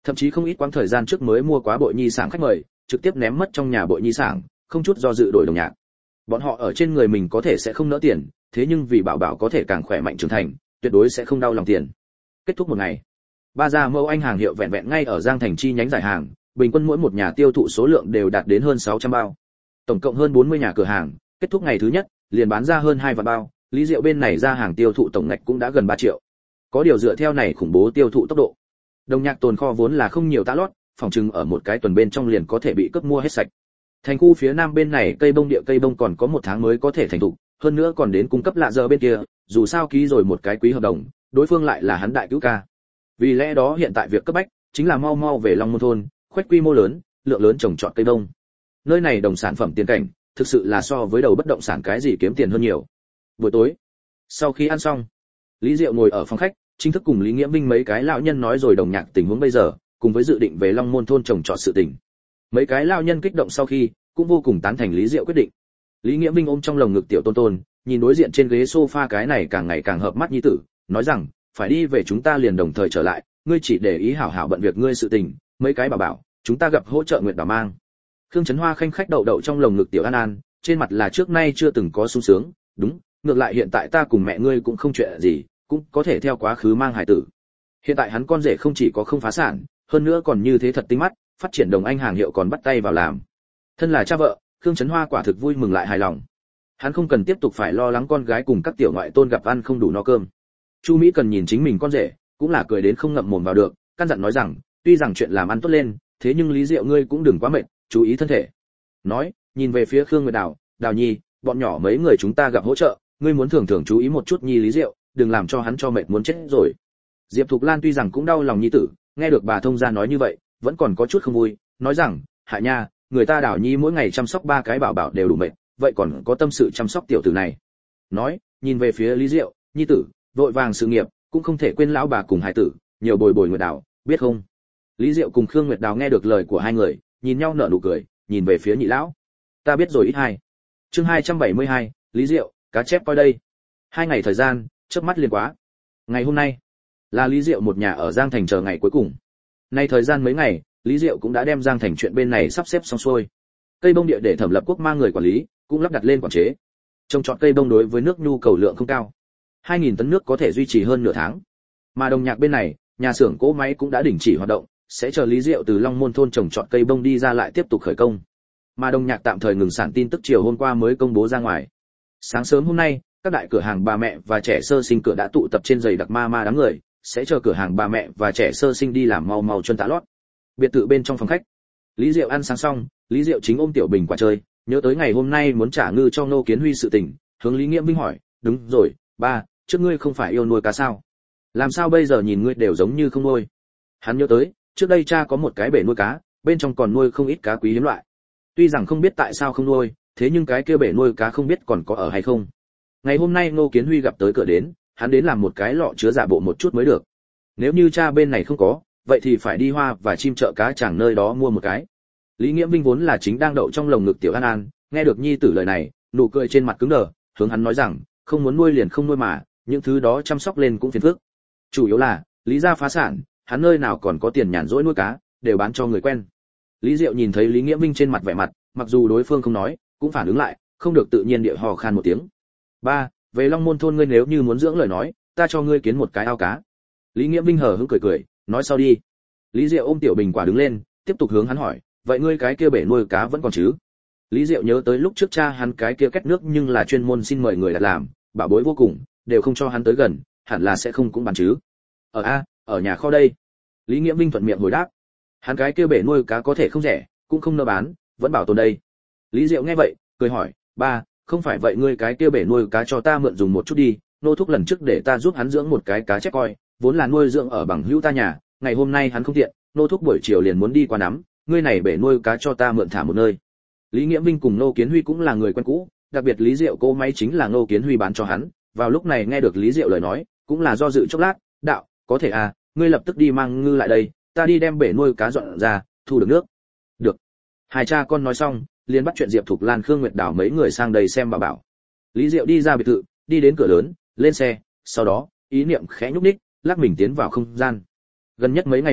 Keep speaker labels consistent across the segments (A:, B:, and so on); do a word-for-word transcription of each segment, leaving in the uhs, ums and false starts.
A: Thậm chí không ít quãng thời gian trước mới mua quá bội nhi sảng khách mời, trực tiếp ném mất trong nhà bội nhi sảng, không chút do dự đổi Đồng Nhạc. Bọn họ ở trên người mình có thể sẽ không nỡ tiền, thế nhưng vì bảo bảo có thể càng khỏe mạnh trưởng thành, tuyệt đối sẽ không đau lòng tiền. Kết thúc một ngày, ba gia mẫu anh hàng hiệu vẹn vẹn ngay ở Giang Thành chi nhánh giải hàng, bình quân mỗi một nhà tiêu thụ số lượng đều đạt đến hơn sáu trăm bao. Tổng cộng hơn bốn mươi nhà cửa hàng, kết thúc ngày thứ nhất, liền bán ra hơn hai vạn bao, Lý Diệu bên này ra hàng tiêu thụ tổng ngạch cũng đã gần ba triệu. Có điều dựa theo này khủng bố tiêu thụ tốc độ, Đồng Nhạc tồn kho vốn là không nhiều tạ lót, phòng trưng ở một cái tuần bên trong liền có thể bị cướp mua hết sạch. Thành khu phía nam bên này cây bông địa cây bông còn có một tháng mới có thể thành thục, hơn nữa còn đến cung cấp lạ giờ bên kia, dù sao ký rồi một cái quý hợp đồng, đối phương lại là hắn đại cứu ca. Vì lẽ đó hiện tại việc cấp bách chính là mau mau về Long Môn thôn, khoét quy mô lớn, lượng lớn trồng trọt cây bông. Nơi này đồng sản phẩm tiền cảnh, thực sự là so với đầu bất động sản cái gì kiếm tiền hơn nhiều. Buổi tối, sau khi ăn xong, Lý Diệu ngồi ở phòng khách, chính thức cùng Lý Nghĩa Vinh mấy cái lão nhân nói rồi Đồng Nhạc tình huống bây giờ, cùng với dự định về Long Môn thôn trồng trọt sự tình. Mấy cái lão nhân kích động sau khi, cũng vô cùng tán thành Lý Diệu quyết định. Lý Nghĩa Vinh ôm trong lồng ngực tiểu Tôn Tôn, nhìn đối diện trên ghế sofa cái này càng ngày càng hợp mắt nhi tử, nói rằng, phải đi về chúng ta liền đồng thời trở lại, ngươi chỉ để ý hảo hảo bận việc ngươi sự tình, mấy cái bảo bảo, chúng ta gặp hỗ trợ nguyện đảo mang. Khương Chấn Hoa khanh khách đậu đậu trong lồng ngực tiểu An An, trên mặt là trước nay chưa từng có sung sướng, đúng, ngược lại hiện tại ta cùng mẹ ngươi cũng không chuyện gì, cũng có thể theo quá khứ mang hải tử. Hiện tại hắn con rể không chỉ có không phá sản, hơn nữa còn như thế thật tinh mắt, phát triển đồng anh hàng hiệu còn bắt tay vào làm. Thân là cha vợ, Khương Chấn Hoa quả thực vui mừng lại hài lòng. Hắn không cần tiếp tục phải lo lắng con gái cùng các tiểu ngoại tôn gặp ăn không đủ no cơm. Chu Mỹ cần nhìn chính mình con rể, cũng là cười đến không ngậm mồm vào được, căn dặn nói rằng, tuy rằng chuyện làm ăn tốt lên, thế nhưng Lý Diệu ngươi cũng đừng quá mệt, chú ý thân thể. Nói, nhìn về phía Khương Nguyệt Đào, Đào Nhi, bọn nhỏ mấy người chúng ta gặp hỗ trợ, ngươi muốn thường thường chú ý một chút Nhi Lý Diệu, đừng làm cho hắn cho mệt muốn chết rồi. Diệp Thục Lan tuy rằng cũng đau lòng nhi tử, nghe được bà thông gia nói như vậy, vẫn còn có chút không vui, nói rằng, hại nha, người ta Đào Nhi mỗi ngày chăm sóc ba cái bảo bảo đều đủ mệt, vậy còn có tâm sự chăm sóc tiểu tử này. Nói, nhìn về phía Lý Diệu, nhi tử, vội vàng sự nghiệp, cũng không thể quên lão bà cùng hải tử, nhiều bồi bồi Nguyệt Đào, biết không? Lý Diệu cùng Khương Nguyệt Đào nghe được lời của hai người, nhìn nhau nở nụ cười, nhìn về phía nhị lão. Ta biết rồi ít hai. Chương hai trăm bảy mươi hai, Lý Diệu, cá chép coi đây. Hai ngày thời gian, chớp mắt liền quá. Ngày hôm nay, là Lý Diệu một nhà ở Giang Thành chờ ngày cuối cùng. Nay thời gian mấy ngày, Lý Diệu cũng đã đem Giang Thành chuyện bên này sắp xếp xong xuôi. Cây bông địa để Thẩm Lập Quốc mang người quản lý, cũng lắp đặt lên quản chế. Trồng trọt cây bông đối với nước nhu cầu lượng không cao. hai nghìn tấn nước có thể duy trì hơn nửa tháng. Mà Đồng Nhạc bên này, nhà xưởng cỗ máy cũng đã đình chỉ hoạt động, sẽ chờ Lý Diệu từ Long Môn thôn trồng trọt cây bông đi ra lại tiếp tục khởi công. Mà Đồng Nhạc tạm thời ngừng sản tin tức chiều hôm qua mới công bố ra ngoài. Sáng sớm hôm nay, các đại cửa hàng bà mẹ và trẻ sơ sinh cửa đã tụ tập trên giày đặc ma ma đám người, sẽ chờ cửa hàng bà mẹ và trẻ sơ sinh đi làm mau mau chân tạ lót. Biệt thự bên trong phòng khách, Lý Diệu ăn sáng xong, Lý Diệu chính ôm tiểu bình quả chơi, nhớ tới ngày hôm nay muốn trả ngư cho Ngô Kiến Huy sự tình, hướng Lý Nghĩa Vinh hỏi, đúng rồi, ba, trước ngươi không phải yêu nuôi cá sao? Làm sao bây giờ nhìn ngươi đều giống như không nuôi? Hắn nhớ tới, trước đây cha có một cái bể nuôi cá, bên trong còn nuôi không ít cá quý hiếm loại. Tuy rằng không biết tại sao không nuôi, thế nhưng cái kia bể nuôi cá không biết còn có ở hay không. Ngày hôm nay Ngô Kiến Huy gặp tới cửa đến, hắn đến làm một cái lọ chứa giả bộ một chút mới được. Nếu như cha bên này không có, vậy thì phải đi hoa và chim chợ cá chẳng nơi đó mua một cái. Lý Nghĩa Vinh vốn là chính đang đậu trong lồng ngực tiểu An An, nghe được nhi tử lời này, nụ cười trên mặt cứng đờ, hướng hắn nói rằng, không muốn nuôi liền không nuôi mà, những thứ đó chăm sóc lên cũng phiền phức. Chủ yếu là, Lý gia phá sản, hắn nơi nào còn có tiền nhàn rỗi nuôi cá, đều bán cho người quen. Lý Diệu nhìn thấy Lý Nghĩa Vinh trên mặt vẻ mặt, mặc dù đối phương không nói, cũng phản ứng lại, không được tự nhiên địa hò khan một tiếng. Ba, về Long Môn thôn ngươi nếu như muốn dưỡng lời nói, ta cho ngươi kiến một cái ao cá. Lý Nghĩa Vinh hờ hững cười cười, nói sau đi. Lý Diệu ôm tiểu bình quả đứng lên, tiếp tục hướng hắn hỏi, vậy ngươi cái kia bể nuôi cá vẫn còn chứ? Lý Diệu nhớ tới lúc trước cha hắn cái kia két nước nhưng là chuyên môn xin mời người đặt làm, bảo bối vô cùng, đều không cho hắn tới gần, hẳn là sẽ không cũng bán chứ. Ở a, ở nhà kho đây. Lý Nghĩa Vinh thuận miệng hồi đáp. Hắn cái kia bể nuôi cá có thể không rẻ, cũng không nỡ bán, vẫn bảo tồn đây. Lý Diệu nghe vậy, cười hỏi, ba, không phải vậy ngươi cái kia bể nuôi cá cho ta mượn dùng một chút đi, nô thúc lần trước để ta giúp hắn dưỡng một cái cá chép coi, vốn là nuôi dưỡng ở bằng hữu ta nhà, ngày hôm nay hắn không tiện, nô thúc buổi chiều liền muốn đi qua nắm, ngươi này bể nuôi cá cho ta mượn thả một nơi. Lý Nghĩa Vinh cùng Nô Kiến Huy cũng là người quen cũ, đặc biệt Lý Diệu cô máy chính là Nô Kiến Huy bán cho hắn, vào lúc này nghe được Lý Diệu lời nói, cũng là do dự chốc lát, đạo, có thể à, ngươi lập tức đi mang ngư lại đây, ta đi đem bể nuôi cá dọn ra, thu được nước. Được. Hai cha con nói xong, liền bắt chuyện Diệp Thục Lan Khương Nguyệt Đảo mấy người sang đây xem bà bảo. Lý Diệu đi ra biệt thự, đi đến cửa lớn, lên xe, sau đó, ý niệm khẽ nhúc nhích, lắc mình tiến vào không gian. Gần nhất mấy ngày nay,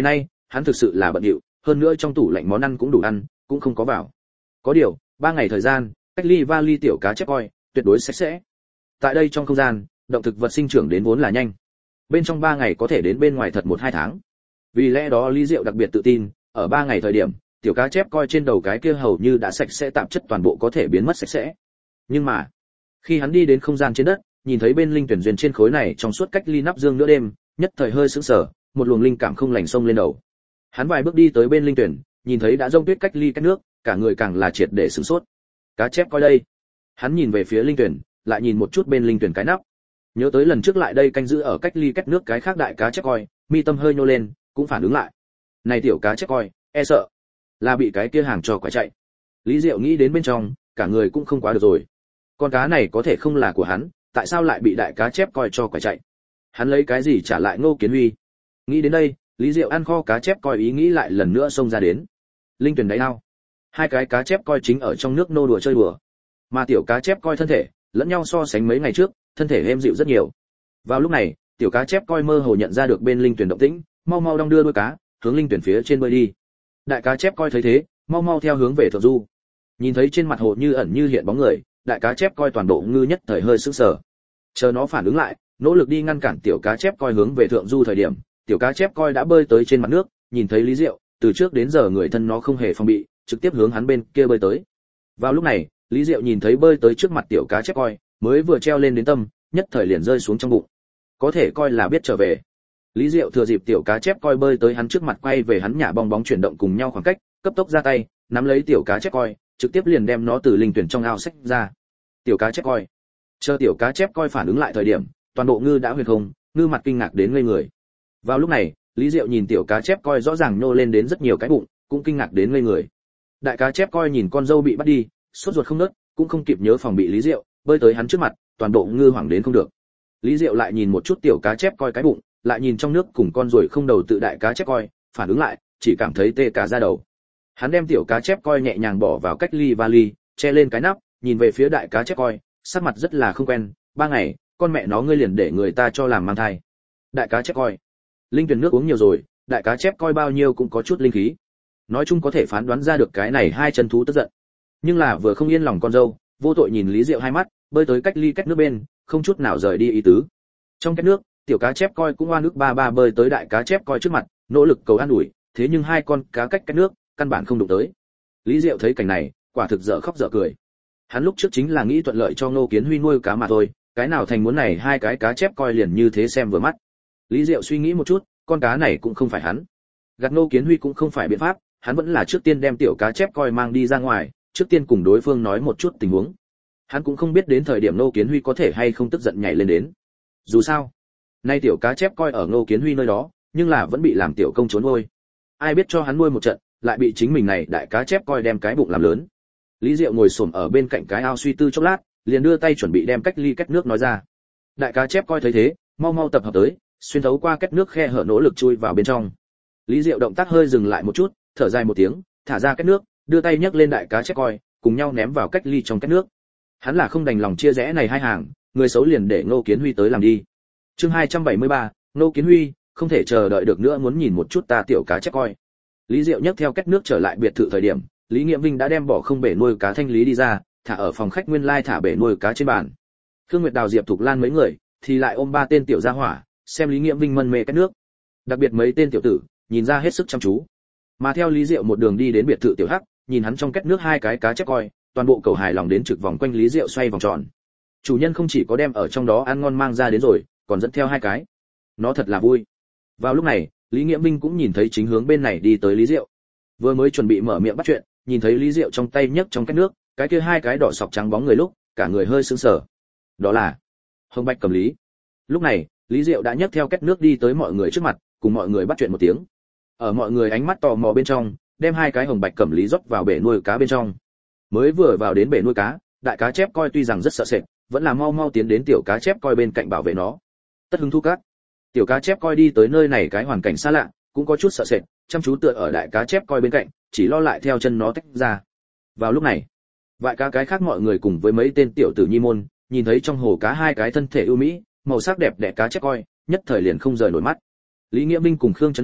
A: hắn thực sự là bận rộn, hơn nữa trong tủ lạnh món ăn cũng đủ ăn, cũng không có vào. Có điều, ba ngày thời gian, cách ly vali tiểu cá chép coi, tuyệt đối sạch sẽ. Tại đây trong không gian, động thực vật sinh trưởng đến vốn là nhanh. Bên trong ba ngày có thể đến bên ngoài thật một hai tháng. Vì lẽ đó Lý Diệu đặc biệt tự tin, ở ba ngày thời điểm, tiểu cá chép coi trên đầu cái kia hầu như đã sạch sẽ tạp chất toàn bộ có thể biến mất sạch sẽ. Nhưng mà, khi hắn đi đến không gian trên đất, nhìn thấy bên linh tuyển duyên trên khối này trong suốt cách ly nắp dương nửa đêm, nhất thời hơi sững sờ, một luồng linh cảm không lành xông lên đầu. Hắn vài bước đi tới bên linh tuyển, nhìn thấy đã rông tuyết cách ly cách nước, cả người càng là triệt để sửng sốt. Cá chép coi đây. Hắn nhìn về phía linh tuyển, lại nhìn một chút bên linh tuyển cái nắp. Nhớ tới lần trước lại đây canh giữ ở cách ly cách nước cái khác đại cá chép coi, mi tâm hơi nhô lên, cũng phản ứng lại. Này tiểu cá chép coi, e sợ là bị cái kia hàng cho quái chạy. Lý Diệu nghĩ đến bên trong, cả người cũng không quá được rồi. Con cá này có thể không là của hắn, tại sao lại bị đại cá chép coi cho quái chạy? Hắn lấy cái gì trả lại Ngô Kiến Huy? Nghĩ đến đây, Lý Diệu ăn kho cá chép coi ý nghĩ lại lần nữa xông ra đến. Linh tuyển đáy ao, hai cái cá chép coi chính ở trong nước nô đùa chơi đùa, mà tiểu cá chép coi thân thể lẫn nhau so sánh mấy ngày trước, thân thể êm dịu rất nhiều. Vào lúc này, tiểu cá chép coi mơ hồ nhận ra được bên linh tuyển động tĩnh, mau mau đong đưa đuôi cá, hướng linh tuyển phía trên bơi đi. Đại cá chép coi thấy thế, mau mau theo hướng về thượng du. Nhìn thấy trên mặt hồ như ẩn như hiện bóng người, đại cá chép coi toàn bộ ngư nhất thời hơi sững sờ. Chờ nó phản ứng lại, nỗ lực đi ngăn cản tiểu cá chép coi hướng về thượng du thời điểm, tiểu cá chép coi đã bơi tới trên mặt nước, nhìn thấy Lý Diệu, từ trước đến giờ người thân nó không hề phòng bị, trực tiếp hướng hắn bên kia bơi tới. Vào lúc này, Lý Diệu nhìn thấy bơi tới trước mặt tiểu cá chép coi, mới vừa treo lên đến tâm, nhất thời liền rơi xuống trong bụng. Có thể coi là biết trở về. Lý Diệu thừa dịp tiểu cá chép coi bơi tới hắn trước mặt quay về hắn nhả bong bóng chuyển động cùng nhau khoảng cách, cấp tốc ra tay, nắm lấy tiểu cá chép coi, trực tiếp liền đem nó từ linh tuyển trong ao xách ra. Tiểu cá chép coi. Chờ tiểu cá chép coi phản ứng lại thời điểm, toàn bộ ngư đã huyền không, ngư mặt kinh ngạc đến ngây người. Vào lúc này, Lý Diệu nhìn tiểu cá chép coi rõ ràng nhô lên đến rất nhiều cái bụng, cũng kinh ngạc đến ngây người. Đại cá chép coi nhìn con dâu bị bắt đi, sốt ruột không nớt, cũng không kịp nhớ phòng bị Lý Diệu, bơi tới hắn trước mặt, toàn bộ ngư hoảng đến không được. Lý Diệu lại nhìn một chút tiểu cá chép coi cái bụng, lại nhìn trong nước cùng con ruồi không đầu tự đại cá chép coi, phản ứng lại, chỉ cảm thấy tê cả da đầu. Hắn đem tiểu cá chép coi nhẹ nhàng bỏ vào cách ly vali, che lên cái nắp, nhìn về phía đại cá chép coi, sắc mặt rất là không quen, ba ngày, con mẹ nó ngươi liền để người ta cho làm mang thai. Đại cá chép coi, linh tuyển nước uống nhiều rồi, đại cá chép coi bao nhiêu cũng có chút linh khí. Nói chung có thể phán đoán ra được cái này hai chân thú tức giận. Nhưng là vừa không yên lòng con dâu, vô tội nhìn Lý Diệu hai mắt, bơi tới cách ly cách nước bên, không chút nào rời đi ý tứ. Trong cách nước, tiểu cá chép coi cũng oan ức ba ba bơi tới đại cá chép coi trước mặt, nỗ lực cầu an ủi, thế nhưng hai con cá cách cách nước, căn bản không đụng tới. Lý Diệu thấy cảnh này, quả thực dở khóc dở cười. Hắn lúc trước chính là nghĩ thuận lợi cho Ngô Kiến Huy nuôi cá mà thôi, cái nào thành muốn này hai cái cá chép coi liền như thế xem vừa mắt. Lý Diệu suy nghĩ một chút, con cá này cũng không phải hắn. Gạt Ngô Kiến Huy cũng không phải biện pháp, hắn vẫn là trước tiên đem tiểu cá chép coi mang đi ra ngoài, trước tiên cùng đối phương nói một chút tình huống. Hắn cũng không biết đến thời điểm Ngô Kiến Huy có thể hay không tức giận nhảy lên đến. Dù sao, nay tiểu cá chép coi ở Ngô Kiến Huy nơi đó, nhưng là vẫn bị làm tiểu công trốn nuôi. Ai biết cho hắn nuôi một trận, lại bị chính mình này đại cá chép coi đem cái bụng làm lớn. Lý Diệu ngồi xổm ở bên cạnh cái ao suy tư chốc lát, liền đưa tay chuẩn bị đem cách ly cách nước nói ra. Đại cá chép coi thấy thế, mau mau tập hợp tới, xuyên thấu qua cách nước khe hở nỗ lực chui vào bên trong. Lý Diệu động tác hơi dừng lại một chút, thở dài một tiếng, thả ra cách nước, đưa tay nhấc lên đại cá chép coi, cùng nhau ném vào cách ly trong cách nước. Hắn là không đành lòng chia rẽ này hai hàng, người xấu liền để Ngô Kiến Huy tới làm đi. Chương hai trăm bảy mươi ba, Ngô Kiến Huy, không thể chờ đợi được nữa muốn nhìn một chút ta tiểu cá chép coi. Lý Diệu nhấc theo cách nước trở lại biệt thự thời điểm, Lý Nghiễm Vinh đã đem bỏ không bể nuôi cá thanh lý đi ra, thả ở phòng khách nguyên lai thả bể nuôi cá trên bàn. Khương Nguyệt Đào, Diệp Thục Lan mấy người thì lại ôm ba tên tiểu gia hỏa, xem Lý Nghiễm Vinh mân mê cách nước. Đặc biệt mấy tên tiểu tử, nhìn ra hết sức chăm chú. Mà theo Lý Diệu một đường đi đến biệt thự tiểu Hắc, nhìn hắn trong cách nước hai cái cá chép coi, toàn bộ cầu hài lòng đến trực vòng quanh Lý Diệu xoay vòng tròn. Chủ nhân không chỉ có đem ở trong đó ăn ngon mang ra đến rồi, còn dẫn theo hai cái. Nó thật là vui. Vào lúc này, Lý Nghiễm Vinh cũng nhìn thấy chính hướng bên này đi tới Lý Diệu. Vừa mới chuẩn bị mở miệng bắt chuyện, nhìn thấy Lý Diệu trong tay nhấc trong cách nước, cái kia hai cái đỏ sọc trắng bóng người lúc, cả người hơi sững sờ. Đó là Hồng Bạch Cầm Lý. Lúc này, Lý Diệu đã nhấc theo cách nước đi tới mọi người trước mặt, cùng mọi người bắt chuyện một tiếng. Ở mọi người ánh mắt tò mò bên trong, đem hai cái Hồng Bạch Cầm Lý rót vào bể nuôi cá bên trong. Mới vừa vào đến bể nuôi cá, đại cá chép coi tuy rằng rất sợ sệt, vẫn là mau mau tiến đến tiểu cá chép coi bên cạnh bảo vệ nó. Tất hứng thú các. Tiểu cá chép coi đi tới nơi này cái hoàn cảnh xa lạ, cũng có chút sợ sệt, chăm chú tựa ở đại cá chép coi bên cạnh, chỉ lo lại theo chân nó tách ra. Vào lúc này, vài cá cái khác mọi người cùng với mấy tên tiểu tử nhi môn, nhìn thấy trong hồ cá hai cái thân thể ưu mỹ, màu sắc đẹp đẽ cá chép coi, nhất thời liền không rời nổi mắt. Lý Nghĩa Minh cùng Khương Chấn Hoa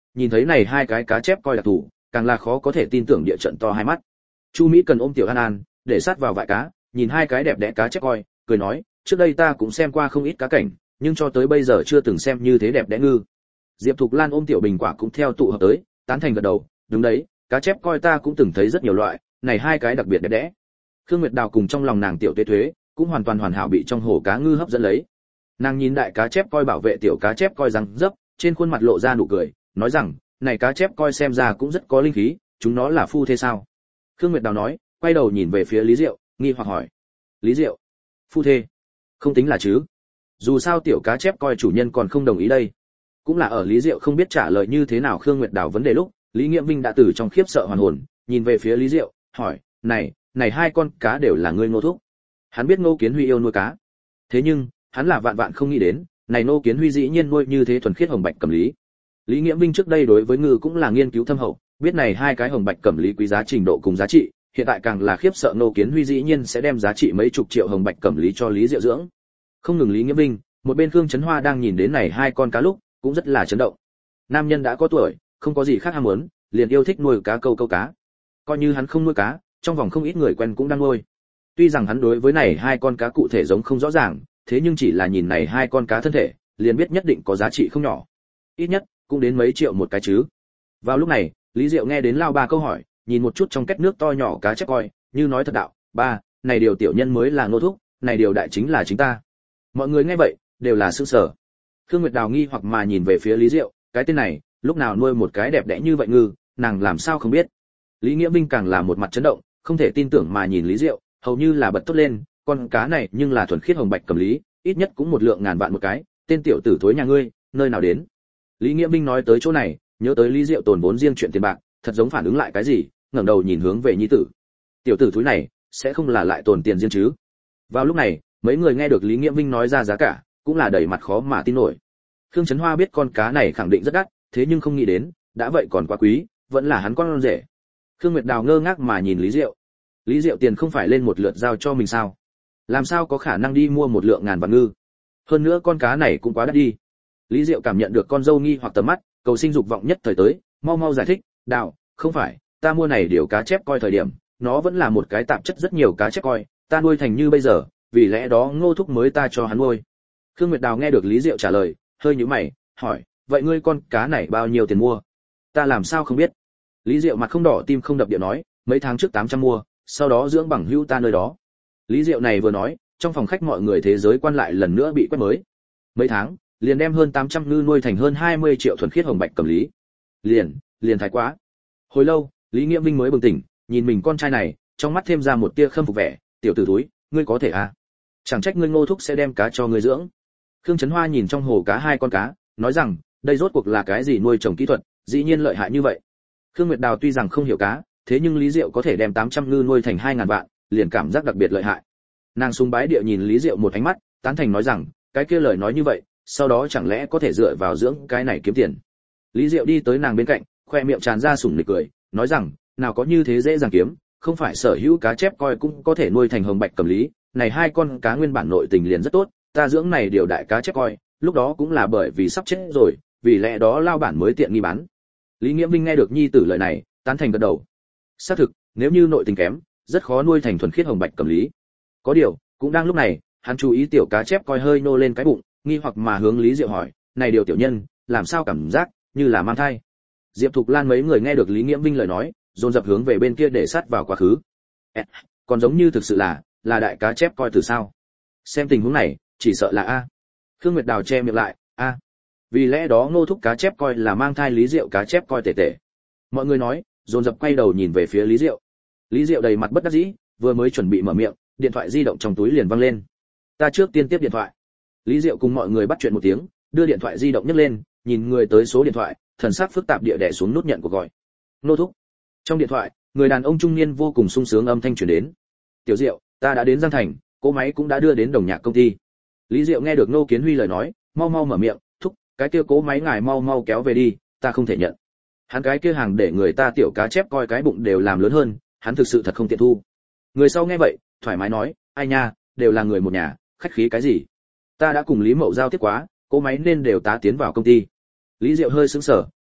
A: nhìn thấy này hai cái cá chép coi đặc thù, càng là khó có thể tin tưởng địa trận to hai mắt. Chu Mỹ Cần ôm Tiểu An An, để sát vào vại cá, nhìn hai cái đẹp đẽ cá chép coi, cười nói, trước đây ta cũng xem qua không ít cá cảnh, nhưng cho tới bây giờ chưa từng xem như thế đẹp đẽ ngư. Diệp Thục Lan ôm Tiểu Bình Quả cũng theo tụ hợp tới, tán thành gật đầu, đúng đấy, cá chép coi ta cũng từng thấy rất nhiều loại, này hai cái đặc biệt đẹp đẽ. Khương Nguyệt Đào cùng trong lòng nàng Tiểu Tuế Tuế, cũng hoàn toàn hoàn hảo bị trong hồ cá ngư hấp dẫn lấy. Nàng nhìn đại cá chép coi bảo vệ tiểu cá chép coi rằng dấp, trên khuôn mặt lộ ra nụ cười, nói rằng, này cá chép coi xem ra cũng rất có linh khí, chúng nó là phu thê sao? Khương Nguyệt Đào nói, quay đầu nhìn về phía Lý Diệu, nghi hoặc hỏi, Lý Diệu, phu thê? Không tính là chứ? Dù sao tiểu cá chép coi chủ nhân còn không đồng ý đây. Cũng là ở Lý Diệu không biết trả lời như thế nào Khương Nguyệt Đào vấn đề lúc, Lý Nghiễm Vinh đã từ trong khiếp sợ hoàn hồn, nhìn về phía Lý Diệu, hỏi, này, này hai con cá đều là ngươi Ngô thúc? Hắn biết Ngô Kiến Huy yêu nuôi cá, thế nhưng hắn là vạn vạn không nghĩ đến, này Ngô Kiến Huy dĩ nhiên nuôi như thế thuần khiết hồng bạch cẩm lý. Lý Nghiễm Vinh trước đây đối với ngư cũng là nghiên cứu thâm hậu, biết này hai cái hồng bạch cẩm lý quý giá trình độ cùng giá trị, hiện tại càng là khiếp sợ Ngô Kiến Huy dĩ nhiên sẽ đem giá trị mấy chục triệu hồng bạch cẩm lý cho Lý Diệu dưỡng. Không ngừng Lý Nghiễm Vinh, một bên Khương Chấn Hoa đang nhìn đến này hai con cá lúc, cũng rất là chấn động. Nam nhân đã có tuổi, không có gì khác ham muốn, liền yêu thích nuôi cá câu câu cá. Coi như hắn không nuôi cá, trong vòng không ít người quen cũng đang nuôi. Tuy rằng hắn đối với này hai con cá cụ thể giống không rõ ràng, thế nhưng chỉ là nhìn này hai con cá thân thể, liền biết nhất định có giá trị không nhỏ. Ít nhất cũng đến mấy triệu một cái chứ. Vào lúc này, Lý Diệu nghe đến lao ba câu hỏi, nhìn một chút trong két nước to nhỏ cá chép coi, như nói thật đạo, ba, này điều tiểu nhân mới là Ngô thúc, này điều đại chính là chính ta. Mọi người nghe vậy, đều là sửng sở. Khương Nguyệt Đào nghi hoặc mà nhìn về phía Lý Diệu, cái tên này, lúc nào nuôi một cái đẹp đẽ như vậy ngư, nàng làm sao không biết. Lý Nghĩa Vinh càng là một mặt chấn động, không thể tin tưởng mà nhìn Lý Diệu, hầu như là bật tốt lên, con cá này nhưng là thuần khiết hồng bạch cẩm lý, ít nhất cũng một lượng ngàn vạn một cái, tên tiểu tử thối nhà ngươi, nơi nào đến. Lý Nghĩa Vinh nói tới chỗ này, nhớ tới Lý Diệu tồn vốn riêng chuyện tiền bạc, thật giống phản ứng lại cái gì, ngẩng đầu nhìn hướng về nhi tử. Tiểu tử thối này, sẽ không là lại tồn tiền riêng chứ? Vào lúc này, mấy người nghe được Lý Nghĩa Vinh nói ra giá cả, cũng là đầy mặt khó mà tin nổi. Khương Chấn Hoa biết con cá này khẳng định rất đắt, thế nhưng không nghĩ đến, đã vậy còn quá quý, vẫn là hắn con rể. Khương Nguyệt Đào ngơ ngác mà nhìn Lý Diệu. Lý Diệu tiền không phải lên một lượt giao cho mình sao? Làm sao có khả năng đi mua một lượng ngàn vạn ngư? Hơn nữa con cá này cũng quá đắt đi. Lý Diệu cảm nhận được con dâu nghi hoặc tầm mắt, cầu sinh dục vọng nhất thời tới, mau mau giải thích, "Đào, không phải, ta mua này điều cá chép coi thời điểm, nó vẫn là một cái tạp chất rất nhiều cá chép coi, ta nuôi thành như bây giờ, vì lẽ đó Ngô thúc mới ta cho hắn nuôi." Khương Nguyệt Đào nghe được Lý Diệu trả lời, hơi nhíu mày, hỏi, "Vậy ngươi con cá này bao nhiêu tiền mua?" "Ta làm sao không biết?" Lý Diệu mặt không đỏ tim không đập điệu nói, "Mấy tháng trước tám trăm mua, sau đó dưỡng bằng hữu ta nơi đó." Lý Diệu này vừa nói, trong phòng khách mọi người thế giới quan lại lần nữa bị quét mới. Mấy tháng, liền đem hơn tám trăm ngư nuôi thành hơn hai mươi triệu thuần khiết hồng bạch cẩm lý. Liền, liền thái quá. Hồi lâu, Lý Nghĩa Vinh mới bừng tỉnh, nhìn mình con trai này, trong mắt thêm ra một tia khâm phục vẻ, "Tiểu tử thúi, ngươi có thể à? Chẳng trách ngươi Ngô thúc sẽ đem cá cho ngươi dưỡng." Khương Chấn Hoa nhìn trong hồ cá hai con cá, nói rằng, đây rốt cuộc là cái gì nuôi trồng kỹ thuật, dĩ nhiên lợi hại như vậy. Khương Nguyệt Đào tuy rằng không hiểu cá, thế nhưng Lý Diệu có thể đem tám trăm ngư nuôi thành hai ngàn vạn, liền cảm giác đặc biệt lợi hại. Nàng sùng bái địa nhìn Lý Diệu một ánh mắt, tán thành nói rằng, cái kia lời nói như vậy, sau đó chẳng lẽ có thể dựa vào dưỡng cái này kiếm tiền. Lý Diệu đi tới nàng bên cạnh, khoe miệng tràn ra sủng nịch cười, nói rằng, nào có như thế dễ dàng kiếm, không phải sở hữu cá chép coi cũng có thể nuôi thành hồng bạch cẩm lý, này hai con cá nguyên bản nội tình liền rất tốt, ta dưỡng này điều đại cá chép coi, lúc đó cũng là bởi vì sắp chết rồi, vì lẽ đó lao bản mới tiện nghi bán. Lý Nghĩa Vinh nghe được nhi tử lời này, tán thành gật đầu. Xác thực, nếu như nội tình kém, rất khó nuôi thành thuần khiết hồng bạch cẩm lý. Có điều, cũng đang lúc này, hắn chú ý tiểu cá chép coi hơi nô lên cái bụng, nghi hoặc mà hướng Lý Diệu hỏi, "Này điều tiểu nhân, làm sao cảm giác như là mang thai?" Diệp Thục Lan mấy người nghe được Lý Nghĩa Vinh lời nói, dồn dập hướng về bên kia để sát vào quá khứ. "Ê, còn giống như thực sự là, là đại cá chép coi từ sao? Xem tình huống này, chỉ sợ là a." Khương Nguyệt Đào che miệng lại, "A." Vì lẽ đó Ngô thúc cá chép coi là mang thai Lý Diệu cá chép coi tệ tệ. Mọi người nói, dồn dập quay đầu nhìn về phía Lý Diệu. Lý Diệu đầy mặt bất đắc dĩ, vừa mới chuẩn bị mở miệng, điện thoại di động trong túi liền vang lên. "Ta trước tiên tiếp điện thoại." Lý Diệu cùng mọi người bắt chuyện một tiếng, đưa điện thoại di động nhấc lên, nhìn người tới số điện thoại, thần sắc phức tạp địa đè xuống nút nhận cuộc gọi. "Ngô thúc." Trong điện thoại, người đàn ông trung niên vô cùng sung sướng âm thanh truyền đến. "Tiểu Diệu, ta đã đến Giang Thành, cỗ máy cũng đã đưa đến Đồng Nhạc công ty." Lý Diệu nghe được Ngô Kiến Huy lời nói, mau mau mở miệng, "Thúc, cái kia cỗ máy ngài mau mau kéo về đi, ta không thể nhận." Hắn cái kia hàng để người ta tiểu cá chép coi cái bụng đều làm lớn hơn, hắn thực sự thật không tiện thu. Người sau nghe vậy, thoải mái nói, "Ai nha, đều là người một nhà, khách khí cái gì? Ta đã cùng Lý Mậu giao tiếp quá, cỗ máy nên đều tá tiến vào công ty." Lý Diệu hơi sững sờ,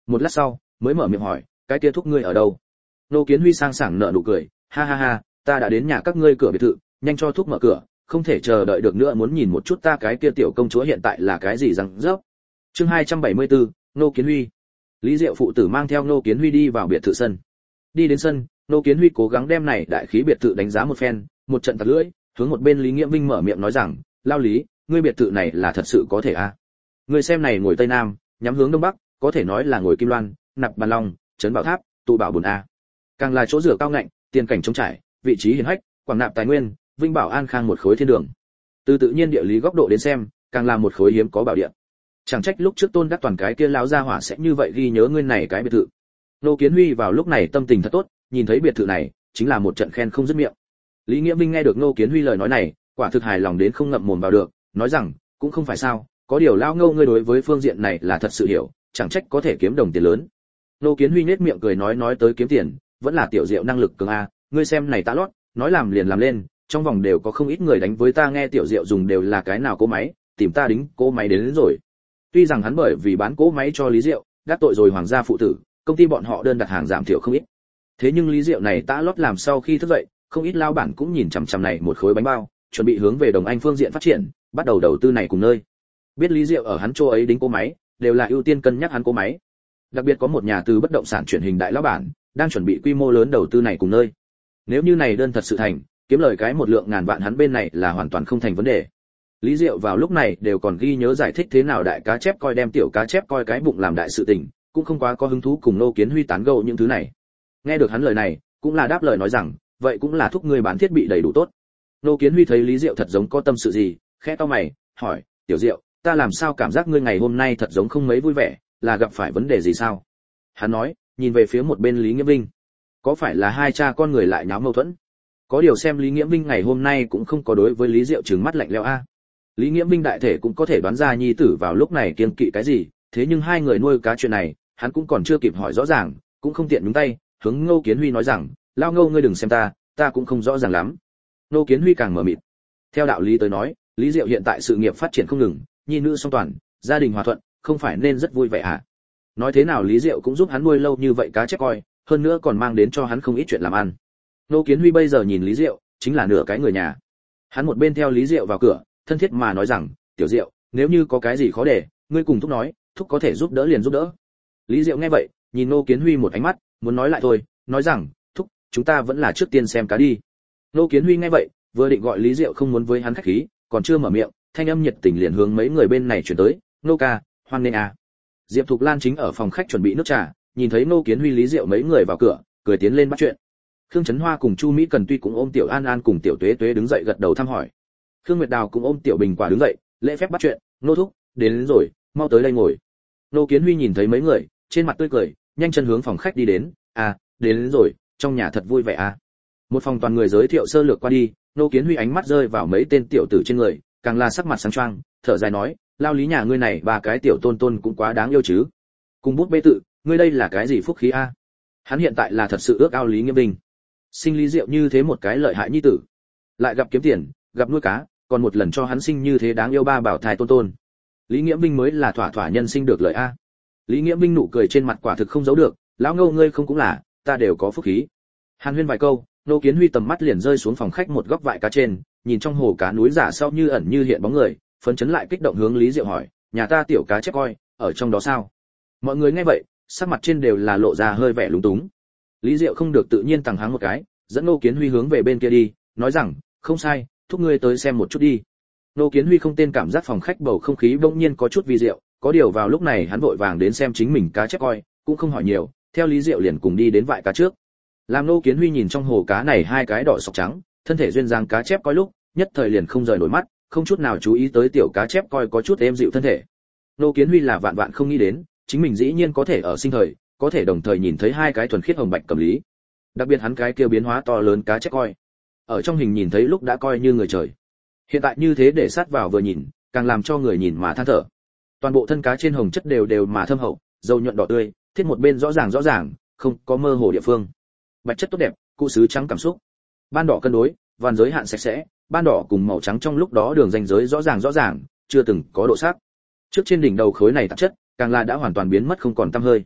A: một lát sau mới mở miệng hỏi, cái kia thúc ngươi ở đâu? Nô Kiến Huy sang sảng nở nụ cười, ha ha ha, ta đã đến nhà các ngươi cửa biệt thự, nhanh cho thúc mở cửa, không thể chờ đợi được nữa, muốn nhìn một chút ta cái kia tiểu công chúa hiện tại là cái gì răng rớp. Chương hai trăm bảy mươi tư, Nô Kiến Huy. Lý Diệu phụ tử mang theo Nô Kiến Huy đi vào biệt thự sân. Đi đến sân, Nô Kiến Huy cố gắng đem này đại khí biệt thự đánh giá một phen, một trận tạt lưỡi, hướng một bên Lý Nghĩa Vinh mở miệng nói rằng, lao Lý, ngươi biệt thự này là thật sự có thể à? Ngươi xem này ngồi tây nam, nhắm hướng đông bắc, có thể nói là ngồi kim loan, nạp bàn long, trấn bảo tháp, tụ bảo bồn a. Càng là chỗ rửa cao ngạnh, tiền cảnh trống trải, vị trí hiển hách, quảng nạp tài nguyên, vinh bảo an khang một khối thiên đường. Từ tự nhiên địa lý góc độ đến xem, càng là một khối hiếm có bảo địa. Chẳng trách lúc trước Tôn Đắc Toàn cái kia lão gia hỏa sẽ như vậy ghi nhớ ngươi này cái biệt thự. Nô Kiến Huy vào lúc này tâm tình thật tốt, nhìn thấy biệt thự này, chính là một trận khen không dứt miệng. Lý Nghĩa Vinh nghe được Nô Kiến Huy lời nói này, quả thực hài lòng đến không ngậm mồm vào được, nói rằng, cũng không phải sao, có điều lão Ngô ngươi đối với phương diện này là thật sự hiểu, chẳng trách có thể kiếm đồng tiền lớn. Nô Kiến Huy nhếch miệng cười nói nói tới kiếm tiền, vẫn là tiểu Diệu năng lực cường a, ngươi xem này ta lót, nói làm liền làm lên, trong vòng đều có không ít người đánh với ta, nghe tiểu Diệu dùng đều là cái nào cỗ máy, tìm ta đính cỗ máy đến, đến rồi. Tuy rằng hắn bởi vì bán cỗ máy cho Lý Diệu, đắc tội rồi hoàng gia phụ tử, công ty bọn họ đơn đặt hàng giảm thiểu không ít. Thế nhưng Lý Diệu này ta lót làm sau khi thức dậy, không ít lao bản cũng nhìn chằm chằm này một khối bánh bao, chuẩn bị hướng về Đồng Anh phương diện phát triển, bắt đầu đầu tư này cùng nơi. Biết Lý Diệu ở hắn chỗ ấy đính cỗ máy, đều là ưu tiên cân nhắc hắn cỗ máy. Đặc biệt có một nhà từ bất động sản chuyển hình đại lão bản, đang chuẩn bị quy mô lớn đầu tư này cùng nơi. Nếu như này đơn thật sự thành, kiếm lời cái một lượng ngàn vạn hắn bên này là hoàn toàn không thành vấn đề. Lý Diệu vào lúc này đều còn ghi nhớ giải thích thế nào đại cá chép coi đem tiểu cá chép coi cái bụng làm đại sự tình, cũng không quá có hứng thú cùng Nô Kiến Huy tán gẫu những thứ này. Nghe được hắn lời này, cũng là đáp lời nói rằng, vậy cũng là thúc ngươi bán thiết bị đầy đủ tốt. Nô Kiến Huy thấy Lý Diệu thật giống có tâm sự gì, khẽ cau mày, hỏi, tiểu Diệu, ta làm sao cảm giác ngươi ngày hôm nay thật giống không mấy vui vẻ, là gặp phải vấn đề gì sao? Hắn nói, nhìn về phía một bên Lý Nghĩa Vinh, có phải là hai cha con người lại nháo mâu thuẫn? Có điều xem Lý Nghĩa Vinh ngày hôm nay cũng không có đối với Lý Diệu trừng mắt lạnh lẽo a. Lý Nghĩa Vinh đại thể cũng có thể đoán ra nhi tử vào lúc này kiêng kỵ cái gì, thế nhưng hai người nuôi cá chuyện này, hắn cũng còn chưa kịp hỏi rõ ràng, cũng không tiện nhúng tay, hướng Ngô Kiến Huy nói rằng, lao Ngô ngươi đừng xem ta, ta cũng không rõ ràng lắm. Ngô Kiến Huy càng mở mịt. Theo đạo lý tới nói, Lý Diệu hiện tại sự nghiệp phát triển không ngừng, nhi nữ song toàn, gia đình hòa thuận, không phải nên rất vui vẻ à? Nói thế nào Lý Diệu cũng giúp hắn nuôi lâu như vậy cá chép coi, hơn nữa còn mang đến cho hắn không ít chuyện làm ăn. Ngô Kiến Huy bây giờ nhìn Lý Diệu, chính là nửa cái người nhà. Hắn một bên theo Lý Diệu vào cửa, thân thiết mà nói rằng, tiểu Diệu, nếu như có cái gì khó để, ngươi cùng thúc nói, thúc có thể giúp đỡ liền giúp đỡ. Lý Diệu nghe vậy, nhìn Ngô Kiến Huy một ánh mắt, muốn nói lại thôi, nói rằng, thúc, chúng ta vẫn là trước tiên xem cá đi. Ngô Kiến Huy nghe vậy, vừa định gọi Lý Diệu không muốn với hắn khách khí, còn chưa mở miệng, thanh âm nhiệt tình liền hướng mấy người bên này chuyển tới, Ngô ca, hoan nghênh à. Diệp Thục Lan chính ở phòng khách chuẩn bị nước trà, nhìn thấy Ngô Kiến Huy Lý Diệu mấy người vào cửa, cười tiến lên bắt chuyện. Khương Chấn Hoa cùng Chu Mỹ Cần tuy cũng ôm Tiểu An An cùng Tiểu Tuế Tuế đứng dậy gật đầu thăm hỏi. Khương Nguyệt Đào cũng ôm Tiểu Bình Quả đứng dậy, lễ phép bắt chuyện, "Nô thúc, đến, đến rồi, mau tới đây ngồi." Ngô Kiến Huy nhìn thấy mấy người, trên mặt tươi cười, nhanh chân hướng phòng khách đi đến, "À, đến, đến rồi, trong nhà thật vui vẻ à." Một phòng toàn người giới thiệu sơ lược qua đi, Ngô Kiến Huy ánh mắt rơi vào mấy tên tiểu tử trên người, càng là sắc mặt sáng choang, thở dài nói, "Lao Lý nhà ngươi này ba cái tiểu tôn tôn cũng quá đáng yêu chứ. Cùng bút bê tự, ngươi đây là cái gì phúc khí a?" Hắn hiện tại là thật sự ước ao Lý Nghĩa Vinh. Sinh Lý Diệu như thế một cái lợi hại nhi tử, lại gặp kiếm tiền, gặp nuôi cá, còn một lần cho hắn sinh như thế đáng yêu ba bảo thai tôn tôn. Lý Nghĩa Vinh mới là thỏa thỏa nhân sinh được lợi a. Lý Nghĩa Vinh nụ cười trên mặt quả thực không giấu được, lão Ngô ngươi không cũng là, ta đều có phúc khí. Hàn huyên vài câu, Ngô Kiến Huy tầm mắt liền rơi xuống phòng khách một góc vại cá trên, nhìn trong hồ cá núi giả sau như ẩn như hiện bóng người, phấn chấn lại kích động hướng Lý Diệu hỏi, nhà ta tiểu cá chép coi, ở trong đó sao? Mọi người nghe vậy, sắc mặt trên đều là lộ ra hơi vẻ lúng túng. Lý Diệu không được tự nhiên tằng háng một cái, dẫn Ngô Kiến Huy hướng về bên kia đi, nói rằng, không sai, thúc ngươi tới xem một chút đi. Ngô Kiến Huy không tên cảm giác phòng khách bầu không khí bỗng nhiên có chút vi diệu, có điều vào lúc này hắn vội vàng đến xem chính mình cá chép coi, cũng không hỏi nhiều, theo Lý Diệu liền cùng đi đến vại cá trước. Làm Ngô Kiến Huy nhìn trong hồ cá này hai cái đỏ sọc trắng, thân thể duyên dáng cá chép coi lúc, nhất thời liền không rời nổi mắt, không chút nào chú ý tới tiểu cá chép coi có chút êm dịu thân thể. Ngô Kiến Huy là vạn vạn không nghĩ đến, chính mình dĩ nhiên có thể ở sinh thời, có thể đồng thời nhìn thấy hai cái thuần khiết hồng bạch cầm lý. Đặc biệt hắn cái kia biến hóa to lớn cá chép coi, ở trong hình nhìn thấy lúc đã coi như người trời. Hiện tại như thế để sát vào vừa nhìn, càng làm cho người nhìn mà than thở. Toàn bộ thân cá trên hồng chất đều đều mà thâm hậu, dầu nhuận đỏ tươi, thiết một bên rõ ràng rõ ràng, không có mơ hồ địa phương. Bạch chất tốt đẹp, cụ sứ trắng cảm xúc. Ban đỏ cân đối, van giới hạn sạch sẽ, ban đỏ cùng màu trắng trong lúc đó đường ranh giới rõ ràng rõ ràng, chưa từng có độ sắc. Trước trên đỉnh đầu khối này tạp chất, càng là đã hoàn toàn biến mất không còn tăm hơi.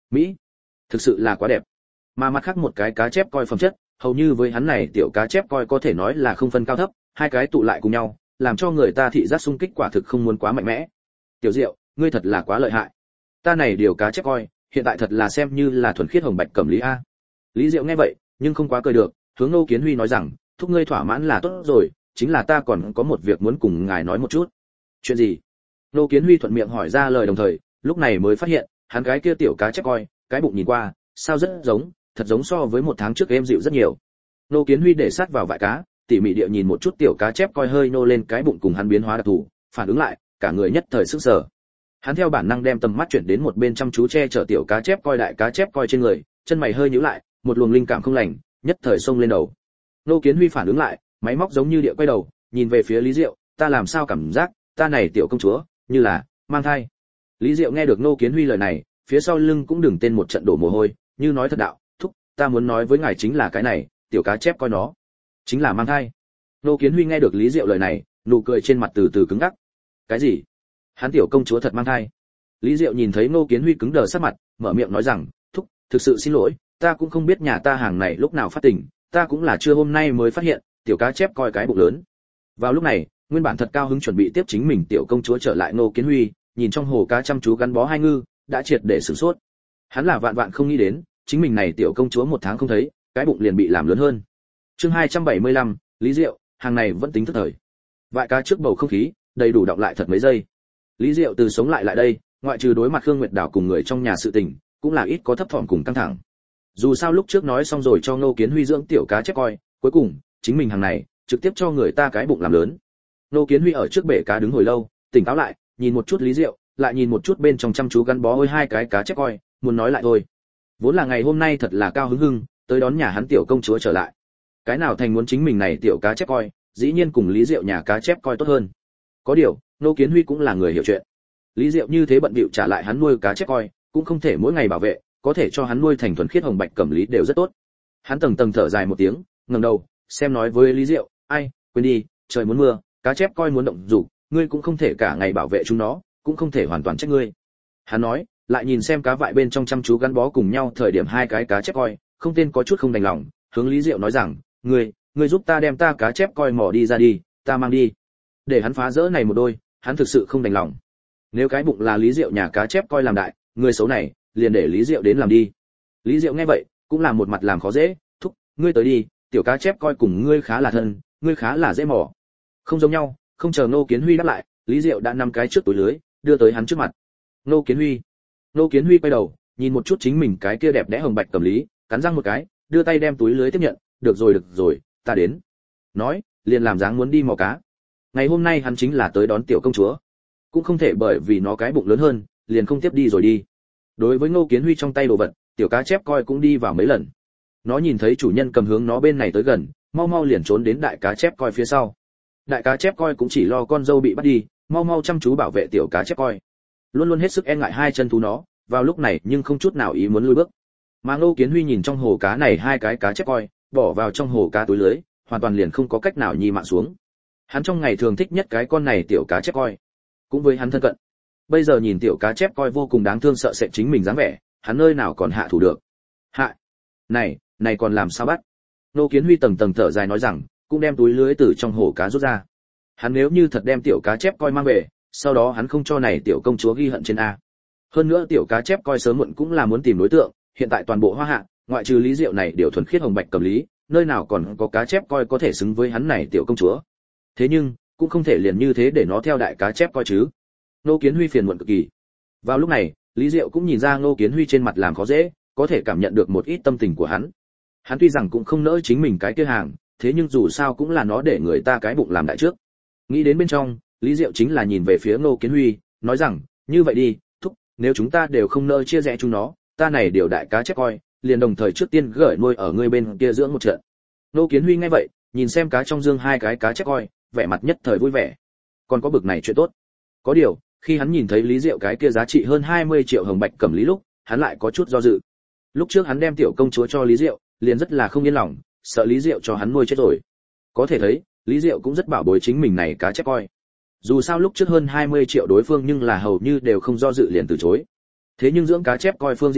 A: mỹ, thực sự là quá đẹp. Mà mặt khác một cái cá chép coi phẩm chất, hầu như với hắn này tiểu cá chép coi có thể nói là không phân cao thấp, hai cái tụ lại cùng nhau, làm cho người ta thị giác xung kích quả thực không muốn quá mạnh mẽ. Tiểu Diệu, ngươi thật là quá lợi hại. Ta này điều cá chép coi, hiện tại thật là xem như là thuần khiết hồng bạch cẩm lý a. Lý Diệu nghe vậy, nhưng không quá cười được, hướng Ngô Kiến Huy nói rằng, thúc ngươi thỏa mãn là tốt rồi, chính là ta còn có một việc muốn cùng ngài nói một chút. Chuyện gì? Ngô Kiến Huy thuận miệng hỏi ra lời đồng thời, lúc này mới phát hiện, hắn cái kia tiểu cá chép coi, cái bụng nhìn qua, sao rất giống, thật giống so với một tháng trước em dịu rất nhiều. Ngô Kiến Huy để sát vào vại cá, tỉ mỉ địa nhìn một chút tiểu cá chép coi hơi nô lên cái bụng cùng hắn biến hóa đặc thù, phản ứng lại, cả người nhất thời sửng sở. Hắn theo bản năng đem tầm mắt chuyển đến một bên chăm chú che chở tiểu cá chép coi đại cá chép coi trên người, chân mày hơi nhíu lại, một luồng linh cảm không lành, nhất thời xông lên đầu. Ngô Kiến Huy phản ứng lại, máy móc giống như địa quay đầu, nhìn về phía Lý Diệu, ta làm sao cảm giác, ta này tiểu công chúa, như là mang thai. Lý Diệu nghe được Ngô Kiến Huy lời này, phía sau lưng cũng đừng tên một trận đổ mồ hôi, như nói thật đạo, thúc, ta muốn nói với ngài chính là cái này, tiểu cá chép coi nó, chính là mang thai. Ngô Kiến Huy nghe được Lý Diệu lời này, nụ cười trên mặt từ từ cứng ngắc. Cái gì? Hắn tiểu công chúa thật mang thai? Lý Diệu nhìn thấy Ngô Kiến Huy cứng đờ sắc mặt, mở miệng nói rằng, thúc, thực sự xin lỗi, ta cũng không biết nhà ta hàng này lúc nào phát tình, ta cũng là trưa hôm nay mới phát hiện, tiểu cá chép coi cái bụng lớn. Vào lúc này, nguyên bản thật cao hứng chuẩn bị tiếp chính mình tiểu công chúa trở lại Ngô Kiến Huy, nhìn trong hồ cá chăm chú gắn bó hai ngư, đã triệt để sửng sốt. Hắn là vạn vạn không nghĩ đến, chính mình này tiểu công chúa một tháng không thấy, cái bụng liền bị làm lớn hơn. Chương hai trăm bảy mươi lăm, Lý Diệu, hàng này vẫn tính thức thời. Vại cá trước bầu không khí, đầy đủ đọng lại thật mấy giây. Lý Diệu từ sống lại lại đây, ngoại trừ đối mặt Khương Nguyệt Đào cùng người trong nhà sự tình, cũng là ít có thấp thỏm cùng căng thẳng. Dù sao lúc trước nói xong rồi cho Ngô Kiến Huy dưỡng tiểu cá chép coi, cuối cùng, chính mình hàng này, trực tiếp cho người ta cái bụng làm lớn. Ngô Kiến Huy ở trước bể cá đứng hồi lâu, tỉnh táo lại, nhìn một chút Lý Diệu, lại nhìn một chút bên trong chăm chú gắn bó ôi hai cái cá chép coi, muốn nói lại thôi. Vốn là ngày hôm nay thật là cao hứng hưng, tới đón nhà hắn tiểu công chúa trở lại. Cái nào thành muốn chính mình này tiểu cá chép coi, dĩ nhiên cùng Lý Diệu nhà cá chép coi tốt hơn. Có điều, Ngô Kiến Huy cũng là người hiểu chuyện. Lý Diệu như thế bận bịu trả lại hắn nuôi cá chép coi, cũng không thể mỗi ngày bảo vệ, có thể cho hắn nuôi thành thuần khiết hồng bạch cẩm lý đều rất tốt. Hắn tầng tầng thở dài một tiếng, ngẩng đầu, xem nói với Lý Diệu, ai, quên đi, trời muốn mưa, cá chép coi muốn động dục, ngươi cũng không thể cả ngày bảo vệ chúng nó, cũng không thể hoàn toàn trách ngươi. Hắn nói, lại nhìn xem cá vại bên trong chăm chú gắn bó cùng nhau thời điểm hai cái cá chép coi, không tên có chút không đành lòng, hướng Lý Diệu nói rằng, ngươi, ngươi giúp ta đem ta cá chép coi mỏ đi ra đi, ta mang đi. Để hắn phá rỡ này một đôi, hắn thực sự không đành lòng. Nếu cái bụng là Lý Diệu nhà cá chép coi làm đại, người xấu này, liền để Lý Diệu đến làm đi. Lý Diệu nghe vậy, cũng làm một mặt làm khó dễ, thúc, ngươi tới đi, tiểu cá chép coi cùng ngươi khá là thân, ngươi khá là dễ mỏ. Không giống nhau, không chờ Ngô Kiến Huy đáp lại, Lý Diệu đã nắm cái trước túi lưới, đưa tới hắn trước mặt. Ngô Kiến Huy. Ngô Kiến Huy quay đầu, nhìn một chút chính mình cái kia đẹp đẽ hồng bạch cẩm lý, cắn răng một cái, đưa tay đem túi lưới tiếp nhận, được rồi được rồi, ta đến. Nói, liền làm dáng muốn đi mò cá. Ngày hôm nay hắn chính là tới đón tiểu công chúa, cũng không thể bởi vì nó cái bụng lớn hơn, liền không tiếp đi rồi đi. Đối với Ngô Kiến Huy trong tay đồ vật, tiểu cá chép coi cũng đi vào mấy lần. Nó nhìn thấy chủ nhân cầm hướng nó bên này tới gần, mau mau liền trốn đến đại cá chép coi phía sau. Đại cá chép coi cũng chỉ lo con dâu bị bắt đi, mau mau chăm chú bảo vệ tiểu cá chép coi. Luôn luôn hết sức e ngại hai chân thú nó, vào lúc này nhưng không chút nào ý muốn lùi bước. Mà Ngô Kiến Huy nhìn trong hồ cá này hai cái cá chép coi, bỏ vào trong hồ cá túi lưới, hoàn toàn liền không có cách nào nhi mạng xuống. Hắn trong ngày thường thích nhất cái con này tiểu cá chép coi, cũng với hắn thân cận. Bây giờ nhìn tiểu cá chép coi vô cùng đáng thương sợ sệt chính mình dáng vẻ, hắn nơi nào còn hạ thủ được. Hạ, này, này còn làm sao bắt? Ngô Kiến Huy tầng tầng thở dài nói rằng, cũng đem túi lưới từ trong hồ cá rút ra. Hắn nếu như thật đem tiểu cá chép coi mang về, sau đó hắn không cho này tiểu công chúa ghi hận trên a. Hơn nữa tiểu cá chép coi sớm muộn cũng là muốn tìm đối tượng, hiện tại toàn bộ Hoa Hạ, ngoại trừ Lý Diệu này điều thuần khiết hồng bạch cẩm lý, nơi nào còn có cá chép coi có thể xứng với hắn này tiểu công chúa. Thế nhưng, cũng không thể liền như thế để nó theo đại cá chép coi chứ. Ngô Kiến Huy phiền muộn cực kỳ. Vào lúc này, Lý Diệu cũng nhìn ra Ngô Kiến Huy trên mặt làm khó dễ, có thể cảm nhận được một ít tâm tình của hắn. Hắn tuy rằng cũng không nỡ chính mình cái kia hàng, thế nhưng dù sao cũng là nó để người ta cái bụng làm đại trước. Nghĩ đến bên trong, Lý Diệu chính là nhìn về phía Ngô Kiến Huy, nói rằng, như vậy đi, thúc, nếu chúng ta đều không nỡ chia rẽ chúng nó, ta này điều đại cá chép coi, liền đồng thời trước tiên gửi nuôi ở ngươi bên kia dưỡng một trận. Ngô Kiến Huy nghe vậy, nhìn xem cá trong dương hai cái cá chép coi, vẻ mặt nhất thời vui vẻ. Còn có bực này chuyện tốt. Có điều, khi hắn nhìn thấy Lý Diệu cái kia giá trị hơn hai mươi triệu hồng bạch cẩm lý lúc, hắn lại có chút do dự. Lúc trước hắn đem tiểu công chúa cho Lý Diệu, liền rất là không yên lòng, sợ Lý Diệu cho hắn nuôi chết rồi. Có thể thấy, Lý Diệu cũng rất bảo bối chính mình này cá chép coi. Dù sao lúc trước hơn hai mươi triệu đối phương nhưng là hầu như đều không do dự liền từ chối. Thế nhưng dưỡng cá chép coi phương diện này,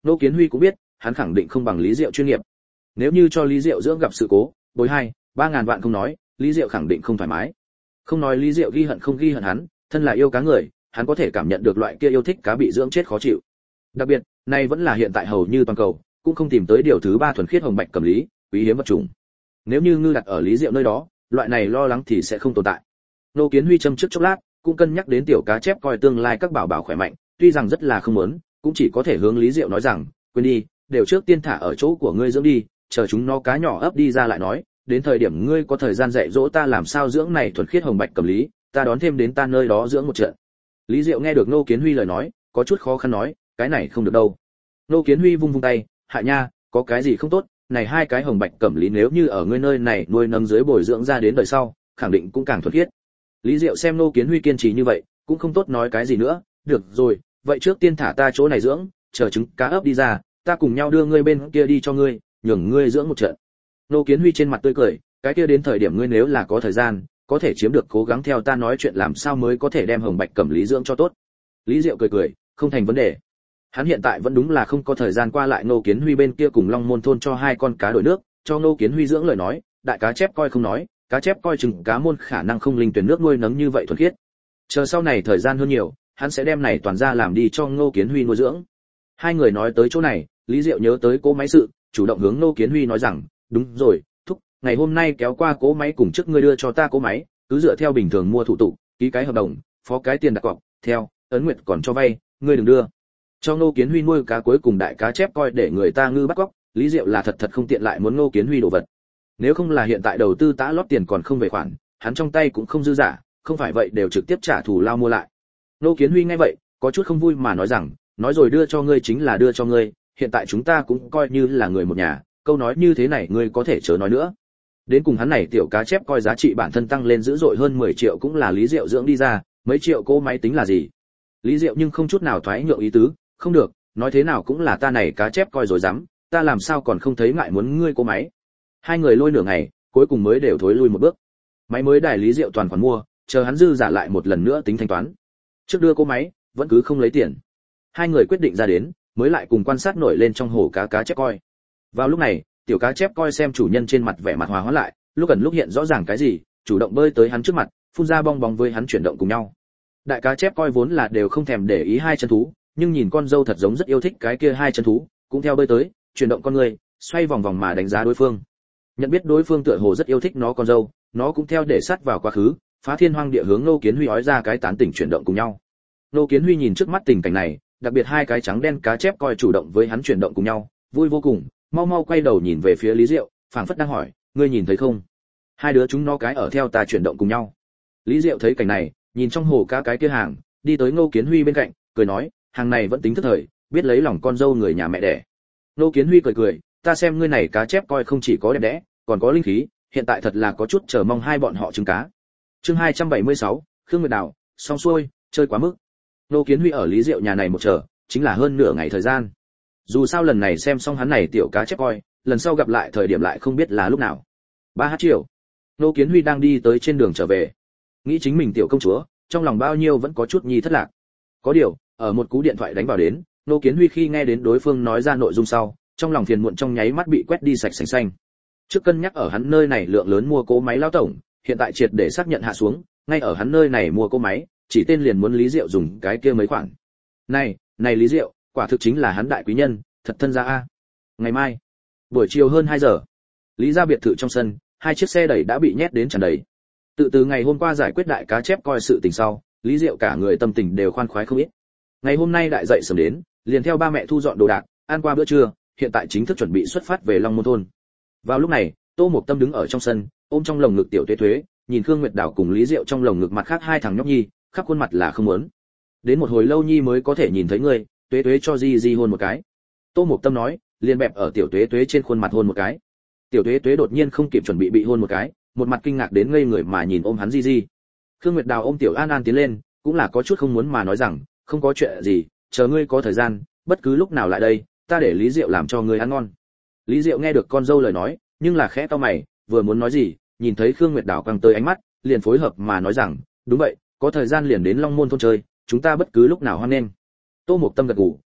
A: Nô Kiến Huy cũng biết, hắn khẳng định không bằng Lý Diệu chuyên nghiệp. Nếu như cho Lý Diệu dưỡng gặp sự cố, bồi hai, ba ngàn vạn không nói, Lý Diệu khẳng định không thoải mái. Không nói Lý Diệu ghi hận không ghi hận hắn, thân là yêu cá người, hắn có thể cảm nhận được loại kia yêu thích cá bị dưỡng chết khó chịu. Đặc biệt, này vẫn là hiện tại hầu như toàn cầu, cũng không tìm tới điều thứ ba thuần khiết hồng bạch cẩm lý, quý hiếm vật chủng. Nếu như ngư đặt ở Lý Diệu nơi đó, loại này lo lắng thì sẽ không tồn tại. Nô Kiến Huy châm trước chốc lát, cũng cân nhắc đến tiểu cá chép coi tương lai các bảo bảo khỏe mạnh, tuy rằng rất là không muốn, cũng chỉ có thể hướng Lý Diệu nói rằng, quên đi, đều trước tiên thả ở chỗ của ngươi dưỡng đi, chờ chúng nó cá nhỏ ấp đi ra lại nói, đến thời điểm ngươi có thời gian dạy dỗ ta làm sao dưỡng này thuần khiết hồng bạch cẩm lý, ta đón thêm đến ta nơi đó dưỡng một trận. Lý Diệu nghe được Nô Kiến Huy lời nói, có chút khó khăn nói, cái này không được đâu. Nô Kiến Huy vung vung tay, hạ nha, có cái gì không tốt, này hai cái hồng bạch cẩm lý nếu như ở ngươi nơi này nuôi nấng dưới bồi dưỡng ra đến đời sau, khẳng định cũng càng thuần khiết. Lý Diệu xem Nô Kiến Huy kiên trì như vậy, cũng không tốt nói cái gì nữa, được rồi, vậy trước tiên thả ta chỗ này dưỡng, chờ trứng cá ấp đi ra, ta cùng nhau đưa ngươi bên kia đi cho ngươi, nhường ngươi dưỡng một trận. Nô Kiến Huy trên mặt tươi cười, cái kia đến thời điểm ngươi nếu là có thời gian, có thể chiếm được cố gắng theo ta nói chuyện làm sao mới có thể đem hồng bạch cẩm lý dưỡng cho tốt. Lý Diệu cười cười, không thành vấn đề. Hắn hiện tại vẫn đúng là không có thời gian qua lại Nô Kiến Huy bên kia cùng Long Môn thôn cho hai con cá đổi nước, cho Nô Kiến Huy dưỡng lời nói, đại cá chép coi không nói, cá chép coi chừng cá môn khả năng không linh tuyển nước nuôi nấng như vậy thuần khiết. Chờ sau này thời gian hơn nhiều, hắn sẽ đem này toàn ra làm đi cho Nô Kiến Huy nuôi dưỡng. Hai người nói tới chỗ này, Lý Diệu nhớ tới cỗ máy sự, chủ động hướng Nô Kiến Huy nói rằng, đúng rồi, thúc, ngày hôm nay kéo qua cỗ máy cùng trước ngươi đưa cho ta cỗ máy, cứ dựa theo bình thường mua thủ tục, ký cái hợp đồng, phó cái tiền đặt cọc, theo, ấn nguyệt còn cho vay, ngươi đừng đưa. Cho Nô Kiến Huy nuôi cá cuối cùng đại cá chép coi để người ta ngư bắt cóc, Lý Diệu là thật thật không tiện lại muốn Nô Kiến Huy đồ vật. Nếu không là hiện tại đầu tư tã lót tiền còn không về khoản, hắn trong tay cũng không dư giả, không phải vậy đều trực tiếp trả thù lao mua lại. Nô Kiến Huy nghe vậy, có chút không vui mà nói rằng, nói rồi đưa cho ngươi chính là đưa cho ngươi, hiện tại chúng ta cũng coi như là người một nhà, câu nói như thế này ngươi có thể chớ nói nữa. Đến cùng hắn này tiểu cá chép coi giá trị bản thân tăng lên dữ dội hơn mười triệu cũng là Lý Diệu dưỡng đi ra, mấy triệu cô máy tính là gì? Lý Diệu nhưng không chút nào thoái nhượng ý tứ, không được, nói thế nào cũng là ta này cá chép coi rồi dám, ta làm sao còn không thấy ngại muốn ngươi cô máy. Hai người lôi nửa ngày, cuối cùng mới đều thối lui một bước. Máy mới đài Lý Diệu toàn khoản mua, chờ hắn dư giả lại một lần nữa tính thanh toán. Trước đưa cô máy, vẫn cứ không lấy tiền. Hai người quyết định ra đến, mới lại cùng quan sát nổi lên trong hồ cá cá chép coi. Vào lúc này, tiểu cá chép coi xem chủ nhân trên mặt vẻ mặt hòa hóa lại, lúc gần lúc hiện rõ ràng cái gì, chủ động bơi tới hắn trước mặt, phun ra bong bóng với hắn chuyển động cùng nhau. Đại cá chép coi vốn là đều không thèm để ý hai chân thú, nhưng nhìn con dâu thật giống rất yêu thích cái kia hai chân thú, cũng theo bơi tới, chuyển động con người, xoay vòng vòng mà đánh giá đối phương. Nhận biết đối phương tựa hồ rất yêu thích nó con dâu, nó cũng theo để sát vào quá khứ, phá thiên hoang địa hướng Nô Kiến Huy ói ra cái tán tỉnh chuyển động cùng nhau. Nô Kiến Huy nhìn trước mắt tình cảnh này, đặc biệt hai cái trắng đen cá chép coi chủ động với hắn chuyển động cùng nhau, vui vô cùng, mau mau quay đầu nhìn về phía Lý Diệu, phảng phất đang hỏi, ngươi nhìn thấy không? Hai đứa chúng nó cái ở theo ta chuyển động cùng nhau. Lý Diệu thấy cảnh này, nhìn trong hồ cá cái kia hàng, đi tới Nô Kiến Huy bên cạnh, cười nói, hàng này vẫn tính thức thời, biết lấy lòng con dâu người nhà mẹ đẻ. Nô Kiến Huy cười cười, ta xem ngươi này cá chép coi không chỉ có đẹp đẽ, còn có linh khí, hiện tại thật là có chút chờ mong hai bọn họ trứng cá. Chương hai trăm bảy mươi sáu, Khương Nguyệt Đào, xong xuôi, chơi quá mức. Nô Kiến Huy ở Lý Diệu nhà này một chờ, chính là hơn nửa ngày thời gian. Dù sao lần này xem xong hắn này tiểu cá chép coi, lần sau gặp lại thời điểm lại không biết là lúc nào. Ba h chiều. Nô Kiến Huy đang đi tới trên đường trở về. Nghĩ chính mình tiểu công chúa, trong lòng bao nhiêu vẫn có chút nhi thất lạc. Có điều, ở một cú điện thoại đánh vào đến, Nô Kiến Huy khi nghe đến đối phương nói ra nội dung sau, trong lòng phiền muộn trong nháy mắt bị quét đi sạch sành xanh. Trước cân nhắc ở hắn nơi này lượng lớn mua cố máy lao tổng, hiện tại triệt để xác nhận hạ xuống, ngay ở hắn nơi này mua cố máy, chỉ tên liền muốn Lý Diệu dùng cái kia mấy khoản. Này, này Lý Diệu, quả thực chính là hắn đại quý nhân, thật thân gia a. Ngày mai, buổi chiều hơn hai giờ, Lý gia biệt thự trong sân, hai chiếc xe đẩy đã bị nhét đến tràn đầy. Tự từ ngày hôm qua giải quyết đại cá chép coi sự tình sau, Lý Diệu cả người tâm tình đều khoan khoái không ít. Ngày hôm nay đại dậy sớm đến, liền theo ba mẹ thu dọn đồ đạc, ăn qua bữa trưa, hiện tại chính thức chuẩn bị xuất phát về Long Môn thôn. Vào lúc này, Tô Mộc Tâm đứng ở trong sân, ôm trong lồng ngực tiểu Tuế Tuế, nhìn Khương Nguyệt Đào cùng Lý Diệu trong lồng ngực mặt khác hai thằng nhóc nhi, khắp khuôn mặt là không muốn. Đến một hồi lâu nhi mới có thể nhìn thấy ngươi, Tuế Tuế cho Di Di hôn một cái. Tô Mộc Tâm nói, liền bẹp ở tiểu Tuế Tuế trên khuôn mặt hôn một cái. Tiểu Tuế Tuế đột nhiên không kịp chuẩn bị bị hôn một cái, một mặt kinh ngạc đến ngây người mà nhìn ôm hắn Di Di. Khương Nguyệt Đào ôm tiểu An An tiến lên, cũng là có chút không muốn mà nói rằng, không có chuyện gì, chờ ngươi có thời gian, bất cứ lúc nào lại đây, ta để Lý Diệu làm cho ngươi ăn ngon. Lý Diệu nghe được con dâu lời nói, nhưng là khẽ cau mày, vừa muốn nói gì, nhìn thấy Khương Nguyệt Đào căng tới ánh mắt, liền phối hợp mà nói rằng, đúng vậy, có thời gian liền đến Long Môn thôn chơi, chúng ta bất cứ lúc nào hoan nghênh. Tô Mộc Tâm gật gù, được,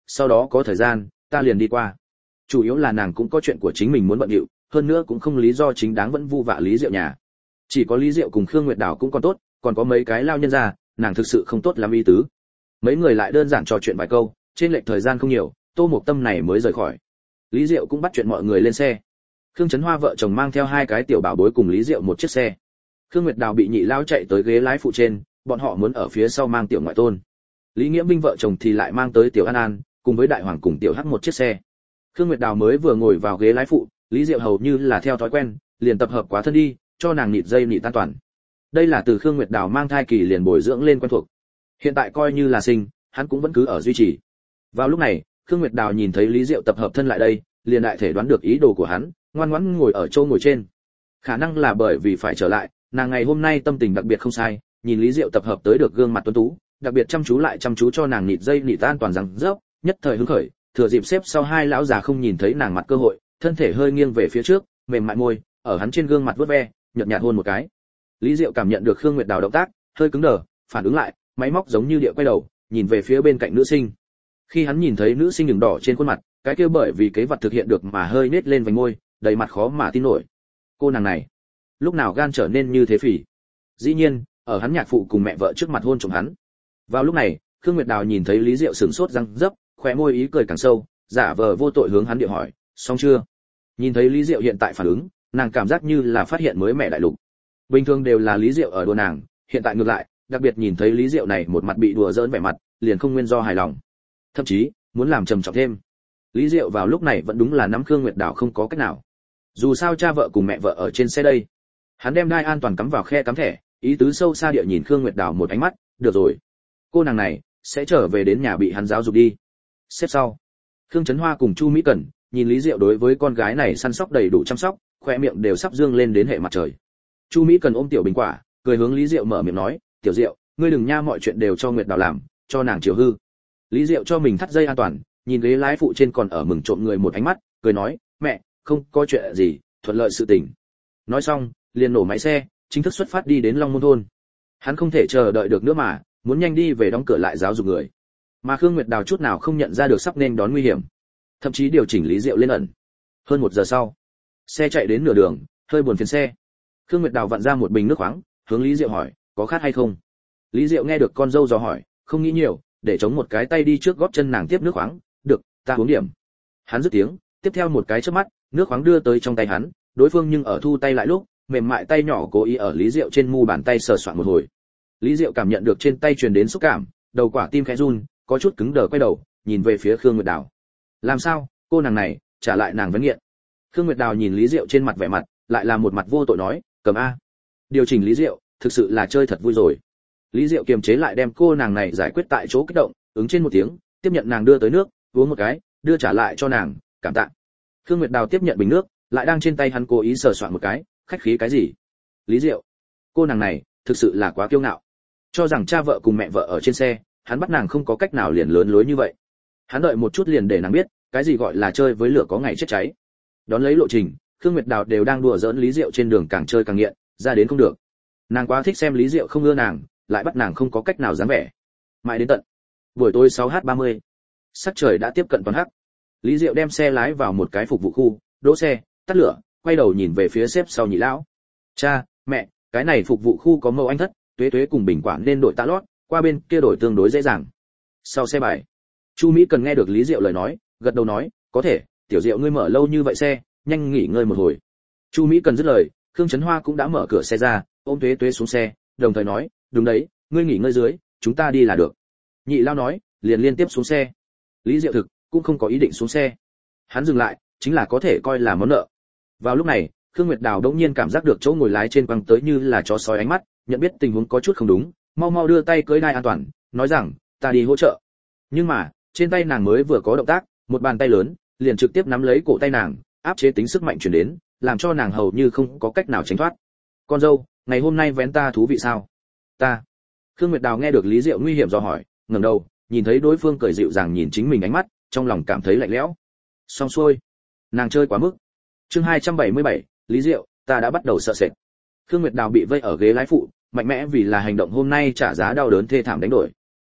A: sau đó có thời gian ta liền đi qua. Chủ yếu là nàng cũng có chuyện của chính mình muốn bận rộn, hơn nữa cũng không lý do chính đáng vẫn vu vạ Lý Diệu nhà. Chỉ có Lý Diệu cùng Khương Nguyệt Đào cũng còn tốt, còn có mấy cái lao nhân ra, nàng thực sự không tốt lắm ý tứ. Mấy người lại đơn giản trò chuyện vài câu, trên lệch thời gian không nhiều, Tô Mộc Tâm này mới rời khỏi. Lý Diệu cũng bắt chuyện mọi người lên xe. Khương Chấn Hoa vợ chồng mang theo hai cái tiểu bảo bối cùng Lý Diệu một chiếc xe. Khương Nguyệt Đào bị nhị lao chạy tới ghế lái phụ trên, bọn họ muốn ở phía sau mang tiểu ngoại tôn. Lý Nghĩa Minh vợ chồng thì lại mang tới tiểu An An, cùng với đại hoàng cùng tiểu Hắc một chiếc xe. Khương Nguyệt Đào mới vừa ngồi vào ghế lái phụ, Lý Diệu hầu như là theo thói quen, liền tập hợp quá thân đi, cho nàng nịt dây nịt an toàn. Đây là từ Khương Nguyệt Đào mang thai kỳ liền bồi dưỡng lên quen thuộc. Hiện tại coi như là sinh, hắn cũng vẫn cứ ở duy trì. Vào lúc này, Khương Nguyệt Đào nhìn thấy Lý Diệu tập hợp thân lại đây, liền đại thể đoán được ý đồ của hắn, ngoan ngoãn ngồi ở chỗ ngồi trên. Khả năng là bởi vì phải trở lại, nàng ngày hôm nay tâm tình đặc biệt không sai, nhìn Lý Diệu tập hợp tới được gương mặt tuấn tú, đặc biệt chăm chú lại chăm chú cho nàng nịt dây nịt an toàn rằng rớp, nhất thời hứng khởi, thừa dịp xếp sau hai lão già không nhìn thấy nàng mặt cơ hội, thân thể hơi nghiêng về phía trước, mềm mại môi, ở hắn trên gương mặt vuốt ve, nhợt nhạt hôn một cái. Lý Diệu cảm nhận được Khương Nguyệt Đào động tác, hơi cứng đờ, phản ứng lại, máy móc giống như địa quay đầu, nhìn về phía bên cạnh nữ sinh. Khi hắn nhìn thấy nữ sinh ửng đỏ trên khuôn mặt, cái kia bởi vì kế vật thực hiện được mà hơi nết lên vành môi, đầy mặt khó mà tin nổi. Cô nàng này, lúc nào gan trở nên như thế phỉ? Dĩ nhiên, ở hắn nhạc phụ cùng mẹ vợ trước mặt hôn trộm hắn. Vào lúc này, Khương Nguyệt Đào nhìn thấy Lý Diệu sững sốt răng rấp, khóe môi ý cười càng sâu, giả vờ vô tội hướng hắn địa hỏi, xong chưa? Nhìn thấy Lý Diệu hiện tại phản ứng, nàng cảm giác như là phát hiện mới mẹ đại lục. Bình thường đều là Lý Diệu ở đùa nàng, hiện tại ngược lại, đặc biệt nhìn thấy Lý Diệu này một mặt bị đùa giỡn vẻ mặt, liền không nguyên do hài lòng, thậm chí muốn làm trầm trọng thêm. Lý Diệu vào lúc này vẫn đúng là nắm Khương Nguyệt Đào không có cách nào. Dù sao cha vợ cùng mẹ vợ ở trên xe đây. Hắn đem đai an toàn cắm vào khe cắm thẻ, ý tứ sâu xa địa nhìn Khương Nguyệt Đào một ánh mắt, được rồi, cô nàng này sẽ trở về đến nhà bị hắn giáo dục đi. Xếp sau, Khương Chấn Hoa cùng Chu Mỹ Cẩn nhìn Lý Diệu đối với con gái này săn sóc đầy đủ chăm sóc, khoe miệng đều sắp dương lên đến hệ mặt trời. Chu Mỹ Cẩn ôm tiểu bình quả, cười hướng Lý Diệu mở miệng nói, tiểu Diệu, ngươi đừng nha mọi chuyện đều cho Nguyệt Đào làm, cho nàng chiều hư. Lý Diệu cho mình thắt dây an toàn, nhìn ghế lái phụ trên còn ở mừng trộm người một ánh mắt, cười nói, mẹ, không có chuyện gì, thuận lợi sự tình. Nói xong, liền nổ máy xe, chính thức xuất phát đi đến Long Môn thôn. Hắn không thể chờ đợi được nữa mà, muốn nhanh đi về đóng cửa lại giáo dục người. Mà Khương Nguyệt Đào chút nào không nhận ra được sắp nên đón nguy hiểm, thậm chí điều chỉnh Lý Diệu lên ẩn. Hơn một giờ sau, xe chạy đến nửa đường, hơi buồn phiền xe. Khương Nguyệt Đào vặn ra một bình nước khoáng, hướng Lý Diệu hỏi, có khát hay không? Lý Diệu nghe được con dâu dò hỏi, không nghĩ nhiều, để chống một cái tay đi trước góp chân nàng tiếp nước khoáng, được, ta uống điểm. Hắn dứt tiếng, tiếp theo một cái chớp mắt, nước khoáng đưa tới trong tay hắn, đối phương nhưng ở thu tay lại lúc, mềm mại tay nhỏ cố ý ở Lý Diệu trên mu bàn tay sờ soạn một hồi. Lý Diệu cảm nhận được trên tay truyền đến xúc cảm, đầu quả tim khẽ run, có chút cứng đờ quay đầu, nhìn về phía Khương Nguyệt Đào. Làm sao, cô nàng này, trả lại nàng vấn nghiện. Khương Nguyệt Đào nhìn Lý Diệu trên mặt vẻ mặt, lại là một mặt vô tội nói, cầm a. Điều chỉnh Lý Diệu, thực sự là chơi thật vui rồi. Lý Diệu kiềm chế lại đem cô nàng này giải quyết tại chỗ kích động, ứng trên một tiếng, tiếp nhận nàng đưa tới nước, uống một cái, đưa trả lại cho nàng, cảm tạ. Khương Nguyệt Đào tiếp nhận bình nước, lại đang trên tay hắn cố ý sờ soạn một cái, khách khí cái gì? Lý Diệu, cô nàng này, thực sự là quá kiêu ngạo. Cho rằng cha vợ cùng mẹ vợ ở trên xe, hắn bắt nàng không có cách nào liền lớn lối như vậy. Hắn đợi một chút liền để nàng biết, cái gì gọi là chơi với lửa có ngày chết cháy. Đón lấy lộ trình, Khương Nguyệt Đào đều đang đùa giỡn Lý Diệu trên đường càng chơi càng nghiện, ra đến không được. Nàng quá thích xem Lý Diệu không ưa nàng, lại bắt nàng không có cách nào dám vẻ. Mãi đến tận buổi tối sáu h ba mươi, sắc trời đã tiếp cận toàn hắc. Lý Diệu đem xe lái vào một cái phục vụ khu, đỗ xe, tắt lửa, quay đầu nhìn về phía xếp sau nhị lão. Cha, mẹ, cái này phục vụ khu có mẫu anh thất, tuế tuế cùng bình quản nên đổi tạ lót, qua bên kia đổi tương đối dễ dàng. Sau xe bài, Chu Mỹ Cần nghe được Lý Diệu lời nói, gật đầu nói, có thể, tiểu Diệu ngươi mở lâu như vậy xe, nhanh nghỉ ngơi một hồi. Chu Mỹ Cần dứt lời, Khương Chấn Hoa cũng đã mở cửa xe ra, ôm tuế tuế xuống xe, đồng thời nói, đúng đấy, ngươi nghỉ ngơi dưới, chúng ta đi là được. Nhị lão nói, liền liên tiếp xuống xe. Lý Diệu thực cũng không có ý định xuống xe. Hắn dừng lại, chính là có thể coi là món nợ. Vào lúc này, Khương Nguyệt Đào đống nhiên cảm giác được chỗ ngồi lái trên quăng tới như là chó sói ánh mắt, nhận biết tình huống có chút không đúng, mau mau đưa tay cưỡi đai an toàn, nói rằng, ta đi hỗ trợ. Nhưng mà, trên tay nàng mới vừa có động tác, một bàn tay lớn liền trực tiếp nắm lấy cổ tay nàng, áp chế tính sức mạnh truyền đến, làm cho nàng hầu như không có cách nào tránh thoát. Con dâu, ngày hôm nay vén ta thú vị sao? Ta. Khương Nguyệt Đào nghe được Lý Diệu nguy hiểm do hỏi, ngẩng đầu, nhìn thấy đối phương cười dịu dàng nhìn chính mình ánh mắt, trong lòng cảm thấy lạnh lẽo. Xong xuôi, nàng chơi quá mức. Chương hai trăm bảy mươi bảy, Lý Diệu, ta đã bắt đầu sợ sệt. Khương Nguyệt Đào bị vây ở ghế lái phụ, mạnh mẽ vì là hành động hôm nay trả giá đau đớn thê thảm đánh đổi.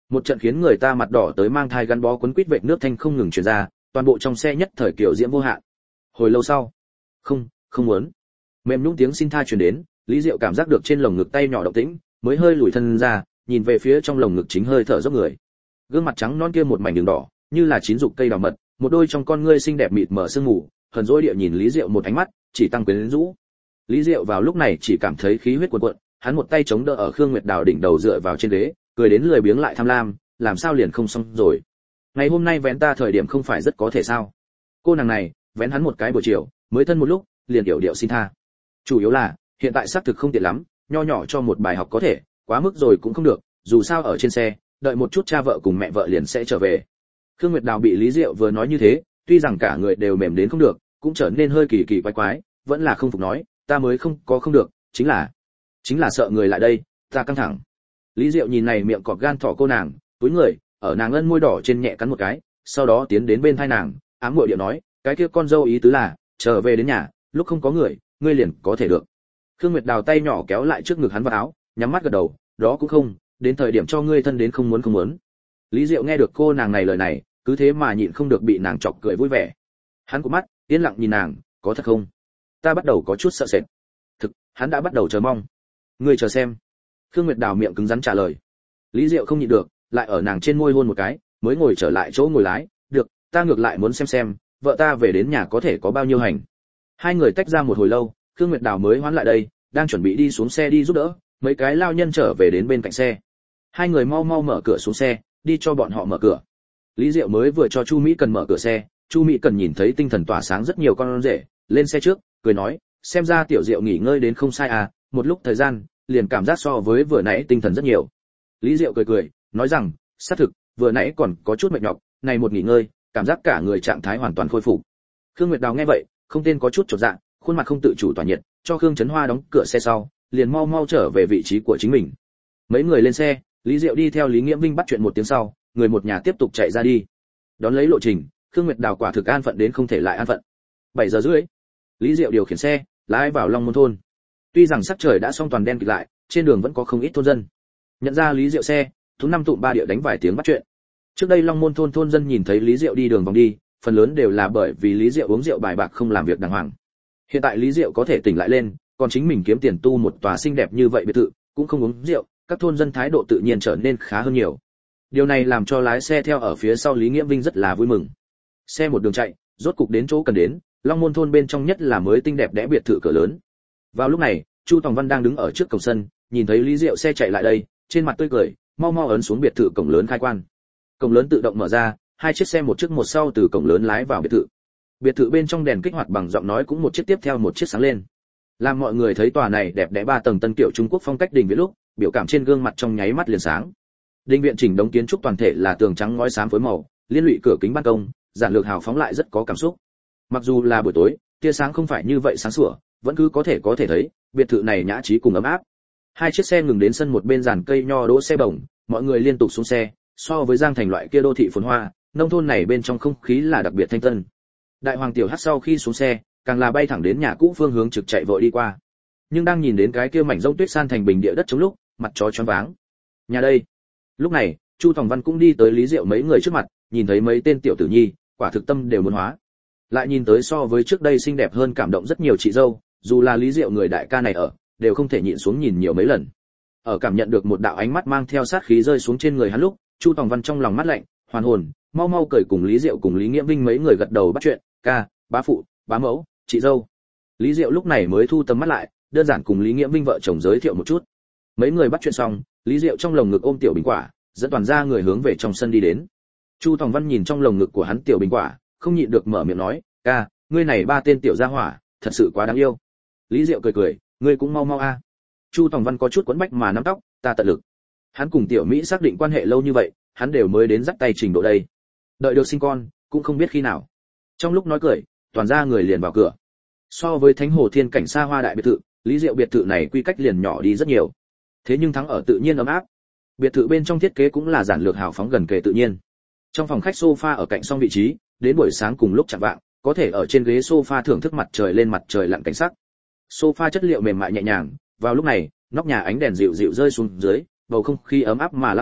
A: Một trận khiến người ta mặt đỏ tới mang thai gắn bó quấn quýt vệt nước thanh không ngừng truyền ra, toàn bộ trong xe nhất thời kiểu diễm vô hạn. Hồi lâu sau, không, không muốn. Mềm nhũn tiếng xin tha truyền đến, Lý Diệu cảm giác được trên lồng ngực tay nhỏ động tĩnh, mới hơi lùi thân ra, nhìn về phía trong lồng ngực chính hơi thở dốc người. Gương mặt trắng non kia một mảnh đường đỏ, như là chín dục cây đào mật, một đôi trong con ngươi xinh đẹp mịt mờ sương mù, hờn dỗi địa nhìn Lý Diệu một ánh mắt, chỉ tăng quyến rũ. Lý Diệu vào lúc này chỉ cảm thấy khí huyết cuồn cuộn, hắn một tay chống đỡ ở Khương Nguyệt Đào đỉnh đầu dựa vào trên ghế, cười đến lười biếng lại tham lam, làm sao liền không xong rồi. Ngày hôm nay vén ta thời điểm không phải rất có thể sao? Cô nàng này, vén hắn một cái buổi chiều, mới thân một lúc, liền điệu điệu xin tha. Chủ yếu là, hiện tại xác thực không tiện lắm, nho nhỏ cho một bài học có thể, quá mức rồi cũng không được, dù sao ở trên xe, đợi một chút cha vợ cùng mẹ vợ liền sẽ trở về. Khương Nguyệt Đào bị Lý Diệu vừa nói như thế, tuy rằng cả người đều mềm đến không được, cũng trở nên hơi kỳ kỳ quái quái, vẫn là không phục nói, ta mới không có không được, chính là chính là sợ người lại đây, ta căng thẳng. Lý Diệu nhìn này miệng cọp gan thỏ cô nàng, túi người, ở nàng ân môi đỏ trên nhẹ cắn một cái, sau đó tiến đến bên tai nàng, ám muội điệu nói, cái kia con dâu ý tứ là, trở về đến nhà, lúc không có người, ngươi liền có thể được. Khương Nguyệt Đào tay nhỏ kéo lại trước ngực hắn vào áo, nhắm mắt gật đầu, đó cũng không, đến thời điểm cho ngươi thân đến không muốn không muốn. Lý Diệu nghe được cô nàng này lời này, cứ thế mà nhịn không được bị nàng chọc cười vui vẻ. Hắn cụp mắt, yên lặng nhìn nàng, có thật không? Ta bắt đầu có chút sợ sệt. Thực, hắn đã bắt đầu chờ mong. Ngươi chờ xem. Khương Nguyệt Đào miệng cứng rắn trả lời. Lý Diệu không nhịn được, lại ở nàng trên môi hôn một cái, mới ngồi trở lại chỗ ngồi lái, được, ta ngược lại muốn xem xem, vợ ta về đến nhà có thể có bao nhiêu hành. Hai người tách ra một hồi lâu, Khương Nguyệt Đào mới hoán lại đây, đang chuẩn bị đi xuống xe đi giúp đỡ, mấy cái lao nhân trở về đến bên cạnh xe. Hai người mau mau mở cửa xuống xe, đi cho bọn họ mở cửa. Lý Diệu mới vừa cho Chu Mỹ Cần mở cửa xe, Chu Mỹ Cần nhìn thấy tinh thần tỏa sáng rất nhiều con rể, lên xe trước, cười nói, xem ra tiểu Diệu nghỉ ngơi đến không sai à, một lúc thời gian, liền cảm giác so với vừa nãy tinh thần rất nhiều. Lý Diệu cười cười, nói rằng, xác thực, vừa nãy còn có chút mệt nhọc, này một nghỉ ngơi, cảm giác cả người trạng thái hoàn toàn khôi phục. Khương Nguyệt Đào nghe vậy, không tên có chút chột dạ, khuôn mặt không tự chủ tỏa nhiệt, cho Khương Chấn Hoa đóng cửa xe sau, liền mau mau trở về vị trí của chính mình. Mấy người lên xe, Lý Diệu đi theo Lý Nghiễm Vinh bắt chuyện một tiếng sau, người một nhà tiếp tục chạy ra đi. Đón lấy lộ trình, Khương Nguyệt Đào quả thực an phận đến không thể lại an phận. bảy giờ rưỡi, Lý Diệu điều khiển xe, lái vào Long Môn thôn. Tuy rằng sắc trời đã xong toàn đen kịt lại, trên đường vẫn có không ít thôn dân. Nhận ra Lý Diệu xe, Tú Năm tụm ba địa đánh vài tiếng bắt chuyện. Trước đây Long Môn thôn thôn dân nhìn thấy Lý Diệu đi đường vòng đi, phần lớn đều là bởi vì Lý Diệu uống rượu bài bạc không làm việc đàng hoàng. Hiện tại Lý Diệu có thể tỉnh lại lên, còn chính mình kiếm tiền tu một tòa xinh đẹp như vậy biệt thự, cũng không uống rượu, các thôn dân thái độ tự nhiên trở nên khá hơn nhiều. Điều này làm cho lái xe theo ở phía sau Lý Nghiễm Vinh rất là vui mừng. Xe một đường chạy, rốt cục đến chỗ cần đến, Long Môn thôn bên trong nhất là mới tinh đẹp đẽ biệt thự cửa lớn. Vào lúc này, Chu Tòng Văn đang đứng ở trước cổng sân, nhìn thấy Lý Diệu xe chạy lại đây, trên mặt tươi cười, mau mau ấn xuống biệt thự cổng lớn khai quan. Cổng lớn tự động mở ra, hai chiếc xe một trước một sau từ cổng lớn lái vào biệt thự. Biệt thự bên trong đèn kích hoạt bằng giọng nói cũng một chiếc tiếp theo một chiếc sáng lên. Làm mọi người thấy tòa này đẹp đẽ ba tầng tân kiểu Trung Quốc phong cách đình viện lúc, biểu cảm trên gương mặt trong nháy mắt liền sáng. Đình viện chỉnh đống kiến trúc toàn thể là tường trắng ngói xám phối màu, liên lụy cửa kính ban công, giản lược hào phóng lại rất có cảm xúc. Mặc dù là buổi tối, tia sáng không phải như vậy sáng sủa, vẫn cứ có thể có thể thấy, biệt thự này nhã trí cùng ấm áp. Hai chiếc xe ngừng đến sân một bên giàn cây nho đỗ xe bồng, mọi người liên tục xuống xe, so với Giang Thành loại kia đô thị phồn hoa, nông thôn này bên trong không khí là đặc biệt thanh tân. Đại Hoàng Tiểu Hắc sau khi xuống xe, càng là bay thẳng đến nhà cũ phương hướng trực chạy vội đi qua. Nhưng đang nhìn đến cái kia mảnh rông tuyết san thành bình địa đất chống lúc, mặt chó choáng váng. Nhà đây. Lúc này, Chu Tòng Văn cũng đi tới Lý Diệu mấy người trước mặt, nhìn thấy mấy tên tiểu tử nhi, quả thực tâm đều muốn hóa. Lại nhìn tới so với trước đây xinh đẹp hơn cảm động rất nhiều chị dâu, dù là Lý Diệu người đại ca này ở, đều không thể nhịn xuống nhìn nhiều mấy lần. Ở cảm nhận được một đạo ánh mắt mang theo sát khí rơi xuống trên người hắn lúc, Chu Tòng Văn trong lòng mát lạnh, hoàn hồn, mau mau cởi cùng Lý Diệu cùng Lý Nghiễm Vinh mấy người gật đầu bắt chuyện, ca, bá phụ, bá mẫu, chị dâu. Lý Diệu lúc này mới thu tầm mắt lại, đơn giản cùng Lý Nghiễm Vinh vợ chồng giới thiệu một chút. Mấy người bắt chuyện xong, Lý Diệu trong lồng ngực ôm tiểu bình quả, dẫn toàn ra người hướng về trong sân đi đến. Chu Tòng Văn nhìn trong lồng ngực của hắn tiểu bình quả, không nhịn được mở miệng nói, ca, ngươi này ba tên tiểu gia hỏa, thật sự quá đáng yêu. Lý Diệu cười cười, ngươi cũng mau mau a. Chu Tòng Văn có chút quấn bách mà nắm tóc, ta tận lực. Hắn cùng tiểu Mỹ xác định quan hệ lâu như vậy, hắn đều mới đến dắt tay trình độ đây. Đợi được sinh con, cũng không biết khi nào. Trong lúc nói cười, toàn ra người liền vào cửa. So với Thánh Hồ Thiên cảnh xa hoa đại biệt thự, Lý Diệu biệt thự này quy cách liền nhỏ đi rất nhiều. Thế nhưng thắng ở tự nhiên ấm áp. Biệt thự bên trong thiết kế cũng là giản lược hào phóng gần kề tự nhiên. Trong phòng khách sofa ở cạnh song vị trí, đến buổi sáng cùng lúc chạng vạng, có thể ở trên ghế sofa thưởng thức mặt trời lên mặt trời lặn cảnh sắc. Sofa chất liệu mềm mại nhẹ nhàng, vào lúc này, nóc nhà ánh đèn dịu dịu rơi xuống dưới, bầu không khí ấm áp mà lãng mạn,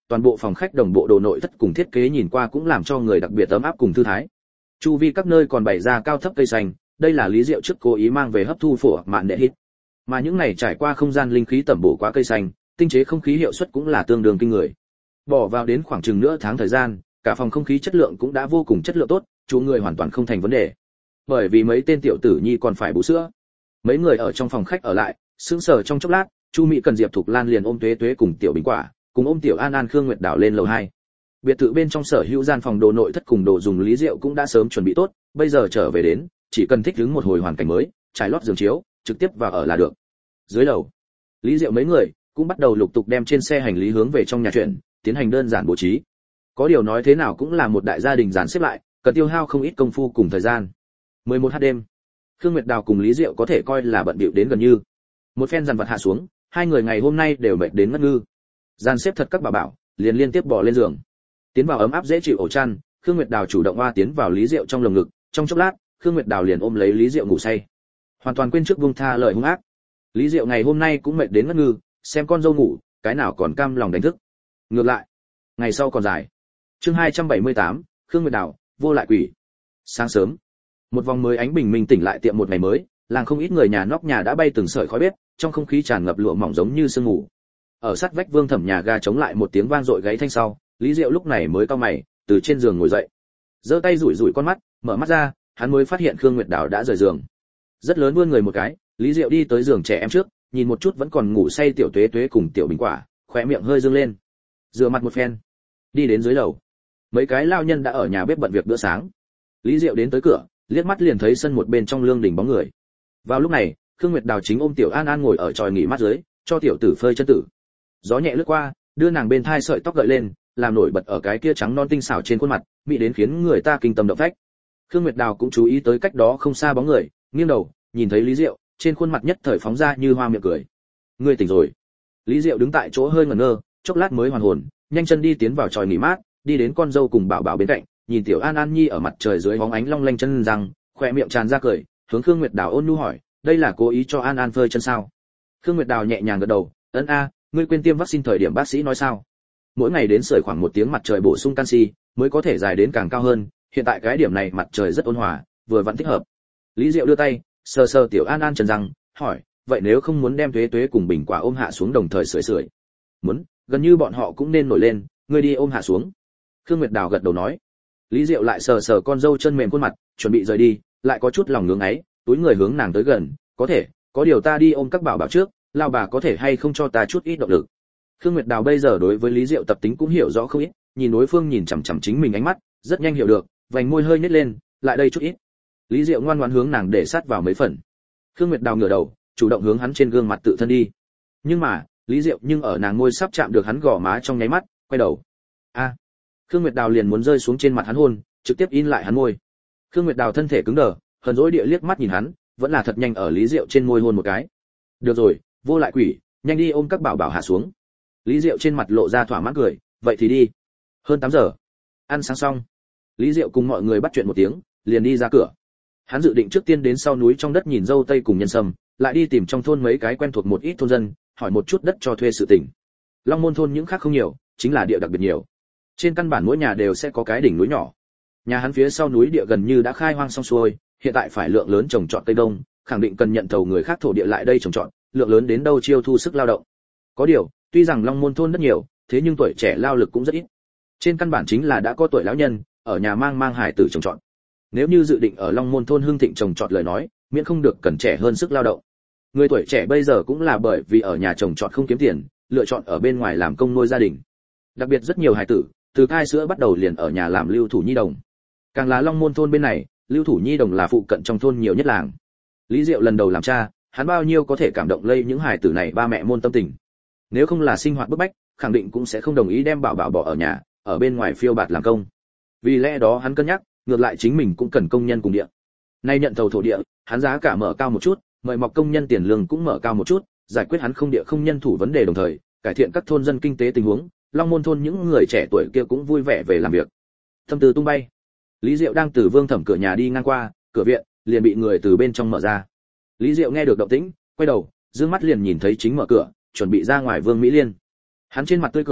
A: toàn bộ phòng khách đồng bộ đồ nội thất cùng thiết kế nhìn qua cũng làm cho người đặc biệt ấm áp cùng thư thái. Chu vi các nơi còn bày ra cao thấp cây xanh, đây là Lý Diệu trước cố ý mang về hấp thu phổ mạn đệ hít. Mà những này trải qua không gian linh khí tẩm bổ quá cây xanh, tinh chế không khí hiệu suất cũng là tương đương kinh người. Bỏ vào đến khoảng chừng nửa tháng thời gian, cả phòng không khí chất lượng cũng đã vô cùng chất lượng tốt, chủ người hoàn toàn không thành vấn đề. Bởi vì mấy tên tiểu tử nhi còn phải bú sữa. Mấy người ở trong phòng khách ở lại, sững sờ trong chốc lát, Chu Mỹ Cần Diệp Thục Lan liền ôm Tuế Tuế cùng tiểu Bình Quả, cùng ôm tiểu An An Khương Nguyệt Đảo lên lầu hai. Biệt thự bên trong sở hữu gian phòng đồ nội thất cùng đồ dùng Lý Diệu cũng đã sớm chuẩn bị tốt, bây giờ trở về đến, chỉ cần thích ứng một hồi hoàn cảnh mới, trải lót giường chiếu, trực tiếp vào ở là được. Dưới lầu, Lý Diệu mấy người cũng bắt đầu lục tục đem trên xe hành lý hướng về trong nhà chuyển, tiến hành đơn giản bố trí. Có điều nói thế nào cũng là một đại gia đình dàn xếp lại, cần tiêu hao không ít công phu cùng thời gian. mười một giờ đêm, Khương Nguyệt Đào cùng Lý Diệu có thể coi là bận bịu đến gần như. Một phen dàn vật hạ xuống, hai người ngày hôm nay đều mệt đến ngất ngư. Dàn xếp thật các bà bảo, liền liên tiếp bò lên giường. Tiến vào ấm áp dễ chịu ổ chăn, Khương Nguyệt Đào chủ động oa tiến vào Lý Diệu trong lồng ngực, trong chốc lát, Khương Nguyệt Đào liền ôm lấy Lý Diệu ngủ say. Hoàn toàn quên trước buông tha lời hung ác. Lý Diệu ngày hôm nay cũng mệt đến ngất ngư, xem con dâu ngủ, cái nào còn cam lòng đánh thức. Ngược lại, ngày sau còn dài. Chương hai trăm bảy mươi tám, Khương Nguyệt Đào, vô lại quỷ. Sáng sớm, một vòng mới ánh bình minh tỉnh lại tiệm một ngày mới, làng không ít người nhà nóc nhà đã bay từng sợi khói bếp, trong không khí tràn ngập lụa mỏng giống như sương ngủ. Ở sát vách Vương Thẩm nhà ga chống lại một tiếng vang dội gáy thanh sau, Lý Diệu lúc này mới cau mày, từ trên giường ngồi dậy. Giơ tay rủi rủi con mắt, mở mắt ra, hắn mới phát hiện Khương Nguyệt Đào đã rời giường. Rất lớn vươn người một cái, Lý Diệu đi tới giường trẻ em trước, nhìn một chút vẫn còn ngủ say tiểu Tuế Tuế cùng tiểu Bình Quả, khóe miệng hơi dương lên. Rửa mặt một phen, đi đến dưới lầu. Mấy cái lao nhân đã ở nhà bếp bận việc bữa sáng. Lý Diệu đến tới cửa, liếc mắt liền thấy sân một bên trong lương đình bóng người. Vào lúc này, Khương Nguyệt Đào chính ôm tiểu An An ngồi ở chòi nghỉ mát dưới, cho tiểu tử phơi chân tử. Gió nhẹ lướt qua, đưa nàng bên thai sợi tóc gợi lên, làm nổi bật ở cái kia trắng non tinh xảo trên khuôn mặt, mỹ đến khiến người ta kinh tâm động phách. Khương Nguyệt Đào cũng chú ý tới cách đó không xa bóng người, nghiêng đầu, nhìn thấy Lý Diệu, trên khuôn mặt nhất thời phóng ra như hoa miệng cười. Ngươi tỉnh rồi. Lý Diệu đứng tại chỗ hơi ngẩn ngơ, chốc lát mới hoàn hồn, nhanh chân đi tiến vào chòi nghỉ mát, đi đến con dâu cùng Bảo Bảo bên cạnh, nhìn tiểu An An Nhi ở mặt trời dưới bóng ánh long lanh chân răng, khóe miệng tràn ra cười, hướng Khương Nguyệt Đào ôn nhu hỏi, đây là cố ý cho An An phơi chân sao? Khương Nguyệt Đào nhẹ nhàng gật đầu, ấn a, ngươi quên tiêm vaccine thời điểm bác sĩ nói sao? Mỗi ngày đến sưởi khoảng một tiếng mặt trời bổ sung canxi, mới có thể dài đến càng cao hơn, hiện tại cái điểm này mặt trời rất ôn hòa, vừa vặn thích hợp. Lý Diệu đưa tay, sờ sờ tiểu An An chân răng, hỏi, vậy nếu không muốn đem Tuế Tuế cùng Bình Quả ôm hạ xuống đồng thời sưởi sưởi? Muốn, gần như bọn họ cũng nên nổi lên, ngươi đi ôm hạ xuống. Khương Nguyệt Đào gật đầu nói. Lý Diệu lại sờ sờ con dâu chân mềm khuôn mặt, chuẩn bị rời đi, lại có chút lòng ngưỡng ấy, túi người hướng nàng tới gần, có thể, có điều ta đi ôm các bảo bảo trước, lao bà có thể hay không cho ta chút ít động lực. Khương Nguyệt Đào bây giờ đối với Lý Diệu tập tính cũng hiểu rõ không ít, nhìn đối phương nhìn chằm chằm chính mình ánh mắt, rất nhanh hiểu được, vành môi hơi nhếch lên, lại đây chút ít. Lý Diệu ngoan ngoãn hướng nàng để sát vào mấy phần. Khương Nguyệt Đào ngửa đầu, chủ động hướng hắn trên gương mặt tự thân đi. Nhưng mà, Lý Diệu nhưng ở nàng môi sắp chạm được hắn gò má trong nháy mắt, quay đầu. A. Khương Nguyệt Đào liền muốn rơi xuống trên mặt hắn hôn, trực tiếp in lại hắn môi. Khương Nguyệt Đào thân thể cứng đờ, hờn dỗi địa liếc mắt nhìn hắn, vẫn là thật nhanh ở Lý Diệu trên môi hôn một cái. Được rồi, vô lại quỷ, nhanh đi ôm các bảo bảo hạ xuống. Lý Diệu trên mặt lộ ra thỏa mãn cười, vậy thì đi. Hơn tám giờ, ăn sáng xong, Lý Diệu cùng mọi người bắt chuyện một tiếng, liền đi ra cửa. Hắn dự định trước tiên đến sau núi trong đất nhìn dâu tây cùng nhân sâm, lại đi tìm trong thôn mấy cái quen thuộc một ít thôn dân, hỏi một chút đất cho thuê sự tình. Long Môn thôn những khác không nhiều, chính là địa đặc biệt nhiều. Trên căn bản mỗi nhà đều sẽ có cái đỉnh núi nhỏ. Nhà hắn phía sau núi địa gần như đã khai hoang xong xuôi, hiện tại phải lượng lớn trồng trọt cây đông, khẳng định cần nhận thầu người khác thổ địa lại đây trồng trọt, lượng lớn đến đâu chiêu thu sức lao động. Có điều, tuy rằng Long Môn thôn rất nhiều, thế nhưng tuổi trẻ lao lực cũng rất ít. Trên căn bản chính là đã có tuổi lão nhân, ở nhà mang mang hài tử trồng trọt. Nếu như dự định ở Long Môn thôn hương thịnh trồng trọt lời nói, miễn không được cần trẻ hơn sức lao động. Người tuổi trẻ bây giờ cũng là bởi vì ở nhà trồng trọt không kiếm tiền, lựa chọn ở bên ngoài làm công nuôi gia đình. Đặc biệt rất nhiều hài tử, từ cai sữa bắt đầu liền ở nhà làm lưu thủ nhi đồng. Càng là Long Môn thôn bên này, lưu thủ nhi đồng là phụ cận trong thôn nhiều nhất làng. Lý Diệu lần đầu làm cha, hắn bao nhiêu có thể cảm động lây những hài tử này ba mẹ môn tâm tình. Nếu không là sinh hoạt bức bách, khẳng định cũng sẽ không đồng ý đem bảo bảo bỏ ở nhà, ở bên ngoài phiêu bạt làm công. Vì lẽ đó hắn cân nhắc, ngược lại chính mình cũng cần công nhân cùng địa. Nay nhận thầu thổ địa, hắn giá cả mở cao một chút, mời mọc công nhân tiền lương cũng mở cao một chút, giải quyết hắn không địa không nhân thủ vấn đề đồng thời, cải thiện các thôn dân kinh tế tình huống, Long Môn thôn những người trẻ tuổi kia cũng vui vẻ về làm việc. Tâm tư tung bay. Lý Diệu đang từ Vương Thẩm cửa nhà đi ngang qua, cửa viện liền bị người từ bên trong mở ra. Lý Diệu nghe được động tĩnh, quay đầu, dương mắt liền nhìn thấy chính mở cửa, chuẩn bị ra ngoài Vương Mỹ Liên. Hắn trên mặt tươi cười,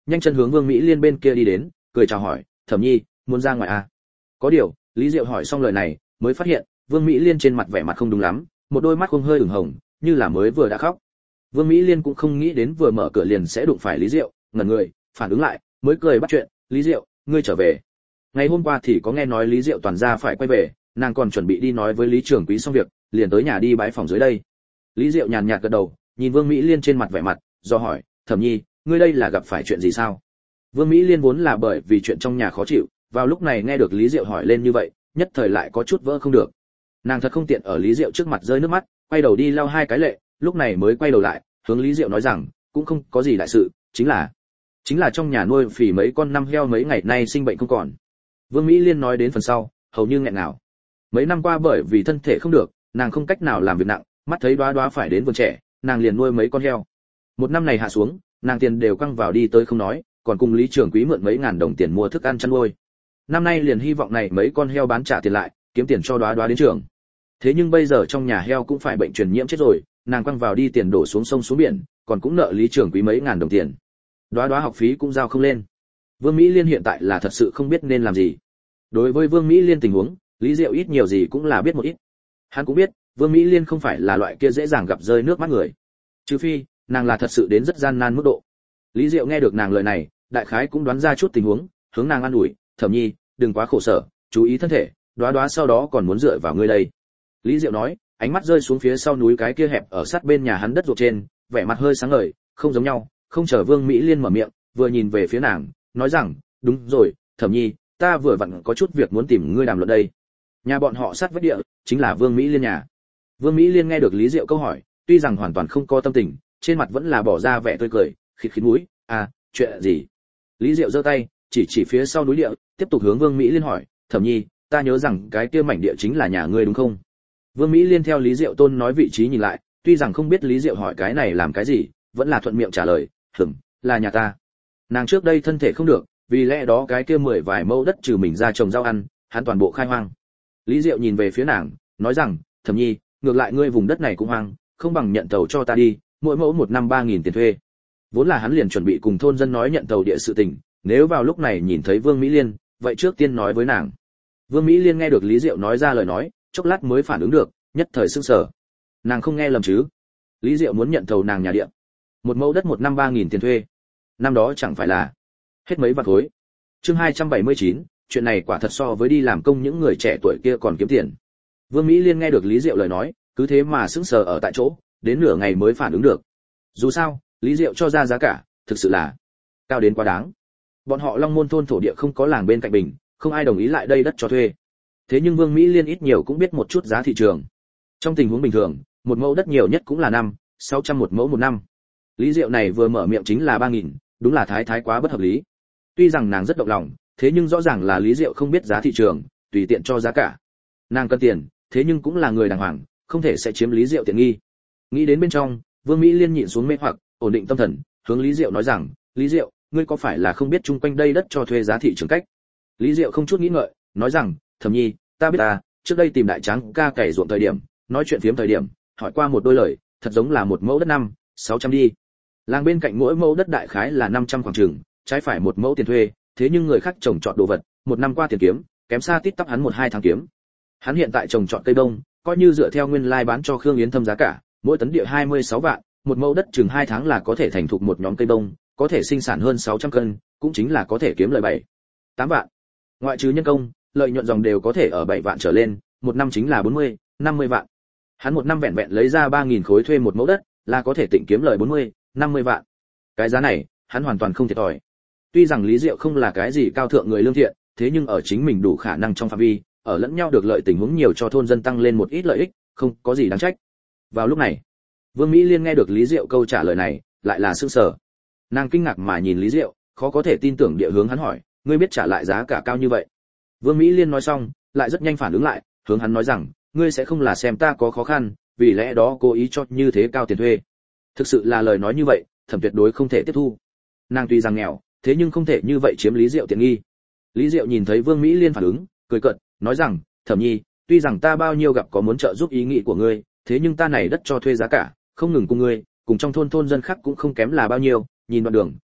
A: nhanh chân hướng Vương Mỹ Liên bên kia đi đến, cười chào hỏi, "Thẩm Nhi, muốn ra ngoài à?" Có điều, Lý Diệu hỏi xong lời này, mới phát hiện, Vương Mỹ Liên trên mặt vẻ mặt không đúng lắm, một đôi mắt không hơi ửng hồng, như là mới vừa đã khóc. Vương Mỹ Liên cũng không nghĩ đến vừa mở cửa liền sẽ đụng phải Lý Diệu, ngẩn người, phản ứng lại, mới cười bắt chuyện, "Lý Diệu, ngươi trở về." Ngày hôm qua thì có nghe nói Lý Diệu toàn gia phải quay về, nàng còn chuẩn bị đi nói với Lý trưởng quý xong việc, liền tới nhà đi bái phòng dưới đây. Lý Diệu nhàn nhạt gật đầu, nhìn Vương Mỹ Liên trên mặt vẻ mặt, do hỏi, "Thẩm Nhi, ngươi đây là gặp phải chuyện gì sao?" Vương Mỹ Liên vốn là bởi vì chuyện trong nhà khó chịu, vào lúc này nghe được Lý Diệu hỏi lên như vậy, nhất thời lại có chút vỡ không được. Nàng thật không tiện ở Lý Diệu trước mặt rơi nước mắt, quay đầu đi lau hai cái lệ, lúc này mới quay đầu lại, hướng Lý Diệu nói rằng, cũng không có gì đại sự, chính là chính là trong nhà nuôi phì mấy con năm heo mấy ngày nay sinh bệnh không còn. Vương Mỹ Liên nói đến phần sau, hầu như nghẹn ngào. Mấy năm qua bởi vì thân thể không được, nàng không cách nào làm việc nặng, mắt thấy Đóa Đóa phải đến vườn trẻ, nàng liền nuôi mấy con heo. Một năm này hạ xuống, nàng tiền đều căng vào đi tới không nói, còn cùng Lý trưởng quý mượn mấy ngàn đồng tiền mua thức ăn chăn nuôi. Năm nay liền hy vọng này mấy con heo bán trả tiền lại, kiếm tiền cho Đóa Đóa đến trường. Thế nhưng bây giờ trong nhà heo cũng phải bệnh truyền nhiễm chết rồi, nàng quăng vào đi tiền đổ xuống sông xuống biển, còn cũng nợ Lý trưởng quý mấy ngàn đồng tiền. Đóa Đóa học phí cũng giao không lên. Vương Mỹ Liên hiện tại là thật sự không biết nên làm gì. Đối với Vương Mỹ Liên tình huống, Lý Diệu ít nhiều gì cũng là biết một ít. Hắn cũng biết, Vương Mỹ Liên không phải là loại kia dễ dàng gặp rơi nước mắt người. Trừ phi, nàng là thật sự đến rất gian nan mức độ. Lý Diệu nghe được nàng lời này, đại khái cũng đoán ra chút tình huống, hướng nàng an ủi, "Thẩm Nhi, đừng quá khổ sở, chú ý thân thể, Đóa Đóa sau đó còn muốn dựa vào ngươi đây." Lý Diệu nói, ánh mắt rơi xuống phía sau núi cái kia hẹp ở sát bên nhà hắn đất ruộng trên, vẻ mặt hơi sáng ngời, không giống nhau, không chờ Vương Mỹ Liên mở miệng, vừa nhìn về phía nàng, nói rằng, "Đúng rồi, Thẩm Nhi, ta vừa vặn có chút việc muốn tìm ngươi đàm luận đây." Nhà bọn họ sát vách địa, chính là Vương Mỹ Liên nhà. Vương Mỹ Liên nghe được Lý Diệu câu hỏi, tuy rằng hoàn toàn không có tâm tình, trên mặt vẫn là bỏ ra vẻ tươi cười, khịt khịt mũi, "À, chuyện gì?" Lý Diệu giơ tay, chỉ chỉ phía sau núi địa, tiếp tục hướng Vương Mỹ Liên hỏi, "Thẩm Nhi, ta nhớ rằng cái kia mảnh địa chính là nhà ngươi đúng không?" Vương Mỹ Liên theo Lý Diệu tôn nói vị trí nhìn lại, tuy rằng không biết Lý Diệu hỏi cái này làm cái gì, vẫn là thuận miệng trả lời, "Ừm, là nhà ta." Nàng trước đây thân thể không được, vì lẽ đó cái kia mười vài mẫu đất trừ mình ra trồng rau ăn, hắn toàn bộ khai hoang. Lý Diệu nhìn về phía nàng, nói rằng, "Thẩm Nhi, ngược lại ngươi vùng đất này cũng hoang, không bằng nhận tàu cho ta đi, mỗi mẫu một năm ba nghìn tiền thuê." Vốn là hắn liền chuẩn bị cùng thôn dân nói nhận tàu địa sự tình, nếu vào lúc này nhìn thấy Vương Mỹ Liên, vậy trước tiên nói với nàng. Vương Mỹ Liên nghe được Lý Diệu nói ra lời nói, chốc lát mới phản ứng được, nhất thời sững sờ. Nàng không nghe lầm chứ? Lý Diệu muốn nhận thầu nàng nhà địa, một mẫu đất một năm ba nghìn tiền thuê. Năm đó chẳng phải là hết mấy vạn khối. Chương hai trăm bảy mươi chín, chuyện này quả thật so với đi làm công những người trẻ tuổi kia còn kiếm tiền. Vương Mỹ Liên nghe được Lý Diệu lời nói, cứ thế mà sững sờ ở tại chỗ, đến nửa ngày mới phản ứng được. Dù sao, Lý Diệu cho ra giá cả, thực sự là cao đến quá đáng. Bọn họ Long Môn thôn thổ địa không có làng bên cạnh bình, không ai đồng ý lại đây đất cho thuê. Thế nhưng Vương Mỹ Liên ít nhiều cũng biết một chút giá thị trường. Trong tình huống bình thường, một mẫu đất nhiều nhất cũng là năm, sáu trăm một mẫu một năm. Lý Diệu này vừa mở miệng chính là ba nghìn, đúng là thái thái quá bất hợp lý. Tuy rằng nàng rất động lòng, thế nhưng rõ ràng là Lý Diệu không biết giá thị trường, tùy tiện cho giá cả. Nàng cần tiền, thế nhưng cũng là người đàng hoàng, không thể sẽ chiếm Lý Diệu tiện nghi. Nghĩ đến bên trong, Vương Mỹ Liên nhịn xuống mê hoặc, ổn định tâm thần, hướng Lý Diệu nói rằng, "Lý Diệu, ngươi có phải là không biết chung quanh đây đất cho thuê giá thị trường cách?" Lý Diệu không chút nghĩ ngợi, nói rằng, "Thẩm Nhi, ta biết ta, trước đây tìm đại tráng ca cày ruộng thời điểm, nói chuyện phiếm thời điểm, hỏi qua một đôi lời, thật giống là một mẫu đất năm, sáu trăm đi. Làng bên cạnh mỗi mẫu đất đại khái là năm trăm khoảng chừng, trái phải một mẫu tiền thuê, thế nhưng người khác trồng trọt đồ vật, một năm qua tiền kiếm, kém xa tít tắp hắn một hai tháng kiếm. Hắn hiện tại trồng trọt cây đông, coi như dựa theo nguyên lai bán cho Khương Yến Thâm giá cả, mỗi tấn địa hai mươi sáu vạn, một mẫu đất chừng hai tháng là có thể thành thục một nhóm cây đông, có thể sinh sản hơn sáu trăm cân, cũng chính là có thể kiếm lời bảy, tám vạn. Ngoại trừ nhân công, lợi nhuận dòng đều có thể ở bảy vạn trở lên, một năm chính là bốn mươi, năm mươi vạn. Hắn một năm vẹn vẹn lấy ra ba nghìn khối thuê một mẫu đất, là có thể tịnh kiếm lời bốn mươi, năm mươi vạn. Cái giá này, hắn hoàn toàn không thiệt thòi. Tuy rằng Lý Diệu không là cái gì cao thượng người lương thiện, thế nhưng ở chính mình đủ khả năng trong phạm vi, ở lẫn nhau được lợi tình huống nhiều cho thôn dân tăng lên một ít lợi ích, không có gì đáng trách. Vào lúc này, Vương Mỹ Liên nghe được Lý Diệu câu trả lời này, lại là sửng sở. Nàng kinh ngạc mà nhìn Lý Diệu, khó có thể tin tưởng địa hướng hắn hỏi, ngươi biết trả lại giá cả cao như vậy? Vương Mỹ Liên nói xong, lại rất nhanh phản ứng lại, hướng hắn nói rằng, ngươi sẽ không là xem ta có khó khăn, vì lẽ đó cố ý cho như thế cao tiền thuê. Thực sự là lời nói như vậy, Thẩm tuyệt đối không thể tiếp thu. Nàng tuy rằng nghèo, thế nhưng không thể như vậy chiếm Lý Diệu tiện nghi. Lý Diệu nhìn thấy Vương Mỹ Liên phản ứng, cười cợt, nói rằng, Thẩm Nhi, tuy rằng ta bao nhiêu gặp có muốn trợ giúp ý nghĩ của ngươi, thế nhưng ta này đất cho thuê giá cả, không ngừng cùng ngươi, cùng trong thôn thôn dân khác cũng không kém là bao nhiêu, nhìn đoạn đường,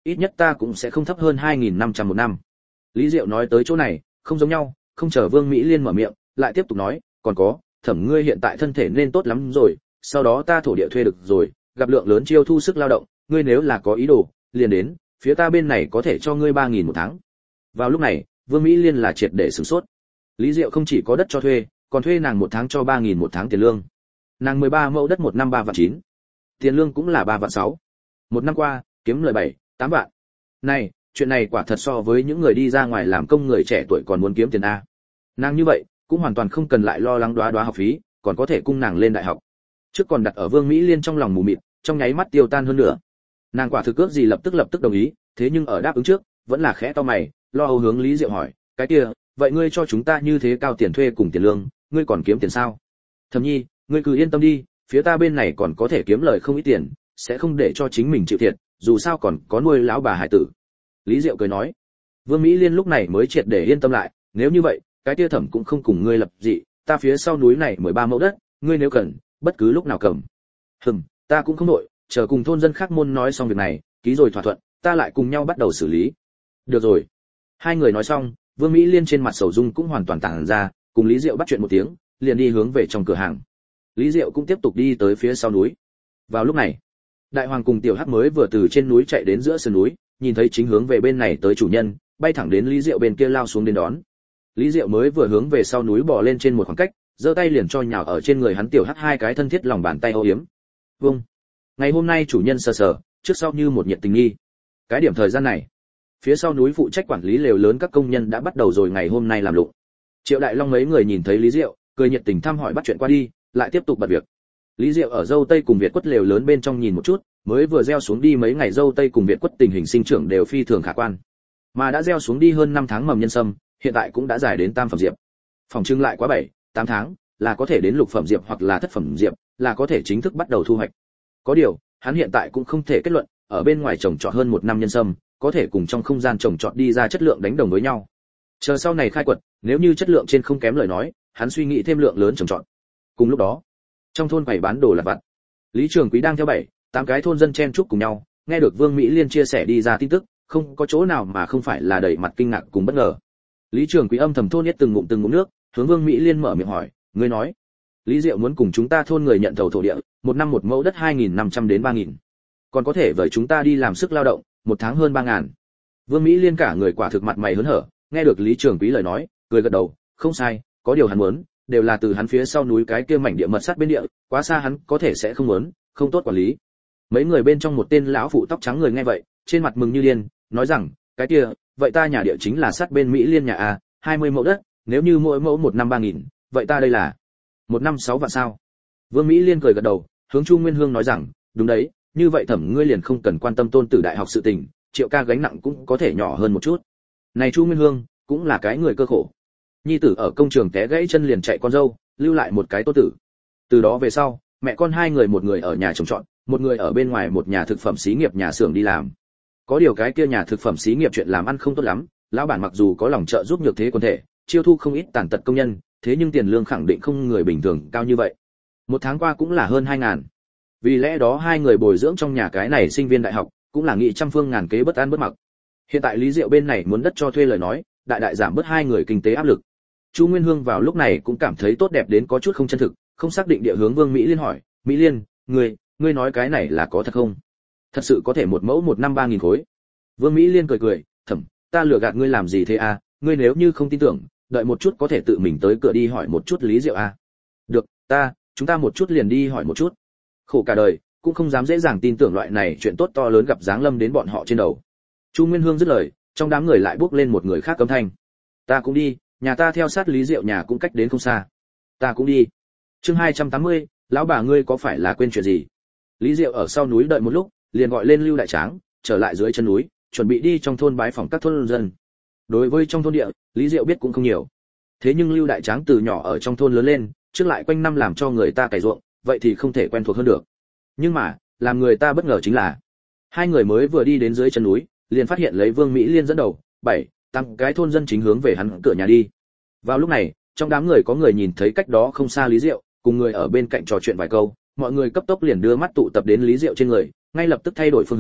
A: ít nhất ta cũng sẽ không thấp hơn hai nghìn năm trăm một năm. Lý Diệu nói tới chỗ này, không giống nhau, không chờ Vương Mỹ Liên mở miệng, lại tiếp tục nói, còn có, Thẩm ngươi hiện tại thân thể nên tốt lắm rồi, sau đó ta thổ địa thuê được rồi, gặp lượng lớn chiêu thu sức lao động, ngươi nếu là có ý đồ, liền đến, phía ta bên này có thể cho ngươi ba nghìn một tháng. Vào lúc này, Vương Mỹ Liên là triệt để sửng sốt. Lý Diệu không chỉ có đất cho thuê, còn thuê nàng một tháng cho ba nghìn một tháng tiền lương. Nàng mười ba mẫu đất một năm ba vạn chín, tiền lương cũng là ba vạn sáu. Một năm qua, kiếm lời bảy, tám vạn. Này, chuyện này quả thật so với những người đi ra ngoài làm công người trẻ tuổi còn muốn kiếm tiền a. Nàng như vậy, cũng hoàn toàn không cần lại lo lắng đóa đóa học phí, còn có thể cung nàng lên đại học. Trước còn đặt ở Vương Mỹ Liên trong lòng mù mịt, trong nháy mắt tiêu tan hơn nữa. Nàng quả thực cước gì lập tức lập tức đồng ý, thế nhưng ở đáp ứng trước, vẫn là khẽ to mày, lo âu hướng Lý Diệu hỏi, cái kia, vậy ngươi cho chúng ta như thế cao tiền thuê cùng tiền lương, ngươi còn kiếm tiền sao? Thẩm Nhi, ngươi cứ yên tâm đi, phía ta bên này còn có thể kiếm lời không ít tiền, sẽ không để cho chính mình chịu thiệt, dù sao còn có nuôi lão bà hải tử. Lý Diệu cười nói. Vương Mỹ Liên lúc này mới triệt để yên tâm lại, nếu như vậy, cái kia Thẩm cũng không cùng ngươi lập dị, ta phía sau núi này mười ba mẫu đất, ngươi nếu cần, bất cứ lúc nào cầm. Hừm, ta cũng không nội, chờ cùng thôn dân khác môn nói xong việc này, ký rồi thỏa thuận, ta lại cùng nhau bắt đầu xử lý. Được rồi. Hai người nói xong, Vương Mỹ Liên trên mặt sầu dung cũng hoàn toàn tản ra, cùng Lý Diệu bắt chuyện một tiếng, liền đi hướng về trong cửa hàng. Lý Diệu cũng tiếp tục đi tới phía sau núi. Vào lúc này, Đại Hoàng cùng Tiểu Hắc mới vừa từ trên núi chạy đến giữa sườn núi, nhìn thấy chính hướng về bên này tới chủ nhân, bay thẳng đến Lý Diệu bên kia lao xuống đến đón. Lý Diệu mới vừa hướng về sau núi bò lên trên một khoảng cách, giơ tay liền cho nhào ở trên người hắn Tiểu Hắc hai cái thân thiết lòng bàn tay âu yếm. Vâng. Ngày hôm nay chủ nhân sờ sờ, trước sau như một nhiệt tình nghi. Cái điểm thời gian này, phía sau núi phụ trách quản lý lều lớn các công nhân đã bắt đầu rồi ngày hôm nay làm lụng. Triệu Đại Long mấy người nhìn thấy Lý Diệu, cười nhiệt tình thăm hỏi bắt chuyện qua đi, lại tiếp tục bật việc. Lý Diệu ở dâu tây cùng Việt quất lều lớn bên trong nhìn một chút, mới vừa gieo xuống đi mấy ngày dâu tây cùng Việt quất tình hình sinh trưởng đều phi thường khả quan. Mà đã gieo xuống đi hơn năm tháng mầm nhân sâm, hiện tại cũng đã dài đến tam phẩm diệp. Phòng trưng lại quá bảy, tám tháng, là có thể đến lục phẩm diệp hoặc là thất phẩm diệp, là có thể chính thức bắt đầu thu hoạch. Có điều, hắn hiện tại cũng không thể kết luận, ở bên ngoài trồng trọt hơn một năm nhân sâm, có thể cùng trong không gian trồng trọt đi ra chất lượng đánh đồng với nhau. Chờ sau này khai quật, nếu như chất lượng trên không kém lời nói, hắn suy nghĩ thêm lượng lớn trồng trọt. Cùng lúc đó, trong thôn quầy bán đồ lặt vặt, Lý Trường Quý đang theo bảy, tám cái thôn dân chen chúc cùng nhau, nghe được Vương Mỹ Liên chia sẻ đi ra tin tức, không có chỗ nào mà không phải là đầy mặt kinh ngạc cùng bất ngờ. Lý Trường Quý âm thầm thôn nhất từng ngụm từng ngụm nước, hướng Vương Mỹ Liên mở miệng hỏi, ngươi nói, Lý Diệu muốn cùng chúng ta thôn người nhận thầu thổ địa, một năm một mẫu đất hai nghìn năm trăm đến ba nghìn, còn có thể với chúng ta đi làm sức lao động, một tháng hơn ba ngàn. Vương Mỹ Liên cả người quả thực mặt mày hớn hở, nghe được Lý Trường Quý lời nói, cười gật đầu, không sai, có điều hắn muốn, đều là từ hắn phía sau núi cái kia mảnh địa mật sát bên địa, quá xa hắn có thể sẽ không muốn, không tốt quản lý. Mấy người bên trong một tên lão phụ tóc trắng người nghe vậy, trên mặt mừng như điên, nói rằng, cái kia, vậy ta nhà địa chính là sát bên Mỹ Liên nhà a, hai mươi mẫu đất, nếu như mỗi mẫu một năm ba nghìn, vậy ta đây là một năm sáu vạn sao? Vương Mỹ Liên cười gật đầu, hướng Chu Nguyên Hương nói rằng, đúng đấy, như vậy Thẩm ngươi liền không cần quan tâm tôn tử đại học sự tình, Triệu ca gánh nặng cũng có thể nhỏ hơn một chút. Này Chu Nguyên Hương, cũng là cái người cơ khổ. Nhi tử ở công trường té gãy chân liền chạy con dâu, lưu lại một cái tô tử. Từ đó về sau, mẹ con hai người một người ở nhà trồng trọt, một người ở bên ngoài một nhà thực phẩm xí nghiệp nhà xưởng đi làm. Có điều cái kia nhà thực phẩm xí nghiệp chuyện làm ăn không tốt lắm, lão bản mặc dù có lòng trợ giúp nhược thế quân thể, chiêu thu không ít tàn tật công nhân, thế nhưng tiền lương khẳng định không người bình thường cao như vậy. Một tháng qua cũng là hơn hai ngàn. Vì lẽ đó hai người bồi dưỡng trong nhà cái này sinh viên đại học, cũng là nghị trăm phương ngàn kế bất an bất mặc. Hiện tại Lý Diệu bên này muốn đất cho thuê lời nói, đại đại giảm bớt hai người kinh tế áp lực. Chu Nguyên Hương vào lúc này cũng cảm thấy tốt đẹp đến có chút không chân thực, không xác định địa hướng Vương Mỹ Liên hỏi, Mỹ Liên, ngươi, ngươi nói cái này là có thật không? Thật sự có thể một mẫu một năm ba nghìn khối? Vương Mỹ Liên cười cười, Thẩm, ta lừa gạt ngươi làm gì thế à? Ngươi nếu như không tin tưởng, đợi một chút có thể tự mình tới cửa đi hỏi một chút Lý Diệu à? Được, ta, chúng ta một chút liền đi hỏi một chút. Khổ cả đời, cũng không dám dễ dàng tin tưởng loại này chuyện tốt to lớn gặp giáng lâm đến bọn họ trên đầu. Chu Nguyên Hương dứt lời, trong đám người lại bước lên một người khác cấm thanh. Ta cũng đi, nhà ta theo sát Lý Diệu nhà cũng cách đến không xa. Ta cũng đi. Chương hai trăm tám mươi, lão bà ngươi có phải là quên chuyện gì? Lý Diệu ở sau núi đợi một lúc, liền gọi lên Lưu Đại Tráng, trở lại dưới chân núi, chuẩn bị đi trong thôn bái phỏng các thôn dân. Đối với trong thôn địa, Lý Diệu biết cũng không nhiều. Thế nhưng Lưu Đại Tráng từ nhỏ ở trong thôn lớn lên, trước lại quanh năm làm cho người ta cày ruộng, vậy thì không thể quen thuộc hơn được. Nhưng mà, làm người ta bất ngờ chính là, hai người mới vừa đi đến dưới chân núi, liền phát hiện lấy Vương Mỹ Liên dẫn đầu, bảy, tám cái thôn dân chính hướng về hắn cửa nhà đi. Vào lúc này, trong đám người có người nhìn thấy cách đó không xa Lý Diệu, cùng người ở bên cạnh trò chuyện vài câu, mọi người cấp tốc liền đưa mắt tụ tập đến Lý Diệu trên người, ngay lập tức thay đổi phương hướng,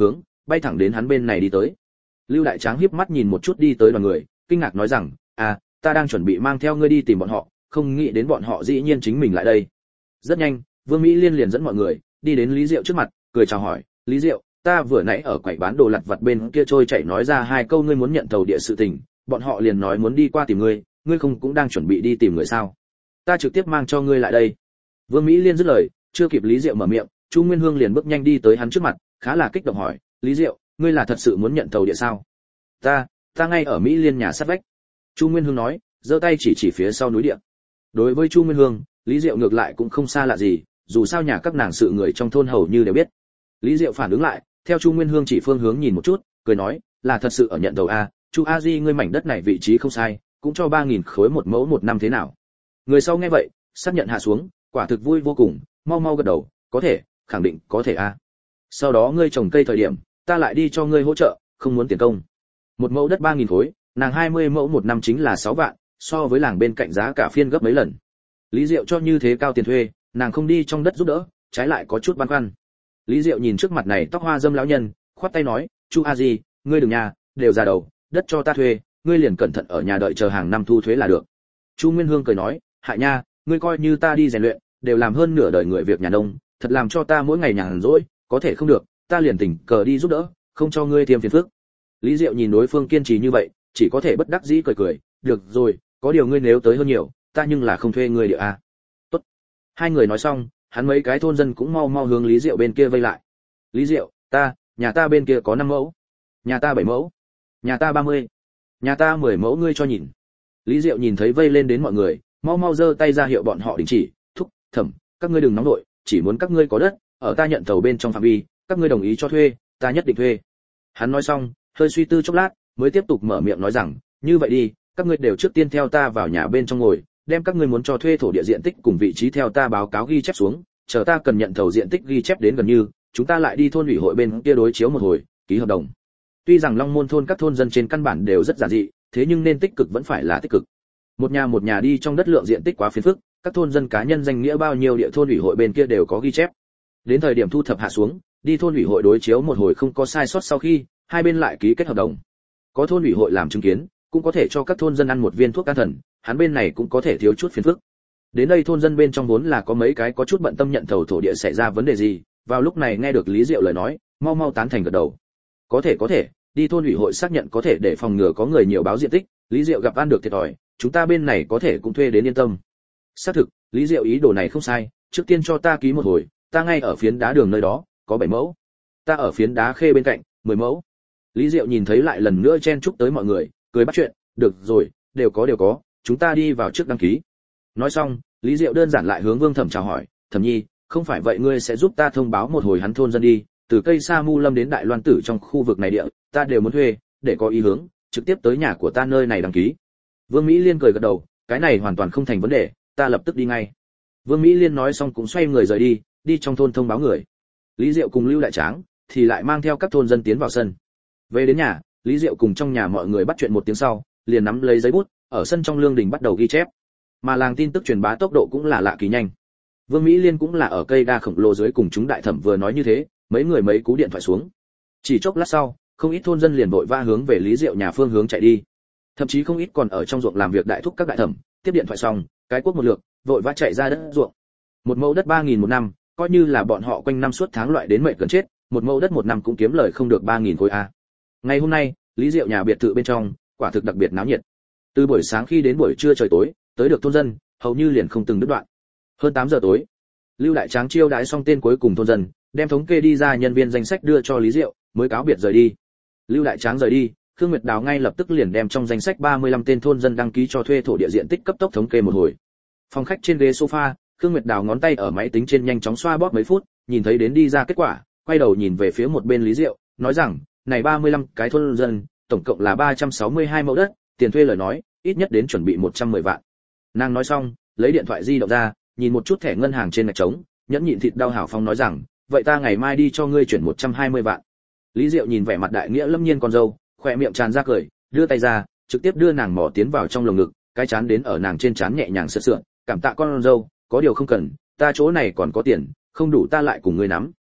A: bay thẳng đến hắn bên này đi tới. Lưu Đại Tráng híp mắt nhìn một chút đi tới đoàn người, kinh ngạc nói rằng, "À, ta đang chuẩn bị mang theo ngươi đi tìm bọn họ, không nghĩ đến bọn họ dĩ nhiên chính mình lại đây." Rất nhanh, Vương Mỹ Liên liền dẫn mọi người đi đến Lý Diệu trước mặt, cười chào hỏi, "Lý Diệu, ta vừa nãy ở quầy bán đồ lặt vặt bên kia trôi chạy nói ra hai câu ngươi muốn nhận thầu địa sự tình, bọn họ liền nói muốn đi qua tìm ngươi, ngươi không cũng đang chuẩn bị đi tìm người sao? Ta trực tiếp mang cho ngươi lại đây." Vương Mỹ Liên dứt lời, chưa kịp Lý Diệu mở miệng, Chu Nguyên Hương liền bước nhanh đi tới hắn trước mặt, khá là kích động hỏi, "Lý Diệu, ngươi là thật sự muốn nhận thầu địa sao?" "Ta, ta ngay ở Mỹ Liên nhà sát vách." Chu Nguyên Hương nói, giơ tay chỉ chỉ phía sau núi địa. Đối với Chu Nguyên Hương, Lý Diệu ngược lại cũng không xa lạ gì, dù sao nhà các nàng sự người trong thôn hầu như đều biết. Lý Diệu phản ứng lại, theo Chu Nguyên Hương chỉ phương hướng nhìn một chút, cười nói, "Là thật sự ở nhận thầu a, Chu A Di ngươi mảnh đất này vị trí không sai, cũng cho ba nghìn khối một mẫu một năm thế nào?" Người sau nghe vậy, xác nhận hạ xuống, quả thực vui vô cùng, mau mau gật đầu, "Có thể, khẳng định có thể a. Sau đó ngươi trồng cây thời điểm, ta lại đi cho ngươi hỗ trợ, không muốn tiền công." Một mẫu đất ba nghìn khối, nàng hai mươi mẫu một năm chính là sáu vạn, so với làng bên cạnh giá cả phiên gấp mấy lần. Lý Diệu cho như thế cao tiền thuê, nàng không đi trong đất giúp đỡ, trái lại có chút băn khoăn. Lý Diệu nhìn trước mặt này tóc hoa dâm lão nhân, khoát tay nói, "Chu A Di, ngươi đừng nhà, đều già đầu, đất cho ta thuê, ngươi liền cẩn thận ở nhà đợi chờ hàng năm thu thuế là được." Chu Nguyên Hương cười nói, "Hại nha, ngươi coi như ta đi rèn luyện, đều làm hơn nửa đời người việc nhà nông, thật làm cho ta mỗi ngày nhàn rỗi, có thể không được, ta liền tình cờ đi giúp đỡ, không cho ngươi thêm phiền phức." Lý Diệu nhìn đối phương kiên trì như vậy, chỉ có thể bất đắc dĩ cười cười, "Được rồi, có điều ngươi nếu tới hơn nhiều, ta nhưng là không thuê ngươi địa a." "Tốt." Hai người nói xong, hắn mấy cái thôn dân cũng mau mau hướng Lý Diệu bên kia vây lại. "Lý Diệu, ta, nhà ta bên kia có năm mẫu, nhà ta bảy mẫu, nhà ta ba mươi, nhà ta mười mẫu ngươi cho nhìn." Lý Diệu nhìn thấy vây lên đến mọi người, mau mau giơ tay ra hiệu bọn họ đình chỉ, "Thúc, Thẩm, các ngươi đừng nóng nội, chỉ muốn các ngươi có đất, ở ta nhận thầu bên trong phạm vi, các ngươi đồng ý cho thuê, ta nhất định thuê." Hắn nói xong, hơi suy tư chốc lát, mới tiếp tục mở miệng nói rằng, "Như vậy đi, các ngươi đều trước tiên theo ta vào nhà bên trong ngồi, đem các ngươi muốn cho thuê thổ địa diện tích cùng vị trí theo ta báo cáo ghi chép xuống, chờ ta cần nhận thầu diện tích ghi chép đến gần như, chúng ta lại đi thôn ủy hội bên kia đối chiếu một hồi, ký hợp đồng." Tuy rằng Long Môn thôn các thôn dân trên căn bản đều rất giản dị, thế nhưng nên tích cực vẫn phải là tích cực. Một nhà một nhà đi trong đất lượng diện tích quá phiền phức, các thôn dân cá nhân danh nghĩa bao nhiêu địa thôn ủy hội bên kia đều có ghi chép. Đến thời điểm thu thập hạ xuống, đi thôn ủy hội đối chiếu một hồi không có sai sót sau khi, hai bên lại ký kết hợp đồng. Có thôn ủy hội làm chứng kiến, cũng có thể cho các thôn dân ăn một viên thuốc can thần, hắn bên này cũng có thể thiếu chút phiền phức. Đến đây thôn dân bên trong vốn là có mấy cái có chút bận tâm nhận thầu thổ địa xảy ra vấn đề gì, vào lúc này nghe được Lý Diệu lời nói, mau mau tán thành gật đầu. "Có thể có thể, đi thôn ủy hội xác nhận có thể để phòng ngừa có người nhiều báo diện tích, Lý Diệu gặp ăn được thiệt thòi, chúng ta bên này có thể cũng thuê đến yên tâm." Xác thực, Lý Diệu ý đồ này không sai, trước tiên cho ta ký một hồi, ta ngay ở phiến đá đường nơi đó, có bảy mẫu. Ta ở phiến đá khê bên cạnh, mười mẫu. Lý Diệu nhìn thấy lại lần nữa chen chúc tới mọi người, cười bắt chuyện, "Được rồi, đều có đều có, chúng ta đi vào trước đăng ký." Nói xong, Lý Diệu đơn giản lại hướng Vương Thẩm chào hỏi, "Thẩm Nhi, không phải vậy ngươi sẽ giúp ta thông báo một hồi hắn thôn dân đi, từ cây Sa Mu Lâm đến Đại Loan Tử trong khu vực này địa, ta đều muốn thuê, để có ý hướng, trực tiếp tới nhà của ta nơi này đăng ký." Vương Mỹ Liên cười gật đầu, "Cái này hoàn toàn không thành vấn đề, ta lập tức đi ngay." Vương Mỹ Liên nói xong cũng xoay người rời đi, đi trong thôn thông báo người. Lý Diệu cùng Lưu Đại Tráng thì lại mang theo các thôn dân tiến vào sân. Về đến nhà, Lý Diệu cùng trong nhà mọi người bắt chuyện một tiếng sau, liền nắm lấy giấy bút, ở sân trong lương đình bắt đầu ghi chép. Mà làng tin tức truyền bá tốc độ cũng là lạ kỳ nhanh. Vương Mỹ Liên cũng là ở cây đa khổng lồ dưới cùng chúng đại thẩm vừa nói như thế, mấy người mấy cú điện thoại xuống. Chỉ chốc lát sau, không ít thôn dân liền vội va hướng về Lý Diệu nhà phương hướng chạy đi. Thậm chí không ít còn ở trong ruộng làm việc đại thúc các đại thẩm, tiếp điện thoại xong, cái cuốc một lượt, vội vã chạy ra đất ruộng. Một mẫu đất ba nghìn một năm, coi như là bọn họ quanh năm suốt tháng loại đến mệt gần chết, một mẫu đất một năm cũng kiếm lời không được ba nghìn khối a. Ngày hôm nay, Lý Diệu nhà biệt thự bên trong, quả thực đặc biệt náo nhiệt. Từ buổi sáng khi đến buổi trưa trời tối, tới được thôn dân, hầu như liền không từng đứt đoạn. Hơn tám giờ tối, Lưu Đại Tráng chiêu đãi xong tên cuối cùng thôn dân, đem thống kê đi ra nhân viên danh sách đưa cho Lý Diệu, mới cáo biệt rời đi. Lưu Đại Tráng rời đi, Khương Nguyệt Đào ngay lập tức liền đem trong danh sách ba mươi lăm tên thôn dân đăng ký cho thuê thổ địa diện tích cấp tốc thống kê một hồi. Phòng khách trên ghế sofa, Khương Nguyệt Đào ngón tay ở máy tính trên nhanh chóng xoa bóp mấy phút, nhìn thấy đến đi ra kết quả, quay đầu nhìn về phía một bên Lý Diệu, nói rằng, này ba mươi lăm cái thôn dân, tổng cộng là ba trăm sáu mươi hai mẫu đất, tiền thuê lời nói, ít nhất đến chuẩn bị một trăm mười vạn. Nàng nói xong, lấy điện thoại di động ra, nhìn một chút thẻ ngân hàng trên ngạch trống, nhẫn nhịn thịt đau hảo phong nói rằng, vậy ta ngày mai đi cho ngươi chuyển một trăm hai mươi vạn. Lý Diệu nhìn vẻ mặt đại nghĩa lâm nhiên con dâu, khỏe miệng tràn ra cười, đưa tay ra, trực tiếp đưa nàng mỏ tiến vào trong lồng ngực, cái chán đến ở nàng trên trán nhẹ nhàng sượt sượt, cảm tạ con dâu, có điều không cần, ta chỗ này còn có tiền, không đủ ta lại cùng ngươi nắm.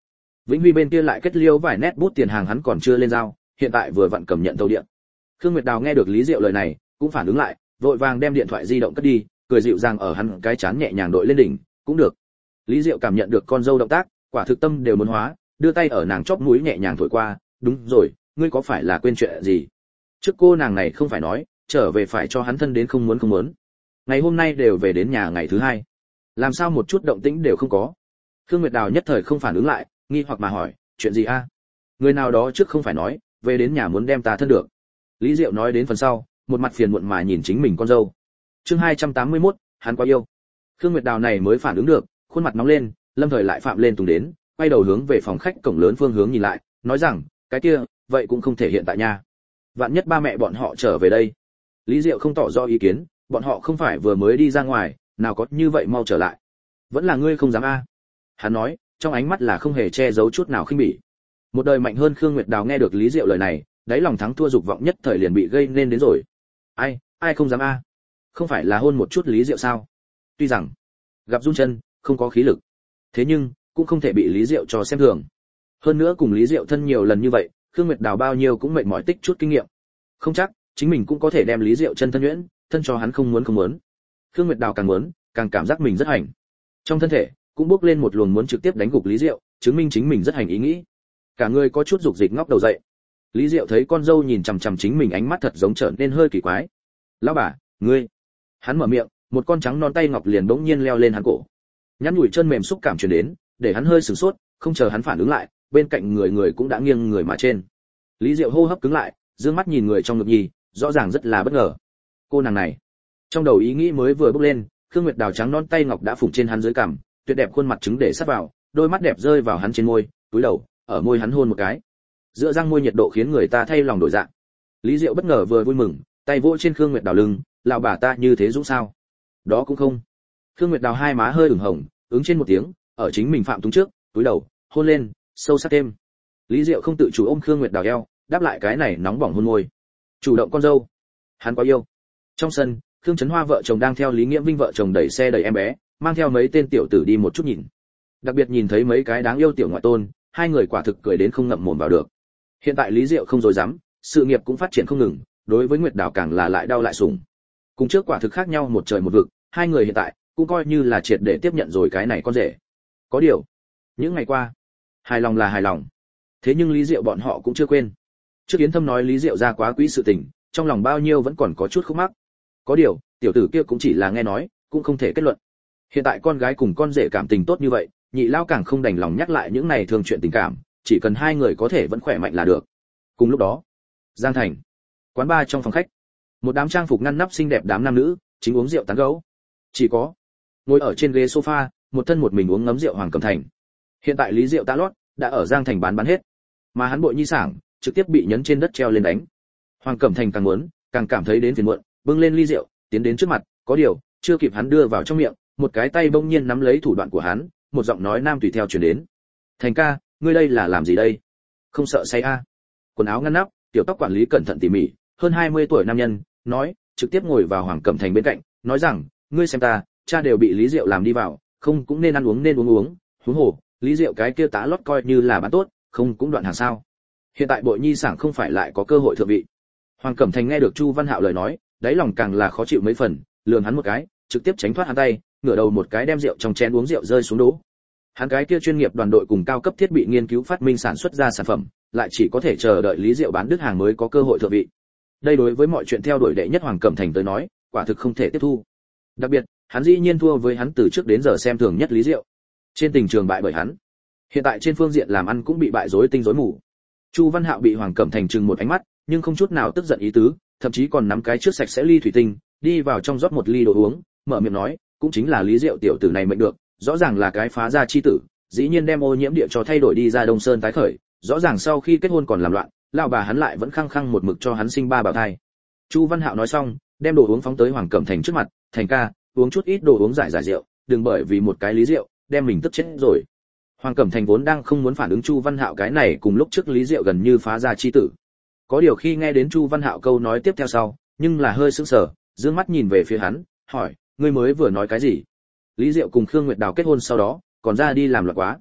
A: Vĩnh Huy bên kia lại kết liêu vài nét bút tiền hàng hắn còn chưa lên giao, hiện tại vừa vặn cầm nhận thầu điện. Khương Nguyệt Đào nghe được Lý Diệu lời này, cũng phản ứng lại, vội vàng đem điện thoại di động cất đi, cười dịu dàng ở hắn cái chán nhẹ nhàng đội lên đỉnh, cũng được. Lý Diệu cảm nhận được con dâu động tác, quả thực tâm đều muốn hóa, đưa tay ở nàng chóp mũi nhẹ nhàng thổi qua, đúng rồi, ngươi có phải là quên chuyện gì? Trước cô nàng này không phải nói, trở về phải cho hắn thân đến không muốn không muốn. Ngày hôm nay đều về đến nhà ngày thứ hai, làm sao một chút động tĩnh đều không có? Khương Nguyệt Đào nhất thời không phản ứng lại, nghi hoặc mà hỏi, chuyện gì a? Người nào đó trước không phải nói, về đến nhà muốn đem ta thân được. Lý Diệu nói đến phần sau, một mặt phiền muộn mà nhìn chính mình con dâu. Chương hai trăm tám mươi mốt, hắn quá yêu. Khương Nguyệt Đào này mới phản ứng được, khuôn mặt nóng lên, lâm thời lại phạm lên tùng đến, quay đầu hướng về phòng khách cổng lớn phương hướng nhìn lại, nói rằng, cái kia, vậy cũng không thể hiện tại nha. Vạn nhất ba mẹ bọn họ trở về đây. Lý Diệu không tỏ rõ ý kiến, bọn họ không phải vừa mới đi ra ngoài, nào có như vậy mau trở lại. Vẫn là ngươi không dám a. Hắn nói, trong ánh mắt là không hề che giấu chút nào khinh bỉ. Một đời mạnh hơn Khương Nguyệt Đào nghe được Lý Diệu lời này, đáy lòng thắng thua dục vọng nhất thời liền bị gây nên đến rồi. Ai, ai không dám a? Không phải là hôn một chút Lý Diệu sao? Tuy rằng gặp run chân, không có khí lực, thế nhưng cũng không thể bị Lý Diệu cho xem thường. Hơn nữa cùng Lý Diệu thân nhiều lần như vậy, Khương Nguyệt Đào bao nhiêu cũng mệt mỏi tích chút kinh nghiệm. Không chắc, chính mình cũng có thể đem Lý Diệu chân thân nhuyễn, thân cho hắn không muốn không muốn. Khương Nguyệt Đào càng muốn, càng cảm giác mình rất hành. Trong thân thể cũng bốc lên một luồng muốn trực tiếp đánh gục Lý Diệu, chứng minh chính mình rất hành ý nghĩ. Cả người có chút dục dịch ngóc đầu dậy. Lý Diệu thấy con dâu nhìn chằm chằm chính mình ánh mắt thật giống trở nên hơi kỳ quái. "Lão bà, ngươi." Hắn mở miệng, một con trắng non tay ngọc liền bỗng nhiên leo lên hắn cổ. Nhắn nhủi chân mềm xúc cảm truyền đến, để hắn hơi sửng sốt, không chờ hắn phản ứng lại, bên cạnh người người cũng đã nghiêng người mà trên. Lý Diệu hô hấp cứng lại, dương mắt nhìn người trong ngực nhì, rõ ràng rất là bất ngờ. Cô nàng này, trong đầu ý nghĩ mới vừa bốc lên, Khương Nguyệt Đào trắng non tay ngọc đã phủng trên hắn dưới cằm, tuyệt đẹp khuôn mặt trứng để sát vào, đôi mắt đẹp rơi vào hắn trên môi, túi đầu, ở môi hắn hôn một cái. Giữa răng môi nhiệt độ khiến người ta thay lòng đổi dạ. Lý Diệu bất ngờ vừa vui mừng, tay vỗ trên Khương Nguyệt Đào lưng, "Lão bà ta như thế dũng sao?" "Đó cũng không." Khương Nguyệt Đào hai má hơi ửng hồng, ứng trên một tiếng, ở chính mình phạm túng trước, túi đầu, hôn lên, sâu sắc thêm. Lý Diệu không tự chủ ôm Khương Nguyệt Đào eo, đáp lại cái này nóng bỏng hôn môi. Chủ động con dâu. Hắn quá yêu. Trong sân, Khương Chấn Hoa vợ chồng đang theo Lý Nghiễm Vinh vợ chồng đẩy xe đẩy em bé, mang theo mấy tên tiểu tử đi một chút nhìn. Đặc biệt nhìn thấy mấy cái đáng yêu tiểu ngoại tôn, hai người quả thực cười đến không ngậm mồm vào được. Hiện tại Lý Diệu không dối dám, sự nghiệp cũng phát triển không ngừng, đối với Nguyệt Đào càng là lại đau lại sủng. Cùng trước quả thực khác nhau một trời một vực, hai người hiện tại cũng coi như là triệt để tiếp nhận rồi cái này con rể. Có điều, những ngày qua, hài lòng là hài lòng, thế nhưng Lý Diệu bọn họ cũng chưa quên. Trước Yến Thâm nói Lý Diệu ra quá quý sự tình, trong lòng bao nhiêu vẫn còn có chút khúc mắc. Có điều, tiểu tử kia cũng chỉ là nghe nói, cũng không thể kết luận. Hiện tại con gái cùng con rể cảm tình tốt như vậy, nhị lao càng không đành lòng nhắc lại những này thường chuyện tình cảm, chỉ cần hai người có thể vẫn khỏe mạnh là được. Cùng lúc đó, Giang Thành, quán bar trong phòng khách, một đám trang phục ngăn nắp xinh đẹp đám nam nữ chính uống rượu tán gẫu. Chỉ có ngồi ở trên ghế sofa, một thân một mình uống ngấm rượu Hoàng Cẩm Thành. Hiện tại Lý Diệu tá lót đã ở Giang Thành bán bán hết, mà hắn bội nhi sảng trực tiếp bị nhấn trên đất treo lên đánh. Hoàng Cẩm Thành càng muốn, càng cảm thấy đến phiền muộn, bưng lên ly rượu, tiến đến trước mặt, có điều, chưa kịp hắn đưa vào trong miệng, một cái tay bỗng nhiên nắm lấy thủ đoạn của hắn, một giọng nói nam tùy theo truyền đến. "Thành ca, ngươi đây là làm gì đây? Không sợ say a?" À? Quần áo ngăn nắp, tiểu tóc quản lý cẩn thận tỉ mỉ, hơn hai mươi tuổi nam nhân, nói, trực tiếp ngồi vào Hoàng Cẩm Thành bên cạnh, nói rằng, "Ngươi xem ta, cha đều bị Lý Diệu làm đi vào, không cũng nên ăn uống nên uống uống, huống hồ, Lý Diệu cái kia tá lót coi như là bán tốt, không cũng đoạn hàng sao? Hiện tại bội nhi sảng không phải lại có cơ hội thượng vị." Hoàng Cẩm Thành nghe được Chu Văn Hạo lời nói, đáy lòng càng là khó chịu mấy phần, lườm hắn một cái, trực tiếp tránh thoát hắn tay, ngửa đầu một cái đem rượu trong chén uống rượu rơi xuống đố. Hắn cái kia chuyên nghiệp đoàn đội cùng cao cấp thiết bị nghiên cứu phát minh sản xuất ra sản phẩm, lại chỉ có thể chờ đợi Lý Diệu bán đứt hàng mới có cơ hội thượng vị. Đây đối với mọi chuyện theo đuổi đệ nhất Hoàng Cẩm Thành tới nói, quả thực không thể tiếp thu. Đặc biệt, hắn dĩ nhiên thua với hắn từ trước đến giờ xem thường nhất Lý Diệu. Trên tình trường bại bởi hắn, hiện tại trên phương diện làm ăn cũng bị bại rối tinh rối mù. Chu Văn Hạo bị Hoàng Cẩm Thành trừng một ánh mắt, nhưng không chút nào tức giận ý tứ, thậm chí còn nắm cái trước sạch sẽ ly thủy tinh, đi vào trong rót một ly đồ uống, mở miệng nói, cũng chính là Lý Diệu tiểu tử này mệnh được, rõ ràng là cái phá gia chi tử, dĩ nhiên đem ô nhiễm địa cho thay đổi đi ra Đông Sơn tái khởi, rõ ràng sau khi kết hôn còn làm loạn, lão bà hắn lại vẫn khăng khăng một mực cho hắn sinh ba bào thai. Chu Văn Hạo nói xong, đem đồ uống phóng tới Hoàng Cẩm Thành trước mặt, "Thành ca, uống chút ít đồ uống giải giải rượu, đừng bởi vì một cái Lý Diệu đem mình tức chết rồi." Hoàng Cẩm Thành vốn đang không muốn phản ứng Chu Văn Hạo cái này cùng lúc trước Lý Diệu gần như phá gia chi tử. Có điều khi nghe đến Chu Văn Hạo câu nói tiếp theo sau, nhưng là hơi sững sờ, dương mắt nhìn về phía hắn, hỏi, "Ngươi mới vừa nói cái gì?" Lý Diệu cùng Khương Nguyệt Đào kết hôn sau đó, còn ra đi làm loạn quá.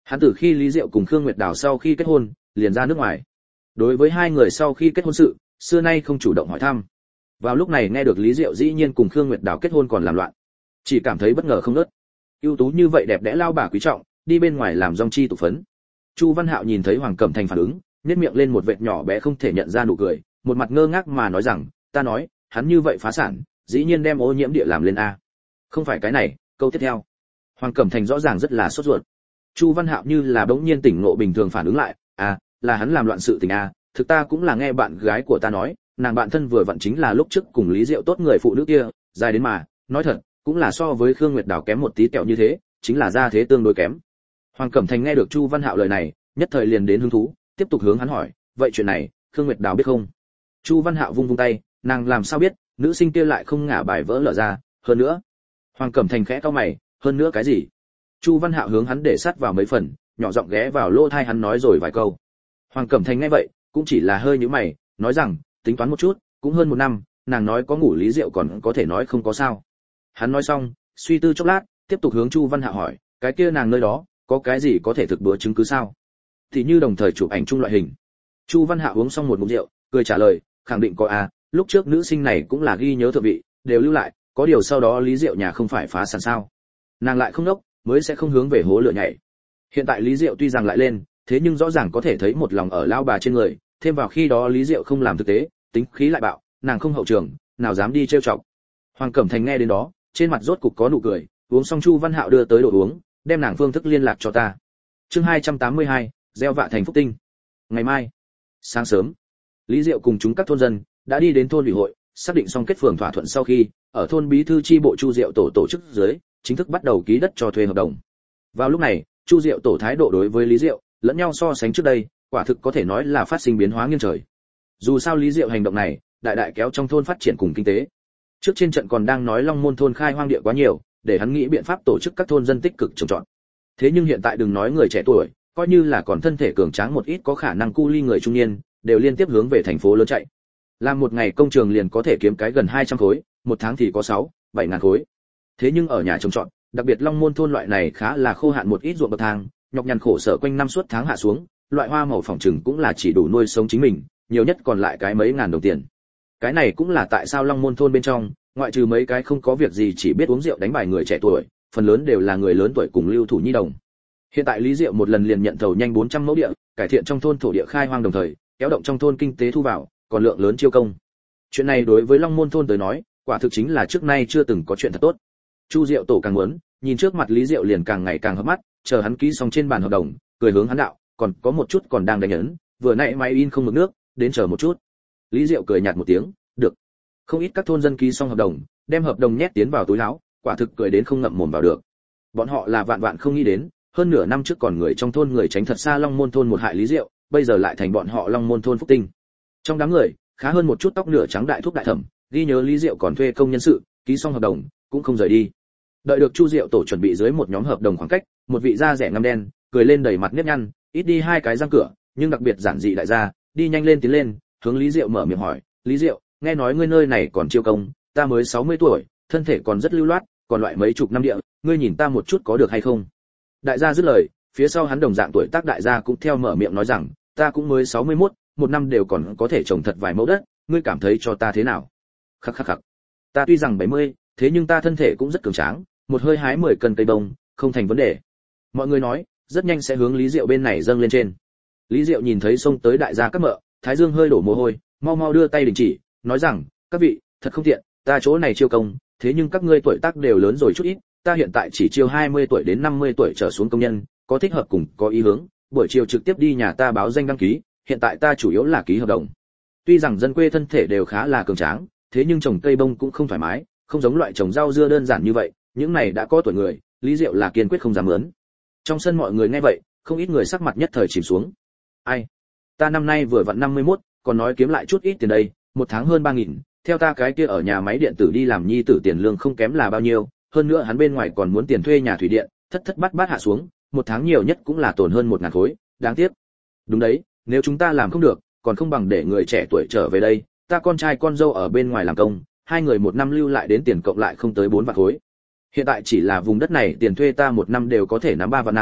A: Hắn từ khi Lý Diệu cùng Khương Nguyệt Đào sau khi kết hôn, liền ra nước ngoài. Đối với hai người sau khi kết hôn sự, xưa nay không chủ động hỏi thăm. Vào lúc này nghe được Lý Diệu dĩ nhiên cùng Khương Nguyệt Đào kết hôn còn làm loạn, chỉ cảm thấy bất ngờ không ngớt. Ưu tú như vậy đẹp đẽ lao bà quý trọng, đi bên ngoài làm dòng chi tụ phấn. Chu Văn Hạo nhìn thấy Hoàng Cẩm Thành phản ứng, nhếch miệng lên một vệt nhỏ bé không thể nhận ra nụ cười, một mặt ngơ ngác mà nói rằng, ta nói, hắn như vậy phá sản, dĩ nhiên đem ô nhiễm địa làm lên a. Không phải cái này, câu tiếp theo. Hoàng Cẩm Thành rõ ràng rất là sốt ruột. Chu Văn Hạo như là bỗng nhiên tỉnh ngộ bình thường phản ứng lại, à, là hắn làm loạn sự tình a, thực ta cũng là nghe bạn gái của ta nói, nàng bạn thân vừa vặn chính là lúc trước cùng Lý Diệu tốt người phụ nữ kia, dài đến mà, nói thật, cũng là so với Khương Nguyệt Đào kém một tí kẹo như thế, chính là ra thế tương đối kém. Hoàng Cẩm Thành nghe được Chu Văn Hạo lời này, nhất thời liền đến hứng thú, tiếp tục hướng hắn hỏi, vậy chuyện này, Khương Nguyệt Đào biết không? Chu Văn Hạo vung vung tay, nàng làm sao biết, nữ sinh kia lại không ngả bài vỡ lở ra, hơn nữa. Hoàng Cẩm Thành khẽ cau mày, hơn nữa cái gì? Chu Văn Hạo hướng hắn để sát vào mấy phần, nhỏ giọng ghé vào lỗ tai hắn nói rồi vài câu. Hoàng Cẩm Thành nghe vậy, cũng chỉ là hơi nhíu mày, nói rằng, tính toán một chút, cũng hơn một năm, nàng nói có ngủ Lý Diệu còn có thể nói không có sao. Hắn nói xong, suy tư chốc lát, tiếp tục hướng Chu Văn Hạo hỏi, cái kia nàng nơi đó, có cái gì có thể thực bữa chứng cứ sao? Thì như đồng thời chụp ảnh chung loại hình. Chu Văn Hạo uống xong một ngụm rượu, cười trả lời, khẳng định có a, lúc trước nữ sinh này cũng là ghi nhớ thượng vị, đều lưu lại, có điều sau đó Lý Diệu nhà không phải phá sản sao? Nàng lại không đốc, mới sẽ không hướng về hố lửa nhảy. Hiện tại Lý Diệu tuy rằng lại lên, thế nhưng rõ ràng có thể thấy một lòng ở lao bà trên người, thêm vào khi đó Lý Diệu không làm thực tế, tính khí lại bạo, nàng không hậu trường, nào dám đi trêu chọc. Hoàng Cẩm Thành nghe đến đó, trên mặt rốt cục có nụ cười, uống xong Chu Văn Hạo đưa tới đồ uống, đem nàng phương thức liên lạc cho ta. Chương hai trăm tám mươi hai, gieo vạ thành phúc tinh. Ngày mai, sáng sớm, Lý Diệu cùng chúng các thôn dân đã đi đến thôn ủy hội, xác định xong kết phường thỏa thuận sau khi, ở thôn bí thư chi bộ Chu Diệu tổ tổ chức dưới, chính thức bắt đầu ký đất cho thuê hợp đồng. Vào lúc này, Chu Diệu tổ thái độ đối với Lý Diệu, lẫn nhau so sánh trước đây, quả thực có thể nói là phát sinh biến hóa nghiêng trời. Dù sao Lý Diệu hành động này, đại đại kéo trong thôn phát triển cùng kinh tế. Trước trên trận còn đang nói Long Môn thôn khai hoang địa quá nhiều, để hắn nghĩ biện pháp tổ chức các thôn dân tích cực trồng trọt. Thế nhưng hiện tại đừng nói người trẻ tuổi, coi như là còn thân thể cường tráng một ít có khả năng cu ly người trung niên, đều liên tiếp hướng về thành phố lớn chạy. Làm một ngày công trường liền có thể kiếm cái gần hai trăm khối, một tháng thì có sáu, bảy ngàn khối. Thế nhưng ở nhà trồng trọt, đặc biệt Long Môn thôn loại này khá là khô hạn một ít ruộng bậc thang, nhọc nhằn khổ sở quanh năm suốt tháng hạ xuống, loại hoa màu phòng trừng cũng là chỉ đủ nuôi sống chính mình, nhiều nhất còn lại cái mấy ngàn đồng tiền. Cái này cũng là tại sao Long Môn thôn bên trong, ngoại trừ mấy cái không có việc gì chỉ biết uống rượu đánh bài người trẻ tuổi, phần lớn đều là người lớn tuổi cùng lưu thủ nhi đồng. Hiện tại Lý Diệu một lần liền nhận thầu nhanh bốn trăm mẫu địa, cải thiện trong thôn thổ địa khai hoang đồng thời, kéo động trong thôn kinh tế thu vào, còn lượng lớn chiêu công. Chuyện này đối với Long Môn thôn tới nói, quả thực chính là trước nay chưa từng có chuyện thật tốt. Chu Diệu tổ càng muốn, nhìn trước mặt Lý Diệu liền càng ngày càng hấp mắt, chờ hắn ký xong trên bàn hợp đồng, cười hướng hắn đạo, còn có một chút còn đang đánh ấn, vừa nãy máy in không mực nước, đến chờ một chút. Lý Diệu cười nhạt một tiếng, được. Không ít các thôn dân ký xong hợp đồng, đem hợp đồng nhét tiến vào túi áo, quả thực cười đến không ngậm mồm vào được. Bọn họ là vạn vạn không nghĩ đến, hơn nửa năm trước còn người trong thôn người tránh thật xa Long Môn thôn một hại Lý Diệu, bây giờ lại thành bọn họ Long Môn thôn phúc tinh. Trong đám người, khá hơn một chút tóc nửa trắng đại thúc đại thẩm, ghi nhớ Lý Diệu còn thuê công nhân sự, ký xong hợp đồng, cũng không rời đi. Đợi được Chu Diệu tổ chuẩn bị dưới một nhóm hợp đồng khoảng cách, một vị da rẻ ngăm đen, cười lên đầy mặt nếp nhăn, ít đi hai cái răng cửa, nhưng đặc biệt giản dị đại gia, đi nhanh lên tiến lên, hướng Lý Diệu mở miệng hỏi, "Lý Diệu, nghe nói ngươi nơi này còn chiêu công, ta mới sáu mươi tuổi, thân thể còn rất lưu loát, còn loại mấy chục năm địa, ngươi nhìn ta một chút có được hay không?" Đại gia dứt lời, phía sau hắn đồng dạng tuổi tác đại gia cũng theo mở miệng nói rằng, "Ta cũng mới sáu mươi mốt, một năm đều còn có thể trồng thật vài mẫu đất, ngươi cảm thấy cho ta thế nào?" Khắc khắc khắc. "Ta tuy rằng bảy mươi, thế nhưng ta thân thể cũng rất cường tráng, một hơi hái mười cân cây bông, không thành vấn đề." Mọi người nói, rất nhanh sẽ hướng Lý Diệu bên này dâng lên trên. Lý Diệu nhìn thấy xông tới đại gia các mợ, thái dương hơi đổ mồ hôi, mau mau đưa tay đình chỉ, nói rằng, "Các vị, thật không tiện, ta chỗ này chiêu công, thế nhưng các ngươi tuổi tác đều lớn rồi chút ít, ta hiện tại chỉ chiêu hai mươi tuổi đến năm mươi tuổi trở xuống công nhân, có thích hợp cùng có ý hướng, buổi chiều trực tiếp đi nhà ta báo danh đăng ký, hiện tại ta chủ yếu là ký hợp đồng." Tuy rằng dân quê thân thể đều khá là cường tráng, thế nhưng trồng cây bông cũng không thoải mái, không giống loại trồng rau dưa đơn giản như vậy, những này đã có tuổi người, Lý Diệu là kiên quyết không dám mướn. Trong sân mọi người nghe vậy, không ít người sắc mặt nhất thời chìm xuống. "Ai, ta năm nay vừa vặn năm mươi mốt, còn nói kiếm lại chút ít tiền đây, một tháng hơn ba nghìn, theo ta cái kia ở nhà máy điện tử đi làm nhi tử tiền lương không kém là bao nhiêu, hơn nữa hắn bên ngoài còn muốn tiền thuê nhà thủy điện, thất thất bát bát hạ xuống, một tháng nhiều nhất cũng là tổn hơn một ngàn khối, đáng tiếc." "Đúng đấy, nếu chúng ta làm không được, còn không bằng để người trẻ tuổi trở về đây, ta con trai con dâu ở bên ngoài làm công, hai người một năm lưu lại đến tiền cộng lại không tới bốn vạn khối. Hiện tại chỉ là vùng đất này tiền thuê ta một năm đều có thể nắm ba vạn năm,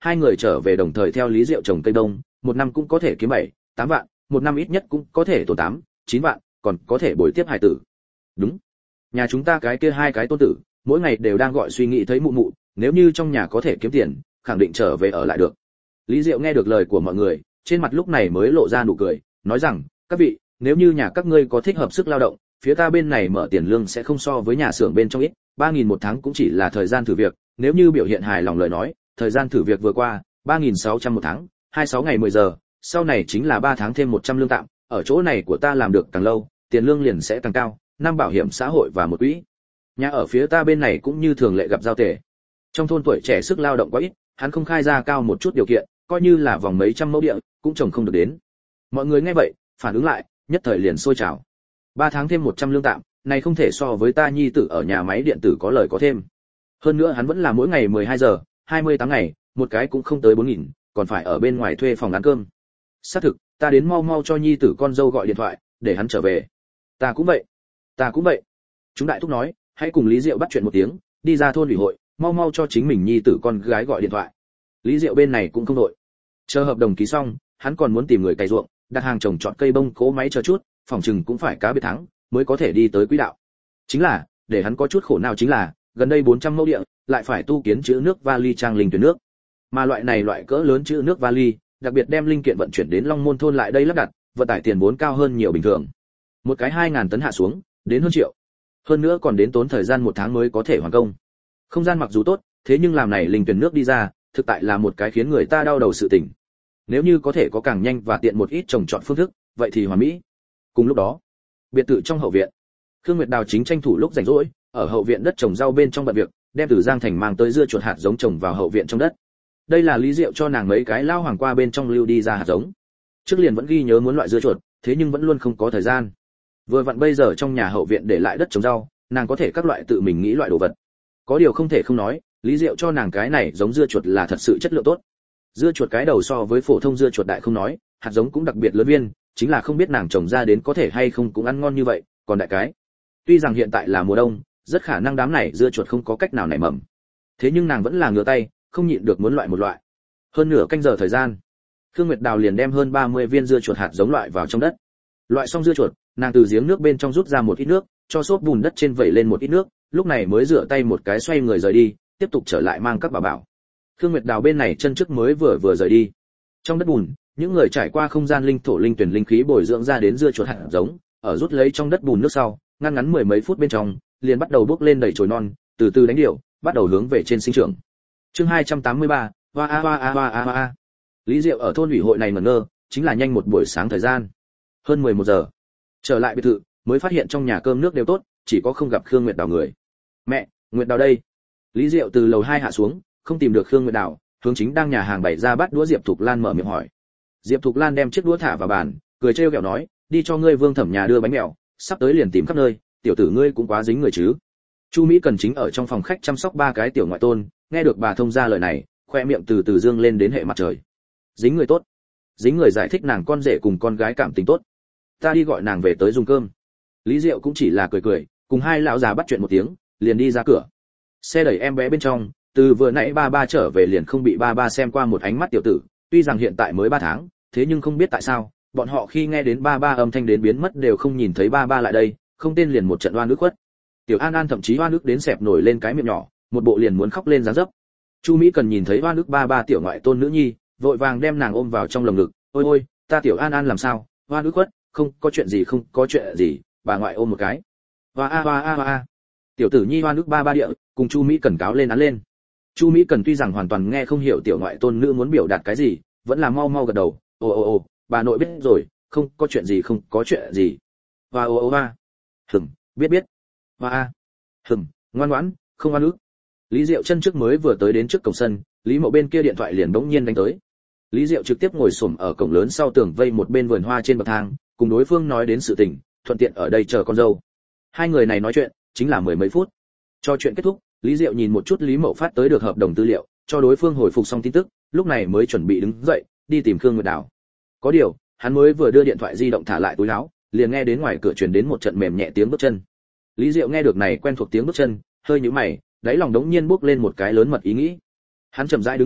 A: hai người trở về đồng thời theo Lý Diệu trồng cây đông, một năm cũng có thể kiếm bảy, tám vạn, một năm ít nhất cũng có thể tồn tám, chín vạn, còn có thể bồi tiếp hài tử. Đúng, nhà chúng ta cái kia hai cái tôn tử, mỗi ngày đều đang gọi suy nghĩ thấy mụ mụ, nếu như trong nhà có thể kiếm tiền, khẳng định trở về ở lại được. Lý Diệu nghe được lời của mọi người, trên mặt lúc này mới lộ ra nụ cười, nói rằng, các vị, nếu như nhà các ngươi có thích hợp sức lao động, phía ta bên này mở tiền lương sẽ không so với nhà xưởng bên trong ít, ba nghìn một tháng cũng chỉ là thời gian thử việc, nếu như biểu hiện hài lòng lời nói, thời gian thử việc vừa qua, ba nghìn sáu trăm một tháng, hai mươi sáu ngày mười giờ, sau này chính là ba tháng thêm một trăm lương tạm, ở chỗ này của ta làm được càng lâu, tiền lương liền sẽ càng cao, năm bảo hiểm xã hội và một quỹ. Nhà ở phía ta bên này cũng như thường lệ gặp giao tể. Trong thôn tuổi trẻ sức lao động quá ít, hắn không khai ra cao một chút điều kiện, coi như là vòng mấy trăm mẫu địa, cũng trồng không được đến. Mọi người nghe vậy, phản ứng lại, nhất thời liền sôi trào. ba tháng thêm một trăm lương tạm, này không thể so với ta nhi tử ở nhà máy điện tử có lời có thêm. Hơn nữa hắn vẫn là mỗi ngày mười hai giờ, hai mươi tám ngày, một cái cũng không tới bốn nghìn, còn phải ở bên ngoài thuê phòng ăn cơm. Xác thực, ta đến mau mau cho nhi tử con dâu gọi điện thoại, để hắn trở về. Ta cũng vậy, ta cũng vậy. Chúng đại thúc nói, hãy cùng Lý Diệu bắt chuyện một tiếng, đi ra thôn ủy hội, mau mau cho chính mình nhi tử con gái gọi điện thoại. Lý Diệu bên này cũng không đội. Chờ hợp đồng ký xong, hắn còn muốn tìm người cày ruộng, đặt hàng trồng trọt cây bông cố máy chờ chút, phòng chừng cũng phải cá biệt tháng mới có thể đi tới quỹ đạo. Chính là, để hắn có chút khổ nào chính là, gần đây bốn trăm mẫu địa, lại phải tu kiến trữ nước vali trang linh tuyển nước. Mà loại này loại cỡ lớn trữ nước vali, đặc biệt đem linh kiện vận chuyển đến Long Môn thôn lại đây lắp đặt, vận tải tiền vốn cao hơn nhiều bình thường. Một cái hai nghìn tấn hạ xuống, đến hơn triệu. Hơn nữa còn đến tốn thời gian một tháng mới có thể hoàn công. Không gian mặc dù tốt, thế nhưng làm này linh tuyển nước đi ra, thực tại là một cái khiến người ta đau đầu sự tình. Nếu như có thể có càng nhanh và tiện một ít trồng trọt phương thức, vậy thì hoàn mỹ. Cùng lúc đó, biệt thự trong hậu viện, Khương Nguyệt Đào chính tranh thủ lúc rảnh rỗi, ở hậu viện đất trồng rau bên trong bận việc, đem từ Giang Thành mang tới dưa chuột hạt giống trồng vào hậu viện trong đất. Đây là Lý Diệu cho nàng mấy cái lao hoàng qua bên trong lưu đi ra hạt giống. Trước liền vẫn ghi nhớ muốn loại dưa chuột, thế nhưng vẫn luôn không có thời gian. Vừa vặn bây giờ trong nhà hậu viện để lại đất trồng rau, nàng có thể các loại tự mình nghĩ loại đồ vật. Có điều không thể không nói, Lý Diệu cho nàng cái này giống dưa chuột là thật sự chất lượng tốt. Dưa chuột cái đầu so với phổ thông dưa chuột đại không nói, hạt giống cũng đặc biệt lớn viên, chính là không biết nàng trồng ra đến có thể hay không cũng ăn ngon như vậy, còn đại cái. Tuy rằng hiện tại là mùa đông, rất khả năng đám này dưa chuột không có cách nào nảy mầm. Thế nhưng nàng vẫn là ngửa tay, không nhịn được muốn loại một loại. Hơn nửa canh giờ thời gian, Khương Nguyệt Đào liền đem hơn ba mươi viên dưa chuột hạt giống loại vào trong đất. Loại xong dưa chuột, nàng từ giếng nước bên trong rút ra một ít nước, cho xốp bùn đất trên vẩy lên một ít nước, lúc này mới rửa tay một cái xoay người rời đi, tiếp tục trở lại mang các bà bảo. Khương Nguyệt Đào bên này chân trước mới vừa vừa rời đi. Trong đất bùn, những người trải qua không gian linh thổ linh tuyển linh khí bồi dưỡng ra đến dưa chuột hạt giống, ở rút lấy trong đất bùn nước sau, ngăn ngắn mười mấy phút bên trong, liền bắt đầu bốc lên đầy chồi non, từ từ đánh điệu, bắt đầu hướng về trên sinh trưởng. Chương hai trăm tám mươi ba, hoa a hoa a hoa a hoa a. Lý Diệu ở thôn ủy hội này ngẩn ngơ, chính là nhanh một buổi sáng thời gian. Hơn mười một giờ, trở lại biệt thự, mới phát hiện trong nhà cơm nước đều tốt, chỉ có không gặp Khương Nguyệt Đào người. Mẹ, Nguyệt Đào đây. Lý Diệu từ lầu hai hạ xuống, không tìm được Khương Nguyệt Đào, hướng chính đang nhà hàng bày ra bắt đũa Diệp Thục Lan mở miệng hỏi. Diệp Thục Lan đem chiếc đũa thả vào bàn, cười trêu ghẹo nói, đi cho ngươi Vương Thẩm nhà đưa bánh mèo, sắp tới liền tìm khắp nơi, tiểu tử ngươi cũng quá dính người chứ. Chu Mỹ Cần chính ở trong phòng khách chăm sóc ba cái tiểu ngoại tôn, nghe được bà thông ra lời này, khoe miệng từ từ dương lên đến hệ mặt trời. Dính người tốt. Dính người giải thích nàng con rể cùng con gái cảm tình tốt. Ta đi gọi nàng về tới dùng cơm. Lý Diệu cũng chỉ là cười cười, cùng hai lão già bắt chuyện một tiếng, liền đi ra cửa. Xe đẩy em bé bên trong, từ vừa nãy ba ba trở về liền không bị ba ba xem qua một ánh mắt tiểu tử, tuy rằng hiện tại mới ba tháng, thế nhưng không biết tại sao, bọn họ khi nghe đến ba ba âm thanh đến biến mất đều không nhìn thấy ba ba lại đây, không tên liền một trận oan ức khuất. Tiểu An An thậm chí oan ức đến sẹp nổi lên cái miệng nhỏ, một bộ liền muốn khóc lên dáng dấp. Chu Mỹ Cần nhìn thấy oan ức ba ba tiểu ngoại tôn nữ nhi, vội vàng đem nàng ôm vào trong lồng ngực, ôi ôi, ta tiểu An An làm sao, oan ức khuất, không có chuyện gì không có chuyện gì, bà ngoại ôm một cái. Hoa a hoa a hoa a. Tiểu tử nhi oan ức ba ba địa, cùng Chu Mỹ Cần cáo lên án lên. Chu Mỹ Cần tuy rằng hoàn toàn nghe không hiểu tiểu ngoại tôn nữ muốn biểu đạt cái gì, vẫn là mau mau gật đầu, ồ ồ ồ, bà nội biết rồi, không có chuyện gì không có chuyện gì. Hoa ồ ồ hoa. Hừm, biết biết. Hoa a. Hừm, ngoan ngoãn, không oan ức. Lý Diệu chân trước mới vừa tới đến trước cổng sân, Lý Mậu bên kia điện thoại liền bỗng nhiên đánh tới. Lý Diệu trực tiếp ngồi xổm ở cổng lớn sau tường vây một bên vườn hoa trên bậc thang, cùng đối phương nói đến sự tình, thuận tiện ở đây chờ con dâu. Hai người này nói chuyện, chính là mười mấy phút. Cho chuyện kết thúc, Lý Diệu nhìn một chút Lý Mậu phát tới được hợp đồng tư liệu, cho đối phương hồi phục xong tin tức, lúc này mới chuẩn bị đứng dậy, đi tìm Khương Nguyệt Đào. Có điều, hắn mới vừa đưa điện thoại di động thả lại túi áo, liền nghe đến ngoài cửa truyền đến một trận mềm nhẹ tiếng bước chân. Lý Diệu nghe được này quen thuộc tiếng bước chân, hơi nhíu mày, đáy lòng đống nhiên bước lên một cái lớn mật ý nghĩ. Hắn chậm rãi đứng lên,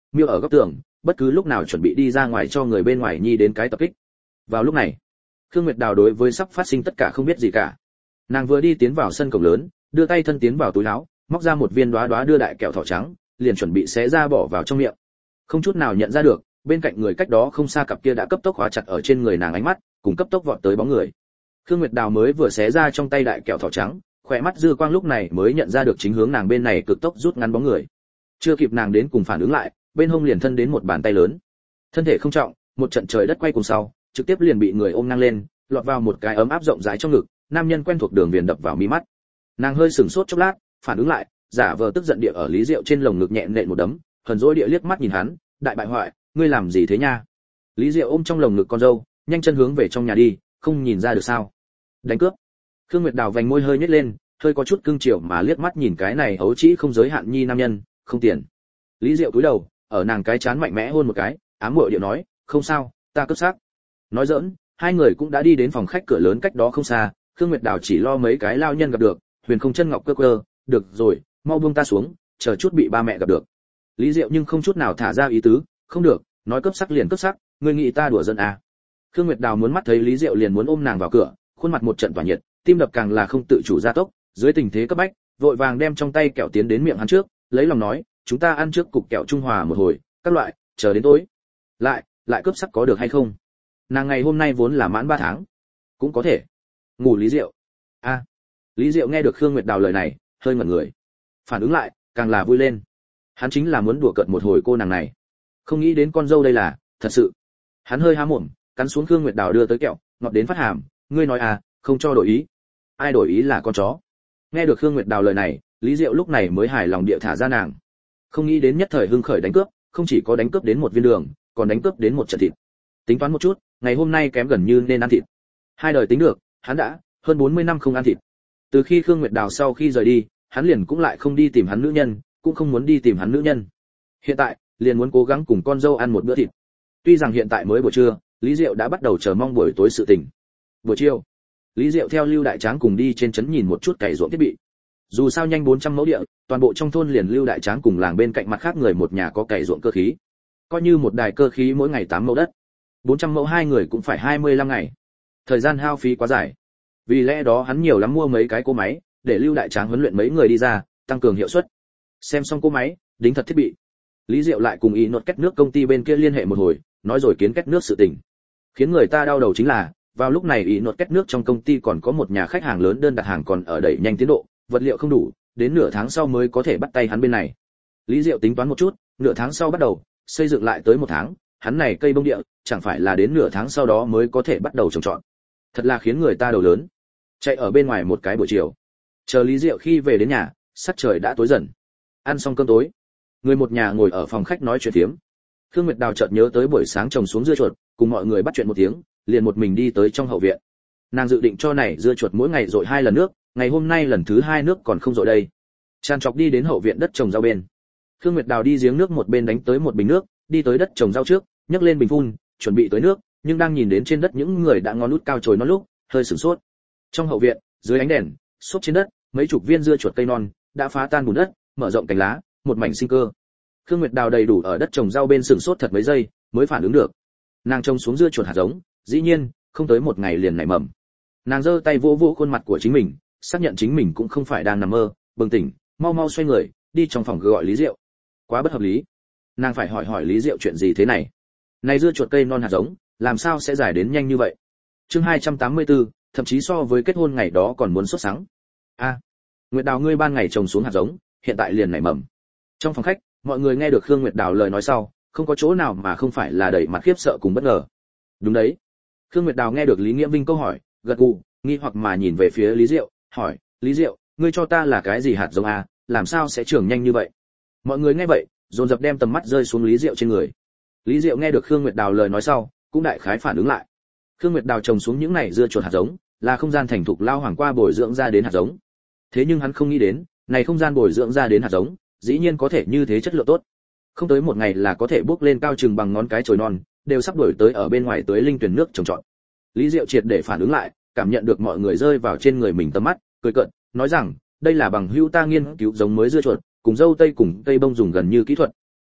A: miêu ở góc tường, bất cứ lúc nào chuẩn bị đi ra ngoài cho người bên ngoài nhi đến cái tập kích. Vào lúc này, Khương Nguyệt Đào đối với sắp phát sinh tất cả không biết gì cả. Nàng vừa đi tiến vào sân cổng lớn, đưa tay thân tiến vào túi áo, móc ra một viên đóa đóa đưa đại kẹo thỏ trắng, liền chuẩn bị xé ra bỏ vào trong miệng. Không chút nào nhận ra được, bên cạnh người cách đó không xa cặp kia đã cấp tốc khóa chặt ở trên người nàng ánh mắt, cùng cấp tốc vọt tới bóng người. Khương Nguyệt Đào mới vừa xé ra trong tay đại kẹo thỏ trắng, khỏe mắt dư quang lúc này mới nhận ra được chính hướng nàng bên này cực tốc rút ngắn bóng người. Chưa kịp nàng đến cùng phản ứng lại, bên hông liền thân đến một bàn tay lớn. Thân thể không trọng, một trận trời đất quay cùng sau, trực tiếp liền bị người ôm ngang lên, lọt vào một cái ấm áp rộng rãi trong ngực, nam nhân quen thuộc đường viền đập vào mi mắt. Nàng hơi sửng sốt chốc lát, phản ứng lại, giả vờ tức giận địa ở Lý Diệu trên lồng ngực nhẹ nện một đấm, hờn dỗi địa liếc mắt nhìn hắn, đại bại hoại, ngươi làm gì thế nha? Lý Diệu ôm trong lồng ngực con dâu, nhanh chân hướng về trong nhà đi, không nhìn ra được sao? Đánh cướp. Khương Nguyệt Đào vành môi hơi nhếch lên, hơi có chút cưng chiều mà liếc mắt nhìn cái này ấu trĩ không giới hạn nhi nam nhân, không tiền. Lý Diệu cúi đầu, ở nàng cái chán mạnh mẽ hôn một cái, ám muội điệu nói, không sao, ta cướp xác. Nói giỡn, hai người cũng đã đi đến phòng khách cửa lớn cách đó không xa, Khương Nguyệt Đào chỉ lo mấy cái lao nhân gặp được, Huyền không chân ngọc cơ cơ, được rồi, mau buông ta xuống, chờ chút bị ba mẹ gặp được. Lý Diệu nhưng không chút nào thả ra ý tứ, không được, nói cướp sắc liền cướp sắc, ngươi nghĩ ta đùa giỡn à? Khương Nguyệt Đào muốn mắt thấy Lý Diệu liền muốn ôm nàng vào cửa, khuôn mặt một trận tỏa nhiệt, tim đập càng là không tự chủ gia tốc, dưới tình thế cấp bách, vội vàng đem trong tay kẹo tiến đến miệng hắn trước, lấy lòng nói, chúng ta ăn trước cục kẹo trung hòa một hồi, các loại, chờ đến tối. Lại, lại cướp sắc có được hay không? Nàng ngày hôm nay vốn là mãn ba tháng, cũng có thể. Ngủ Lý Diệu. A. À. Lý Diệu nghe được Khương Nguyệt Đào lời này, hơi ngẩn người. Phản ứng lại, càng là vui lên. Hắn chính là muốn đùa cợt một hồi cô nàng này. Không nghĩ đến con dâu đây là, thật sự. Hắn hơi há mồm, cắn xuống Khương Nguyệt Đào đưa tới kẹo, ngọt đến phát hàm, ngươi nói à, không cho đổi ý. Ai đổi ý là con chó. Nghe được Khương Nguyệt Đào lời này, Lý Diệu lúc này mới hài lòng địa thả ra nàng. Không nghĩ đến nhất thời hưng khởi đánh cướp, không chỉ có đánh cướp đến một viên đường, còn đánh cướp đến một trận thịt. Tính toán một chút, ngày hôm nay kém gần như nên ăn thịt. Hai đời tính được, hắn đã hơn bốn mươi năm không ăn thịt. Từ khi Khương Nguyệt Đào sau khi rời đi, hắn liền cũng lại không đi tìm hắn nữ nhân, cũng không muốn đi tìm hắn nữ nhân. Hiện tại, liền muốn cố gắng cùng con dâu ăn một bữa thịt. Tuy rằng hiện tại mới buổi trưa, Lý Diệu đã bắt đầu chờ mong buổi tối sự tình. Buổi chiều, Lý Diệu theo Lưu Đại Tráng cùng đi trên trấn nhìn một chút cày ruộng thiết bị. Dù sao nhanh bốn trăm mẫu địa, toàn bộ trong thôn liền Lưu Đại Tráng cùng làng bên cạnh mặt khác người một nhà có cày ruộng cơ khí. Coi như một đài cơ khí mỗi ngày tám mẫu đất. bốn trăm mẫu hai người cũng phải hai mươi lăm ngày. Thời gian hao phí quá dài. Vì lẽ đó hắn nhiều lắm mua mấy cái cỗ máy, để Lưu Đại Tráng huấn luyện mấy người đi ra, tăng cường hiệu suất. Xem xong cỗ máy, đính thật thiết bị. Lý Diệu lại cùng ý nốt kết nước công ty bên kia liên hệ một hồi, nói rồi kiến kết nước sự tình. Khiến người ta đau đầu chính là, vào lúc này ý nốt kết nước trong công ty còn có một nhà khách hàng lớn đơn đặt hàng còn ở đẩy nhanh tiến độ, vật liệu không đủ, đến nửa tháng sau mới có thể bắt tay hắn bên này. Lý Diệu tính toán một chút, nửa tháng sau bắt đầu, xây dựng lại tới một tháng, hắn này cây bông địa, chẳng phải là đến nửa tháng sau đó mới có thể bắt đầu trồng trọt. Thật là khiến người ta đầu lớn. Chạy ở bên ngoài một cái buổi chiều. Chờ Lý Diệu khi về đến nhà, sắc trời đã tối dần. Ăn xong cơm tối, người một nhà ngồi ở phòng khách nói chuyện phiếm. Khương Nguyệt Đào chợt nhớ tới buổi sáng trồng xuống dưa chuột, cùng mọi người bắt chuyện một tiếng, liền một mình đi tới trong hậu viện. Nàng dự định cho này dưa chuột mỗi ngày dội hai lần nước, ngày hôm nay lần thứ hai nước còn không dội đây. Tràn trọc đi đến hậu viện đất trồng rau bên. Khương Nguyệt Đào đi giếng nước một bên đánh tới một bình nước, đi tới đất trồng rau trước, nhấc lên bình phun, chuẩn bị tới nước, nhưng đang nhìn đến trên đất những người đã ngón nút cao chồi non lúc, hơi sửng sốt. Trong hậu viện, dưới ánh đèn, xốp trên đất, mấy chục viên dưa chuột cây non đã phá tan bùn đất, mở rộng cành lá, một mảnh sinh cơ. Khương Nguyệt Đào đầy đủ ở đất trồng rau bên sửng sốt thật mấy giây, mới phản ứng được. Nàng trồng xuống dưa chuột hạt giống, dĩ nhiên, không tới một ngày liền nảy mầm. Nàng giơ tay vỗ vỗ khuôn mặt của chính mình, xác nhận chính mình cũng không phải đang nằm mơ, bừng tỉnh, mau mau xoay người, đi trong phòng gọi Lý Diệu. Quá bất hợp lý. Nàng phải hỏi hỏi Lý Diệu chuyện gì thế này. Này dưa chuột cây non hạt giống, làm sao sẽ dài đến nhanh như vậy? Chương hai trăm tám mươi tư, thậm chí so với kết hôn ngày đó còn muốn sốt sắng. A, à, Nguyệt Đào ngươi ban ngày trồng xuống hạt giống, hiện tại liền nảy mầm. Trong phòng khách, mọi người nghe được Khương Nguyệt Đào lời nói sau, không có chỗ nào mà không phải là đầy mặt khiếp sợ cùng bất ngờ. Đúng đấy. Khương Nguyệt Đào nghe được Lý Nghĩa Vinh câu hỏi, gật gù, nghi hoặc mà nhìn về phía Lý Diệu, hỏi, Lý Diệu, ngươi cho ta là cái gì hạt giống a, làm sao sẽ trưởng nhanh như vậy? Mọi người nghe vậy, dồn dập đem tầm mắt rơi xuống Lý Diệu trên người. Lý Diệu nghe được Khương Nguyệt Đào lời nói sau, cũng đại khái phản ứng lại. Khương Nguyệt Đào trồng xuống những này dưa chuột hạt giống, là không gian thành thục lao hoàng qua bồi dưỡng ra đến hạt giống. Thế nhưng hắn không nghĩ đến, này không gian bồi dưỡng ra đến hạt giống, dĩ nhiên có thể như thế chất lượng tốt. Không tới một ngày là có thể bước lên cao chừng bằng ngón cái chồi non, đều sắp đuổi tới ở bên ngoài tới linh tuyển nước trồng trọt. Lý Diệu triệt để phản ứng lại, cảm nhận được mọi người rơi vào trên người mình tầm mắt, cười cợt, nói rằng, đây là bằng hữu ta nghiên cứu giống mới dưa chuột, cùng dâu tây cùng cây bông dùng gần như kỹ thuật.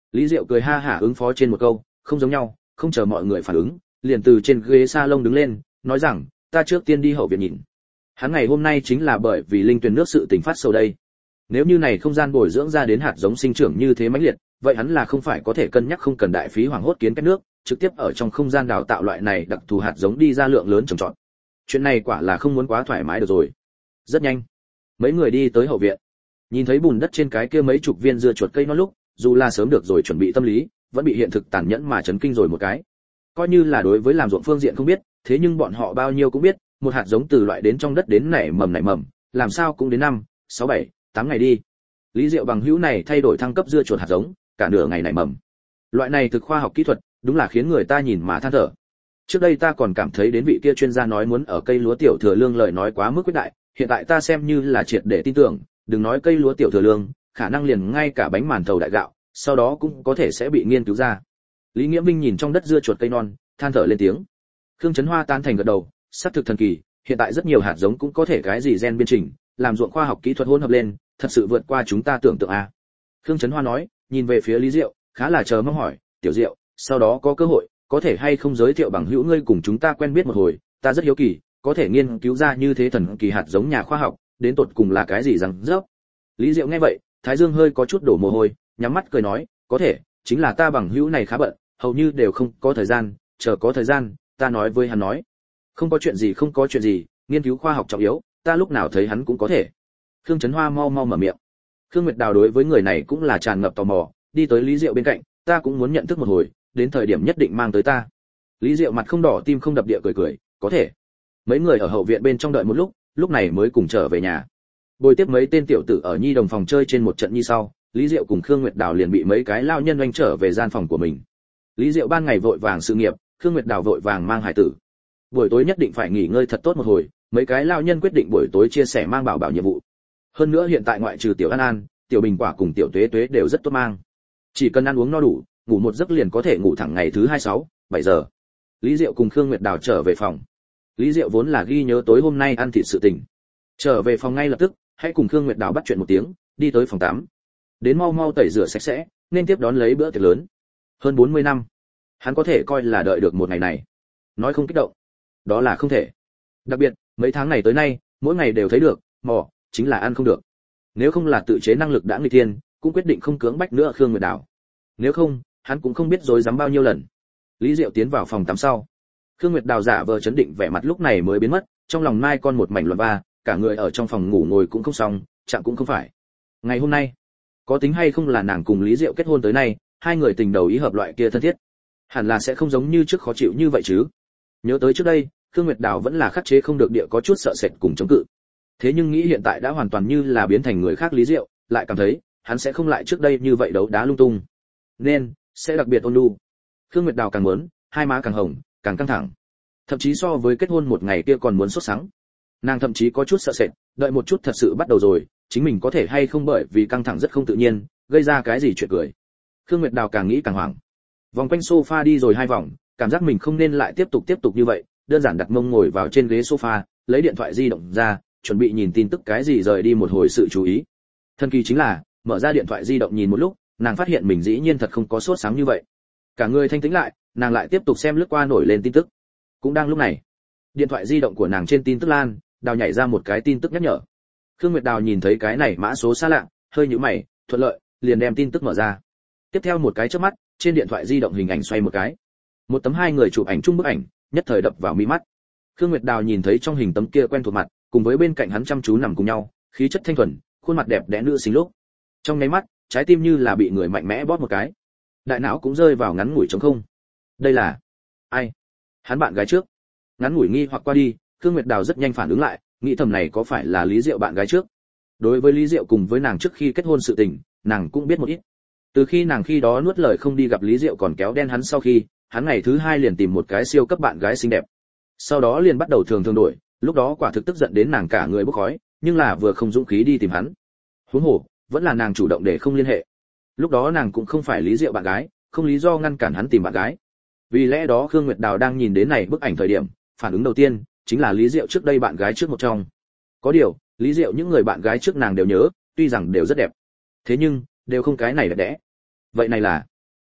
A: Lý Diệu cười ha hả ứng phó trên một câu, không giống nhau, không chờ mọi người phản ứng, liền từ trên ghế salon đứng lên, nói rằng, ta trước tiên đi hậu viện nhìn. Hắn ngày hôm nay chính là bởi vì linh tuyền nước sự tình phát sầu đây. Nếu như này không gian bồi dưỡng ra đến hạt giống sinh trưởng như thế mãnh liệt, vậy hắn là không phải có thể cân nhắc không cần đại phí hoàng hốt kiến cách nước, trực tiếp ở trong không gian đào tạo loại này đặc thù hạt giống đi ra lượng lớn trồng trọt. Chuyện này quả là không muốn quá thoải mái được rồi. Rất nhanh, mấy người đi tới hậu viện. Nhìn thấy bùn đất trên cái kia mấy chục viên dưa chuột cây nó lúc, dù là sớm được rồi chuẩn bị tâm lý, vẫn bị hiện thực tàn nhẫn mà chấn kinh rồi một cái. Coi như là đối với làm ruộng phương diện không biết, thế nhưng bọn họ bao nhiêu cũng biết, một hạt giống từ loại đến trong đất đến nảy mầm nảy mầm, làm sao cũng đến năm, sáu, bảy, tám ngày đi. Lý Diệu bằng hữu này thay đổi thăng cấp dưa chuột hạt giống, cả nửa ngày nảy mầm. Loại này thực khoa học kỹ thuật, đúng là khiến người ta nhìn mà than thở. Trước đây ta còn cảm thấy đến vị kia chuyên gia nói muốn ở cây lúa tiểu thừa lương lời nói quá mức quyết đại, hiện tại ta xem như là triệt để tin tưởng, đừng nói cây lúa tiểu thừa lương, khả năng liền ngay cả bánh màn thầu đại gạo, sau đó cũng có thể sẽ bị nghiên cứu ra. Lý Nghĩa Minh nhìn trong đất dưa chuột cây non, than thở lên tiếng. Khương Chấn Hoa tan thành gật đầu, xác thực thần kỳ, hiện tại rất nhiều hạt giống cũng có thể cái gì gen biên chỉnh, làm ruộng khoa học kỹ thuật hỗn hợp lên, thật sự vượt qua chúng ta tưởng tượng a. Khương Chấn Hoa nói, nhìn về phía Lý Diệu, khá là chờ mong hỏi, "Tiểu Diệu, sau đó có cơ hội, có thể hay không giới thiệu bằng hữu ngươi cùng chúng ta quen biết một hồi, ta rất hiếu kỳ, có thể nghiên cứu ra như thế thần kỳ hạt giống nhà khoa học, đến tột cùng là cái gì rằng rớp?" Lý Diệu nghe vậy, thái dương hơi có chút đổ mồ hôi, nhắm mắt cười nói, "Có thể, chính là ta bằng hữu này khá bận, hầu như đều không có thời gian, chờ có thời gian, ta nói với hắn nói." "Không có chuyện gì, không có chuyện gì, nghiên cứu khoa học trọng yếu, ta lúc nào thấy hắn cũng có thể." Khương Chấn Hoa mau mau mở miệng. Khương Nguyệt Đào đối với người này cũng là tràn ngập tò mò, đi tới Lý Diệu bên cạnh, "Ta cũng muốn nhận thức một hồi, đến thời điểm nhất định mang tới ta." Lý Diệu mặt không đỏ tim không đập địa cười cười, "Có thể." Mấy người ở hậu viện bên trong đợi một lúc, lúc này mới cùng trở về nhà. Bồi tiếp mấy tên tiểu tử ở nhi đồng phòng chơi trên một trận nhi sau, Lý Diệu cùng Khương Nguyệt Đào liền bị mấy cái lao nhân oanh trở về gian phòng của mình. Lý Diệu ban ngày vội vàng sự nghiệp, Khương Nguyệt Đào vội vàng mang hải tử. Buổi tối nhất định phải nghỉ ngơi thật tốt một hồi, mấy cái lao nhân quyết định buổi tối chia sẻ mang bảo bảo nhiệm vụ. Hơn nữa hiện tại ngoại trừ tiểu An An, tiểu Bình Quả cùng tiểu Tuế Tuế đều rất tốt mang. Chỉ cần ăn uống no đủ, ngủ một giấc liền có thể ngủ thẳng ngày thứ hai sáu, bảy giờ. Lý Diệu cùng Khương Nguyệt Đào trở về phòng. Lý Diệu vốn là ghi nhớ tối hôm nay ăn thịt sự tình. Trở về phòng ngay lập tức, hãy cùng Khương Nguyệt Đào bắt chuyện một tiếng, đi tới phòng tắm. Đến mau mau tẩy rửa sạch sẽ, nên tiếp đón lấy bữa tiệc lớn. Hơn bốn mươi năm, hắn có thể coi là đợi được một ngày này. Nói không kích động, đó là không thể. Đặc biệt, mấy tháng này tới nay, mỗi ngày đều thấy được, mò, chính là ăn không được. Nếu không là tự chế năng lực đã nghịch thiên, cũng quyết định không cưỡng bách nữa Khương Nguyệt Đào. Nếu không, hắn cũng không biết dối dám bao nhiêu lần. Lý Diệu tiến vào phòng tắm sau. Khương Nguyệt Đào giả vờ chấn định vẻ mặt lúc này mới biến mất, trong lòng mai con một mảnh loạn ba, cả người ở trong phòng ngủ ngồi cũng không xong, chạm cũng không phải. Ngày hôm nay, có tính hay không là nàng cùng Lý Diệu kết hôn tới nay, hai người tình đầu ý hợp loại kia thân thiết. Hẳn là sẽ không giống như trước khó chịu như vậy chứ. Nhớ tới trước đây, Khương Nguyệt Đào vẫn là khắc chế không được địa có chút sợ sệt cùng chống cự. Thế nhưng nghĩ hiện tại đã hoàn toàn như là biến thành người khác Lý Diệu, lại cảm thấy, hắn sẽ không lại trước đây như vậy đấu đá lung tung. Nên, sẽ đặc biệt ôn nhu. Khương Nguyệt Đào càng muốn, hai má càng hồng, càng căng thẳng. Thậm chí so với kết hôn một ngày kia còn muốn sốt sắng. Nàng thậm chí có chút sợ sệt, đợi một chút thật sự bắt đầu rồi, chính mình có thể hay không bởi vì căng thẳng rất không tự nhiên, gây ra cái gì chuyện cười. Khương Nguyệt Đào càng nghĩ càng hoảng. Vòng quanh sofa đi rồi hai vòng, cảm giác mình không nên lại tiếp tục tiếp tục như vậy, đơn giản đặt mông ngồi vào trên ghế sofa, lấy điện thoại di động ra, chuẩn bị nhìn tin tức cái gì rời đi một hồi sự chú ý. Thần kỳ chính là, mở ra điện thoại di động nhìn một lúc, nàng phát hiện mình dĩ nhiên thật không có sốt sáng như vậy. Cả người thanh tĩnh lại, nàng lại tiếp tục xem lướt qua nổi lên tin tức. Cũng đang lúc này, điện thoại di động của nàng trên tin tức lan, đào nhảy ra một cái tin tức nhắc nhở. Khương Nguyệt Đào nhìn thấy cái này mã số xa lạ, hơi nhíu mày, thuận lợi, liền đem tin tức mở ra. Tiếp theo một cái chớp mắt, trên điện thoại di động hình ảnh xoay một cái. Một tấm hai người chụp ảnh chung bức ảnh, nhất thời đập vào mi mắt. Khương Nguyệt Đào nhìn thấy trong hình tấm kia quen thuộc mặt, cùng với bên cạnh hắn chăm chú nằm cùng nhau, khí chất thanh thuần, khuôn mặt đẹp đẽ nữ xinh lúc. Trong nháy mắt, trái tim như là bị người mạnh mẽ bóp một cái. Đại não cũng rơi vào ngắn ngủi trống không. Đây là ai? Hắn bạn gái trước. Ngắn ngủi nghi hoặc qua đi, Khương Nguyệt Đào rất nhanh phản ứng lại, nghĩ thầm này có phải là Lý Diệu bạn gái trước. Đối với Lý Diệu cùng với nàng trước khi kết hôn sự tình, nàng cũng biết một ít. Từ khi nàng khi đó nuốt lời không đi gặp Lý Diệu còn kéo đen hắn sau khi, hắn ngày thứ hai liền tìm một cái siêu cấp bạn gái xinh đẹp. Sau đó liền bắt đầu thường thường đổi, lúc đó quả thực tức giận đến nàng cả người bốc khói, nhưng là vừa không dũng khí đi tìm hắn. Huống hồ, vẫn là nàng chủ động để không liên hệ. Lúc đó nàng cũng không phải Lý Diệu bạn gái, không lý do ngăn cản hắn tìm bạn gái. Vì lẽ đó Khương Nguyệt Đào đang nhìn đến này bức ảnh thời điểm, phản ứng đầu tiên chính là Lý Diệu trước đây bạn gái trước một trong. Có điều, Lý Diệu những người bạn gái trước nàng đều nhớ, tuy rằng đều rất đẹp, thế nhưng đều không cái này đẹp đẽ. Vậy này là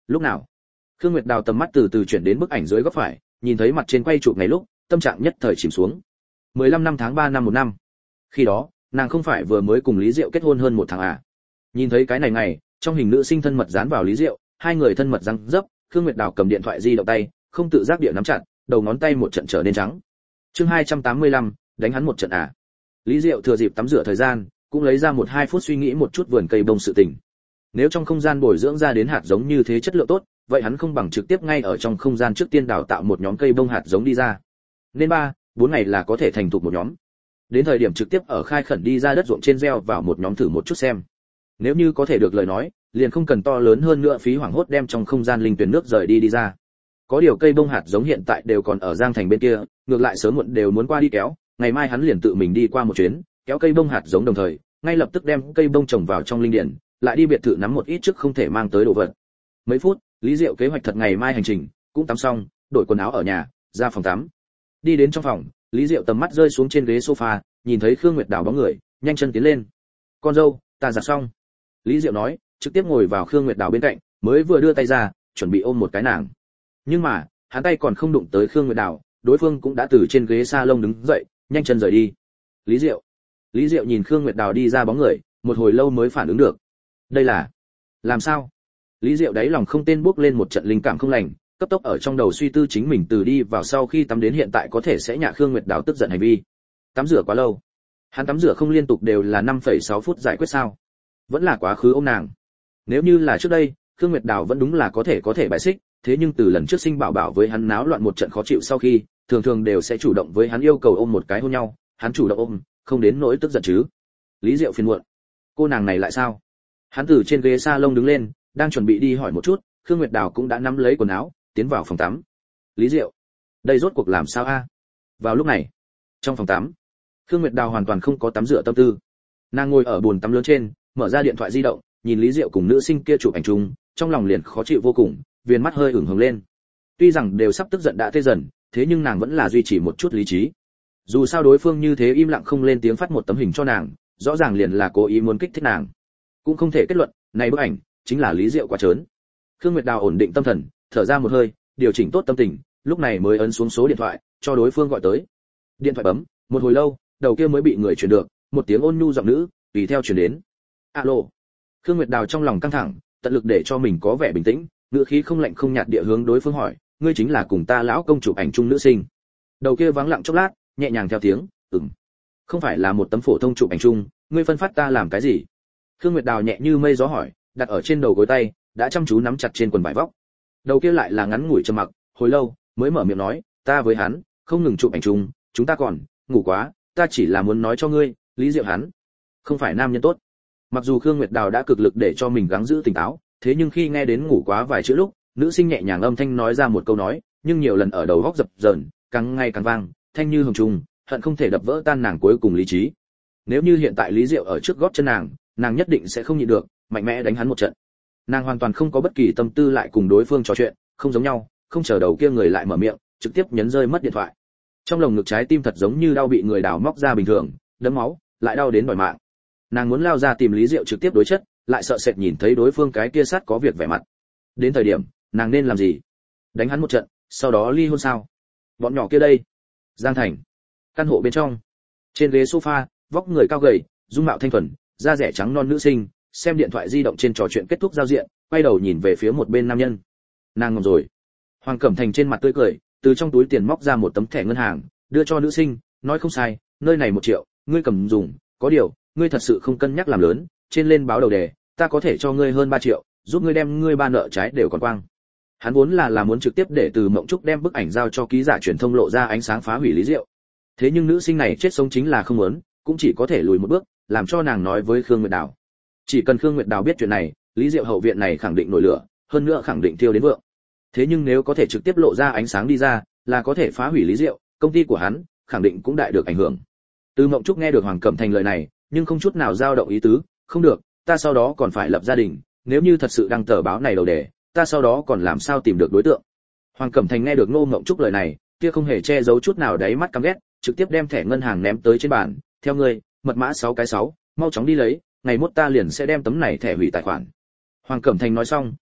A: Lúc nào? Khương Nguyệt Đào tầm mắt từ từ chuyển đến bức ảnh dưới góc phải, nhìn thấy mặt trên quay chụp ngày lúc, tâm trạng nhất thời chìm xuống. mười lăm năm tháng ba năm một năm. Khi đó, nàng không phải vừa mới cùng Lý Diệu kết hôn hơn một tháng à? Nhìn thấy cái này ngày, trong hình nữ sinh thân mật dán vào Lý Diệu, hai người thân mật răng dấp, Khương Nguyệt Đào cầm điện thoại di động tay, không tự giác địa nắm chặt, đầu ngón tay một trận trở nên trắng. Chương hai trăm tám mươi lăm, đánh hắn một trận à? Lý Diệu thừa dịp tắm rửa thời gian, cũng lấy ra một hai phút suy nghĩ một chút vườn cây bông sự tình. Nếu trong không gian bồi dưỡng ra đến hạt giống như thế chất lượng tốt, vậy hắn không bằng trực tiếp ngay ở trong không gian trước tiên đào tạo một nhóm cây bông hạt giống đi ra. Nên ba, bốn ngày là có thể thành thục một nhóm. Đến thời điểm trực tiếp ở khai khẩn đi ra đất ruộng trên gieo vào một nhóm thử một chút xem. Nếu như có thể được lời nói, liền không cần to lớn hơn nữa phí hoảng hốt đem trong không gian linh tuyển nước rời đi đi ra. Có điều cây bông hạt giống hiện tại đều còn ở Giang Thành bên kia, ngược lại sớm muộn đều muốn qua đi kéo, ngày mai hắn liền tự mình đi qua một chuyến, kéo cây bông hạt giống đồng thời, ngay lập tức đem cây bông trồng vào trong linh điển, lại đi biệt thự nắm một ít trước không thể mang tới đồ vật. Mấy phút, Lý Diệu kế hoạch thật ngày mai hành trình, cũng tắm xong, đổi quần áo ở nhà, ra phòng tắm. Đi đến trong phòng, Lý Diệu tầm mắt rơi xuống trên ghế sofa, nhìn thấy Khương Nguyệt Đào bóng người, nhanh chân tiến lên. "Con dâu, ta giặt xong." Lý Diệu nói, trực tiếp ngồi vào Khương Nguyệt Đào bên cạnh, mới vừa đưa tay ra, chuẩn bị ôm một cái nàng. Nhưng mà, hắn tay còn không đụng tới Khương Nguyệt Đào, đối phương cũng đã từ trên ghế salon đứng dậy, nhanh chân rời đi. "Lý Diệu." Lý Diệu nhìn Khương Nguyệt Đào đi ra bóng người, một hồi lâu mới phản ứng được. Đây là làm sao? Lý Diệu đáy lòng không tên bước lên một trận linh cảm không lành, cấp tốc ở trong đầu suy tư chính mình từ đi vào sau khi tắm đến hiện tại có thể sẽ nhạ Khương Nguyệt Đào tức giận hành vi. Tắm rửa quá lâu. Hắn tắm rửa không liên tục đều là năm phẩy sáu phút giải quyết sao? Vẫn là quá khứ ôm nàng. Nếu như là trước đây, Khương Nguyệt Đào vẫn đúng là có thể có thể bại xích, thế nhưng từ lần trước sinh bảo bảo với hắn náo loạn một trận khó chịu sau khi, thường thường đều sẽ chủ động với hắn yêu cầu ôm một cái hôn nhau, hắn chủ động ôm, không đến nỗi tức giận chứ. Lý Diệu phiền muộn. Cô nàng này lại sao? Hắn từ trên ghế salon đứng lên, đang chuẩn bị đi hỏi một chút, Khương Nguyệt Đào cũng đã nắm lấy quần áo, tiến vào phòng tắm. Lý Diệu, đây rốt cuộc làm sao a? Vào lúc này, trong phòng tắm, Khương Nguyệt Đào hoàn toàn không có tắm rửa tâm tư. Nàng ngồi ở bồn tắm lớn trên, mở ra điện thoại di động, nhìn Lý Diệu cùng nữ sinh kia chụp ảnh chung, trong lòng liền khó chịu vô cùng, viền mắt hơi ửng hồng lên. Tuy rằng đều sắp tức giận đã tê dần, thế nhưng nàng vẫn là duy trì một chút lý trí. Dù sao đối phương như thế im lặng không lên tiếng phát một tấm hình cho nàng, rõ ràng liền là cố ý muốn kích thích nàng. Cũng không thể kết luận, này bức ảnh chính là Lý Diệu quá trớn. Khương Nguyệt Đào ổn định tâm thần, thở ra một hơi, điều chỉnh tốt tâm tình, lúc này mới ấn xuống số điện thoại, cho đối phương gọi tới. Điện thoại bấm, một hồi lâu, đầu kia mới bị người truyền được, một tiếng ôn nhu giọng nữ, tùy theo truyền đến. Alo. Khương Nguyệt Đào trong lòng căng thẳng, tận lực để cho mình có vẻ bình tĩnh, ngữ khí không lạnh không nhạt địa hướng đối phương hỏi, ngươi chính là cùng ta lão công chụp ảnh chung nữ sinh. Đầu kia vắng lặng chốc lát, nhẹ nhàng theo tiếng, ừm. Không phải là một tấm phổ thông chụp ảnh chung, ngươi phân phát ta làm cái gì? Khương Nguyệt Đào nhẹ như mây gió hỏi, đặt ở trên đầu gối tay, đã chăm chú nắm chặt trên quần vải vóc. Đầu kia lại là ngắn ngủi trầm mặc, hồi lâu mới mở miệng nói, ta với hắn không ngừng chụp ảnh chung, chúng ta còn ngủ quá, ta chỉ là muốn nói cho ngươi, Lý Diệu hắn không phải nam nhân tốt. Mặc dù Khương Nguyệt Đào đã cực lực để cho mình gắng giữ tỉnh táo, thế nhưng khi nghe đến ngủ quá vài chữ lúc, nữ sinh nhẹ nhàng âm thanh nói ra một câu nói, nhưng nhiều lần ở đầu góc dập dờn, càng ngày càng vang, thanh như hồng trùng, hận không thể đập vỡ tan nàng cuối cùng lý trí. Nếu như hiện tại Lý Diệu ở trước gót chân nàng, nàng nhất định sẽ không nhịn được, mạnh mẽ đánh hắn một trận. Nàng hoàn toàn không có bất kỳ tâm tư lại cùng đối phương trò chuyện, không giống nhau, không chờ đầu kia người lại mở miệng, trực tiếp nhấn rơi mất điện thoại. Trong lồng ngực trái tim thật giống như đau bị người đào móc ra bình thường, đấm máu, lại đau đến đòi mạng. Nàng muốn lao ra tìm Lý Diệu trực tiếp đối chất, lại sợ sệt nhìn thấy đối phương cái kia sát có việc vẻ mặt. Đến thời điểm, nàng nên làm gì? Đánh hắn một trận, sau đó ly hôn sao? Bọn nhỏ kia đây. Giang Thành. Căn hộ bên trong. Trên ghế sofa, vóc người cao gầy, dung mạo thanh thuần, da rẻ trắng non nữ sinh, xem điện thoại di động trên trò chuyện kết thúc giao diện, quay đầu nhìn về phía một bên nam nhân. Nàng ngầm rồi. Hoàng Cẩm Thành trên mặt tươi cười, từ trong túi tiền móc ra một tấm thẻ ngân hàng, đưa cho nữ sinh, nói không sai, nơi này một triệu, ngươi cầm dùng, có điều, ngươi thật sự không cân nhắc làm lớn, trên lên báo đầu đề, ta có thể cho ngươi hơn ba triệu, giúp ngươi đem ngươi ba nợ trái đều còn quang. Hắn vốn là là muốn trực tiếp để Từ Mộng Trúc đem bức ảnh giao cho ký giả truyền thông lộ ra ánh sáng phá hủy Lý Diệu. Thế nhưng nữ sinh này chết sống chính là không muốn, cũng chỉ có thể lùi một bước, làm cho nàng nói với Khương Nguyệt Đào. Chỉ cần Khương Nguyệt Đào biết chuyện này, Lý Diệu hậu viện này khẳng định nổi lửa, hơn nữa khẳng định tiêu đến vượng. Thế nhưng nếu có thể trực tiếp lộ ra ánh sáng đi ra, là có thể phá hủy Lý Diệu, công ty của hắn khẳng định cũng đại được ảnh hưởng. Từ Mộng Trúc nghe được Hoàng Cẩm Thành lời này, nhưng không chút nào dao động ý tứ, không được, ta sau đó còn phải lập gia đình, nếu như thật sự đăng tờ báo này đầu đề, ta sau đó còn làm sao tìm được đối tượng. Hoàng Cẩm Thành nghe được Ngô Mộng Trúc lời này, kia không hề che giấu chút nào đáy mắt căm ghét, trực tiếp đem thẻ ngân hàng ném tới trên bàn, theo ngươi, mật mã sáu cái sáu, mau chóng đi lấy, ngày mốt ta liền sẽ đem tấm này thẻ hủy tài khoản. Hoàng Cẩm Thành nói xong,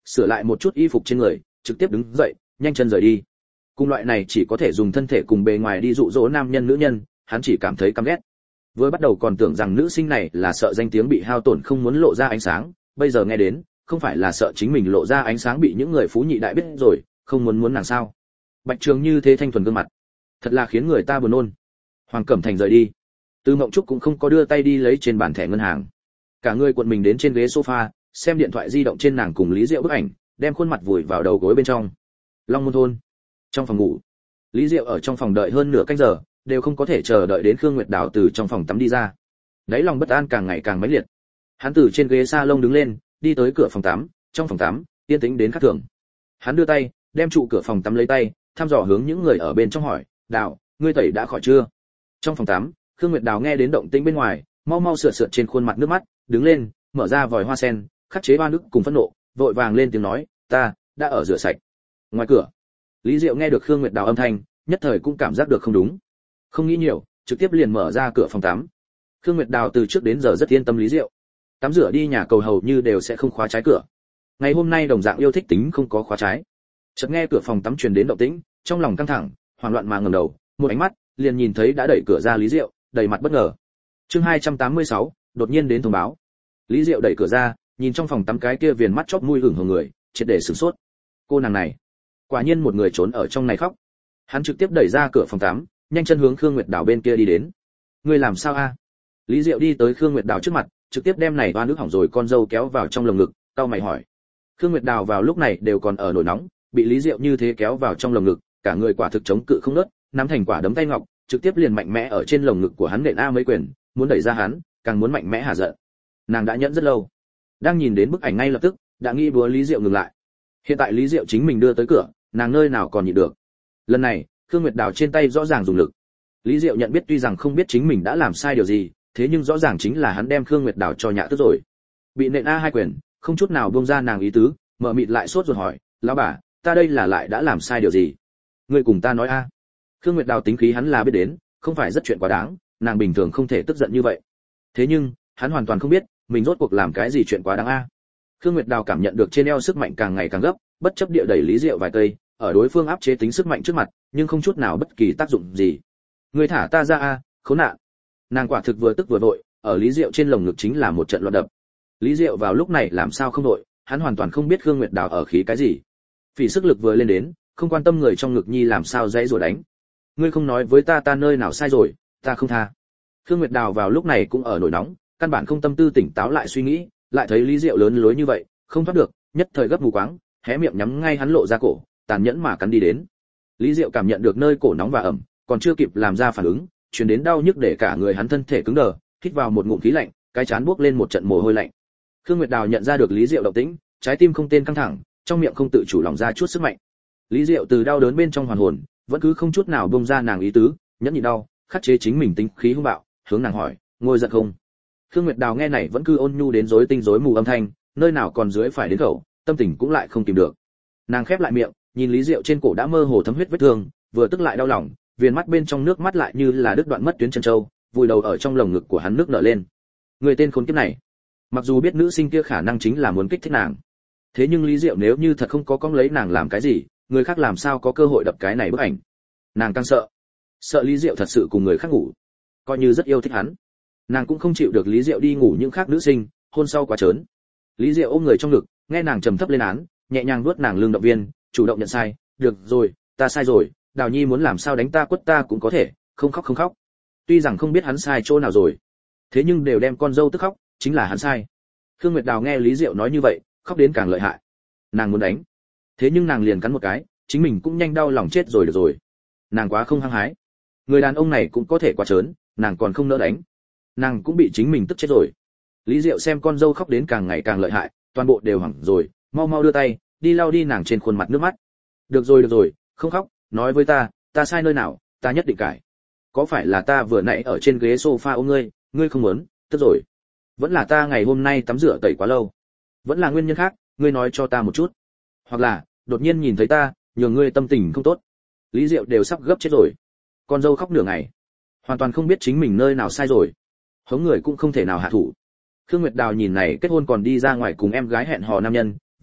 A: sửa lại một chút y phục trên người, trực tiếp đứng dậy, nhanh chân rời đi. Cùng loại này chỉ có thể dùng thân thể cùng bề ngoài đi dụ dỗ nam nhân nữ nhân, hắn chỉ cảm thấy căm ghét. Vừa bắt đầu còn tưởng rằng nữ sinh này là sợ danh tiếng bị hao tổn không muốn lộ ra ánh sáng, bây giờ nghe đến, không phải là sợ chính mình lộ ra ánh sáng bị những người phú nhị đại biết rồi, không muốn muốn nàng sao? Bạch Trường như thế thanh thuần gương mặt, thật là khiến người ta buồn nôn. Hoàng Cẩm Thành rời đi. Từ Mộng Trúc cũng không có đưa tay đi lấy trên bàn thẻ ngân hàng. Cả người cuộn mình đến trên ghế sofa, xem điện thoại di động trên nàng cùng Lý Diệu bức ảnh, đem khuôn mặt vùi vào đầu gối bên trong. Long Môn thôn. Trong phòng ngủ, Lý Diệu ở trong phòng đợi hơn nửa canh giờ, đều không có thể chờ đợi đến Khương Nguyệt Đào từ trong phòng tắm đi ra. Đáy lòng bất an càng ngày càng mãnh liệt. Hắn từ trên ghế salon đứng lên, đi tới cửa phòng tắm, trong phòng tắm, yên tĩnh đến khác thường. Hắn đưa tay, đem trụ cửa phòng tắm lấy tay, thăm dò hướng những người ở bên trong hỏi, "Đào, ngươi tẩy đã khỏi chưa?" Trong phòng tắm, Khương Nguyệt Đào nghe đến động tĩnh bên ngoài, mau mau sượt sượt trên khuôn mặt nước mắt, đứng lên, mở ra vòi hoa sen, khắc chế oan ức cùng phẫn nộ, vội vàng lên tiếng nói, "Ta đã ở rửa sạch." Ngoài cửa, Lý Diệu nghe được Khương Nguyệt Đào âm thanh, nhất thời cũng cảm giác được không đúng. Không nghĩ nhiều, trực tiếp liền mở ra cửa phòng tắm. Khương Nguyệt Đào từ trước đến giờ rất yên tâm Lý Diệu. Tắm rửa đi nhà cầu hầu như đều sẽ không khóa trái cửa. Ngày hôm nay đồng dạng yêu thích tính không có khóa trái. Chợt nghe cửa phòng tắm truyền đến động tĩnh, trong lòng căng thẳng, hoảng loạn mà ngẩng đầu, một ánh mắt liền nhìn thấy đã đẩy cửa ra Lý Diệu, đầy mặt bất ngờ. Chương hai trăm tám mươi sáu, đột nhiên đến thông báo. Lý Diệu đẩy cửa ra, nhìn trong phòng tắm cái kia viền mắt chóp mũi hửng hồng người, triệt để sửng sốt. Cô nàng này, quả nhiên một người trốn ở trong này khóc. Hắn trực tiếp đẩy ra cửa phòng tắm, nhanh chân hướng Khương Nguyệt Đào bên kia đi đến. Ngươi làm sao a? Lý Diệu đi tới Khương Nguyệt Đào trước mặt, trực tiếp đem này oan nước hỏng rồi con dâu kéo vào trong lồng ngực, cau mày hỏi. Khương Nguyệt Đào vào lúc này đều còn ở nổi nóng, bị Lý Diệu như thế kéo vào trong lồng ngực, cả người quả thực chống cự không nớt, nắm thành quả đấm tay ngọc, trực tiếp liền mạnh mẽ ở trên lồng ngực của hắn nện a mấy quyền, muốn đẩy ra hắn, càng muốn mạnh mẽ hạ giận. Nàng đã nhẫn rất lâu, đang nhìn đến bức ảnh ngay lập tức, đã nghĩ búa Lý Diệu ngừng lại. Hiện tại Lý Diệu chính mình đưa tới cửa, nàng nơi nào còn nhịn được. Lần này, Khương Nguyệt Đào trên tay rõ ràng dùng lực. Lý Diệu nhận biết tuy rằng không biết chính mình đã làm sai điều gì, thế nhưng rõ ràng chính là hắn đem Khương Nguyệt Đào cho nhạ tức rồi. Bị nện a hai quyền, không chút nào buông ra nàng ý tứ, mở mịt lại sốt ruột hỏi, "Lão bà, ta đây là lại đã làm sai điều gì? Ngươi cùng ta nói a." Khương Nguyệt Đào tính khí hắn là biết đến, không phải rất chuyện quá đáng, nàng bình thường không thể tức giận như vậy. Thế nhưng, hắn hoàn toàn không biết, mình rốt cuộc làm cái gì chuyện quá đáng a. Khương Nguyệt Đào cảm nhận được trên eo sức mạnh càng ngày càng gấp, bất chấp địa đẩy Lý Diệu vài cây, ở đối phương áp chế tính sức mạnh trước mặt, nhưng không chút nào bất kỳ tác dụng gì. "Ngươi thả ta ra a, khốn nạn." Nàng quả thực vừa tức vừa vội, ở Lý Diệu trên lồng ngực chính là một trận loạn đập. Lý Diệu vào lúc này làm sao không đội, hắn hoàn toàn không biết Khương Nguyệt Đào ở khí cái gì. Phỉ sức lực vừa lên đến, không quan tâm người trong ngực nhi làm sao dãy rồi đánh. "Ngươi không nói với ta ta nơi nào sai rồi, ta không tha." Khương Nguyệt Đào vào lúc này cũng ở nổi nóng, căn bản không tâm tư tỉnh táo lại suy nghĩ, lại thấy Lý Diệu lớn lối như vậy, không thoát được, nhất thời gấp mù quáng, hé miệng nhắm ngay hắn lộ ra cổ, tàn nhẫn mà cắn đi đến. Lý Diệu cảm nhận được nơi cổ nóng và ẩm, còn chưa kịp làm ra phản ứng, truyền đến đau nhức để cả người hắn thân thể cứng đờ, hít vào một ngụm khí lạnh, cái chán buốc lên một trận mồ hôi lạnh. Khương Nguyệt Đào nhận ra được Lý Diệu động tĩnh, trái tim không tên căng thẳng, trong miệng không tự chủ lòng ra chút sức mạnh. Lý Diệu từ đau đớn bên trong hoàn hồn, vẫn cứ không chút nào buông ra nàng ý tứ, nhẫn nhịn đau, khắc chế chính mình tính khí hung bạo, hướng nàng hỏi, "Ngôi giận không?" Khương Nguyệt Đào nghe này vẫn cứ ôn nhu đến rối tinh rối mù âm thanh, nơi nào còn dưới phải đến khẩu, tâm tình cũng lại không tìm được. Nàng khép lại miệng, nhìn Lý Diệu trên cổ đã mơ hồ thấm huyết vết thương, vừa tức lại đau lòng, viền mắt bên trong nước mắt lại như là đứt đoạn mất tuyến chân châu, vùi đầu ở trong lồng ngực của hắn nước nở lên. Người tên khốn kiếp này, mặc dù biết nữ sinh kia khả năng chính là muốn kích thích nàng, thế nhưng Lý Diệu nếu như thật không có cong lấy nàng làm cái gì, người khác làm sao có cơ hội đập cái này bức ảnh. Nàng càng sợ, sợ Lý Diệu thật sự cùng người khác ngủ, coi như rất yêu thích hắn, nàng cũng không chịu được Lý Diệu đi ngủ những khác nữ sinh, hôn sau quá trớn. Lý Diệu ôm người trong ngực, nghe nàng trầm thấp lên án, nhẹ nhàng vuốt nàng lưng động viên, chủ động nhận sai, "Được rồi, ta sai rồi, Đào Nhi muốn làm sao đánh ta quất ta cũng có thể, không khóc không khóc." Tuy rằng không biết hắn sai chỗ nào rồi, thế nhưng đều đem con dâu tức khóc, chính là hắn sai. Khương Nguyệt Đào nghe Lý Diệu nói như vậy, khóc đến càng lợi hại. Nàng muốn đánh, thế nhưng nàng liền cắn một cái, chính mình cũng nhanh đau lòng chết rồi được rồi. Nàng quá không hăng hái. Người đàn ông này cũng có thể quá trớn, nàng còn không nỡ đánh. Nàng cũng bị chính mình tức chết rồi. Lý Diệu xem con dâu khóc đến càng ngày càng lợi hại, toàn bộ đều hoảng rồi, mau mau đưa tay, đi lau đi nàng trên khuôn mặt nước mắt. "Được rồi được rồi, không khóc, nói với ta, ta sai nơi nào, ta nhất định cải. Có phải là ta vừa nãy ở trên ghế sofa ôm ngươi, ngươi không muốn, tức rồi. Vẫn là ta ngày hôm nay tắm rửa tẩy quá lâu. Vẫn là nguyên nhân khác, ngươi nói cho ta một chút. Hoặc là, đột nhiên nhìn thấy ta, nhường ngươi tâm tình không tốt." Lý Diệu đều sắp gấp chết rồi. Con dâu khóc nửa ngày, hoàn toàn không biết chính mình nơi nào sai rồi. Hống người cũng không thể nào hạ thủ. Khương Nguyệt Đào nhìn này kết hôn còn đi ra ngoài cùng em gái hẹn hò nam nhân, vừa tức,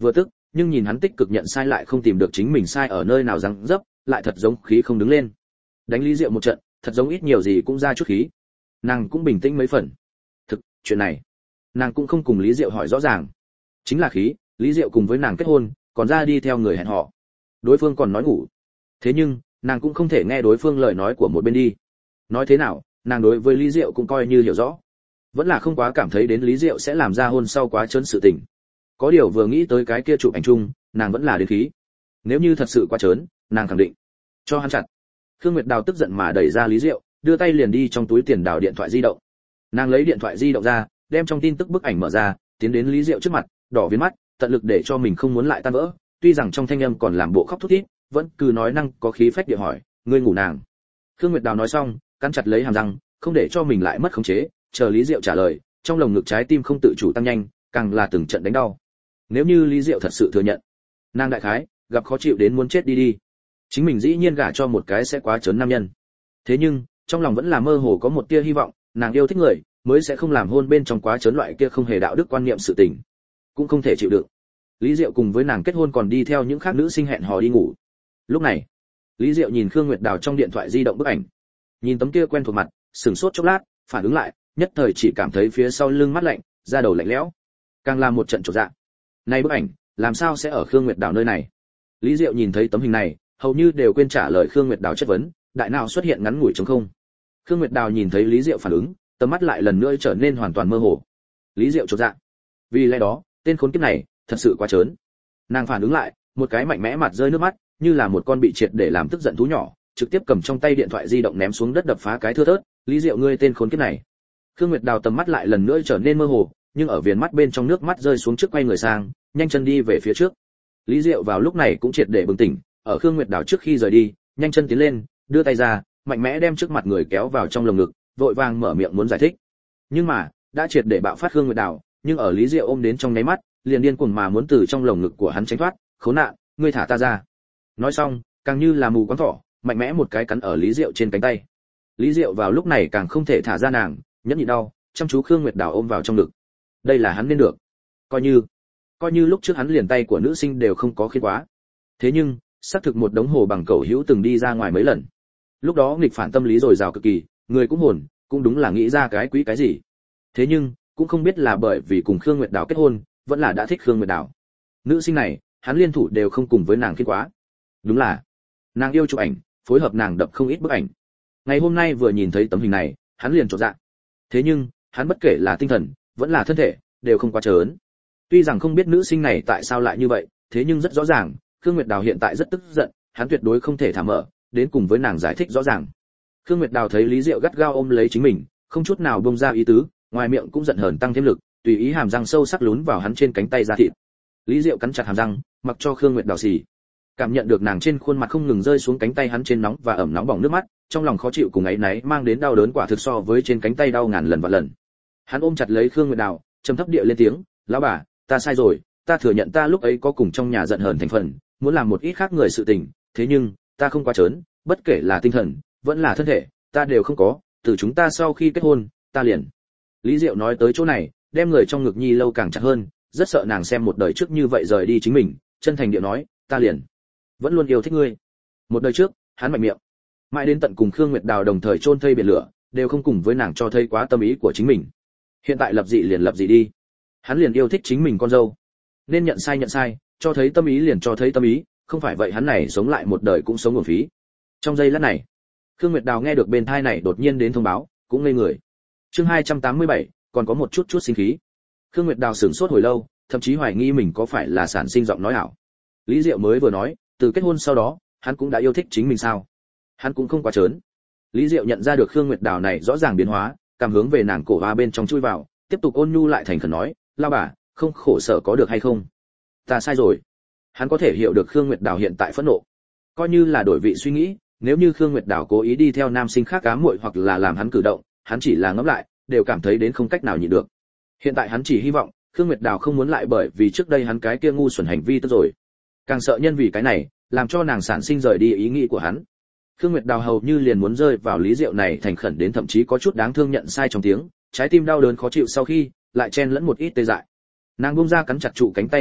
A: nhưng nhìn hắn tích cực nhận sai lại không tìm được chính mình sai ở nơi nào răng dấp, lại thật giống khí không đứng lên. Đánh Lý Diệu một trận, thật giống ít nhiều gì cũng ra chút khí. Nàng cũng bình tĩnh mấy phần. Thực, chuyện này, nàng cũng không cùng Lý Diệu hỏi rõ ràng. Chính là khí, Lý Diệu cùng với nàng kết hôn, còn ra đi theo người hẹn hò. Đối phương còn nói ngủ. Thế nhưng, nàng cũng không thể nghe đối phương lời nói của một bên đi. Nói thế nào, nàng đối với Lý Diệu cũng coi như hiểu rõ. Vẫn là không quá cảm thấy đến Lý Diệu sẽ làm ra hôn sau quá trớn sự tình. Có điều vừa nghĩ tới cái kia chụp ảnh chung, nàng vẫn là đến khí. Nếu như thật sự quá trớn, nàng khẳng định cho hắn chặt. Khương Nguyệt Đào tức giận mà đẩy ra Lý Diệu, đưa tay liền đi trong túi tiền đào điện thoại di động. Nàng lấy điện thoại di động ra, đem trong tin tức bức ảnh mở ra, tiến đến Lý Diệu trước mặt, đỏ viền mắt, tận lực để cho mình không muốn lại tan vỡ, tuy rằng trong thanh âm còn làm bộ khóc thút thít, vẫn cứ nói năng có khí phách địa hỏi, ngươi ngủ nàng. Khương Nguyệt Đào nói xong, cắn chặt lấy hàm răng, không để cho mình lại mất khống chế, chờ Lý Diệu trả lời, trong lồng ngực trái tim không tự chủ tăng nhanh, càng là từng trận đánh đau. Nếu như Lý Diệu thật sự thừa nhận, nàng đại khái gặp khó chịu đến muốn chết đi đi. Chính mình dĩ nhiên gả cho một cái sẽ quá trớn nam nhân. Thế nhưng, trong lòng vẫn là mơ hồ có một tia hy vọng, nàng yêu thích người, mới sẽ không làm hôn bên trong quá trớn loại kia không hề đạo đức quan niệm sự tình, cũng không thể chịu đựng. Lý Diệu cùng với nàng kết hôn còn đi theo những khác nữ sinh hẹn hò đi ngủ. Lúc này, Lý Diệu nhìn Khương Nguyệt Đào trong điện thoại di động bức ảnh, nhìn tấm kia quen thuộc mặt, sửng sốt chốc lát, phản ứng lại, nhất thời chỉ cảm thấy phía sau lưng mát lạnh, da đầu lạnh lẽo, càng là một trận chột dạ. Này bức ảnh, làm sao sẽ ở Khương Nguyệt Đào nơi này? Lý Diệu nhìn thấy tấm hình này, hầu như đều quên trả lời Khương Nguyệt Đào chất vấn, đại não xuất hiện ngắn ngủi trống không. Khương Nguyệt Đào nhìn thấy Lý Diệu phản ứng, tầm mắt lại lần nữa trở nên hoàn toàn mơ hồ. Lý Diệu chột dạ. Vì lẽ đó, tên khốn kiếp này, thật sự quá trớn. Nàng phản ứng lại, một cái mạnh mẽ mặt rơi nước mắt, như là một con bị triệt để làm tức giận thú nhỏ, trực tiếp cầm trong tay điện thoại di động ném xuống đất đập phá cái thưa thớt. Lý Diệu ngươi tên khốn kiếp này. Khương Nguyệt Đào tầm mắt lại lần nữa trở nên mơ hồ, nhưng ở viền mắt bên trong nước mắt rơi xuống trước quay người sang, nhanh chân đi về phía trước. Lý Diệu vào lúc này cũng triệt để bừng tỉnh, ở Khương Nguyệt Đào trước khi rời đi, nhanh chân tiến lên, đưa tay ra, mạnh mẽ đem trước mặt người kéo vào trong lồng ngực, vội vàng mở miệng muốn giải thích. Nhưng mà, đã triệt để bạo phát Khương Nguyệt Đào, nhưng ở Lý Diệu ôm đến trong nháy mắt, liền điên cuồng mà muốn từ trong lồng ngực của hắn tránh thoát, khốn nạn, ngươi thả ta ra. Nói xong, càng như là mù quáng thỏ, mạnh mẽ một cái cắn ở Lý Diệu trên cánh tay. Lý Diệu vào lúc này càng không thể thả ra nàng, nhẫn nhịn đau, chăm chú Khương Nguyệt Đào ôm vào trong ngực. Đây là hắn nên được. Coi như, coi như lúc trước hắn liền tay của nữ sinh đều không có khiến quá. Thế nhưng, xác thực một đống hồ bằng cầu hữu từng đi ra ngoài mấy lần. Lúc đó nghịch phản tâm lý rồi rào cực kỳ, người cũng hồn, cũng đúng là nghĩ ra cái quý cái gì. Thế nhưng, cũng không biết là bởi vì cùng Khương Nguyệt Đào kết hôn, vẫn là đã thích Khương Nguyệt Đào. Nữ sinh này, hắn liên thủ đều không cùng với nàng khiến quá. Đúng là, nàng yêu chụp ảnh, phối hợp nàng đập không ít bức ảnh. Ngày hôm nay vừa nhìn thấy tấm hình này, hắn liền chột dạ. Thế nhưng, hắn bất kể là tinh thần, vẫn là thân thể, đều không quá trớn. Tuy rằng không biết nữ sinh này tại sao lại như vậy, thế nhưng rất rõ ràng, Khương Nguyệt Đào hiện tại rất tức giận, hắn tuyệt đối không thể thả mở, đến cùng với nàng giải thích rõ ràng. Khương Nguyệt Đào thấy Lý Diệu gắt gao ôm lấy chính mình, không chút nào bông ra ý tứ, ngoài miệng cũng giận hờn tăng thêm lực, tùy ý hàm răng sâu sắc lún vào hắn trên cánh tay da thịt. Lý Diệu cắn chặt hàm răng, mặc cho Khương Nguyệt Đào xì. Cảm nhận được nàng trên khuôn mặt không ngừng rơi xuống cánh tay hắn trên nóng và ẩm nóng bỏng nước mắt, trong lòng khó chịu cùng ấy náy mang đến đau đớn quả thực so với trên cánh tay đau ngàn lần vạn lần. Hắn ôm chặt lấy Khương Nguyệt Đào, trầm thấp địa lên tiếng, "Lão bà, ta sai rồi, ta thừa nhận ta lúc ấy có cùng trong nhà giận hờn thành phần, muốn làm một ít khác người sự tình, thế nhưng, ta không quá trớn, bất kể là tinh thần, vẫn là thân thể, ta đều không có, từ chúng ta sau khi kết hôn, ta liền." Lý Diệu nói tới chỗ này, đem người trong ngực Nhi lâu càng chặt hơn, rất sợ nàng xem một đời trước như vậy rời đi chính mình, chân thành địa nói, "Ta liền vẫn luôn yêu thích ngươi." Một đời trước, hắn mạnh miệng, mãi đến tận cùng Khương Nguyệt Đào đồng thời chôn thây biển lửa, đều không cùng với nàng cho thấy quá tâm ý của chính mình. Hiện tại lập dị liền lập dị đi, hắn liền yêu thích chính mình con dâu, nên nhận sai nhận sai, cho thấy tâm ý liền cho thấy tâm ý, không phải vậy hắn này sống lại một đời cũng sống uổng phí. Trong giây lát này, Khương Nguyệt Đào nghe được bên tai này đột nhiên đến thông báo, cũng ngây người. Chương hai trăm tám mươi bảy, còn có một chút chút sinh khí. Khương Nguyệt Đào sửng sốt hồi lâu, thậm chí hoài nghi mình có phải là sản sinh giọng nói ảo. Lý Diệu mới vừa nói, từ kết hôn sau đó, hắn cũng đã yêu thích chính mình sao? Hắn cũng không quá trớn. Lý Diệu nhận ra được Khương Nguyệt Đào này rõ ràng biến hóa, cảm hướng về nàng cổ hoa bên trong chui vào, tiếp tục ôn nhu lại thành khẩn nói, "Lao bà, không khổ sở có được hay không? Ta sai rồi." Hắn có thể hiểu được Khương Nguyệt Đào hiện tại phẫn nộ, coi như là đổi vị suy nghĩ, nếu như Khương Nguyệt Đào cố ý đi theo nam sinh khác ám muội hoặc là làm hắn cử động, hắn chỉ là ngẫm lại, đều cảm thấy đến không cách nào nhịn được. Hiện tại hắn chỉ hy vọng Khương Nguyệt Đào không muốn lại bởi vì trước đây hắn cái kia ngu xuẩn hành vi tức rồi, càng sợ nhân vì cái này làm cho nàng sản sinh rời đi ý nghĩ của hắn. Khương Nguyệt Đào hầu như liền muốn rơi vào Lý Diệu này thành khẩn đến thậm chí có chút đáng thương nhận sai trong tiếng, trái tim đau đớn khó chịu sau khi lại chen lẫn một ít tê dại. Nàng buông ra cắn chặt trụ cánh tay hắn miệng,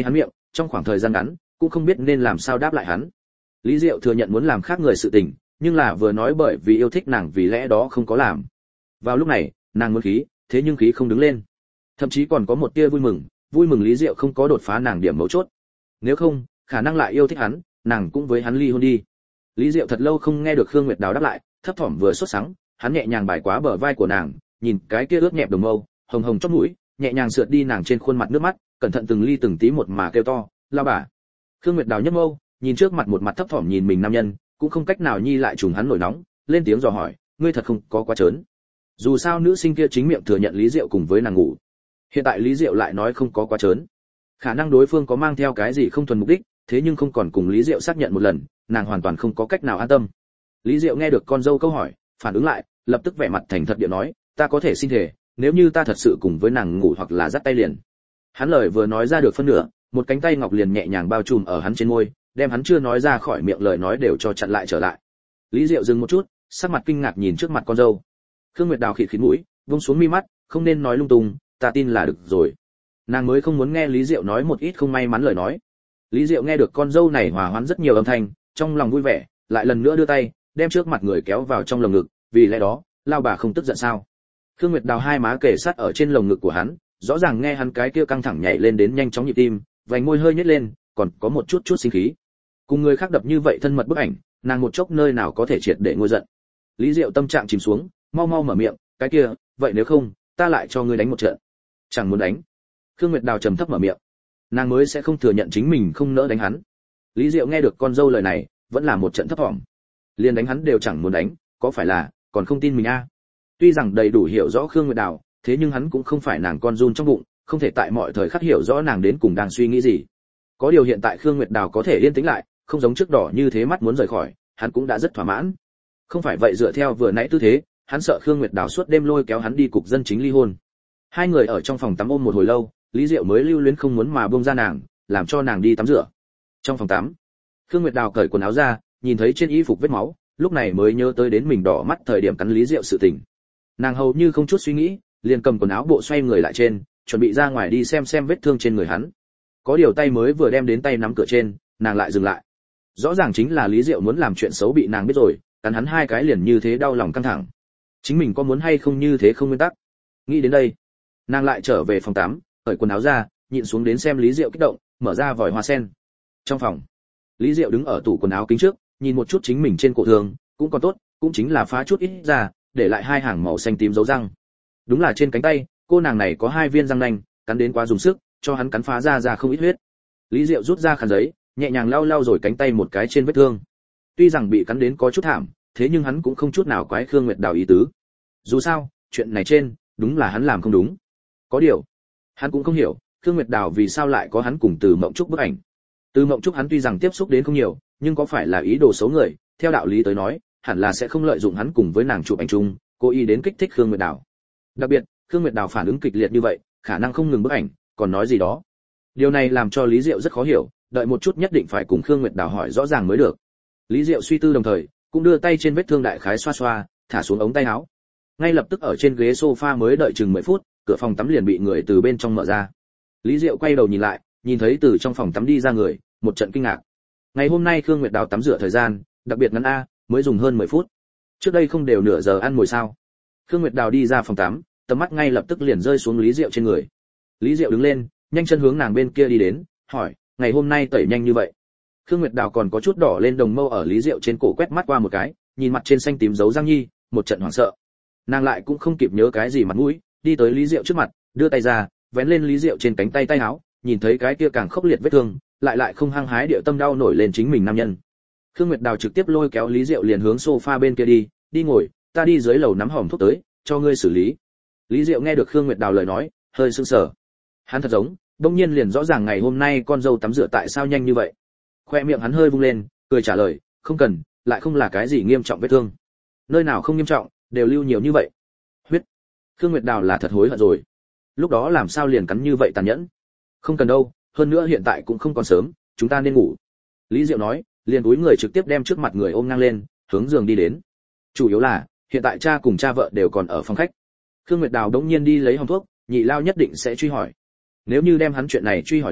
A: trong khoảng thời gian ngắn cũng không biết nên làm sao đáp lại hắn. Lý Diệu thừa nhận muốn làm khác người sự tình, nhưng là vừa nói bởi vì yêu thích nàng vì lẽ đó không có làm. Vào lúc này, nàng muốn khí, thế nhưng khí không đứng lên. Thậm chí còn có một tia vui mừng, vui mừng Lý Diệu không có đột phá nàng điểm mấu chốt. Nếu không, khả năng lại yêu thích hắn, nàng cũng với hắn ly hôn đi. Lý Diệu thật lâu không nghe được Khương Nguyệt Đào đáp lại, thấp thỏm vừa sốt sắng, hắn nhẹ nhàng bài quá bờ vai của nàng, nhìn cái kia ướt nhẹp đồng mâu, hồng hồng chóp mũi, nhẹ nhàng sượt đi nàng trên khuôn mặt nước mắt, cẩn thận từng ly từng tí một mà kêu to, "Lao bà." Khương Nguyệt Đào nhếch mâu, nhìn trước mặt một mặt thấp thỏm nhìn mình nam nhân, cũng không cách nào nhi lại trùng hắn nổi nóng, lên tiếng dò hỏi, "Ngươi thật không có quá trớn?" Dù sao nữ sinh kia chính miệng thừa nhận Lý Diệu cùng với nàng ngủ. Hiện tại Lý Diệu lại nói không có quá trớn. Khả năng đối phương có mang theo cái gì không thuần mục đích, thế nhưng không còn cùng Lý Diệu xác nhận một lần, nàng hoàn toàn không có cách nào an tâm. Lý Diệu nghe được con dâu câu hỏi, phản ứng lại, lập tức vẻ mặt thành thật địa nói, "Ta có thể xin thề, nếu như ta thật sự cùng với nàng ngủ hoặc là dắt tay liền." Hắn lời vừa nói ra được phân nửa, một cánh tay ngọc liền nhẹ nhàng bao trùm ở hắn trên môi, đem hắn chưa nói ra khỏi miệng lời nói đều cho chặn lại trở lại. Lý Diệu dừng một chút, sắc mặt kinh ngạc nhìn trước mặt con dâu. Khương Nguyệt Đào khịt khịt mũi, buông xuống mi mắt, không nên nói lung tung, ta tin là được rồi. Nàng mới không muốn nghe Lý Diệu nói một ít không may mắn lời nói. Lý Diệu nghe được con dâu này hòa hoãn rất nhiều âm thanh, trong lòng vui vẻ, lại lần nữa đưa tay, đem trước mặt người kéo vào trong lồng ngực, vì lẽ đó, lao bà không tức giận sao? Khương Nguyệt Đào hai má kề sát ở trên lồng ngực của hắn, rõ ràng nghe hắn cái kia căng thẳng nhảy lên đến nhanh chóng nhịp tim, vành môi hơi nhếch lên, còn có một chút chút sinh khí. Cùng người khác đập như vậy thân mật bức ảnh, nàng một chốc nơi nào có thể triệt để ngôi giận. Lý Diệu tâm trạng chìm xuống, mau mau mở miệng, "Cái kia, vậy nếu không, ta lại cho ngươi đánh một trận." "Chẳng muốn đánh." Khương Nguyệt Đào trầm thấp mở miệng. Nàng mới sẽ không thừa nhận chính mình không nỡ đánh hắn. Lý Diệu nghe được con dâu lời này, vẫn là một trận thấp thỏm. Liên đánh hắn đều chẳng muốn đánh, có phải là còn không tin mình a? À? Tuy rằng đầy đủ hiểu rõ Khương Nguyệt Đào, thế nhưng hắn cũng không phải nàng con giun trong bụng, không thể tại mọi thời khắc hiểu rõ nàng đến cùng đang suy nghĩ gì. Có điều hiện tại Khương Nguyệt Đào có thể yên tĩnh lại, không giống trước đỏ như thế mắt muốn rời khỏi, hắn cũng đã rất thỏa mãn. Không phải vậy dựa theo vừa nãy tư thế, hắn sợ Khương Nguyệt Đào suốt đêm lôi kéo hắn đi cục dân chính ly hôn. Hai người ở trong phòng tắm ôm một hồi lâu, Lý Diệu mới lưu luyến không muốn mà buông ra nàng, làm cho nàng đi tắm rửa. Trong phòng tắm, Khương Nguyệt Đào cởi quần áo ra, nhìn thấy trên y phục vết máu, lúc này mới nhớ tới đến mình đỏ mắt thời điểm cắn Lý Diệu sự tình. Nàng hầu như không chút suy nghĩ, liền cầm quần áo bộ xoay người lại trên, chuẩn bị ra ngoài đi xem xem vết thương trên người hắn. Có điều tay mới vừa đem đến tay nắm cửa trên, nàng lại dừng lại. Rõ ràng chính là Lý Diệu muốn làm chuyện xấu bị nàng biết rồi, cắn hắn hai cái liền như thế đau lòng căng thẳng. Chính mình có muốn hay không như thế không nguyên tắc. Nghĩ đến đây, nàng lại trở về phòng tắm, cởi quần áo ra, nhịn xuống đến xem Lý Diệu kích động, mở ra vòi hoa sen. Trong phòng, Lý Diệu đứng ở tủ quần áo kính trước, nhìn một chút chính mình trên cổ thương, cũng còn tốt, cũng chính là phá chút ít ra, để lại hai hàng màu xanh tím dấu răng. Đúng là trên cánh tay, cô nàng này có hai viên răng nanh, cắn đến quá dùng sức, cho hắn cắn phá ra ra không ít huyết. Lý Diệu rút ra khăn giấy, nhẹ nhàng lau lau rồi cánh tay một cái trên vết thương. Tuy rằng bị cắn đến có chút thảm, thế nhưng hắn cũng không chút nào quái Khương Nguyệt Đào ý tứ. Dù sao, chuyện này trên, đúng là hắn làm không đúng. Có điều, hắn cũng không hiểu, Khương Nguyệt Đào vì sao lại có hắn cùng Từ Mộng Trúc bức ảnh. Từ Mộng Trúc hắn tuy rằng tiếp xúc đến không nhiều, nhưng có phải là ý đồ xấu người, theo đạo lý tới nói, hẳn là sẽ không lợi dụng hắn cùng với nàng chụp ảnh chung, cố ý đến kích thích Khương Nguyệt Đào. Đặc biệt, Khương Nguyệt Đào phản ứng kịch liệt như vậy, khả năng không ngừng bức ảnh, còn nói gì đó. Điều này làm cho Lý Diệu rất khó hiểu, đợi một chút nhất định phải cùng Khương Nguyệt Đào hỏi rõ ràng mới được. Lý Diệu suy tư đồng thời, cũng đưa tay trên vết thương đại khái xoa xoa, thả xuống ống tay áo. Ngay lập tức ở trên ghế sofa mới đợi chừng mười phút, cửa phòng tắm liền bị người từ bên trong mở ra. Lý Diệu quay đầu nhìn lại, nhìn thấy từ trong phòng tắm đi ra người, một trận kinh ngạc. Ngày hôm nay Khương Nguyệt Đào tắm rửa thời gian, đặc biệt ngắn a, mới dùng hơn mười phút. Trước đây không đều nửa giờ ăn ngồi sao? Khương Nguyệt Đào đi ra phòng tắm, tầm mắt ngay lập tức liền rơi xuống Lý Diệu trên người. Lý Diệu đứng lên, nhanh chân hướng nàng bên kia đi đến, hỏi, ngày hôm nay tẩy nhanh như vậy? Khương Nguyệt Đào còn có chút đỏ lên đồng mâu ở Lý Diệu trên cổ quét mắt qua một cái, nhìn mặt trên xanh tím dấu răng nhi, một trận hoảng sợ. Nàng lại cũng không kịp nhớ cái gì mặt mũi, đi tới Lý Diệu trước mặt, đưa tay ra, vén lên Lý Diệu trên cánh tay tay áo, nhìn thấy cái kia càng khốc liệt vết thương, lại lại không hăng hái điệu tâm đau nổi lên chính mình nam nhân. Khương Nguyệt Đào trực tiếp lôi kéo Lý Diệu liền hướng sofa bên kia đi, đi ngồi, ta đi dưới lầu nắm hòm thuốc tới, cho ngươi xử lý. Lý Diệu nghe được Khương Nguyệt Đào lời nói, hơi sững sờ. Hắn thật giống, đương nhiên liền rõ ràng ngày hôm nay con dâu tắm rửa tại sao nhanh như vậy. Khoe miệng hắn hơi vung lên, cười trả lời, không cần, lại không là cái gì nghiêm trọng vết thương. Nơi nào không nghiêm trọng, đều lưu nhiều như vậy. Huyết. Khương Nguyệt Đào là thật hối hận rồi. Lúc đó làm sao liền cắn như vậy tàn nhẫn. Không cần đâu, hơn nữa hiện tại cũng không còn sớm, chúng ta nên ngủ. Lý Diệu nói, liền túi người trực tiếp đem trước mặt người ôm ngang lên, hướng giường đi đến. Chủ yếu là, hiện tại cha cùng cha vợ đều còn ở phòng khách. Khương Nguyệt Đào đống nhiên đi lấy hòm thuốc, nhị lao nhất định sẽ truy hỏi. Nếu như đem hắn chuyện này truy hỏi lên,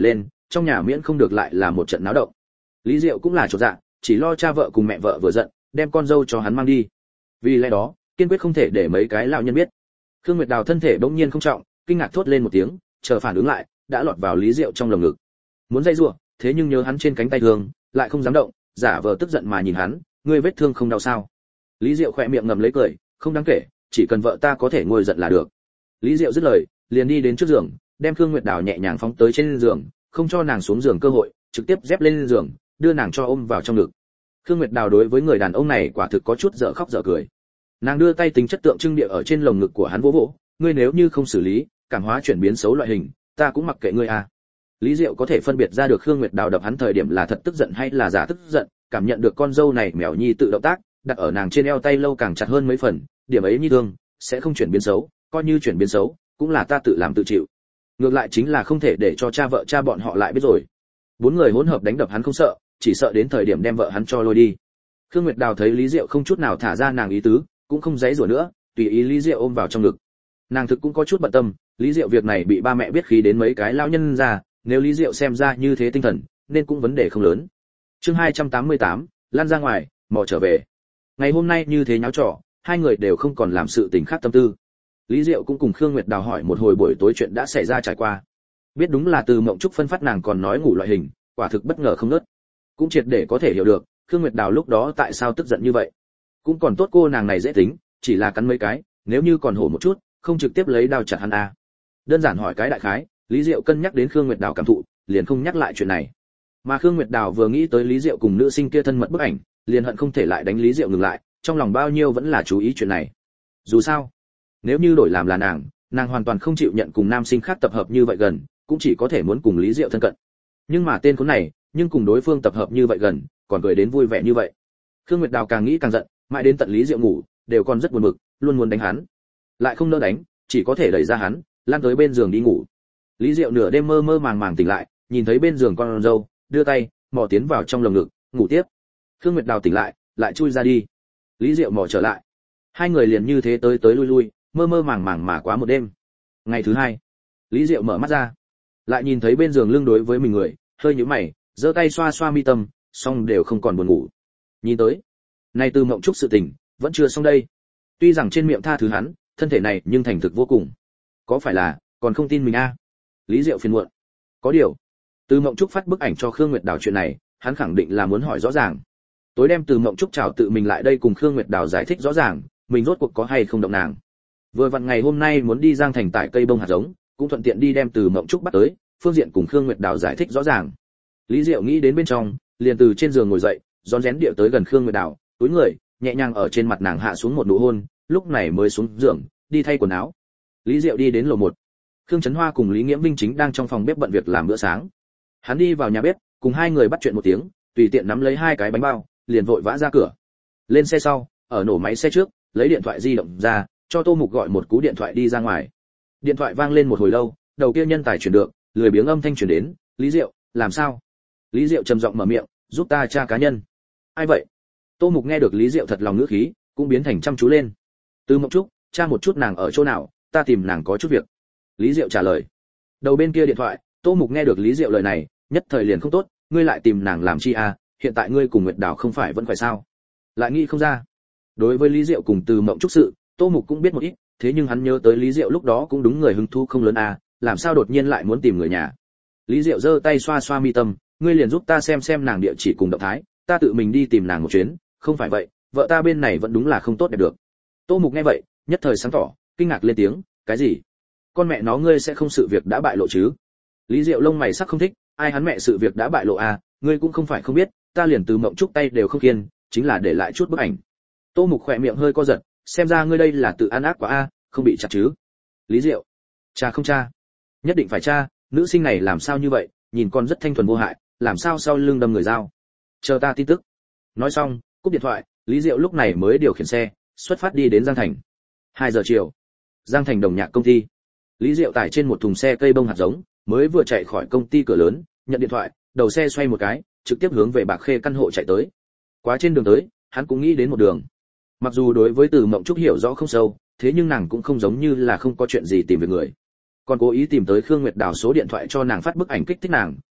A: trong nhà miễn không được lại là một trận náo động. Lý Diệu cũng là chột dạ, chỉ lo cha vợ cùng mẹ vợ vừa giận, đem con dâu cho hắn mang đi. Vì lẽ đó, kiên quyết không thể để mấy cái lão nhân biết. Khương Nguyệt Đào thân thể bỗng nhiên không trọng, kinh ngạc thốt lên một tiếng, chờ phản ứng lại, đã lọt vào Lý Diệu trong lồng ngực. Muốn dây rủa, thế nhưng nhớ hắn trên cánh tay thương, lại không dám động, giả vờ tức giận mà nhìn hắn, ngươi vết thương không đau sao? Lý Diệu khẽ miệng ngậm lấy cười, không đáng kể, chỉ cần vợ ta có thể ngồi giận là được. Lý Diệu dứt lời, liền đi đến trước giường, đem Khương Nguyệt Đào nhẹ nhàng phóng tới trên giường, không cho nàng xuống giường cơ hội, trực tiếp dép lên giường, đưa nàng cho ôm vào trong ngực. Khương Nguyệt Đào đối với người đàn ông này quả thực có chút dở khóc dở cười. Nàng đưa tay tính chất tượng trưng địa ở trên lồng ngực của hắn vỗ vỗ, ngươi nếu như không xử lý, cảm hóa chuyển biến xấu loại hình, ta cũng mặc kệ ngươi à. Lý Diệu có thể phân biệt ra được Khương Nguyệt Đào đập hắn thời điểm là thật tức giận hay là giả tức giận, cảm nhận được con dâu này mèo nhi tự động tác, đặt ở nàng trên eo tay lâu càng chặt hơn mấy phần, điểm ấy nhi thương, sẽ không chuyển biến xấu, coi như chuyển biến xấu, cũng là ta tự làm tự chịu. Ngược lại chính là không thể để cho cha vợ cha bọn họ lại biết rồi. Bốn người hỗn hợp đánh đập hắn không sợ, chỉ sợ đến thời điểm đem vợ hắn cho lôi đi. Khương Nguyệt Đào thấy Lý Diệu không chút nào thả ra nàng ý tứ, cũng không giãy giụa nữa, tùy ý Lý Diệu ôm vào trong ngực. Nàng thực cũng có chút bận tâm, Lý Diệu việc này bị ba mẹ biết khí đến mấy cái lão nhân ra, nếu Lý Diệu xem ra như thế tinh thần, nên cũng vấn đề không lớn. Chương hai trăm tám mươi tám, lan ra ngoài, mò trở về. Ngày hôm nay như thế nháo trò, hai người đều không còn làm sự tình khác tâm tư. Lý Diệu cũng cùng Khương Nguyệt Đào hỏi một hồi buổi tối chuyện đã xảy ra trải qua. Biết đúng là từ Mộng Trúc phân phát nàng còn nói ngủ loại hình, quả thực bất ngờ không ngớt. Cũng triệt để có thể hiểu được, Khương Nguyệt Đào lúc đó tại sao tức giận như vậy. Cũng còn tốt cô nàng này dễ tính, chỉ là cắn mấy cái, nếu như còn hổ một chút, không trực tiếp lấy đao chặt hắn a. À. Đơn giản hỏi cái đại khái, Lý Diệu cân nhắc đến Khương Nguyệt Đào cảm thụ, liền không nhắc lại chuyện này. Mà Khương Nguyệt Đào vừa nghĩ tới Lý Diệu cùng nữ sinh kia thân mật bức ảnh, liền hận không thể lại đánh Lý Diệu ngừng lại, trong lòng bao nhiêu vẫn là chú ý chuyện này. Dù sao, nếu như đổi làm là nàng, nàng hoàn toàn không chịu nhận cùng nam sinh khác tập hợp như vậy gần, cũng chỉ có thể muốn cùng Lý Diệu thân cận. Nhưng mà tên khốn này, nhưng cùng đối phương tập hợp như vậy gần, còn cười đến vui vẻ như vậy. Khương Nguyệt Đào càng nghĩ càng giận, mãi đến tận Lý Diệu ngủ, đều còn rất buồn bực, luôn muốn đánh hắn. Lại không nỡ đánh, chỉ có thể đẩy ra hắn, lan tới bên giường đi ngủ. Lý Diệu nửa đêm mơ mơ màng màng tỉnh lại, nhìn thấy bên giường con dâu, đưa tay, mò tiến vào trong lồng ngực, ngủ tiếp. Khương Nguyệt Đào tỉnh lại, lại chui ra đi. Lý Diệu mò trở lại. Hai người liền như thế tới tới lui lui, mơ mơ màng màng mà quá một đêm. Ngày thứ hai, Lý Diệu mở mắt ra, lại nhìn thấy bên giường lưng đối với mình người, hơi nhíu mày, giơ tay xoa xoa mi tâm, song đều không còn buồn ngủ. Nhìn tới, nay từ Mộng Trúc sự tình, vẫn chưa xong đây. Tuy rằng trên miệng tha thứ hắn, thân thể này nhưng thành thực vô cùng. Có phải là còn không tin mình a? À? Lý Diệu phiền muộn. Có điều, từ Mộng Trúc phát bức ảnh cho Khương Nguyệt Đào chuyện này, hắn khẳng định là muốn hỏi rõ ràng. Tối đem từ Mộng Trúc chào tự mình lại đây cùng Khương Nguyệt Đào giải thích rõ ràng, mình rốt cuộc có hay không động nàng. Vừa vặn ngày hôm nay muốn đi Giang Thành tải cây bông hạt giống, cũng thuận tiện đi đem từ Mộng Trúc bắt tới, phương diện cùng Khương Nguyệt Đào giải thích rõ ràng. Lý Diệu nghĩ đến bên trong, liền từ trên giường ngồi dậy, rón rén điệu tới gần Khương Nguyệt Đào, túi người, nhẹ nhàng ở trên mặt nàng hạ xuống một nụ hôn, lúc này mới xuống giường, đi thay quần áo. Lý Diệu đi đến lầu một. Khương Chấn Hoa cùng Lý Nghiễm Vinh chính đang trong phòng bếp bận việc làm bữa sáng. Hắn đi vào nhà bếp, cùng hai người bắt chuyện một tiếng, tùy tiện nắm lấy hai cái bánh bao, liền vội vã ra cửa. Lên xe sau, ở nổ máy xe trước, lấy điện thoại di động ra, cho Tô Mục gọi một cú điện thoại đi ra ngoài. Điện thoại vang lên một hồi lâu, đầu kia nhân tài chuyển được, lười biếng âm thanh truyền đến, "Lý Diệu, làm sao?" Lý Diệu trầm giọng mở miệng, "Giúp ta tra cá nhân." "Ai vậy?" Tô Mục nghe được Lý Diệu thật lòng ngữ khí, cũng biến thành chăm chú lên. "Từ Mộng Trúc, tra một chút nàng ở chỗ nào, ta tìm nàng có chút việc." Lý Diệu trả lời. Đầu bên kia điện thoại, Tô Mục nghe được Lý Diệu lời này, nhất thời liền không tốt, "Ngươi lại tìm nàng làm chi à, hiện tại ngươi cùng Nguyệt Đào không phải vẫn phải sao?" Lại nghĩ không ra. Đối với Lý Diệu cùng Từ Mộng Trúc sự, Tô Mục cũng biết một ít, thế nhưng hắn nhớ tới Lý Diệu lúc đó cũng đúng người hứng thú không lớn à, làm sao đột nhiên lại muốn tìm người nhà. Lý Diệu giơ tay xoa xoa mi tâm, "Ngươi liền giúp ta xem xem nàng địa chỉ cùng động thái, ta tự mình đi tìm nàng một chuyến, không phải vậy, vợ ta bên này vẫn đúng là không tốt đẹp được." Tô Mục nghe vậy, nhất thời sáng tỏ, kinh ngạc lên tiếng, "Cái gì? Con mẹ nó ngươi sẽ không sự việc đã bại lộ chứ?" Lý Diệu lông mày sắc không thích, "Ai hắn mẹ sự việc đã bại lộ à, ngươi cũng không phải không biết, ta liền Từ Mộng Trúc tay đều không kiên, chính là để lại chút bức ảnh." Tô Mục khỏe miệng hơi co giật, xem ra ngươi đây là tự ăn ác quá a, không bị chặt chứ? Lý Diệu, cha không cha, nhất định phải cha, nữ sinh này làm sao như vậy, nhìn con rất thanh thuần vô hại, làm sao sau lưng đâm người dao. Chờ ta tin tức. Nói xong, cúp điện thoại, Lý Diệu lúc này mới điều khiển xe, xuất phát đi đến Giang Thành. hai giờ chiều, Giang Thành đồng nhạc công ty. Lý Diệu tải trên một thùng xe cây bông hạt giống, mới vừa chạy khỏi công ty cửa lớn, nhận điện thoại, đầu xe xoay một cái, trực tiếp hướng về Bạc Khê căn hộ chạy tới. Quá trên đường tới, hắn cũng nghĩ đến một đường. Mặc dù đối với Từ Mộng Trúc hiểu rõ không sâu, thế nhưng nàng cũng không giống như là không có chuyện gì tìm về người. Còn cố ý tìm tới Khương Nguyệt Đào số điện thoại cho nàng phát bức ảnh kích thích nàng,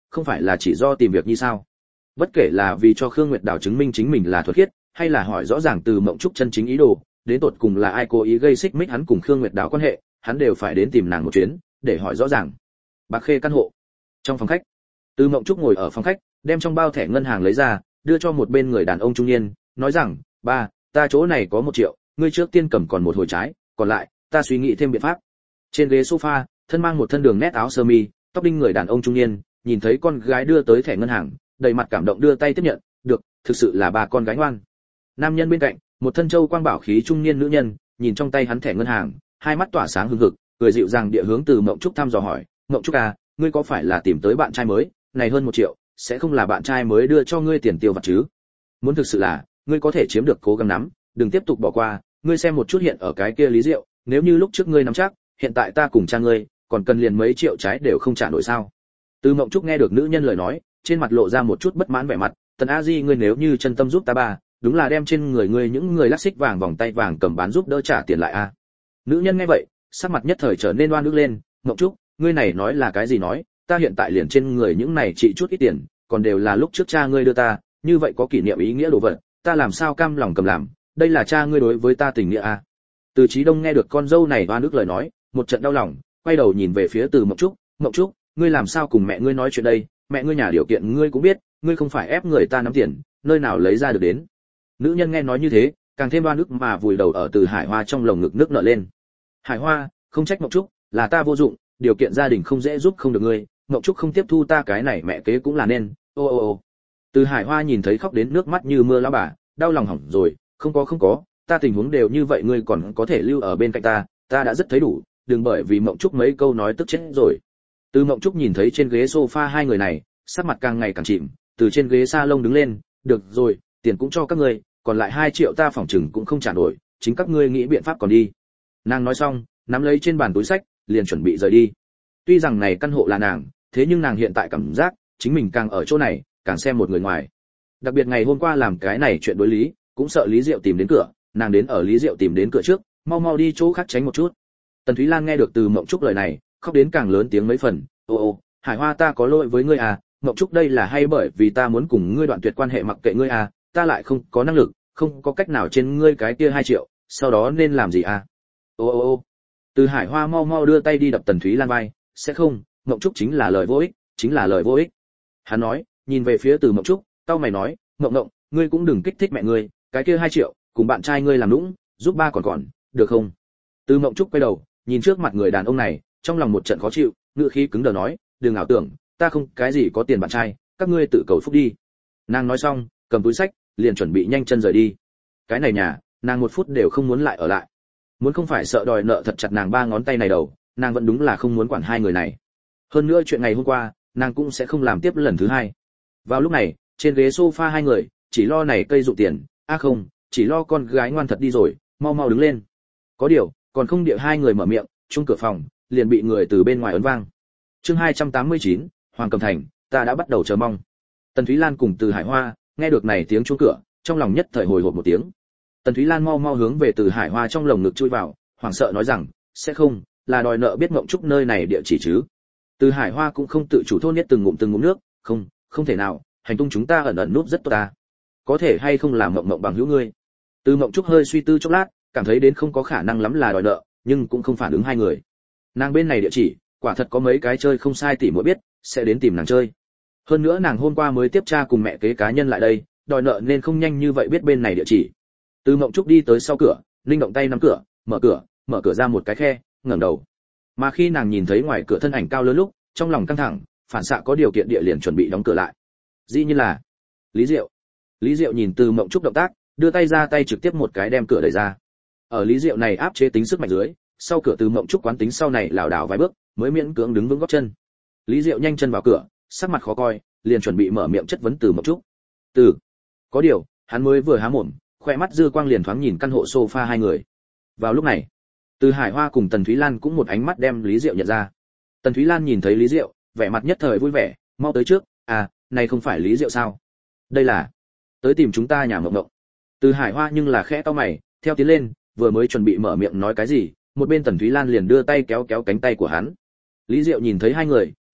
A: không phải là chỉ do tìm việc như sao? Bất kể là vì cho Khương Nguyệt Đào chứng minh chính mình là thuật khiết, hay là hỏi rõ ràng từ Mộng Trúc chân chính ý đồ, đến tột cùng là ai cố ý gây xích mích hắn cùng Khương Nguyệt Đào quan hệ, hắn đều phải đến tìm nàng một chuyến, để hỏi rõ ràng. Bạc Khê căn hộ. Trong phòng khách, Từ Mộng Trúc ngồi ở phòng khách, đem trong bao thẻ ngân hàng lấy ra, đưa cho một bên người đàn ông trung niên, nói rằng, ba, ta chỗ này có một triệu, ngươi trước tiên cầm còn một hồi trái, còn lại, ta suy nghĩ thêm biện pháp. Trên ghế sofa, thân mang một thân đường nét áo sơ mi, tóc đinh người đàn ông trung niên, nhìn thấy con gái đưa tới thẻ ngân hàng, đầy mặt cảm động đưa tay tiếp nhận, được, thực sự là ba con gái ngoan. Nam nhân bên cạnh, một thân châu quang bảo khí trung niên nữ nhân, nhìn trong tay hắn thẻ ngân hàng, hai mắt tỏa sáng hừng hực, cười dịu dàng địa hướng Từ Mộng Trúc thăm dò hỏi, Mộng Trúc à, ngươi có phải là tìm tới bạn trai mới, này hơn một triệu, sẽ không là bạn trai mới đưa cho ngươi tiền tiêu vặt chứ? Muốn thực sự là, ngươi có thể chiếm được cố gắng nắm, đừng tiếp tục bỏ qua, ngươi xem một chút hiện ở cái kia Lý Diệu, nếu như lúc trước ngươi nắm chắc, hiện tại ta cùng cha ngươi, còn cần liền mấy triệu trái đều không trả nổi sao? Từ Mộng Trúc nghe được nữ nhân lời nói, trên mặt lộ ra một chút bất mãn vẻ mặt, Tần A Di ngươi nếu như chân tâm giúp ta ba, đúng là đem trên người ngươi những người lắc xích vàng vòng tay vàng cầm bán giúp đỡ trả tiền lại a. Nữ nhân nghe vậy, sắc mặt nhất thời trở nên oan ức lên, Mộng Trúc, ngươi này nói là cái gì nói, ta hiện tại liền trên người những này trị chút ít tiền, còn đều là lúc trước cha ngươi đưa ta, như vậy có kỷ niệm ý nghĩa đồ vật, ta làm sao cam lòng cầm làm, đây là cha ngươi đối với ta tình nghĩa a. Từ Chí Đông nghe được con dâu này oan ức lời nói, một trận đau lòng, quay đầu nhìn về phía Từ Mộng Trúc, Mộng Trúc, ngươi làm sao cùng mẹ ngươi nói chuyện đây, mẹ ngươi nhà điều kiện ngươi cũng biết, ngươi không phải ép người ta nắm tiền, nơi nào lấy ra được đến. Nữ nhân nghe nói như thế, càng thêm oan ức mà vùi đầu ở Từ Hải Hoa trong lồng ngực nước nở lên. Hải Hoa, không trách Mộng Trúc, là ta vô dụng, điều kiện gia đình không dễ giúp không được ngươi, Mộng Trúc không tiếp thu ta cái này mẹ kế cũng là nên. Ô ô ô. Từ Hải Hoa nhìn thấy khóc đến nước mắt như mưa lão bà, đau lòng hỏng rồi, không có không có, ta tình huống đều như vậy ngươi còn có thể lưu ở bên cạnh ta, ta đã rất thấy đủ, đừng bởi vì Mộng Trúc mấy câu nói tức chết rồi. Từ Mộng Trúc nhìn thấy trên ghế sofa hai người này, sắc mặt càng ngày càng chìm, từ trên ghế salon đứng lên, được rồi, tiền cũng cho các ngươi, còn lại hai triệu ta phỏng chừng cũng không trả nổi, chính các ngươi nghĩ biện pháp còn đi. Nàng nói xong, nắm lấy trên bàn túi sách, liền chuẩn bị rời đi. Tuy rằng này căn hộ là nàng, thế nhưng nàng hiện tại cảm giác, chính mình càng ở chỗ này, càng xem một người ngoài. Đặc biệt ngày hôm qua làm cái này chuyện đối lý, cũng sợ Lý Diệu tìm đến cửa, nàng đến ở Lý Diệu tìm đến cửa trước, mau mau đi chỗ khác tránh một chút. Tần Thúy Lan nghe được Từ Mộng Trúc lời này, khóc đến càng lớn tiếng mấy phần, ô ô, Hải Hoa ta có lỗi với ngươi à, Mộng Trúc đây là hay bởi vì ta muốn cùng ngươi đoạn tuyệt quan hệ mặc kệ ngươi à, ta lại không có năng lực, không có cách nào trên ngươi cái kia hai triệu, sau đó nên làm gì à? Ô ô ô. Từ Hải Hoa mau mau đưa tay đi đập Tần Thúy Lan vai, sẽ không, Mộng Trúc chính là lời vô ích, chính là lời vô ích. Hắn nói, nhìn về phía Từ Mộng Trúc, cau mày nói, Mộng Mộng, ngươi cũng đừng kích thích mẹ ngươi, cái kia hai triệu, cùng bạn trai ngươi làm nũng, giúp ba còn còn, được không? Từ Mộng Trúc quay đầu, nhìn trước mặt người đàn ông này, trong lòng một trận khó chịu, ngữ khí cứng đờ nói, đừng ảo tưởng, ta không cái gì có tiền bạn trai, các ngươi tự cầu phúc đi. Nàng nói xong, cầm túi sách, liền chuẩn bị nhanh chân rời đi. Cái này nhà, nàng một phút đều không muốn lại ở lại. Muốn không phải sợ đòi nợ thật chặt nàng ba ngón tay này đầu, nàng vẫn đúng là không muốn quản hai người này. Hơn nữa chuyện ngày hôm qua, nàng cũng sẽ không làm tiếp lần thứ hai. Vào lúc này, trên ghế sofa hai người, chỉ lo này cây dụ tiền, a à không, chỉ lo con gái ngoan thật đi rồi, mau mau đứng lên. Có điều, còn không địa hai người mở miệng, chung cửa phòng, liền bị người từ bên ngoài ấn vang. Chương hai trăm tám mươi chín, Hoàng Cầm Thành, ta đã bắt đầu chờ mong. Tần Thúy Lan cùng Từ Hải Hoa, nghe được này tiếng chuông cửa, trong lòng nhất thời hồi hộp một tiếng. Tần Thúy Lan mau mau hướng về Từ Hải Hoa trong lồng ngực chui vào, hoảng sợ nói rằng, sẽ không, là đòi nợ biết Mộng Trúc nơi này địa chỉ chứ. Từ Hải Hoa cũng không tự chủ thôn nhất từng ngụm từng ngụm nước, không, không thể nào, hành tung chúng ta ẩn ẩn núp rất tốt ta. Có thể hay không làm Mộng Mộng bằng hữu ngươi. Từ Mộng Trúc hơi suy tư chốc lát, cảm thấy đến không có khả năng lắm là đòi nợ, nhưng cũng không phản ứng hai người. Nàng bên này địa chỉ, quả thật có mấy cái chơi không sai tỉ muội biết, sẽ đến tìm nàng chơi. Hơn nữa nàng hôm qua mới tiếp cha cùng mẹ kế cá nhân lại đây, đòi nợ nên không nhanh như vậy biết bên này địa chỉ. Từ Mộng Trúc đi tới sau cửa, linh động tay nắm cửa, mở cửa, mở cửa ra một cái khe, ngẩng đầu. Mà khi nàng nhìn thấy ngoài cửa thân ảnh cao lớn lúc, trong lòng căng thẳng, phản xạ có điều kiện địa liền chuẩn bị đóng cửa lại. Dĩ nhiên là Lý Diệu. Lý Diệu nhìn Từ Mộng Trúc động tác, đưa tay ra tay trực tiếp một cái đem cửa đẩy ra. Ở Lý Diệu này áp chế tính sức mạnh dưới, sau cửa Từ Mộng Trúc quán tính sau này lảo đảo vài bước, mới miễn cưỡng đứng vững gót chân. Lý Diệu nhanh chân vào cửa, sắc mặt khó coi, liền chuẩn bị mở miệng chất vấn Từ Mộng Trúc. Từ, có điều, hắn mới vừa há mồm, khoe mắt dư quang liền thoáng nhìn căn hộ sofa hai người. Vào lúc này, Từ Hải Hoa cùng Tần Thúy Lan cũng một ánh mắt đem Lý Diệu nhận ra. Tần Thúy Lan nhìn thấy Lý Diệu, vẻ mặt nhất thời vui vẻ, mau tới trước, à, này không phải Lý Diệu sao? Đây là tới tìm chúng ta nhà Mộng Mộng. Từ Hải Hoa nhưng là khẽ cau mày, theo tiến lên, vừa mới chuẩn bị mở miệng nói cái gì, một bên Tần Thúy Lan liền đưa tay kéo kéo cánh tay của hắn. Lý Diệu nhìn thấy hai người,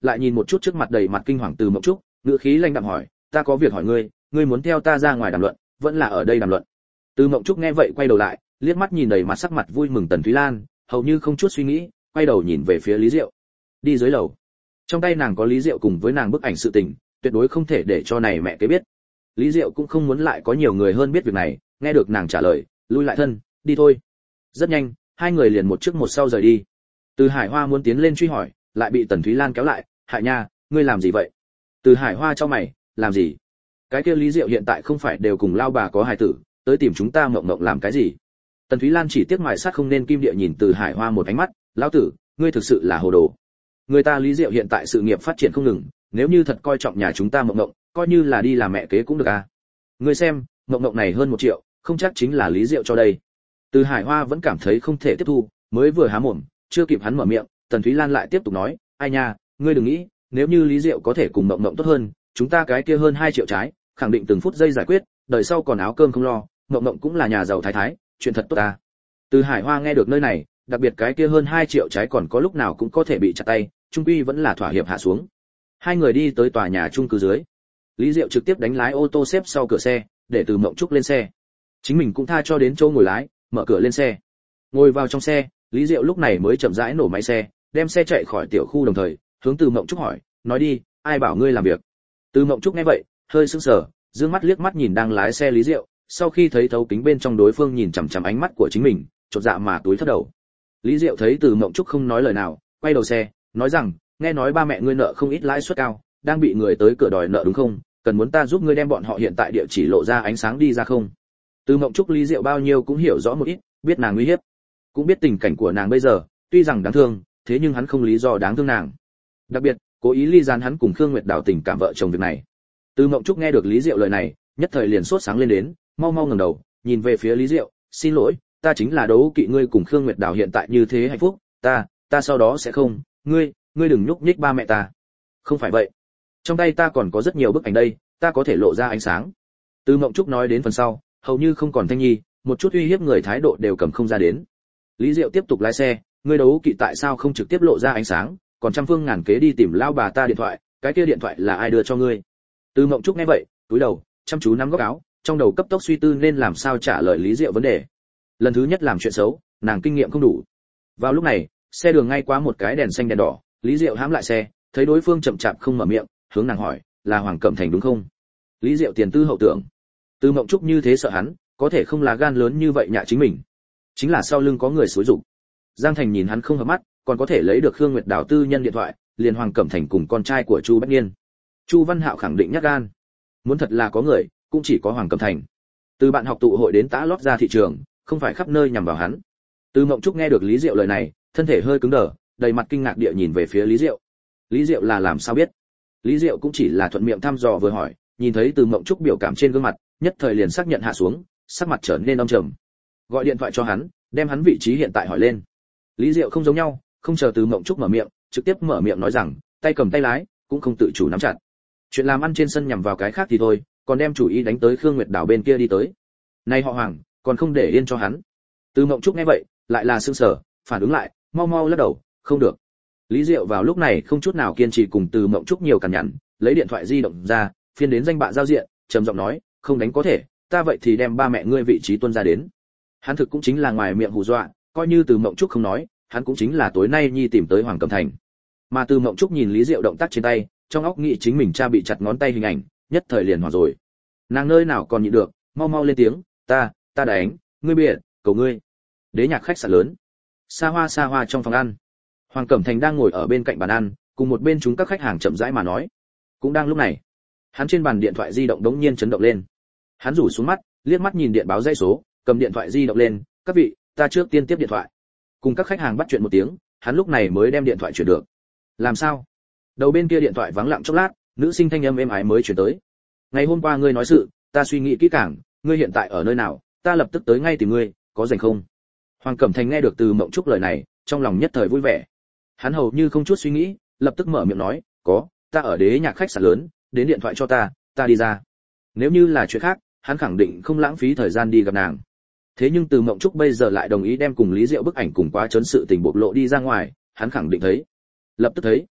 A: lại nhìn một chút trước mặt đầy mặt kinh hoàng Từ Mộng Trúc, ngữ khí lanh đạm hỏi, ta có việc hỏi ngươi, ngươi muốn theo ta ra ngoài đàm luận, vẫn là ở đây đàm luận? Từ Mộng Trúc nghe vậy quay đầu lại, liếc mắt nhìn đầy mặt sắc mặt vui mừng Tần Thúy Lan, hầu như không chút suy nghĩ, quay đầu nhìn về phía Lý Diệu. Đi dưới lầu. Trong tay nàng có Lý Diệu cùng với nàng bức ảnh sự tình, tuyệt đối không thể để cho này mẹ kế biết. Lý Diệu cũng không muốn lại có nhiều người hơn biết việc này, nghe được nàng trả lời, lui lại thân, đi thôi. Rất nhanh, hai người liền một trước một sau rời đi. Từ Hải Hoa muốn tiến lên truy hỏi, lại bị Tần Thúy Lan kéo lại, Hải Nha, ngươi làm gì vậy? Từ Hải Hoa cho mày, làm gì? Cái kia Lý Diệu hiện tại không phải đều cùng lao bà có hài tử, tới tìm chúng ta mộng mộng làm cái gì? Tần Thúy Lan chỉ tiếc ngoài sát không nên kim địa nhìn Từ Hải Hoa một ánh mắt, lão tử, ngươi thực sự là hồ đồ. Người ta Lý Diệu hiện tại sự nghiệp phát triển không ngừng, nếu như thật coi trọng nhà chúng ta mộng mộng, coi như là đi làm mẹ kế cũng được à? Ngươi xem, mộng mộng này hơn một triệu, không chắc chính là Lý Diệu cho đây. Từ Hải Hoa vẫn cảm thấy không thể tiếp thu, mới vừa há mồm, chưa kịp hắn mở miệng, Tần Thúy Lan lại tiếp tục nói, ai nha, ngươi đừng nghĩ, nếu như Lý Diệu có thể cùng mộng mộng tốt hơn, chúng ta cái kia hơn hai triệu trái, khẳng định từng phút giây giải quyết, đời sau còn áo cơm không lo, mộng mộng cũng là nhà giàu thái thái, chuyện thật tốt ta. Từ Hải Hoa nghe được nơi này, đặc biệt cái kia hơn hai triệu trái còn có lúc nào cũng có thể bị chặt tay, trung quy vẫn là thỏa hiệp hạ xuống. Hai người đi tới tòa nhà chung cư dưới. Lý Diệu trực tiếp đánh lái ô tô xếp sau cửa xe, để Từ Mộng Trúc lên xe. Chính mình cũng tha cho đến chỗ ngồi lái, mở cửa lên xe. Ngồi vào trong xe, Lý Diệu lúc này mới chậm rãi nổ máy xe, đem xe chạy khỏi tiểu khu, đồng thời hướng Từ Mộng Trúc hỏi, nói đi, ai bảo ngươi làm việc? Từ Mộng Trúc nghe vậy, hơi sững sờ, dương mắt liếc mắt nhìn đang lái xe Lý Diệu, sau khi thấy thấu kính bên trong đối phương nhìn chằm chằm ánh mắt của chính mình, chột dạ mà túi thấp đầu. Lý Diệu thấy Từ Mộng Trúc không nói lời nào, quay đầu xe, nói rằng, nghe nói ba mẹ ngươi nợ không ít lãi suất cao, đang bị người tới cửa đòi nợ đúng không? Cần muốn ta giúp ngươi đem bọn họ hiện tại địa chỉ lộ ra ánh sáng đi ra không? Từ Mộng Trúc Lý Diệu bao nhiêu cũng hiểu rõ một ít, biết nàng nguy hiểm, cũng biết tình cảnh của nàng bây giờ, tuy rằng đáng thương, thế nhưng hắn không lý do đáng thương nàng. Đặc biệt, cố ý ly gián hắn cùng Khương Nguyệt Đào tình cảm vợ chồng việc này. Từ Mộng Trúc nghe được Lý Diệu lời này, nhất thời liền sốt sáng lên đến, mau mau ngẩng đầu, nhìn về phía Lý Diệu, xin lỗi, ta chính là đấu kỵ ngươi cùng Khương Nguyệt Đào hiện tại như thế hạnh phúc, ta, ta sau đó sẽ không, ngươi, ngươi đừng nhúc nhích ba mẹ ta. Không phải vậy, trong tay ta còn có rất nhiều bức ảnh đây, ta có thể lộ ra ánh sáng. Từ Mộng Trúc nói đến phần sau, hầu như không còn thanh nhi, một chút uy hiếp người thái độ đều cầm không ra đến. Lý Diệu tiếp tục lái xe, ngươi đấu kỵ tại sao không trực tiếp lộ ra ánh sáng, còn trăm phương ngàn kế đi tìm lao bà ta điện thoại, cái kia điện thoại là ai đưa cho ngươi? Từ Mộng Trúc nghe vậy, cúi đầu, chăm chú nắm góc áo, trong đầu cấp tốc suy tư nên làm sao trả lời Lý Diệu vấn đề. Lần thứ nhất làm chuyện xấu, nàng kinh nghiệm không đủ. Vào lúc này, xe đường ngay qua một cái đèn xanh đèn đỏ, Lý Diệu hãm lại xe, thấy đối phương chậm chạp không mở miệng, hướng nàng hỏi, là Hoàng Cẩm Thành đúng không? Lý Diệu tiền tư hậu tưởng, Từ Mộng Trúc như thế sợ hắn, có thể không là gan lớn như vậy nhạ chính mình. Chính là sau lưng có người xúi giục. Giang Thành nhìn hắn không hợp mắt, còn có thể lấy được Khương Nguyệt Đào tư nhân điện thoại, liền Hoàng Cẩm Thành cùng con trai của Chu Bách Niên. Chu Văn Hạo khẳng định nhát gan. Muốn thật là có người, cũng chỉ có Hoàng Cẩm Thành. Từ bạn học tụ hội đến tã lót ra thị trường, không phải khắp nơi nhằm vào hắn. Từ Mộng Trúc nghe được Lý Diệu lời này, thân thể hơi cứng đờ, đầy mặt kinh ngạc địa nhìn về phía Lý Diệu. Lý Diệu là làm sao biết? Lý Diệu cũng chỉ là thuận miệng thăm dò vừa hỏi, nhìn thấy Từ Mộng Trúc biểu cảm trên gương mặt, nhất thời liền xác nhận hạ xuống, sắc mặt trở nên âm trầm. Gọi điện thoại cho hắn, đem hắn vị trí hiện tại hỏi lên. Lý Diệu không giống nhau, không chờ Từ Mộng Trúc mở miệng, trực tiếp mở miệng nói rằng, tay cầm tay lái, cũng không tự chủ nắm chặt. Chuyện làm ăn trên sân nhằm vào cái khác thì thôi, còn đem chủ ý đánh tới Khương Nguyệt Đào bên kia đi tới. Nay họ Hoàng, còn không để yên cho hắn. Từ Mộng Trúc nghe vậy, lại là sững sờ, phản ứng lại, mau mau lắc đầu, không được. Lý Diệu vào lúc này không chút nào kiên trì cùng Từ Mộng Trúc nhiều cằn nhằn, lấy điện thoại di động ra, phiên đến danh bạ giao diện, trầm giọng nói, không đánh có thể, ta vậy thì đem ba mẹ ngươi vị trí tuân ra đến. Hắn thực cũng chính là ngoài miệng hù dọa, coi như Từ Mộng Trúc không nói, hắn cũng chính là tối nay nhi tìm tới Hoàng Cẩm Thành. Mà Từ Mộng Trúc nhìn Lý Diệu động tác trên tay, trong óc nghĩ chính mình cha bị chặt ngón tay hình ảnh, nhất thời liền hoảng rồi. Nàng nơi nào còn nhịn được, mau mau lên tiếng, ta, ta đánh, ngươi biệt, cầu ngươi. Đế nhạc khách sạn lớn, xa hoa xa hoa trong phòng ăn, Hoàng Cẩm Thành đang ngồi ở bên cạnh bàn ăn, cùng một bên chúng các khách hàng chậm rãi mà nói. Cũng đang lúc này, hắn trên bàn điện thoại di động đống nhiên chấn động lên. Hắn rủ xuống mắt, liếc mắt nhìn điện báo dãy số, cầm điện thoại di động lên, các vị, ta trước tiên tiếp điện thoại. Cùng các khách hàng bắt chuyện một tiếng, hắn lúc này mới đem điện thoại chuyển được. Làm sao? Đầu bên kia điện thoại vắng lặng chốc lát, nữ sinh thanh âm êm ái mới chuyển tới. Ngày hôm qua ngươi nói sự, ta suy nghĩ kỹ càng, ngươi hiện tại ở nơi nào, ta lập tức tới ngay tìm ngươi, có rảnh không? Hoàng Cẩm Thành nghe được Từ Mộng Trúc lời này, trong lòng nhất thời vui vẻ. Hắn hầu như không chút suy nghĩ, lập tức mở miệng nói, có, ta ở Đế nhạc khách sạn lớn, đến điện thoại cho ta, ta đi ra. Nếu như là chuyện khác, hắn khẳng định không lãng phí thời gian đi gặp nàng. Thế nhưng Từ Mộng Trúc bây giờ lại đồng ý đem cùng Lý Diệu bức ảnh cùng quá trớn sự tình bộc lộ đi ra ngoài, hắn khẳng định thấy. Lập tức thấy.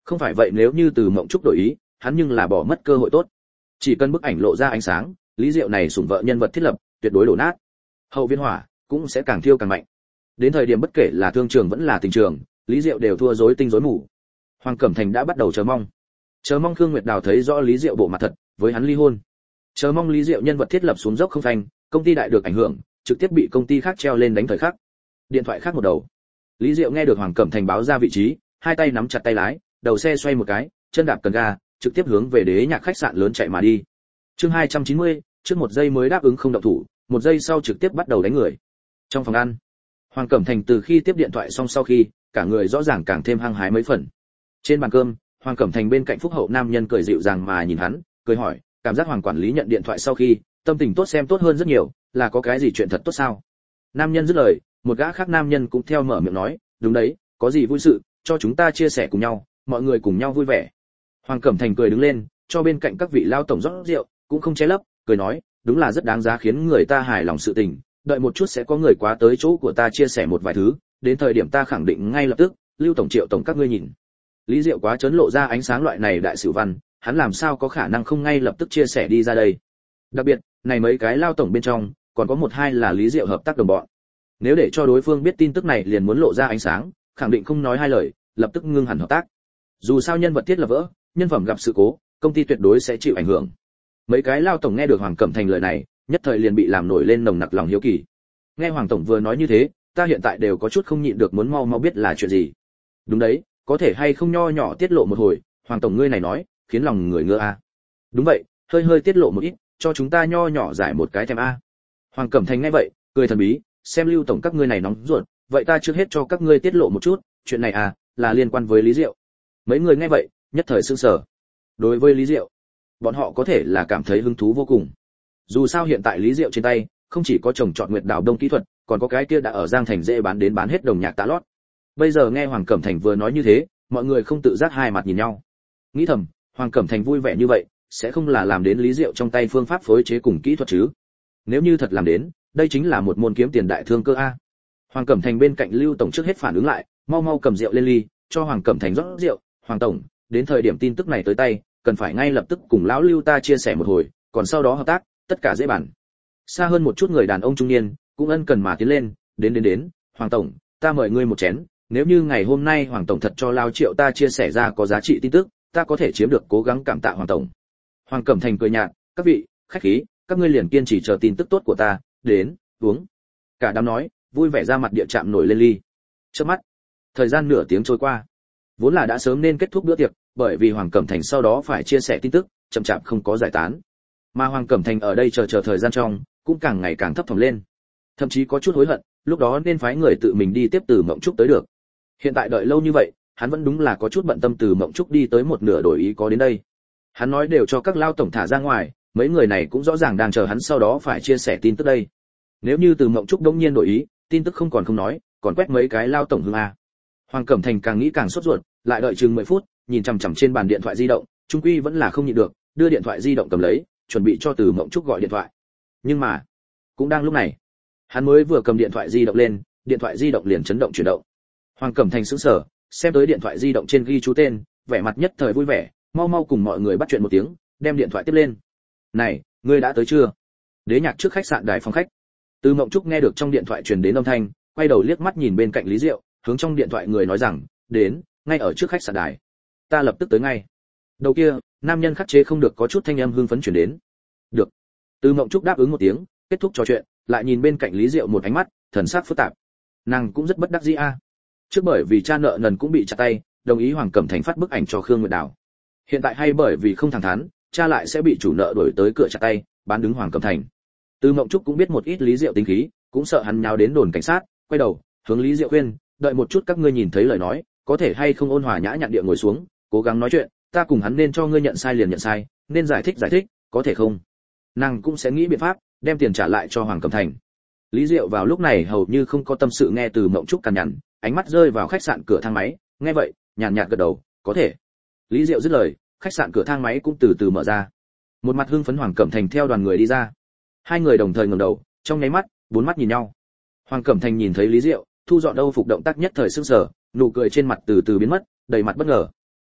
A: Không phải vậy nếu như Từ Mộng Trúc đổi ý, hắn nhưng là bỏ mất cơ hội tốt. Chỉ cần bức ảnh lộ ra ánh sáng, Lý Diệu này sủng vợ nhân vật thiết lập, tuyệt đối đổ nát. Hậu viên hỏa cũng sẽ càng thiêu càng mạnh. Đến thời điểm bất kể là thương trường vẫn là tình trường, Lý Diệu đều thua rối tinh rối mù. Hoàng Cẩm Thành đã bắt đầu chờ mong. Chờ mong Khương Nguyệt Đào thấy rõ Lý Diệu bộ mặt thật, với hắn ly hôn. Chờ mong Lý Diệu nhân vật thiết lập xuống dốc không phanh, công ty đại được ảnh hưởng, trực tiếp bị công ty khác treo lên đánh thời khắc. Điện thoại khác một đầu. Lý Diệu nghe được Hoàng Cẩm Thành báo ra vị trí, hai tay nắm chặt tay lái, đầu xe xoay một cái, chân đạp cần ga, trực tiếp hướng về Đế Nhạc khách sạn lớn chạy mà đi. Chương hai trăm chín mươi, trước một giây mới đáp ứng không động thủ, một giây sau trực tiếp bắt đầu đánh người. Trong phòng ăn, Hoàng Cẩm Thành từ khi tiếp điện thoại xong sau khi, cả người rõ ràng càng thêm hăng hái mấy phần. Trên bàn cơm, Hoàng Cẩm Thành bên cạnh phúc hậu nam nhân cười dịu dàng mà nhìn hắn, cười hỏi, cảm giác Hoàng quản lý nhận điện thoại sau khi, tâm tình tốt xem tốt hơn rất nhiều, là có cái gì chuyện thật tốt sao? Nam nhân dứt lời, một gã khác nam nhân cũng theo mở miệng nói, đúng đấy, có gì vui sự, cho chúng ta chia sẻ cùng nhau, mọi người cùng nhau vui vẻ. Hoàng Cẩm Thành cười đứng lên, cho bên cạnh các vị lao tổng rót rượu, cũng không che lấp, cười nói, đúng là rất đáng giá khiến người ta hài lòng sự tình, đợi một chút sẽ có người quá tới chỗ của ta chia sẻ một vài thứ, đến thời điểm ta khẳng định ngay lập tức, Lưu tổng Triệu tổng các ngươi nhìn. Lý Diệu quá chấn lộ ra ánh sáng loại này đại sử văn, hắn làm sao có khả năng không ngay lập tức chia sẻ đi ra đây. Đặc biệt, này mấy cái lao tổng bên trong, còn có một hai là Lý Diệu hợp tác đồng bọn. Nếu để cho đối phương biết tin tức này liền muốn lộ ra ánh sáng, khẳng định không nói hai lời, lập tức ngưng hẳn hợp tác. Dù sao nhân vật thiết lập vỡ, nhân phẩm gặp sự cố, công ty tuyệt đối sẽ chịu ảnh hưởng. Mấy cái lao tổng nghe được Hoàng Cẩm Thành lời này, nhất thời liền bị làm nổi lên nồng nặc lòng hiếu kỳ. Nghe Hoàng tổng vừa nói như thế, ta hiện tại đều có chút không nhịn được muốn mau mau biết là chuyện gì. Đúng đấy, có thể hay không nho nhỏ tiết lộ một hồi, Hoàng tổng ngươi này nói, khiến lòng người ngơ a. À. Đúng vậy, hơi hơi tiết lộ một ít, cho chúng ta nho nhỏ giải một cái thèm a. À. Hoàng Cẩm Thành nghe vậy, cười thần bí, xem Lưu tổng các ngươi này nóng ruột, vậy ta trước hết cho các ngươi tiết lộ một chút, chuyện này à, là liên quan với Lý Diệu. Mấy người nghe vậy, nhất thời sửng sở. Đối với Lý Diệu, bọn họ có thể là cảm thấy hứng thú vô cùng. Dù sao hiện tại Lý Diệu trên tay, không chỉ có trồng trọt nguyệt đào đông kỹ thuật, còn có cái kia đã ở Giang Thành dễ bán đến bán hết đồng nhạc tạ lót. Bây giờ nghe Hoàng Cẩm Thành vừa nói như thế, mọi người không tự giác hai mặt nhìn nhau. Nghĩ thầm, Hoàng Cẩm Thành vui vẻ như vậy, sẽ không là làm đến Lý Diệu trong tay phương pháp phối chế cùng kỹ thuật chứ? Nếu như thật làm đến, đây chính là một môn kiếm tiền đại thương cơ a. Hoàng Cẩm Thành bên cạnh Lưu tổng trước hết phản ứng lại, mau mau cầm rượu lên ly, cho Hoàng Cẩm Thành rót rượu, "Hoàng tổng, đến thời điểm tin tức này tới tay, cần phải ngay lập tức cùng lão Lưu ta chia sẻ một hồi, còn sau đó hợp tác, tất cả dễ bàn." Xa hơn một chút người đàn ông trung niên, cũng ân cần mà tiến lên, "Đến đến đến, Hoàng tổng, ta mời ngươi một chén, nếu như ngày hôm nay Hoàng tổng thật cho Lao Triệu ta chia sẻ ra có giá trị tin tức, ta có thể chiếm được cố gắng cảm tạ Hoàng tổng." Hoàng Cẩm Thành cười nhạt, "Các vị, khách khí, các ngươi liền kiên trì chờ tin tức tốt của ta, đến, uống." Cả đám nói, vui vẻ ra mặt địa chạm nổi lên ly. Chớp mắt, thời gian nửa tiếng trôi qua. Vốn là đã sớm nên kết thúc bữa tiệc, bởi vì Hoàng Cẩm Thành sau đó phải chia sẻ tin tức, chậm chạp không có giải tán. Mà Hoàng Cẩm Thành ở đây chờ chờ thời gian trong, cũng càng ngày càng thấp thỏm lên. Thậm chí có chút hối hận, lúc đó nên phái người tự mình đi tiếp Từ Mộng Trúc tới được. Hiện tại đợi lâu như vậy, hắn vẫn đúng là có chút bận tâm Từ Mộng Trúc đi tới một nửa đổi ý có đến đây. Hắn nói đều cho các lao tổng thả ra ngoài, mấy người này cũng rõ ràng đang chờ hắn sau đó phải chia sẻ tin tức đây. Nếu như Từ Mộng Trúc đống nhiên đổi ý, tin tức không còn không nói, còn quét mấy cái lao tổng hương a. Hoàng Cẩm Thành càng nghĩ càng sốt ruột, lại đợi chừng mười phút, nhìn chằm chằm trên bàn điện thoại di động, trung quy vẫn là không nhịn được, đưa điện thoại di động cầm lấy, chuẩn bị cho Từ Mộng Trúc gọi điện thoại. Nhưng mà, cũng đang lúc này, hắn mới vừa cầm điện thoại di động lên, điện thoại di động liền chấn động chuyển động. Hoàng Cẩm Thành sững sờ, xem tới điện thoại di động trên ghi chú tên, vẻ mặt nhất thời vui vẻ, mau mau cùng mọi người bắt chuyện một tiếng, đem điện thoại tiếp lên. "Này, ngươi đã tới chưa?" Đế Nhạc trước khách sạn đài phòng khách. Từ Mộng Trúc nghe được trong điện thoại truyền đến âm thanh, quay đầu liếc mắt nhìn bên cạnh Lý Diệu, hướng trong điện thoại người nói rằng, "Đến, ngay ở trước khách sạn đài. Ta lập tức tới ngay." Đầu kia, nam nhân khắc chế không được có chút thanh âm hưng phấn truyền đến. "Được." Từ Mộng Trúc đáp ứng một tiếng, kết thúc trò chuyện, lại nhìn bên cạnh Lý Diệu một ánh mắt, thần sắc phức tạp. Nàng cũng rất bất đắc dĩ a. Trước bởi vì cha nợ nần cũng bị chặt tay, đồng ý Hoàng Cẩm Thành phát bức ảnh cho Khương Nguyệt Đào. Hiện tại hay bởi vì không thẳng thắn, cha lại sẽ bị chủ nợ đuổi tới cửa chặt tay, bán đứng Hoàng Cẩm Thành. Từ Mộng Trúc cũng biết một ít Lý Diệu tính khí, cũng sợ hắn nháo đến đồn cảnh sát, quay đầu, hướng Lý Diệu khuyên, "Đợi một chút các ngươi nhìn thấy lời nói, có thể hay không ôn hòa nhã nhặn địa ngồi xuống, cố gắng nói chuyện, ta cùng hắn nên cho ngươi nhận sai liền nhận sai, nên giải thích giải thích, có thể không?" Nàng cũng sẽ nghĩ biện pháp, đem tiền trả lại cho Hoàng Cẩm Thành. Lý Diệu vào lúc này hầu như không có tâm sự nghe Từ Mộng Trúc cằn nhằn, ánh mắt rơi vào khách sạn cửa thang máy, nghe vậy, nhàn nhạt gật đầu, "Có thể." Lý Diệu dứt lời, khách sạn cửa thang máy cũng từ từ mở ra. Một mặt hưng phấn Hoàng Cẩm Thành theo đoàn người đi ra. Hai người đồng thời ngẩng đầu, trong nháy mắt, bốn mắt nhìn nhau. Hoàng Cẩm Thành nhìn thấy Lý Diệu, thu dọn âu phục động tác nhất thời sững sờ, nụ cười trên mặt từ từ biến mất, đầy mặt bất ngờ.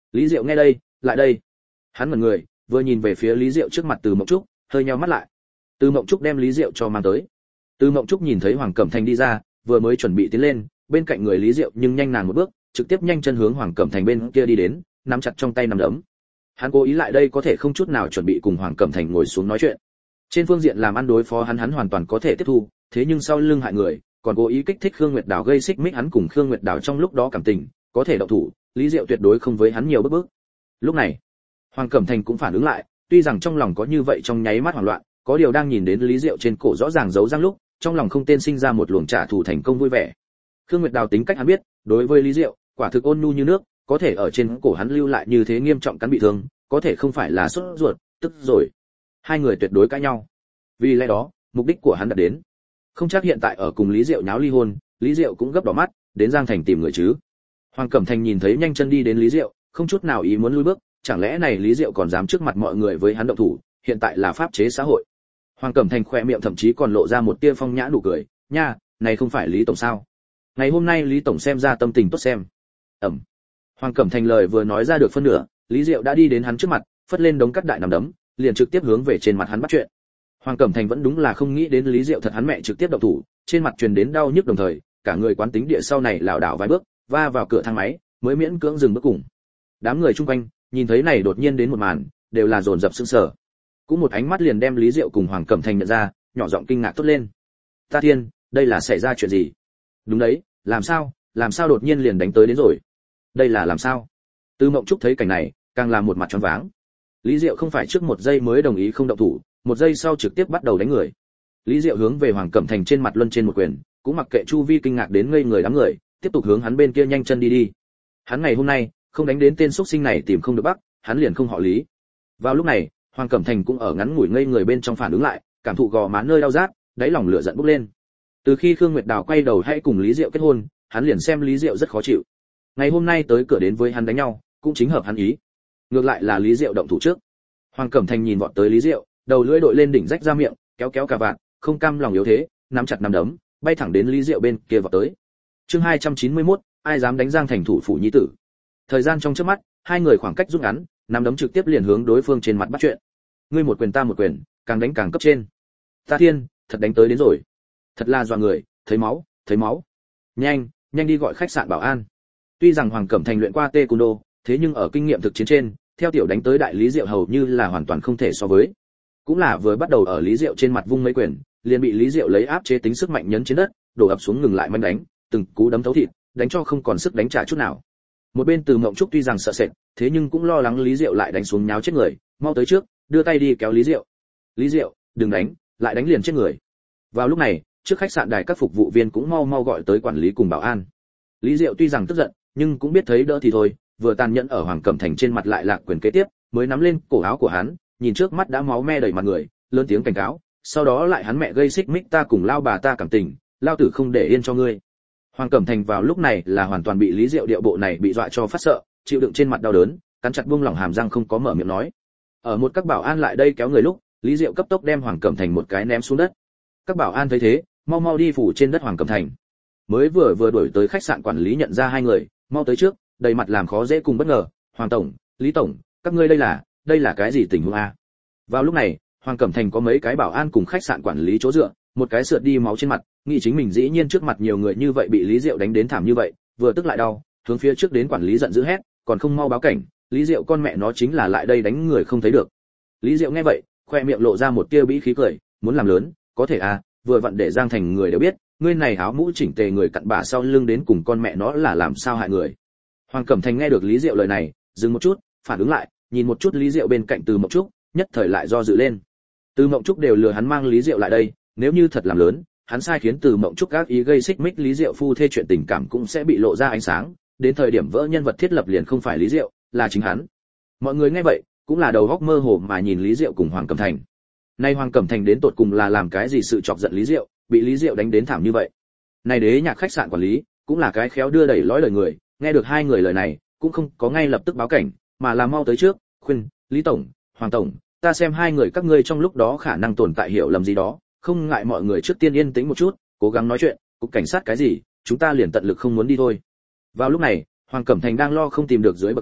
A: Lý Diệu nghe đây, lại đây. Hắn ngẩn người, vừa nhìn về phía Lý Diệu trước mặt Từ Mộng Trúc, hơi nheo mắt lại. Từ Mộng Trúc đem Lý Diệu cho mang tới. Từ Mộng Trúc nhìn thấy Hoàng Cẩm Thành đi ra, vừa mới chuẩn bị tiến lên, bên cạnh người Lý Diệu nhưng nhanh nàng một bước, trực tiếp nhanh chân hướng Hoàng Cẩm Thành bên kia đi đến, nắm chặt trong tay nắm đấm. Hắn cố ý lại đây có thể không chút nào chuẩn bị cùng Hoàng Cẩm Thành ngồi xuống nói chuyện. Trên phương diện làm ăn đối phó hắn hắn hoàn toàn có thể tiếp thu, thế nhưng sau lưng hại người, còn cố ý kích thích Khương Nguyệt Đào gây xích mích hắn cùng Khương Nguyệt Đào trong lúc đó cảm tình, có thể động thủ, Lý Diệu tuyệt đối không với hắn nhiều bước bước. Lúc này, Hoàng Cẩm Thành cũng phản ứng lại, tuy rằng trong lòng có như vậy trong nháy mắt hoảng loạn, có điều đang nhìn đến Lý Diệu trên cổ rõ ràng giấu răng lúc, trong lòng không tên sinh ra một luồng trả thù thành công vui vẻ. Khương Nguyệt Đào tính cách hắn biết, đối với Lý Diệu, quả thực ôn nhu như nước, có thể ở trên cổ hắn lưu lại như thế nghiêm trọng cắn bị thương, có thể không phải là sốt ruột, tức rồi. Hai người tuyệt đối cãi nhau. Vì lẽ đó, mục đích của hắn đã đến. Không chắc hiện tại ở cùng Lý Diệu nháo ly hôn, Lý Diệu cũng gấp đỏ mắt, đến Giang Thành tìm người chứ. Hoàng Cẩm Thành nhìn thấy nhanh chân đi đến Lý Diệu, không chút nào ý muốn lui bước, chẳng lẽ này Lý Diệu còn dám trước mặt mọi người với hắn động thủ, hiện tại là pháp chế xã hội. Hoàng Cẩm Thành khỏe miệng thậm chí còn lộ ra một tia phong nhã nụ cười, nha, này không phải Lý tổng sao? Ngày hôm nay Lý tổng xem ra tâm tình tốt xem. Ẩm. Hoàng Cẩm Thành lời vừa nói ra được phân nửa, Lý Diệu đã đi đến hắn trước mặt, phất lên đống cắt đại nằm đấm, liền trực tiếp hướng về trên mặt hắn bắt chuyện. Hoàng Cẩm Thành vẫn đúng là không nghĩ đến Lý Diệu thật hắn mẹ trực tiếp động thủ, trên mặt truyền đến đau nhức đồng thời, cả người quán tính địa sau này lảo đảo vài bước, va vào cửa thang máy, mới miễn cưỡng dừng bước cùng. Đám người chung quanh, nhìn thấy này đột nhiên đến một màn, đều là dồn dập sững sờ. Cũng một ánh mắt liền đem Lý Diệu cùng Hoàng Cẩm Thành nhận ra, nhỏ giọng kinh ngạc tốt lên. Ta thiên, đây là xảy ra chuyện gì? Đúng đấy, làm sao, làm sao đột nhiên liền đánh tới đến rồi? Đây là làm sao? Từ Mộng Trúc thấy cảnh này, càng là một mặt choáng váng. Lý Diệu không phải trước một giây mới đồng ý không động thủ, một giây sau trực tiếp bắt đầu đánh người. Lý Diệu hướng về Hoàng Cẩm Thành trên mặt luân trên một quyền, cũng mặc kệ chu vi kinh ngạc đến ngây người đám người, tiếp tục hướng hắn bên kia nhanh chân đi đi. Hắn ngày hôm nay không đánh đến tên xuất sinh này tìm không được bắt, hắn liền không họ Lý. Vào lúc này, Hoàng Cẩm Thành cũng ở ngắn ngủi ngây người bên trong phản ứng lại, cảm thụ gò má nơi đau rát, đáy lòng lửa giận bốc lên. Từ khi Khương Nguyệt Đào quay đầu hãy cùng Lý Diệu kết hôn, hắn liền xem Lý Diệu rất khó chịu. Ngày hôm nay tới cửa đến với hắn đánh nhau, cũng chính hợp hắn ý. Ngược lại là Lý Diệu động thủ trước. Hoàng Cẩm Thành nhìn vọt tới Lý Diệu, đầu lưỡi đội lên đỉnh rách ra miệng, kéo kéo cà vạt, không cam lòng yếu thế, nắm chặt nắm đấm, bay thẳng đến Lý Diệu bên kia vọt tới. Chương hai trăm chín mươi mốt, ai dám đánh Giang Thành thủ phủ nhi tử. Thời gian trong chớp mắt, hai người khoảng cách rút ngắn, nắm đấm trực tiếp liền hướng đối phương trên mặt bắt chuyện. Ngươi một quyền ta một quyền, càng đánh càng cấp trên. Ta thiên, thật đánh tới đến rồi. Thật là dọa người, thấy máu, thấy máu. Nhanh, nhanh đi gọi khách sạn bảo an. Tuy rằng Hoàng Cẩm Thành luyện qua taekwondo, thế nhưng ở kinh nghiệm thực chiến trên, theo tiểu đánh tới đại Lý Diệu hầu như là hoàn toàn không thể so với. Cũng là vừa bắt đầu ở Lý Diệu trên mặt vung mấy quyền, liền bị Lý Diệu lấy áp chế tính sức mạnh nhấn trên đất, đổ ập xuống ngừng lại manh đánh, từng cú đấm thấu thịt, đánh cho không còn sức đánh trả chút nào. Một bên Từ Mộng Trúc tuy rằng sợ sệt, thế nhưng cũng lo lắng Lý Diệu lại đánh xuống nháo chết người, mau tới trước, đưa tay đi kéo Lý Diệu. Lý Diệu, đừng đánh, lại đánh liền chết người. Vào lúc này, trước khách sạn đài các phục vụ viên cũng mau mau gọi tới quản lý cùng bảo an. Lý Diệu tuy rằng tức giận, nhưng cũng biết thấy đỡ thì thôi, vừa tàn nhẫn ở Hoàng Cẩm Thành trên mặt lại lạc quyền kế tiếp, mới nắm lên cổ áo của hắn, nhìn trước mắt đã máu me đầy mặt người, lớn tiếng cảnh cáo, sau đó lại hắn mẹ gây xích mích ta cùng lao bà ta cảm tình, lao tử không để yên cho ngươi. Hoàng Cẩm Thành vào lúc này là hoàn toàn bị Lý Diệu điệu bộ này bị dọa cho phát sợ, chịu đựng trên mặt đau đớn, cắn chặt buông lỏng hàm răng không có mở miệng nói. Ở một các bảo an lại đây kéo người lúc, Lý Diệu cấp tốc đem Hoàng Cẩm Thành một cái ném xuống đất. Các bảo an thấy thế, mau mau đi phủ trên đất Hoàng Cẩm Thành. Mới vừa vừa đuổi tới khách sạn quản lý nhận ra hai người, mau tới trước, đầy mặt làm khó dễ cùng bất ngờ, Hoàng tổng, Lý tổng, các ngươi đây là, đây là cái gì tình huống a? Vào lúc này, Hoàng Cẩm Thành có mấy cái bảo an cùng khách sạn quản lý chỗ dựa, một cái sượt đi máu trên mặt, nghĩ chính mình dĩ nhiên trước mặt nhiều người như vậy bị Lý Diệu đánh đến thảm như vậy, vừa tức lại đau, hướng phía trước đến quản lý giận dữ hét, còn không mau báo cảnh, Lý Diệu con mẹ nó chính là lại đây đánh người không thấy được. Lý Diệu nghe vậy, khoe miệng lộ ra một tia bĩ khí cười, muốn làm lớn, có thể à, vừa vặn để Giang Thành người đều biết, ngươi này áo mũ chỉnh tề người cặn bã sau lưng đến cùng con mẹ nó là làm sao hại người. Hoàng Cẩm Thành nghe được Lý Diệu lời này, dừng một chút, phản ứng lại, nhìn một chút Lý Diệu bên cạnh Từ Mộng Trúc, nhất thời lại do dự lên. Từ Mộng Trúc đều lừa hắn mang Lý Diệu lại đây, nếu như thật làm lớn, hắn sai khiến Từ Mộng Trúc các ý gây xích mích Lý Diệu phu thê chuyện tình cảm cũng sẽ bị lộ ra ánh sáng, đến thời điểm vỡ nhân vật thiết lập liền không phải Lý Diệu, là chính hắn. Mọi người nghe vậy, cũng là đầu óc mơ hồ mà nhìn Lý Diệu cùng Hoàng Cẩm Thành. Nay Hoàng Cẩm Thành đến tột cùng là làm cái gì sự chọc giận Lý Diệu, bị Lý Diệu đánh đến thảm như vậy. Này đế nhạc khách sạn quản lý, cũng là cái khéo đưa đẩy lõi lời người, nghe được hai người lời này, cũng không có ngay lập tức báo cảnh, mà là mau tới trước, khuyên, Lý tổng, Hoàng tổng, ta xem hai người các ngươi trong lúc đó khả năng tồn tại hiểu lầm gì đó, không ngại mọi người trước tiên yên tĩnh một chút, cố gắng nói chuyện, cục cảnh sát cái gì, chúng ta liền tận lực không muốn đi thôi. Vào lúc này, Hoàng Cẩm Thành đang lo không tìm được dưới bậc thang,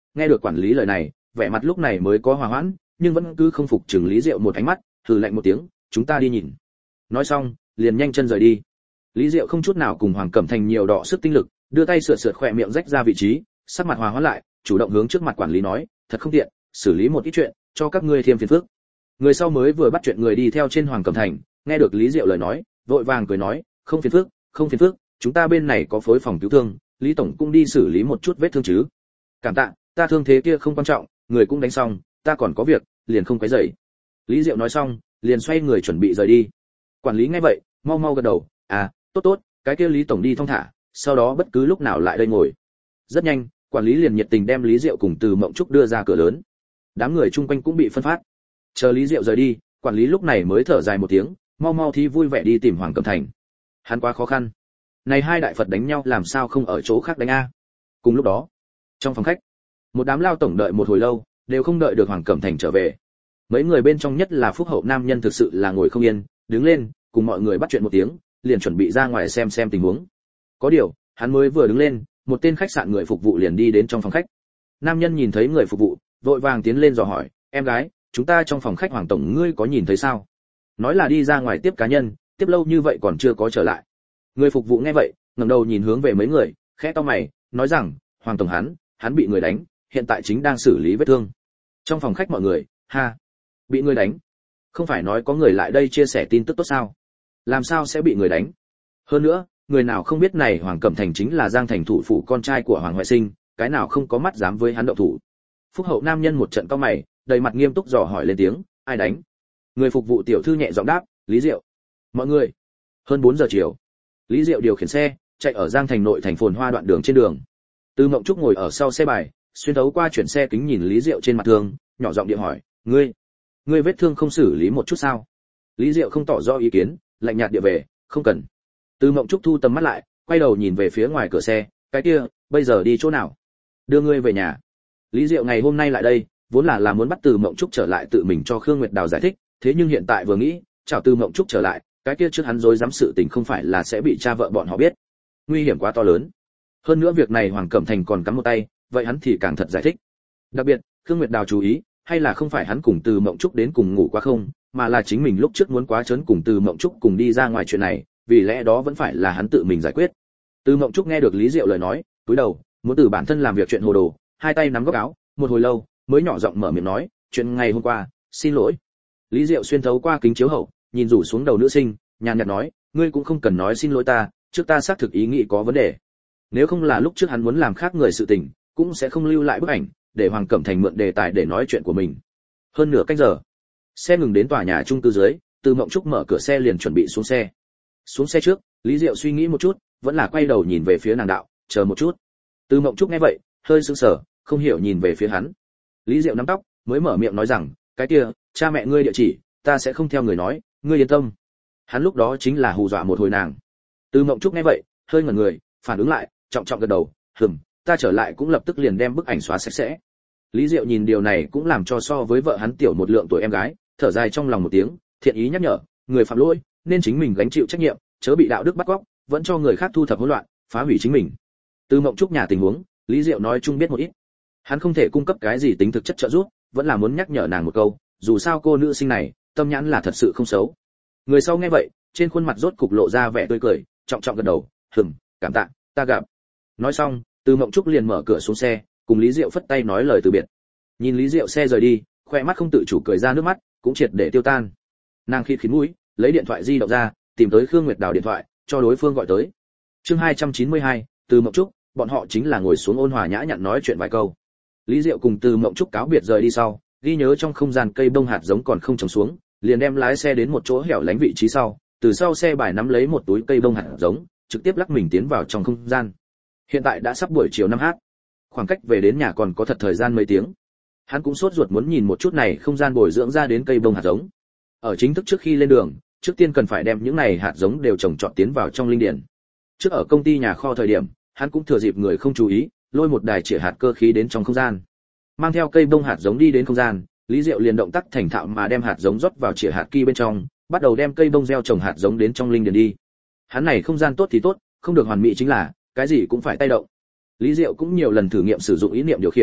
A: nghe được quản lý lời này, vẻ mặt lúc này mới có hòa hoãn, nhưng vẫn cứ không phục chừng Lý Diệu một ánh mắt, hừ lạnh một tiếng, chúng ta đi nhìn. Nói xong, liền nhanh chân rời đi. Lý Diệu không chút nào cùng Hoàng Cẩm Thành nhiều đọ sức tinh lực, đưa tay sượt sượt khỏe miệng rách ra vị trí, sắc mặt hòa hoãn lại, chủ động hướng trước mặt quản lý nói, thật không tiện, xử lý một ít chuyện, cho các ngươi thêm phiền phức. Người sau mới vừa bắt chuyện người đi theo trên Hoàng Cẩm Thành, nghe được Lý Diệu lời nói, vội vàng cười nói, không phiền phức, không phiền phức, chúng ta bên này có phối phòng cứu thương, Lý tổng cũng đi xử lý một chút vết thương chứ. Cảm tạ, ta thương thế kia không quan trọng, người cũng đánh xong, ta còn có việc, liền không quấy rầy. Lý Diệu nói xong, liền xoay người chuẩn bị rời đi. Quản lý nghe vậy, mau mau gật đầu, à, tốt tốt, cái kia Lý tổng đi thong thả, sau đó bất cứ lúc nào lại đây ngồi. Rất nhanh, quản lý liền nhiệt tình đem Lý Diệu cùng Từ Mộng Trúc đưa ra cửa lớn. Đám người chung quanh cũng bị phân phát. Chờ Lý Diệu rời đi, quản lý lúc này mới thở dài một tiếng, mau mau thì vui vẻ đi tìm Hoàng Cẩm Thành. Hắn quá khó khăn. Này hai đại Phật đánh nhau làm sao không ở chỗ khác đánh a? Cùng lúc đó, trong phòng khách, một đám lao tổng đợi một hồi lâu, đều không đợi được Hoàng Cẩm Thành trở về. Mấy người bên trong nhất là phúc hậu nam nhân thực sự là ngồi không yên, đứng lên, cùng mọi người bắt chuyện một tiếng, liền chuẩn bị ra ngoài xem xem tình huống. Có điều, hắn mới vừa đứng lên, một tên khách sạn người phục vụ liền đi đến trong phòng khách. Nam nhân nhìn thấy người phục vụ, vội vàng tiến lên dò hỏi, em gái, chúng ta trong phòng khách Hoàng tổng ngươi có nhìn thấy sao? Nói là đi ra ngoài tiếp cá nhân, tiếp lâu như vậy còn chưa có trở lại. Người phục vụ nghe vậy, ngẩng đầu nhìn hướng về mấy người, khẽ cau mày, nói rằng, Hoàng tổng hắn, hắn bị người đánh, hiện tại chính đang xử lý vết thương. Trong phòng khách mọi người, ha, bị người đánh? Không phải nói có người lại đây chia sẻ tin tức tốt sao? Làm sao sẽ bị người đánh? Hơn nữa, người nào không biết này Hoàng Cẩm Thành chính là Giang Thành thủ phủ con trai của Hoàng Hoài Sinh, cái nào không có mắt dám với hắn động thủ. Phúc hậu nam nhân một trận cau mày, đầy mặt nghiêm túc dò hỏi lên tiếng, ai đánh? Người phục vụ tiểu thư nhẹ giọng đáp, Lý Diệu. Mọi người. Hơn bốn giờ chiều, Lý Diệu điều khiển xe, chạy ở Giang Thành nội thành phồn hoa đoạn đường trên đường. Từ Mộng Trúc ngồi ở sau xe bài, xuyên thấu qua chuyển xe kính nhìn Lý Diệu trên mặt thương, nhỏ giọng điện hỏi, ngươi, ngươi vết thương không xử lý một chút sao? Lý Diệu không tỏ rõ ý kiến, lạnh nhạt địa về, không cần. Từ Mộng Trúc thu tầm mắt lại, quay đầu nhìn về phía ngoài cửa xe, cái kia, bây giờ đi chỗ nào? Đưa ngươi về nhà. Lý Diệu ngày hôm nay lại đây, vốn là là muốn bắt Từ Mộng Trúc trở lại tự mình cho Khương Nguyệt Đào giải thích, thế nhưng hiện tại vừa nghĩ, chào Từ Mộng Trúc trở lại, cái kia trước hắn dối dám sự tình không phải là sẽ bị cha vợ bọn họ biết. Nguy hiểm quá to lớn. Hơn nữa việc này Hoàng Cẩm Thành còn cắm một tay, vậy hắn thì càng thật giải thích. Đặc biệt, Khương Nguyệt Đào chú ý, hay là không phải hắn cùng Từ Mộng Trúc đến cùng ngủ quá không, mà là chính mình lúc trước muốn quá trớn cùng Từ Mộng Trúc cùng đi ra ngoài chuyện này, vì lẽ đó vẫn phải là hắn tự mình giải quyết. Từ Mộng Trúc nghe được Lý Diệu lời nói, cúi đầu, muốn từ bản thân làm việc chuyện hồ đồ, hai tay nắm góc áo, một hồi lâu, mới nhỏ giọng mở miệng nói, chuyện ngày hôm qua, xin lỗi. Lý Diệu xuyên thấu qua kính chiếu hậu, nhìn rủ xuống đầu nữ sinh, nhàn nhạt nói, ngươi cũng không cần nói xin lỗi ta, trước ta xác thực ý nghĩ có vấn đề. Nếu không là lúc trước hắn muốn làm khác người sự tình, cũng sẽ không lưu lại bức ảnh, để Hoàng Cẩm Thành mượn đề tài để nói chuyện của mình. Hơn nửa canh giờ, xe ngừng đến tòa nhà chung cư dưới, Từ Mộng Trúc mở cửa xe liền chuẩn bị xuống xe. Xuống xe trước, Lý Diệu suy nghĩ một chút, vẫn là quay đầu nhìn về phía nàng đạo, chờ một chút. Từ Mộng Trúc nghe vậy, hơi sững sờ, không hiểu nhìn về phía hắn. Lý Diệu nắm tóc, mới mở miệng nói rằng, cái kia, cha mẹ ngươi địa chỉ, ta sẽ không theo người nói, ngươi yên tâm. Hắn lúc đó chính là hù dọa một hồi nàng. Từ Mộng Trúc nghe vậy, hơi ngẩn người, phản ứng lại, trọng trọng gật đầu, hừm, ta trở lại cũng lập tức liền đem bức ảnh xóa sạch sẽ. Lý Diệu nhìn điều này cũng làm cho so với vợ hắn tiểu một lượng tuổi em gái, thở dài trong lòng một tiếng, thiện ý nhắc nhở, người phạm lỗi, nên chính mình gánh chịu trách nhiệm, chớ bị đạo đức bắt cóc, vẫn cho người khác thu thập hỗn loạn, phá hủy chính mình. Từ Mộng Trúc nhà tình huống, Lý Diệu nói chung biết một ít. Hắn không thể cung cấp cái gì tính thực chất trợ giúp, vẫn là muốn nhắc nhở nàng một câu, dù sao cô nữ sinh này, tâm nhãn là thật sự không xấu. Người sau nghe vậy, trên khuôn mặt rốt cục lộ ra vẻ tươi cười, trọng trọng gật đầu, "Ừm, cảm tạ, ta gặp." Nói xong, Từ Mộng Trúc liền mở cửa xuống xe, cùng Lý Diệu phất tay nói lời từ biệt. Nhìn Lý Diệu xe rời đi, khoe mắt không tự chủ cười ra nước mắt, cũng triệt để tiêu tan. Nàng khịt khịt mũi, lấy điện thoại di động ra, tìm tới Khương Nguyệt Đào điện thoại, cho đối phương gọi tới. Chương hai trăm chín mươi hai, Từ Mộng Trúc, bọn họ chính là ngồi xuống ôn hòa nhã nhặn nói chuyện vài câu. Lý Diệu cùng Từ Mộng Trúc cáo biệt rời đi sau, ghi nhớ trong không gian cây bông hạt giống còn không trồng xuống, liền đem lái xe đến một chỗ hẻo lánh vị trí sau, từ sau xe bài nắm lấy một túi cây bông hạt giống, trực tiếp lắc mình tiến vào trong không gian. Hiện tại đã sắp buổi chiều năm h, khoảng cách về đến nhà còn có thật thời gian mấy tiếng. Hắn cũng sốt ruột muốn nhìn một chút này không gian bồi dưỡng ra đến cây bông hạt giống. Ở chính thức trước khi lên đường, trước tiên cần phải đem những này hạt giống đều trồng trọt tiến vào trong linh điển. Trước ở công ty nhà kho thời điểm, hắn cũng thừa dịp người không chú ý, lôi một đài chĩa hạt cơ khí đến trong không gian. Mang theo cây bông hạt giống đi đến không gian, Lý Diệu liền động tác thành thạo mà đem hạt giống rót vào chĩa hạt kỳ bên trong, bắt đầu đem cây bông gieo trồng hạt giống đến trong linh điển đi. Hắn này không gian tốt thì tốt, không được hoàn mỹ chính là cái gì cũng phải tay động. Lý Diệu cũng nhiều lần thử nghiệm sử dụng ý niệm điều khiển,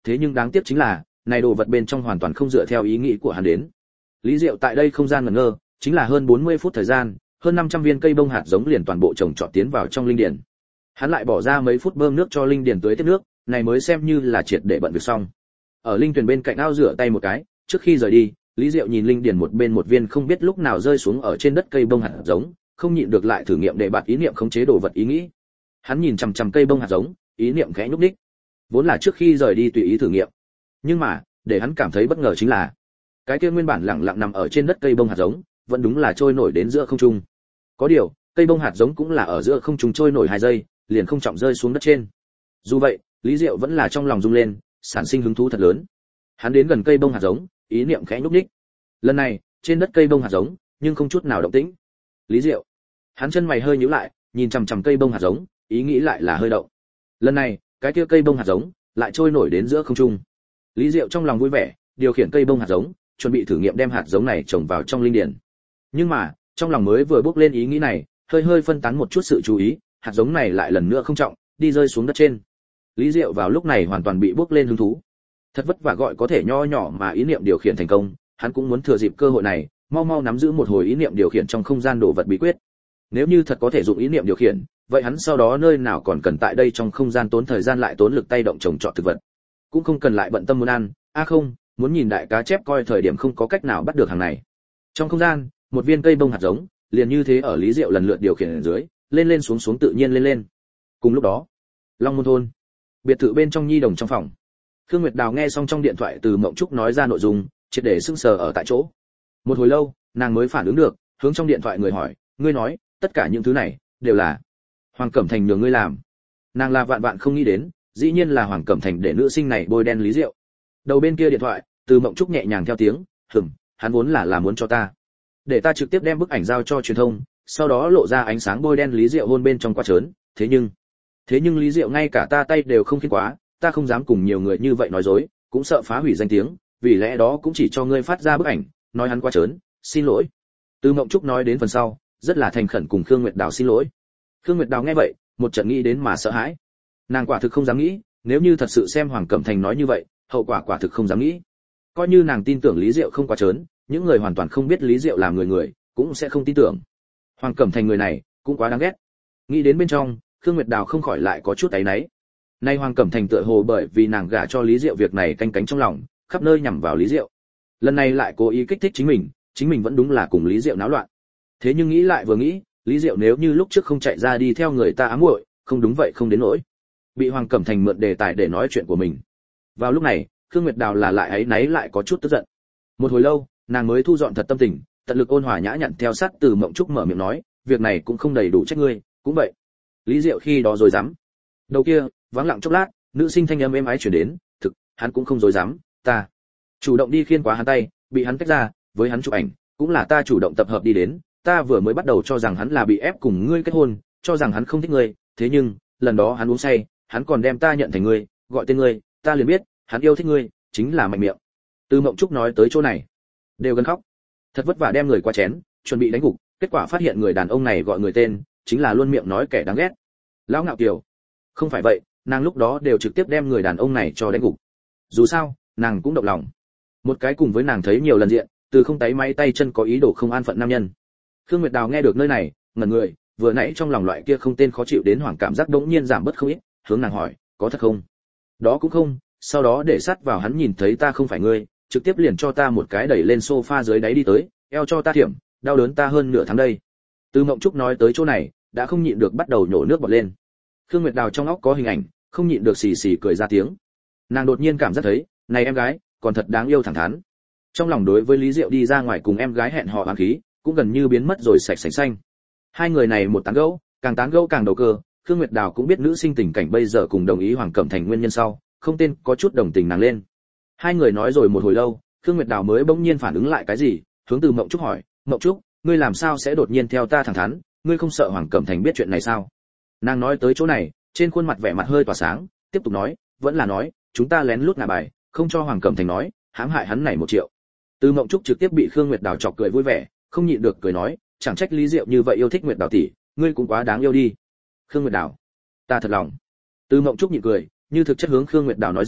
A: thế nhưng đáng tiếc chính là này đồ vật bên trong hoàn toàn không dựa theo ý nghĩ của hắn đến. Lý Diệu tại đây không gian ngẩn ngơ, chính là hơn bốn mươi phút thời gian, hơn năm trăm viên cây bông hạt giống liền toàn bộ trồng trọt tiến vào trong linh điển. Hắn lại bỏ ra mấy phút bơm nước cho linh điển tưới tiếp nước, này mới xem như là triệt để bận việc xong. Ở linh tuyển bên cạnh ao rửa tay một cái, trước khi rời đi, Lý Diệu nhìn linh điển một bên một viên không biết lúc nào rơi xuống ở trên đất cây bông hạt giống, không nhịn được lại thử nghiệm để bạt ý niệm khống chế đồ vật ý nghĩ. Hắn nhìn chằm chằm cây bông hạt giống, ý niệm khẽ nhúc nhích. Vốn là trước khi rời đi tùy ý thử nghiệm, nhưng mà, để hắn cảm thấy bất ngờ chính là, cái kia nguyên bản lặng lặng nằm ở trên đất cây bông hạt giống, vẫn đúng là trôi nổi đến giữa không trung. Có điều, cây bông hạt giống cũng là ở giữa không trung trôi nổi hai giây, liền không trọng rơi xuống đất trên. Dù vậy, Lý Diệu vẫn là trong lòng rung lên, sản sinh hứng thú thật lớn. Hắn đến gần cây bông hạt giống, ý niệm khẽ nhúc nhích. Lần này, trên đất cây bông hạt giống, nhưng không chút nào động tĩnh. Lý Diệu, hắn chân mày hơi nhíu lại, nhìn chằm chằm cây bông hạt giống, ý nghĩ lại là hơi động. Lần này, cái kia cây bông hạt giống lại trôi nổi đến giữa không trung. Lý Diệu trong lòng vui vẻ, điều khiển cây bông hạt giống, chuẩn bị thử nghiệm đem hạt giống này trồng vào trong linh điển. Nhưng mà, trong lòng mới vừa bước lên ý nghĩ này, hơi hơi phân tán một chút sự chú ý, hạt giống này lại lần nữa không trọng, đi rơi xuống đất trên. Lý Diệu vào lúc này hoàn toàn bị bước lên hứng thú. Thật vất vả gọi có thể nho nhỏ mà ý niệm điều khiển thành công, hắn cũng muốn thừa dịp cơ hội này, mau mau nắm giữ một hồi ý niệm điều khiển trong không gian đồ vật bí quyết. Nếu như thật có thể dụng ý niệm điều khiển, vậy hắn sau đó nơi nào còn cần tại đây trong không gian tốn thời gian lại tốn lực tay động trồng trọt thực vật, cũng không cần lại bận tâm muốn ăn, a à không, muốn nhìn đại cá chép coi thời điểm không có cách nào bắt được hàng này. Trong không gian, một viên cây bông hạt giống, liền như thế ở Lý Diệu lần lượt điều khiển ở dưới, lên lên xuống xuống tự nhiên lên lên. Cùng lúc đó, Long Môn thôn, biệt thự bên trong nhi đồng trong phòng. Khương Nguyệt Đào nghe xong trong điện thoại từ Mộng Trúc nói ra nội dung, triệt để sững sờ ở tại chỗ. Một hồi lâu, nàng mới phản ứng được, hướng trong điện thoại người hỏi, ngươi nói, tất cả những thứ này đều là Hoàng Cẩm Thành nhường ngươi làm? Nàng là vạn vạn không nghĩ đến, dĩ nhiên là Hoàng Cẩm Thành để nữ sinh này bôi đen Lý Diệu. Đầu bên kia điện thoại, từ Mộng Trúc nhẹ nhàng theo tiếng, "Hừm, hắn vốn là là muốn cho ta, để ta trực tiếp đem bức ảnh giao cho truyền thông, sau đó lộ ra ánh sáng bôi đen Lý Diệu hôn bên trong quá trớn, thế nhưng, thế nhưng Lý Diệu ngay cả ta tay đều không khiến quá, ta không dám cùng nhiều người như vậy nói dối, cũng sợ phá hủy danh tiếng, vì lẽ đó cũng chỉ cho ngươi phát ra bức ảnh, nói hắn quá trớn, xin lỗi." Từ Mộng Trúc nói đến phần sau, rất là thành khẩn cùng Khương Nguyệt Đào xin lỗi. Khương Nguyệt Đào nghe vậy, một trận nghĩ đến mà sợ hãi. Nàng quả thực không dám nghĩ, nếu như thật sự xem Hoàng Cẩm Thành nói như vậy, hậu quả quả thực không dám nghĩ. Coi như nàng tin tưởng Lý Diệu không quá trớn, những người hoàn toàn không biết Lý Diệu làm người người, cũng sẽ không tin tưởng. Hoàng Cẩm Thành người này, cũng quá đáng ghét. Nghĩ đến bên trong, Khương Nguyệt Đào không khỏi lại có chút áy náy. Nay Hoàng Cẩm Thành tựa hồ bởi vì nàng gả cho Lý Diệu việc này canh cánh trong lòng, khắp nơi nhằm vào Lý Diệu. Lần này lại cố ý kích thích chính mình, chính mình vẫn đúng là cùng Lý Diệu náo loạn. Thế nhưng nghĩ lại vừa nghĩ, Lý Diệu nếu như lúc trước không chạy ra đi theo người ta ám muội, không đúng vậy không đến nỗi bị Hoàng Cẩm Thành mượn đề tài để nói chuyện của mình. Vào lúc này, Khương Nguyệt Đào là lại áy náy lại có chút tức giận. Một hồi lâu, nàng mới thu dọn thật tâm tình, tận lực ôn hòa nhã nhặn theo sát từ Mộng Trúc mở miệng nói, việc này cũng không đầy đủ trách ngươi, cũng vậy. Lý Diệu khi đó rồi dám. Đầu kia, vắng lặng chốc lát, nữ sinh thanh âm êm ái truyền đến, thực, hắn cũng không dối dám, ta chủ động đi khiên quá hắn tay, bị hắn tách ra, với hắn chụp ảnh, cũng là ta chủ động tập hợp đi đến, ta vừa mới bắt đầu cho rằng hắn là bị ép cùng ngươi kết hôn, cho rằng hắn không thích ngươi, thế nhưng, lần đó hắn uống say, hắn còn đem ta nhận thành ngươi, gọi tên ngươi, ta liền biết, hắn yêu thích ngươi, chính là mạnh miệng. Từ Mộng Trúc nói tới chỗ này, đều gần khóc. Thật vất vả đem người qua chén, chuẩn bị đánh gục, kết quả phát hiện người đàn ông này gọi người tên, chính là luôn miệng nói kẻ đáng ghét. Lão Ngạo Kiều. Không phải vậy, nàng lúc đó đều trực tiếp đem người đàn ông này cho đánh gục. Dù sao, nàng cũng động lòng. Một cái cùng với nàng thấy nhiều lần diện, từ không tay máy tay chân có ý đồ không an phận nam nhân. Khương Nguyệt Đào nghe được nơi này, ngẩn người, vừa nãy trong lòng loại kia không tên khó chịu đến hoảng cảm giác đống nhiên giảm bớt không ít, hướng nàng hỏi, có thật không? Đó cũng không, sau đó để sát vào hắn nhìn thấy ta không phải ngươi, trực tiếp liền cho ta một cái đẩy lên sofa dưới đáy đi tới, eo cho ta thiểm, đau đớn ta hơn nửa tháng đây. Từ Mộng Trúc nói tới chỗ này, đã không nhịn được bắt đầu nhổ nước bọt lên. Khương Nguyệt Đào trong óc có hình ảnh, không nhịn được xì xì cười ra tiếng. Nàng đột nhiên cảm giác thấy, này em gái, còn thật đáng yêu thẳng thắn. Trong lòng đối với Lý Diệu đi ra ngoài cùng em gái hẹn hò oán khí, cũng gần như biến mất rồi sạch sành xanh. Hai người này một tán gẫu, càng tán gẫu càng đầu cơ, Khương Nguyệt Đào cũng biết nữ sinh tình cảnh bây giờ cùng đồng ý Hoàng Cẩm Thành nguyên nhân sau, không tên có chút đồng tình nàng lên. Hai người nói rồi một hồi lâu, Khương Nguyệt Đào mới bỗng nhiên phản ứng lại cái gì, hướng từ Mộng Trúc hỏi, "Mộng Trúc, ngươi làm sao sẽ đột nhiên theo ta thẳng thắn, ngươi không sợ Hoàng Cẩm Thành biết chuyện này sao?" Nàng nói tới chỗ này, trên khuôn mặt vẻ mặt hơi tỏa sáng, tiếp tục nói, "Vẫn là nói, chúng ta lén lút ngả bài, không cho Hoàng Cẩm Thành nói, hãm hại hắn này một triệu." Từ Mộng Trúc trực tiếp bị Khương Nguyệt Đào chọc cười vui vẻ, không nhịn được cười nói, "Chẳng trách Lý Diệu như vậy yêu thích Nguyệt Đào tỷ, ngươi cũng quá đáng yêu đi." Khương Nguyệt Đào, ta thật lòng. Từ Mộng Trúc nhịn cười, như thực chất hướng Khương Nguyệt Đào nói rằng,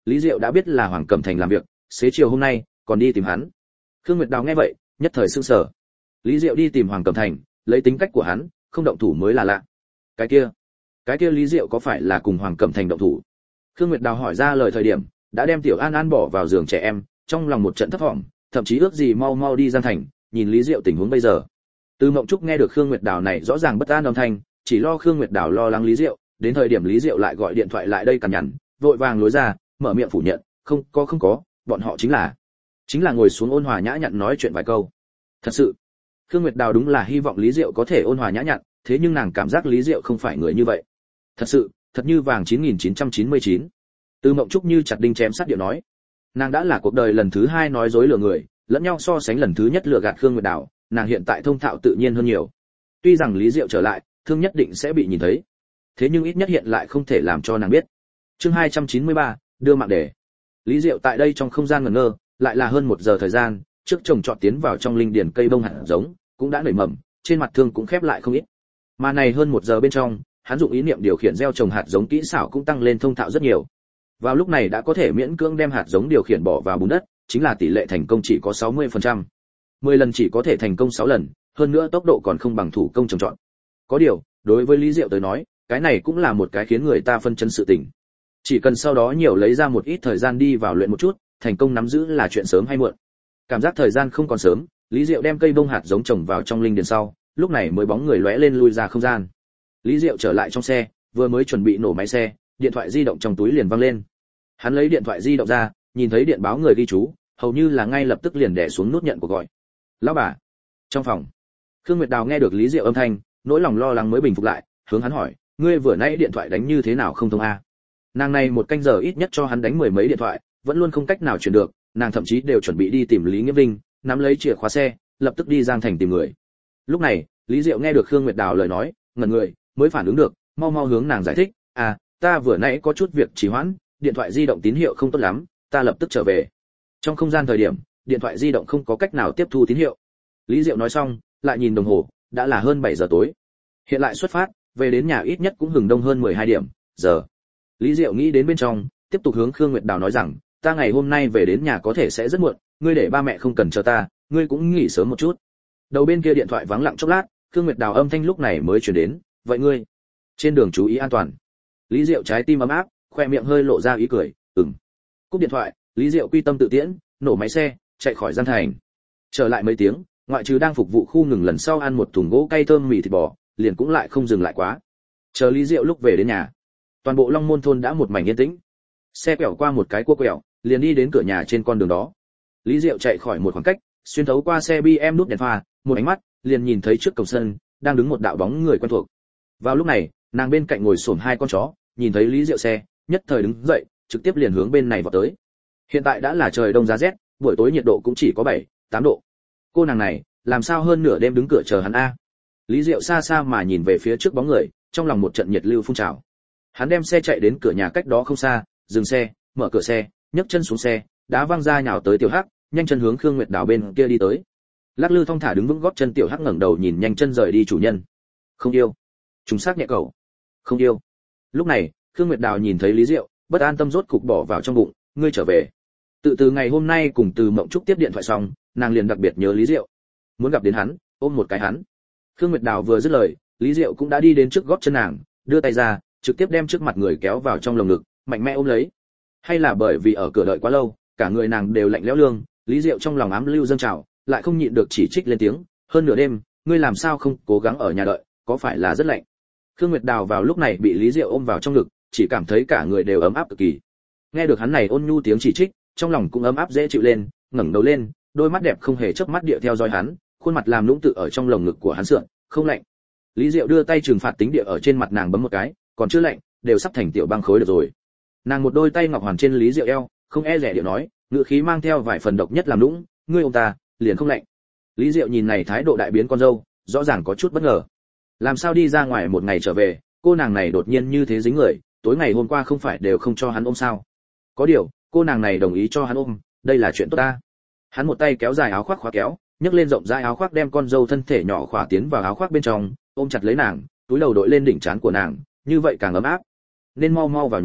A: Lý Diệu đã biết là Hoàng Cẩm Thành làm việc, xế chiều hôm nay còn đi tìm hắn. Khương Nguyệt Đào nghe vậy, nhất thời sửng sở. Lý Diệu đi tìm Hoàng Cẩm Thành, lấy tính cách của hắn, không động thủ mới là lạ. Cái kia, cái kia Lý Diệu có phải là cùng Hoàng Cẩm Thành động thủ? Khương Nguyệt Đào hỏi ra lời thời điểm, đã đem Tiểu An An bỏ vào giường trẻ em, trong lòng một trận thấp vọng, thậm chí ước gì mau mau đi Giang Thành, nhìn Lý Diệu tình huống bây giờ. Từ Mộng Trúc nghe được Khương Nguyệt Đào này rõ ràng bất an âm thanh, chỉ lo Khương Nguyệt Đào lo lắng Lý Diệu, đến thời điểm Lý Diệu lại gọi điện thoại lại đây cằn nhằn, vội vàng lối ra, mở miệng phủ nhận, không có không có, bọn họ chính là chính là ngồi xuống ôn hòa nhã nhặn nói chuyện vài câu. Thật sự, Khương Nguyệt Đào đúng là hy vọng Lý Diệu có thể ôn hòa nhã nhặn, thế nhưng nàng cảm giác Lý Diệu không phải người như vậy. Thật sự, thật như vàng chín nghìn chín trăm chín mươi chín. Từ Mộng Trúc như chặt đinh chém sắt điệu nói, nàng đã là cuộc đời lần thứ hai nói dối lừa người, lẫn nhau so sánh lần thứ nhất lừa gạt Khương Nguyệt Đào, nàng hiện tại thông thạo tự nhiên hơn nhiều. Tuy rằng Lý Diệu trở lại, thương nhất định sẽ bị nhìn thấy, thế nhưng ít nhất hiện lại không thể làm cho nàng biết. Chương hai trăm chín mươi ba, đưa mạng để. Lý Diệu tại đây trong không gian ngẩn ngơ, lại là hơn một giờ thời gian, trước trồng trọt tiến vào trong linh điển cây bông hạt giống, cũng đã nảy mầm, trên mặt thương cũng khép lại không ít. Mà này hơn một giờ bên trong, hắn dụng ý niệm điều khiển gieo trồng hạt giống kỹ xảo cũng tăng lên thông thạo rất nhiều. Vào lúc này đã có thể miễn cưỡng đem hạt giống điều khiển bỏ vào bùn đất, chính là tỷ lệ thành công chỉ có sáu mươi phần trăm. mười lần chỉ có thể thành công sáu lần, hơn nữa tốc độ còn không bằng thủ công trồng trọt. Có điều, đối với Lý Diệu tới nói, cái này cũng là một cái khiến người ta phân chấn sự tình. Chỉ cần sau đó nhiều lấy ra một ít thời gian đi vào luyện một chút, thành công nắm giữ là chuyện sớm hay muộn. Cảm giác thời gian không còn sớm, Lý Diệu đem cây bông hạt giống trồng vào trong linh điền sau, lúc này mới bóng người lóe lên lui ra không gian. Lý Diệu trở lại trong xe, vừa mới chuẩn bị nổ máy xe, điện thoại di động trong túi liền vang lên. Hắn lấy điện thoại di động ra, nhìn thấy điện báo người ghi chú, hầu như là ngay lập tức liền đè xuống nút nhận cuộc gọi. "Lão bà." Trong phòng, Khương Nguyệt Đào nghe được Lý Diệu âm thanh, nỗi lòng lo lắng mới bình phục lại, hướng hắn hỏi, "Ngươi vừa nãy điện thoại đánh như thế nào không thông a?" Nàng này một canh giờ ít nhất cho hắn đánh mười mấy điện thoại, vẫn luôn không cách nào truyền được, nàng thậm chí đều chuẩn bị đi tìm Lý Nghĩa Vinh, nắm lấy chìa khóa xe, lập tức đi Giang Thành tìm người. Lúc này, Lý Diệu nghe được Khương Nguyệt Đào lời nói, ngẩn người, mới phản ứng được, mau mau hướng nàng giải thích, "À, ta vừa nãy có chút việc trì hoãn, điện thoại di động tín hiệu không tốt lắm, ta lập tức trở về." Trong không gian thời điểm, điện thoại di động không có cách nào tiếp thu tín hiệu. Lý Diệu nói xong, lại nhìn đồng hồ, đã là hơn bảy giờ tối. Hiện lại xuất phát, về đến nhà ít nhất cũng hừng đông hơn mười hai điểm, giờ. Lý Diệu nghĩ đến bên trong, tiếp tục hướng Khương Nguyệt Đào nói rằng, "Ta ngày hôm nay về đến nhà có thể sẽ rất muộn, ngươi để ba mẹ không cần chờ ta, ngươi cũng nghỉ sớm một chút." Đầu bên kia điện thoại vắng lặng chốc lát, Khương Nguyệt Đào âm thanh lúc này mới truyền đến, "Vậy ngươi trên đường chú ý an toàn." Lý Diệu trái tim ấm áp, khoe miệng hơi lộ ra ý cười, "Ừm." Cúp điện thoại, Lý Diệu quy tâm tự tiễn, nổ máy xe, chạy khỏi Giang Thành. Trở lại mấy tiếng, ngoại trừ đang phục vụ khu ngừng lần sau ăn một thùng gỗ cay thơm mì thịt bò, liền cũng lại không dừng lại quá. Chờ Lý Diệu lúc về đến nhà, toàn bộ Long Môn thôn đã một mảnh yên tĩnh. Xe quẹo qua một cái cua quẹo, liền đi đến cửa nhà trên con đường đó. Lý Diệu chạy khỏi một khoảng cách, xuyên thấu qua xe bê em nút đèn pha, một ánh mắt liền nhìn thấy trước cổng sân đang đứng một đạo bóng người quen thuộc. Vào lúc này, nàng bên cạnh ngồi xổm hai con chó, nhìn thấy Lý Diệu xe, nhất thời đứng dậy, trực tiếp liền hướng bên này vọt tới. Hiện tại đã là trời đông giá rét, buổi tối nhiệt độ cũng chỉ có bảy, tám độ. Cô nàng này, làm sao hơn nửa đêm đứng cửa chờ hắn a? Lý Diệu xa xa mà nhìn về phía trước bóng người, trong lòng một trận nhiệt lưu phun trào. Hắn đem xe chạy đến cửa nhà cách đó không xa, dừng xe, mở cửa xe, nhấc chân xuống xe, đá văng ra nhào tới Tiểu Hắc, nhanh chân hướng Khương Nguyệt Đào bên kia đi tới. Lắc lư thong thả đứng vững gót chân Tiểu Hắc ngẩng đầu nhìn nhanh chân rời đi chủ nhân. "Không yêu." Trùng xác nhẹ cầu. "Không yêu." Lúc này, Khương Nguyệt Đào nhìn thấy Lý Diệu, bất an tâm rốt cục bỏ vào trong bụng, "Ngươi trở về." Tự từ ngày hôm nay cùng Từ Mộng Trúc tiếp điện thoại xong, nàng liền đặc biệt nhớ Lý Diệu, muốn gặp đến hắn, ôm một cái hắn. Khương Nguyệt Đào vừa dứt lời, Lý Diệu cũng đã đi đến trước gót chân nàng, đưa tay ra, trực tiếp đem trước mặt người kéo vào trong lồng ngực, mạnh mẽ ôm lấy. Hay là bởi vì ở cửa đợi quá lâu, cả người nàng đều lạnh lẽo lương, Lý Diệu trong lòng ám lưu dâng trào, lại không nhịn được chỉ trích lên tiếng, "Hơn nửa đêm, ngươi làm sao không cố gắng ở nhà đợi, có phải là rất lạnh?" Khương Nguyệt Đào vào lúc này bị Lý Diệu ôm vào trong ngực, chỉ cảm thấy cả người đều ấm áp cực kỳ. Nghe được hắn này ôn nhu tiếng chỉ trích, trong lòng cũng ấm áp dễ chịu lên, ngẩng đầu lên, đôi mắt đẹp không hề chớp mắt địa theo dõi hắn, khuôn mặt làm lũng tự ở trong lồng ngực của hắn sượn, "Không lạnh." Lý Diệu đưa tay trừng phạt tính địa ở trên mặt nàng bấm một cái, "Còn chưa lạnh, đều sắp thành tiểu băng khối được rồi." Nàng một đôi tay ngọc hoàn trên Lý Diệu eo, không e dè địa nói, ngữ khí mang theo vài phần độc nhất làm lũng, "Ngươi ôm ta, liền không lạnh." Lý Diệu nhìn này thái độ đại biến con dâu, rõ ràng có chút bất ngờ. Làm sao đi ra ngoài một ngày trở về, cô nàng này đột nhiên như thế dính người, tối ngày hôm qua không phải đều không cho hắn ôm sao? Có điều, cô nàng này đồng ý cho hắn ôm, đây là chuyện tốt ta. Hắn một tay kéo dài áo khoác khóa kéo, nhấc lên rộng rãi áo khoác đem con dâu thân thể nhỏ khỏa tiến vào áo khoác bên trong, ôm chặt lấy nàng, túi đầu đội lên đỉnh trán của nàng, như vậy càng ấm áp. "Nên mau mau vào nhà,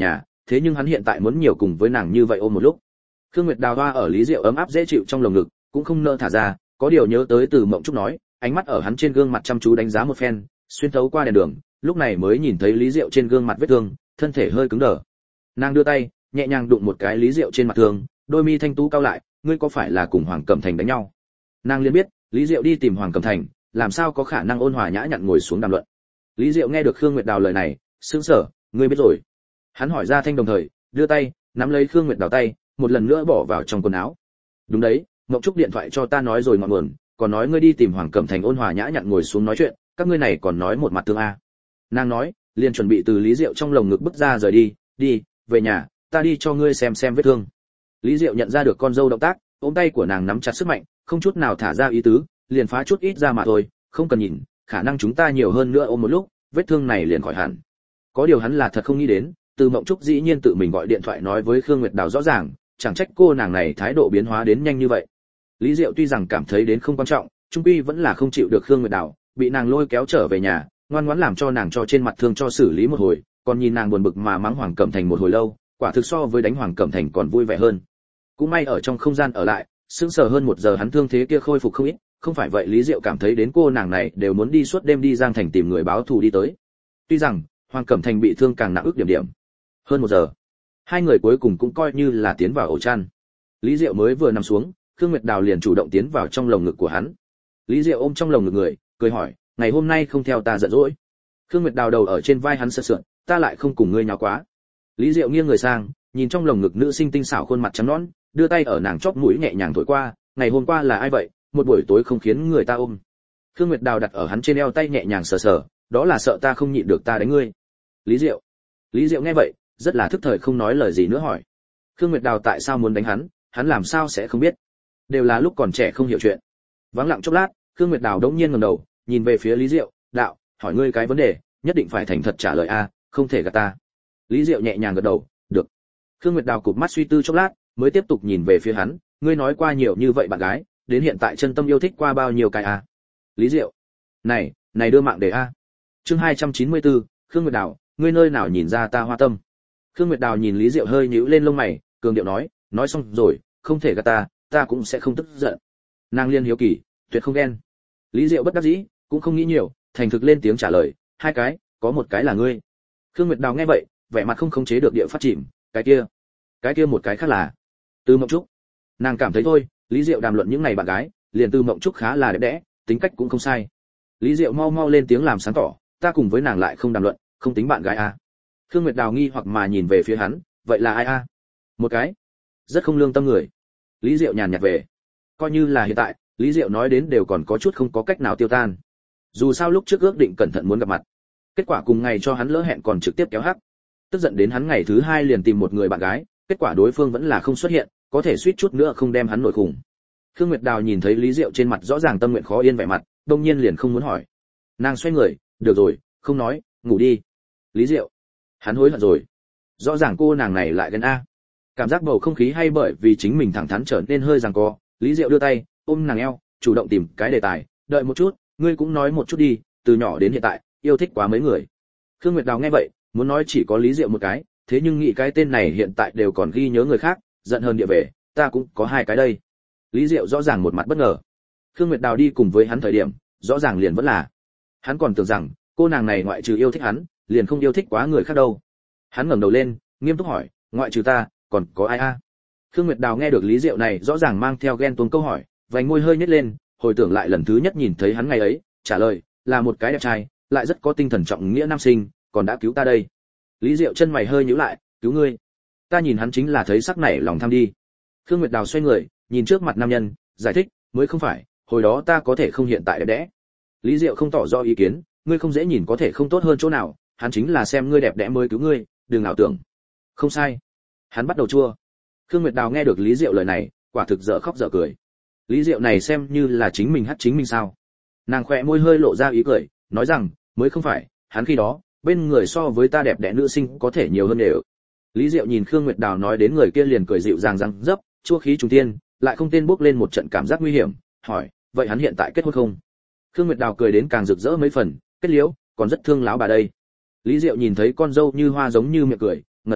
A: thế nhưng hắn hiện tại muốn nhiều cùng với nàng như vậy ôm một lúc. Khương Nguyệt Đào hoa ở Lý Diệu ấm áp dễ chịu trong lồng ngực, cũng không nỡ thả ra, có điều nhớ tới Từ Mộng Trúc nói, ánh mắt ở hắn trên gương mặt chăm chú đánh giá một phen, xuyên thấu qua đèn đường, lúc này mới nhìn thấy Lý Diệu trên gương mặt vết thương, thân thể hơi cứng đờ. Nàng đưa tay, nhẹ nhàng đụng một cái Lý Diệu trên mặt thương, đôi mi thanh tú cau lại, ngươi có phải là cùng Hoàng Cẩm Thành đánh nhau? Nàng liền biết, Lý Diệu đi tìm Hoàng Cẩm Thành, làm sao có khả năng ôn hòa nhã nhặn ngồi xuống đàm luận. Lý Diệu nghe được Khương Nguyệt Đào lời này, sững sờ, ngươi biết rồi. Hắn hỏi ra thanh đồng thời, đưa tay, nắm lấy Khương Nguyệt Đào tay, một lần nữa bỏ vào trong quần áo. Đúng đấy, Ngọc Trúc điện thoại cho ta nói rồi ngọn nguồn, còn nói ngươi đi tìm Hoàng Cẩm Thành ôn hòa nhã nhặn ngồi xuống nói chuyện, các ngươi này còn nói một mặt thương a. Nàng nói, liền chuẩn bị từ Lý Diệu trong lồng ngực bước ra rời đi, đi, về nhà, ta đi cho ngươi xem xem vết thương. Lý Diệu nhận ra được con dâu động tác, ôm tay của nàng nắm chặt sức mạnh, không chút nào thả ra ý tứ, liền phá chút ít ra mà thôi, không cần nhìn, khả năng chúng ta nhiều hơn nữa ôm một lúc, vết thương này liền khỏi hẳn. Có điều hắn là thật không nghĩ đến, Từ Mộng Trúc dĩ nhiên tự mình gọi điện thoại nói với Khương Nguyệt Đào rõ ràng, chẳng trách cô nàng này thái độ biến hóa đến nhanh như vậy. Lý Diệu tuy rằng cảm thấy đến không quan trọng, trung quy vẫn là không chịu được Khương Nguyệt Đào, bị nàng lôi kéo trở về nhà, ngoan ngoãn làm cho nàng cho trên mặt thương cho xử lý một hồi, còn nhìn nàng buồn bực mà mắng Hoàng Cẩm Thành một hồi lâu, quả thực so với đánh Hoàng Cẩm Thành còn vui vẻ hơn. Cũng may ở trong không gian ở lại, sững sờ hơn một giờ hắn thương thế kia khôi phục không ít, không phải vậy Lý Diệu cảm thấy đến cô nàng này đều muốn đi suốt đêm đi Giang Thành tìm người báo thù đi tới. Tuy rằng Hoàng Cẩm Thành bị thương càng nặng ức điểm điểm. Hơn một giờ, hai người cuối cùng cũng coi như là tiến vào ổ chăn. Lý Diệu mới vừa nằm xuống, Khương Nguyệt Đào liền chủ động tiến vào trong lồng ngực của hắn. Lý Diệu ôm trong lồng ngực người, cười hỏi, ngày hôm nay không theo ta giận dỗi? Khương Nguyệt Đào đầu ở trên vai hắn sờ sượn, ta lại không cùng ngươi nháo quá. Lý Diệu nghiêng người sang, nhìn trong lồng ngực nữ sinh tinh xảo khuôn mặt trắng nõn, đưa tay ở nàng chóp mũi nhẹ nhàng thổi qua, ngày hôm qua là ai vậy, một buổi tối không khiến người ta ôm. Khương Nguyệt Đào đặt ở hắn trên eo tay nhẹ nhàng sờ sờ, đó là sợ ta không nhịn được ta đánh ngươi. Lý Diệu. Lý Diệu nghe vậy, rất là thức thời không nói lời gì nữa hỏi. Khương Nguyệt Đào tại sao muốn đánh hắn, hắn làm sao sẽ không biết. Đều là lúc còn trẻ không hiểu chuyện. Vắng lặng chốc lát, Khương Nguyệt Đào đống nhiên ngẩng đầu, nhìn về phía Lý Diệu, đạo, hỏi ngươi cái vấn đề, nhất định phải thành thật trả lời a, không thể gạt ta. Lý Diệu nhẹ nhàng gật đầu, được. Khương Nguyệt Đào cụp mắt suy tư chốc lát, mới tiếp tục nhìn về phía hắn, ngươi nói qua nhiều như vậy bạn gái, đến hiện tại chân tâm yêu thích qua bao nhiêu cái a? Lý Diệu. Này, này đưa mạng để a. Chương hai trăm chín mươi tư, Khương Nguyệt Đào, ngươi nơi nào nhìn ra ta hoa tâm? Khương Nguyệt Đào nhìn Lý Diệu hơi nhíu lên lông mày, cường điệu nói, nói xong rồi, không thể gạt ta, ta cũng sẽ không tức giận. Nàng liên hiếu kỳ, tuyệt không ghen. Lý Diệu bất đắc dĩ, cũng không nghĩ nhiều, thành thực lên tiếng trả lời, hai cái, có một cái là ngươi. Khương Nguyệt Đào nghe vậy, vẻ mặt không khống chế được địa phát chìm, cái kia, cái kia một cái khác là Từ Mộng Trúc. Nàng cảm thấy thôi, Lý Diệu đàm luận những ngày bạn gái, liền Từ Mộng Trúc khá là đẹp đẽ, tính cách cũng không sai. Lý Diệu mau mau lên tiếng làm sáng tỏ, ta cùng với nàng lại không đàm luận, không tính bạn gái à? Khương Nguyệt Đào nghi hoặc mà nhìn về phía hắn, vậy là ai a? Một cái, rất không lương tâm người. Lý Diệu nhàn nhạt về, coi như là hiện tại, Lý Diệu nói đến đều còn có chút không có cách nào tiêu tan. Dù sao lúc trước ước định cẩn thận muốn gặp mặt, kết quả cùng ngày cho hắn lỡ hẹn còn trực tiếp kéo hắc. Tức giận đến hắn ngày thứ hai liền tìm một người bạn gái, kết quả đối phương vẫn là không xuất hiện, có thể suýt chút nữa không đem hắn nổi khủng. Khương Nguyệt Đào nhìn thấy Lý Diệu trên mặt rõ ràng tâm nguyện khó yên vẻ mặt, đương nhiên liền không muốn hỏi. Nàng xoay người, được rồi, không nói, ngủ đi. Lý Diệu, hắn hối hận rồi. Rõ ràng cô nàng này lại ghen a. Cảm giác bầu không khí hay bởi vì chính mình thẳng thắn trở nên hơi giằng co, Lý Diệu đưa tay ôm nàng eo, chủ động tìm cái đề tài, đợi một chút, ngươi cũng nói một chút đi, từ nhỏ đến hiện tại, yêu thích quá mấy người. Khương Nguyệt Đào nghe vậy, muốn nói chỉ có Lý Diệu một cái, thế nhưng nghĩ cái tên này hiện tại đều còn ghi nhớ người khác, giận hơn địa về, ta cũng có hai cái đây. Lý Diệu rõ ràng một mặt bất ngờ. Khương Nguyệt Đào đi cùng với hắn thời điểm, rõ ràng liền vẫn là. Hắn còn tưởng rằng, cô nàng này ngoại trừ yêu thích hắn, liền không yêu thích quá người khác đâu. Hắn ngẩng đầu lên, nghiêm túc hỏi, ngoại trừ ta, còn có ai a? Khương Nguyệt Đào nghe được Lý Diệu này rõ ràng mang theo ghen tuông câu hỏi, vành môi hơi nhếch lên, hồi tưởng lại lần thứ nhất nhìn thấy hắn ngày ấy, trả lời, là một cái đẹp trai, lại rất có tinh thần trọng nghĩa nam sinh, còn đã cứu ta đây. Lý Diệu chân mày hơi nhíu lại, cứu ngươi? Ta nhìn hắn chính là thấy sắc nảy lòng tham đi. Khương Nguyệt Đào xoay người, nhìn trước mặt nam nhân, giải thích, mới không phải, hồi đó ta có thể không hiện tại đẹp đẽ. Lý Diệu không tỏ rõ ý kiến, ngươi không dễ nhìn có thể không tốt hơn chỗ nào, hắn chính là xem ngươi đẹp đẽ mới cứu ngươi, đừng ảo tưởng. Không sai. Hắn bắt đầu chua. Khương Nguyệt Đào nghe được Lý Diệu lời này, quả thực dở khóc dở cười. Lý Diệu này xem như là chính mình hắt chính mình sao? Nàng khẽ môi hơi lộ ra ý cười, nói rằng, mới không phải, hắn khi đó, bên người so với ta đẹp đẽ nữ sinh có thể nhiều hơn đều. Lý Diệu nhìn Khương Nguyệt Đào nói đến người kia liền cười dịu dàng răng dấp, chua khí trùng thiên, lại không tên bốc lên một trận cảm giác nguy hiểm, hỏi, vậy hắn hiện tại kết hôn không? Khương Nguyệt Đào cười đến càng rực rỡ mấy phần, kết liễu, còn rất thương láo bà đây. Lý Diệu nhìn thấy con dâu như hoa giống như miệng cười, ngẩn người,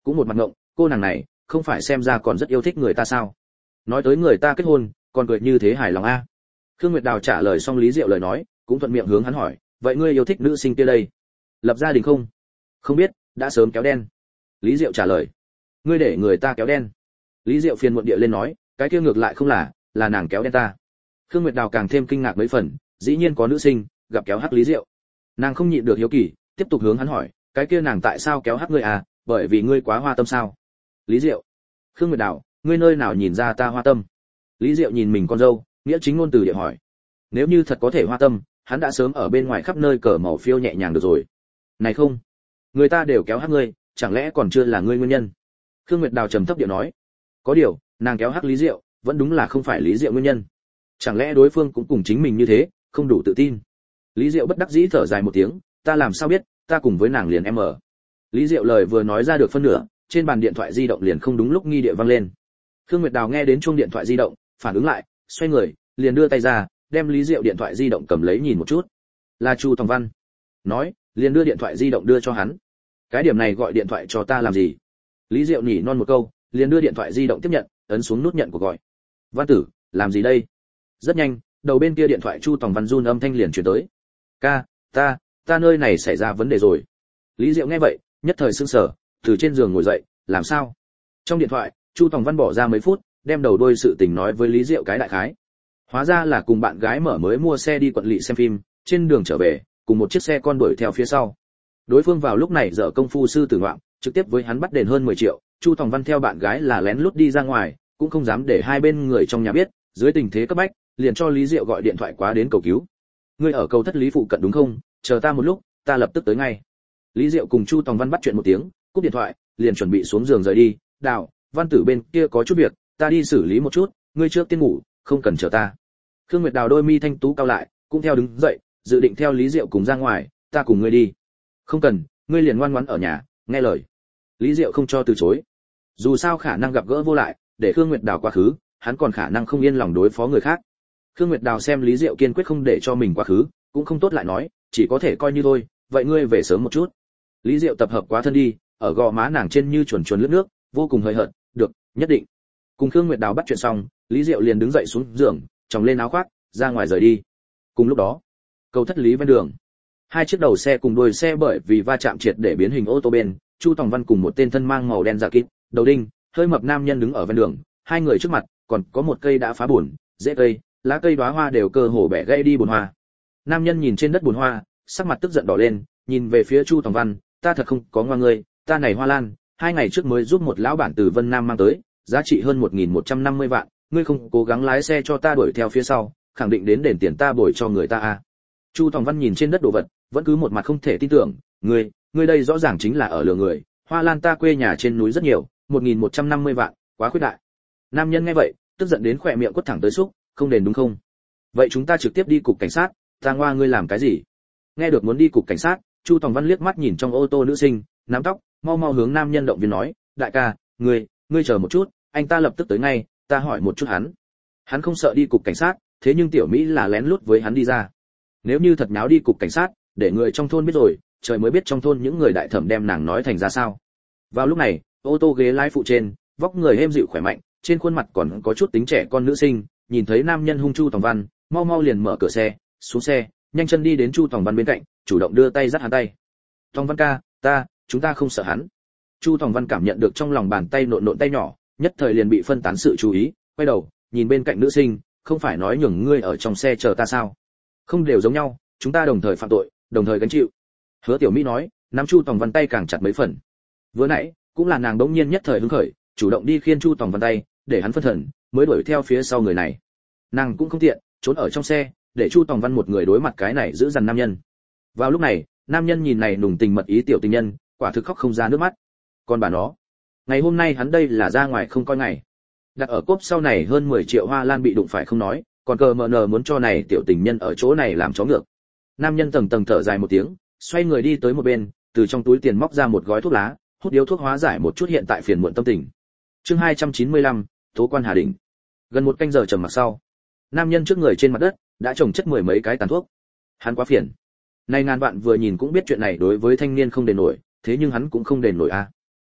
A: cũng một mặt ngộng, cô nàng này không phải xem ra còn rất yêu thích người ta sao? Nói tới người ta kết hôn, còn cười như thế hài lòng a. Khương Nguyệt Đào trả lời xong Lý Diệu lời nói, cũng thuận miệng hướng hắn hỏi, vậy ngươi yêu thích nữ sinh kia đây? Lập gia đình không? Không biết, đã sớm kéo đen. Lý Diệu trả lời. Ngươi để người ta kéo đen? Lý Diệu phiền muộn địa lên nói, cái kia ngược lại không là, là nàng kéo đen ta. Khương Nguyệt Đào càng thêm kinh ngạc mấy phần, dĩ nhiên có nữ sinh gặp kéo hắc Lý Diệu. Nàng không nhịn được hiếu kỳ, tiếp tục hướng hắn hỏi, cái kia nàng tại sao kéo hắc ngươi à, bởi vì ngươi quá hoa tâm sao? Lý Diệu. Khương Nguyệt Đào, ngươi nơi nào nhìn ra ta hoa tâm? Lý Diệu nhìn mình con dâu, nghĩa chính ngôn từ địa hỏi. Nếu như thật có thể hoa tâm, hắn đã sớm ở bên ngoài khắp nơi cờ màu phiêu nhẹ nhàng được rồi. Này không, người ta đều kéo hắc ngươi, chẳng lẽ còn chưa là ngươi nguyên nhân? Khương Nguyệt Đào trầm thấp địa nói. Có điều, nàng kéo hắc Lý Diệu, vẫn đúng là không phải Lý Diệu nguyên nhân. Chẳng lẽ đối phương cũng cùng chính mình như thế, không đủ tự tin? Lý Diệu bất đắc dĩ thở dài một tiếng, ta làm sao biết, ta cùng với nàng liền em ở. Lý Diệu lời vừa nói ra được phân nửa, trên bàn điện thoại di động liền không đúng lúc nghi địa vang lên. Khương Nguyệt Đào nghe đến chuông điện thoại di động, phản ứng lại, xoay người, liền đưa tay ra, đem Lý Diệu điện thoại di động cầm lấy nhìn một chút. Là Chu Tòng Văn. Nói, liền đưa điện thoại di động đưa cho hắn. Cái điểm này gọi điện thoại cho ta làm gì? Lý Diệu nhỉ non một câu, liền đưa điện thoại di động tiếp nhận, ấn xuống nút nhận cuộc gọi. Văn tử, làm gì đây? Rất nhanh, đầu bên kia điện thoại Chu Tòng Văn run âm thanh liền truyền tới. Ca, ta, ta nơi này xảy ra vấn đề rồi. Lý Diệu nghe vậy, nhất thời sững sờ, từ trên giường ngồi dậy, làm sao? Trong điện thoại, Chu Tòng Văn bỏ ra mấy phút, đem đầu đuôi sự tình nói với Lý Diệu cái đại khái. Hóa ra là cùng bạn gái mở mới mua xe đi quận lỵ xem phim, trên đường trở về, cùng một chiếc xe con đuổi theo phía sau. Đối phương vào lúc này dở công phu sư tử ngoạm, trực tiếp với hắn bắt đền hơn mười triệu, Chu Tòng Văn theo bạn gái là lén lút đi ra ngoài, cũng không dám để hai bên người trong nhà biết, dưới tình thế cấp bách, liền cho Lý Diệu gọi điện thoại quá đến cầu cứu. Ngươi ở cầu thất Lý phụ cận đúng không? Chờ ta một lúc, ta lập tức tới ngay. Lý Diệu cùng Chu Tòng Văn bắt chuyện một tiếng, cúp điện thoại, liền chuẩn bị xuống giường rời đi. Đào, Văn tử bên kia có chút việc, ta đi xử lý một chút, ngươi trước tiên ngủ, không cần chờ ta. Khương Nguyệt Đào đôi mi thanh tú cao lại, cũng theo đứng dậy, dự định theo Lý Diệu cùng ra ngoài, ta cùng ngươi đi. Không cần, ngươi liền ngoan ngoãn ở nhà, nghe lời. Lý Diệu không cho từ chối. Dù sao khả năng gặp gỡ vô lại, để Khương Nguyệt Đào quá khứ, hắn còn khả năng không yên lòng đối phó người khác. Khương Nguyệt Đào xem Lý Diệu kiên quyết không để cho mình quá khứ, cũng không tốt lại nói, chỉ có thể coi như thôi, vậy ngươi về sớm một chút. Lý Diệu tập hợp quá thân đi, ở gò má nàng trên như chuồn chuồn lướt nước, vô cùng hời hợt, được, nhất định. Cùng Khương Nguyệt Đào bắt chuyện xong, Lý Diệu liền đứng dậy xuống giường, tròng lên áo khoác, ra ngoài rời đi. Cùng lúc đó, cầu thất Lý ven đường, hai chiếc đầu xe cùng đuôi xe bởi vì va chạm triệt để biến hình ô tô bên, Chu Tòng Văn cùng một tên thân mang màu đen giả kít, đầu đinh, hơi mập nam nhân đứng ở ven đường, hai người trước mặt còn có một cây đã phá bùn, rễ cây, lá cây đóa hoa đều cơ hồ bẻ gãy đi bùn hoa. Nam nhân nhìn trên đất bùn hoa, sắc mặt tức giận đỏ lên, nhìn về phía Chu Tòng Văn, ta thật không có ngoan ngươi, ta này hoa lan, hai ngày trước mới giúp một lão bản từ Vân Nam mang tới, giá trị hơn một nghìn một trăm năm mươi vạn, ngươi không cố gắng lái xe cho ta đuổi theo phía sau, khẳng định đến đền tiền ta bồi cho người ta à. Chu Tòng Văn nhìn trên đất đồ vật, vẫn cứ một mặt không thể tin tưởng, ngươi, ngươi đây rõ ràng chính là ở lừa người, hoa lan ta quê nhà trên núi rất nhiều, một nghìn một trăm năm mươi vạn, quá khuyết đại. Nam nhân nghe vậy, tức giận đến khỏe miệng quất thẳng tới xúc, không đền đúng không? Vậy chúng ta trực tiếp đi cục cảnh sát, ta ngoa ngươi làm cái gì? Nghe được muốn đi cục cảnh sát, Chu Tòng Văn liếc mắt nhìn trong ô tô nữ sinh, nắm tóc, mau mau hướng nam nhân động viên nói, đại ca, ngươi, ngươi chờ một chút, anh ta lập tức tới ngay, ta hỏi một chút hắn. Hắn không sợ đi cục cảnh sát, thế nhưng tiểu Mỹ là lén lút với hắn đi ra. Nếu như thật nháo đi cục cảnh sát, để người trong thôn biết rồi, trời mới biết trong thôn những người đại thẩm đem nàng nói thành ra sao. Vào lúc này, ô tô ghế lái phụ trên, vóc người êm dịu khỏe mạnh, trên khuôn mặt còn có chút tính trẻ con nữ sinh, nhìn thấy nam nhân hung Chu Tòng Văn, mau mau liền mở cửa xe, xuống xe, nhanh chân đi đến Chu Tòng Văn bên cạnh, chủ động đưa tay dắt hắn tay. Tòng Văn ca, ta, chúng ta không sợ hắn. Chu Tòng Văn cảm nhận được trong lòng bàn tay nộn nộn tay nhỏ, nhất thời liền bị phân tán sự chú ý, quay đầu, nhìn bên cạnh nữ sinh, không phải nói nhường ngươi ở trong xe chờ ta sao? Không đều giống nhau, chúng ta đồng thời phạm tội, đồng thời gánh chịu. Hứa Tiểu Mỹ nói, nắm Chu Tòng Văn tay càng chặt mấy phần. Vừa nãy, cũng là nàng đống nhiên nhất thời hứng khởi, chủ động đi khiên Chu Tòng Văn tay, để hắn phân thần, mới đuổi theo phía sau người này. Nàng cũng không tiện, trốn ở trong xe, để Chu Tòng Văn một người đối mặt cái này giữ dằn nam nhân. Vào lúc này, nam nhân nhìn này nùng tình mật ý tiểu tình nhân, quả thực khóc không ra nước mắt. Còn bà nó, ngày hôm nay hắn đây là ra ngoài không coi ngày. Đặt ở cốp sau này hơn mười triệu hoa lan bị đụng phải không nói, còn cờ mờ nờ muốn cho này tiểu tình nhân ở chỗ này làm chó ngược. Nam nhân tầng tầng thở dài một tiếng, xoay người đi tới một bên, từ trong túi tiền móc ra một gói thuốc lá, hút điếu thuốc hóa giải một chút hiện tại phiền muộn tâm tình. Chương hai trăm chín mươi lăm, Tố quan Hà Đình. Gần một canh giờ trầm mặc sau, nam nhân trước người trên mặt đất đã trồng chất mười mấy cái tàn thuốc. Hắn quá phiền. Này ngàn vạn vừa nhìn cũng biết chuyện này đối với thanh niên không đền nổi, thế nhưng hắn cũng không đền nổi a. À.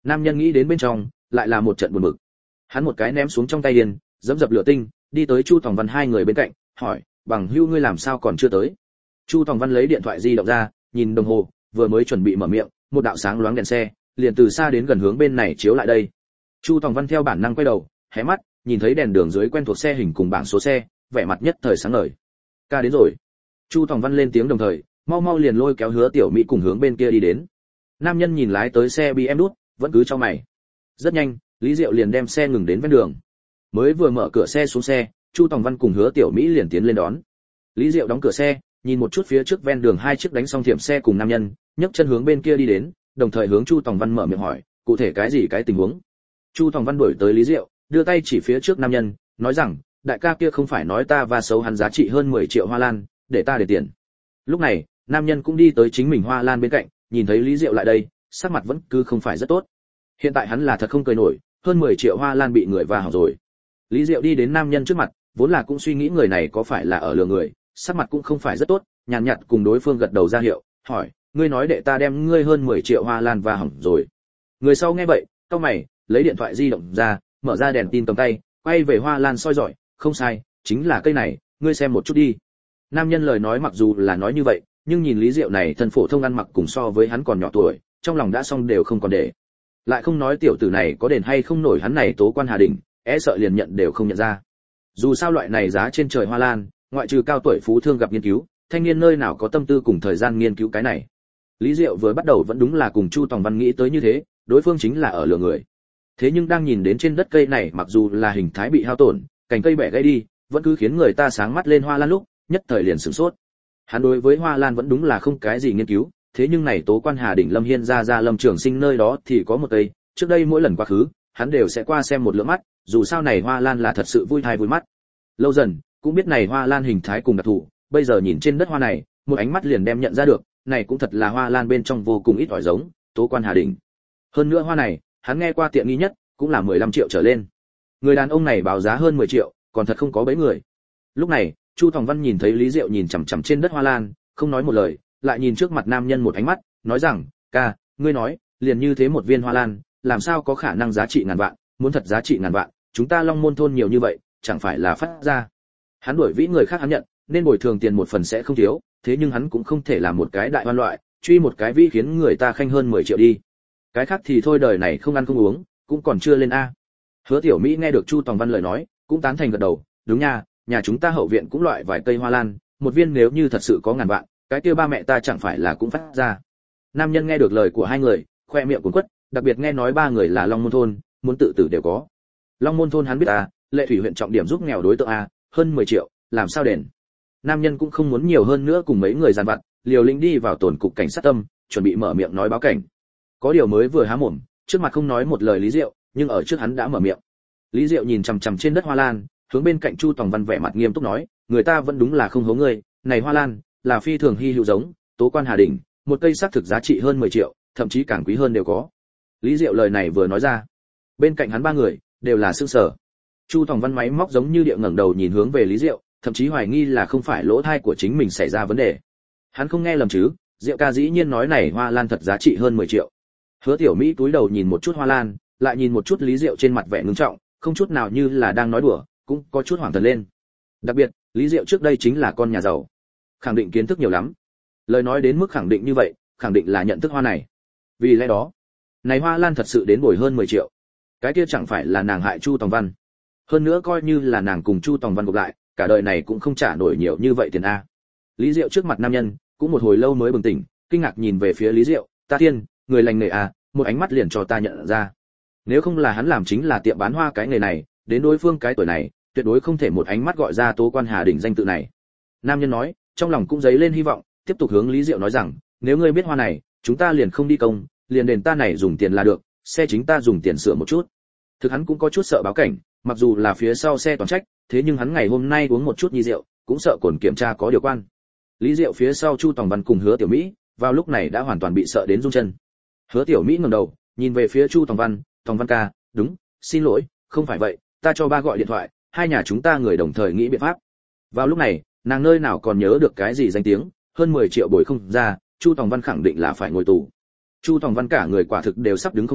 A: Nam nhân nghĩ đến bên trong lại là một trận buồn bực. Hắn một cái ném xuống trong tay điên, dẫm dập lửa tinh, đi tới Chu Tòng Văn hai người bên cạnh, hỏi, bằng hữu ngươi làm sao còn chưa tới? Chu Tòng Văn lấy điện thoại di động ra, nhìn đồng hồ, vừa mới chuẩn bị mở miệng, một đạo sáng loáng đèn xe liền từ xa đến gần hướng bên này chiếu lại đây. Chu Tòng Văn theo bản năng quay đầu, hé mắt, nhìn thấy đèn đường dưới quen thuộc xe hình cùng bảng số xe, vẻ mặt nhất thời sáng ngời. Ca đến rồi. Chu Tòng Văn lên tiếng đồng thời, mau mau liền lôi kéo Hứa Tiểu Mỹ cùng hướng bên kia đi đến. Nam nhân nhìn lái tới xe bê em đút, vẫn cứ cho mày. Rất nhanh, Lý Diệu liền đem xe ngừng đến ven đường. Mới vừa mở cửa xe xuống xe, Chu Tòng Văn cùng Hứa Tiểu Mỹ liền tiến lên đón. Lý Diệu đóng cửa xe, nhìn một chút phía trước ven đường hai chiếc đánh xong thiểm xe cùng nam nhân, nhấc chân hướng bên kia đi đến, đồng thời hướng Chu Tòng Văn mở miệng hỏi, cụ thể cái gì cái tình huống. Chu Tòng Văn đuổi tới Lý Diệu, đưa tay chỉ phía trước nam nhân, nói rằng, đại ca kia không phải nói ta và xấu hắn giá trị hơn mười triệu hoa lan, để ta để tiền. Lúc này, nam nhân cũng đi tới chính mình hoa lan bên cạnh, nhìn thấy Lý Diệu lại đây, sắc mặt vẫn cứ không phải rất tốt. Hiện tại hắn là thật không cười nổi, hơn mười triệu hoa lan bị người va hỏng rồi. Lý Diệu đi đến nam nhân trước mặt, vốn là cũng suy nghĩ người này có phải là ở lừa người, sắc mặt cũng không phải rất tốt, nhàn nhạt cùng đối phương gật đầu ra hiệu, hỏi, ngươi nói để ta đem ngươi hơn mười triệu hoa lan va hỏng rồi. Người sau nghe vậy, cau mày, lấy điện thoại di động ra, mở ra đèn tin cầm tay, quay về hoa lan soi rọi, không sai, chính là cây này, ngươi xem một chút đi. Nam nhân lời nói mặc dù là nói như vậy, nhưng nhìn Lý Diệu này thân phổ thông ăn mặc cùng so với hắn còn nhỏ tuổi, trong lòng đã xong đều không còn để. Lại không nói tiểu tử này có đền hay không nổi hắn này tố quan Hà Đình, e sợ liền nhận đều không nhận ra. Dù sao loại này giá trên trời hoa lan, ngoại trừ cao tuổi phú thương gặp nghiên cứu, thanh niên nơi nào có tâm tư cùng thời gian nghiên cứu cái này. Lý Diệu vừa bắt đầu vẫn đúng là cùng Chu Tòng Văn nghĩ tới như thế, đối phương chính là ở lừa người. Thế nhưng đang nhìn đến trên đất cây này mặc dù là hình thái bị hao tổn, cành cây bẻ gãy đi, vẫn cứ khiến người ta sáng mắt lên hoa lan lúc, nhất thời liền sửng sốt. Hắn đối với hoa lan vẫn đúng là không cái gì nghiên cứu, thế nhưng này tố quan Hà Đỉnh Lâm Hiên ra ra Lâm Trường Sinh nơi đó thì có một cây, trước đây mỗi lần qua khứ, hắn đều sẽ qua xem một lượt mắt, dù sao này hoa lan là thật sự vui thai vui mắt. Lâu dần, cũng biết này hoa lan hình thái cùng đặc thù, bây giờ nhìn trên đất hoa này, một ánh mắt liền đem nhận ra được, này cũng thật là hoa lan bên trong vô cùng ít ỏi giống, tố quan Hà Đỉnh. Hơn nữa hoa này, hắn nghe qua tiện nghi nhất, cũng là mười lăm triệu trở lên. Người đàn ông này báo giá hơn mười triệu, còn thật không có bấy người. Lúc này, Chu Tòng Văn nhìn thấy Lý Diệu nhìn chằm chằm trên đất hoa lan, không nói một lời, lại nhìn trước mặt nam nhân một ánh mắt, nói rằng, ca, ngươi nói, liền như thế một viên hoa lan, làm sao có khả năng giá trị ngàn vạn, muốn thật giá trị ngàn vạn, chúng ta Long Môn thôn nhiều như vậy, chẳng phải là phát ra. Hắn đuổi vĩ người khác hắn nhận, nên bồi thường tiền một phần sẽ không thiếu, thế nhưng hắn cũng không thể làm một cái đại hoan loại, truy một cái vĩ khiến người ta khanh hơn mười triệu đi. Cái khác thì thôi đời này không ăn không uống, cũng còn chưa lên a. Hứa Tiểu Mỹ nghe được Chu Tòng Văn lời nói, cũng tán thành gật đầu, đúng nha, nhà chúng ta hậu viện cũng loại vài cây hoa lan, một viên nếu như thật sự có ngàn vạn, cái kia ba mẹ ta chẳng phải là cũng phát ra. Nam nhân nghe được lời của hai người, khoe miệng cuốn quất, đặc biệt nghe nói ba người là Long Môn thôn, muốn tự tử đều có. Long Môn thôn hắn biết à, Lệ Thủy huyện trọng điểm giúp nghèo đối tượng a, hơn mười triệu, làm sao đền. Nam nhân cũng không muốn nhiều hơn nữa cùng mấy người giàn vặt, liều lĩnh đi vào tổn cục cảnh sát tâm, chuẩn bị mở miệng nói báo cảnh. Có điều mới vừa há mồm, trước mặt không nói một lời Lý Diệu, nhưng ở trước hắn đã mở miệng. Lý Diệu nhìn chằm chằm trên đất hoa lan, hướng bên cạnh Chu Tòng Văn vẻ mặt nghiêm túc nói, người ta vẫn đúng là không hố ngươi, này hoa lan là phi thường hy hữu giống, tố quan Hà Đỉnh, một cây xác thực giá trị hơn mười triệu, thậm chí càng quý hơn đều có. Lý Diệu lời này vừa nói ra, bên cạnh hắn ba người đều là sững sờ. Chu Tòng Văn máy móc giống như địa ngẩng đầu nhìn hướng về Lý Diệu, thậm chí hoài nghi là không phải lỗ tai của chính mình xảy ra vấn đề. Hắn không nghe lầm chứ? Diệu ca dĩ nhiên nói này hoa lan thật giá trị hơn mười triệu. Hứa Tiểu Mỹ túi đầu nhìn một chút hoa lan, lại nhìn một chút Lý Diệu trên mặt vẻ ngưng trọng, không chút nào như là đang nói đùa, cũng có chút hoảng thần lên. Đặc biệt, Lý Diệu trước đây chính là con nhà giàu, khẳng định kiến thức nhiều lắm. Lời nói đến mức khẳng định như vậy, khẳng định là nhận thức hoa này. Vì lẽ đó, này hoa lan thật sự đến bồi hơn mười triệu. Cái kia chẳng phải là nàng hại Chu Tòng Văn. Hơn nữa coi như là nàng cùng Chu Tòng Văn gộp lại, cả đời này cũng không trả nổi nhiều như vậy tiền a. Lý Diệu trước mặt nam nhân, cũng một hồi lâu mới bừng tỉnh, kinh ngạc nhìn về phía Lý Diệu, "Ta thiên, người lành nghề à, một ánh mắt liền cho ta nhận ra. Nếu không là hắn làm chính là tiệm bán hoa cái nghề này, đến đối phương cái tuổi này, tuyệt đối không thể một ánh mắt gọi ra tố quan Hà Đỉnh danh tự này." Nam nhân nói, trong lòng cũng dấy lên hy vọng, tiếp tục hướng Lý Diệu nói rằng, "Nếu ngươi biết hoa này, chúng ta liền không đi công, liền đền ta này dùng tiền là được, xe chính ta dùng tiền sửa một chút." Thực hắn cũng có chút sợ báo cảnh, mặc dù là phía sau xe toàn trách, thế nhưng hắn ngày hôm nay uống một chút nhi rượu, cũng sợ cồn kiểm tra có điều quan. Lý Diệu phía sau Chu Tòng Văn cùng Hứa Tiểu Mỹ, vào lúc này đã hoàn toàn bị sợ đến run chân. Hứa Tiểu Mỹ ngẩng đầu, nhìn về phía Chu Tòng Văn, "Tòng Văn ca, đúng, xin lỗi, không phải vậy, ta cho ba gọi điện thoại, hai nhà chúng ta người đồng thời nghĩ biện pháp." Vào lúc này, nàng nơi nào còn nhớ được cái gì danh tiếng, hơn mười triệu bồi không ra, Chu Tòng Văn khẳng định là phải ngồi tù. Chu Tòng Văn cả người quả thực đều sắp đứng không vững,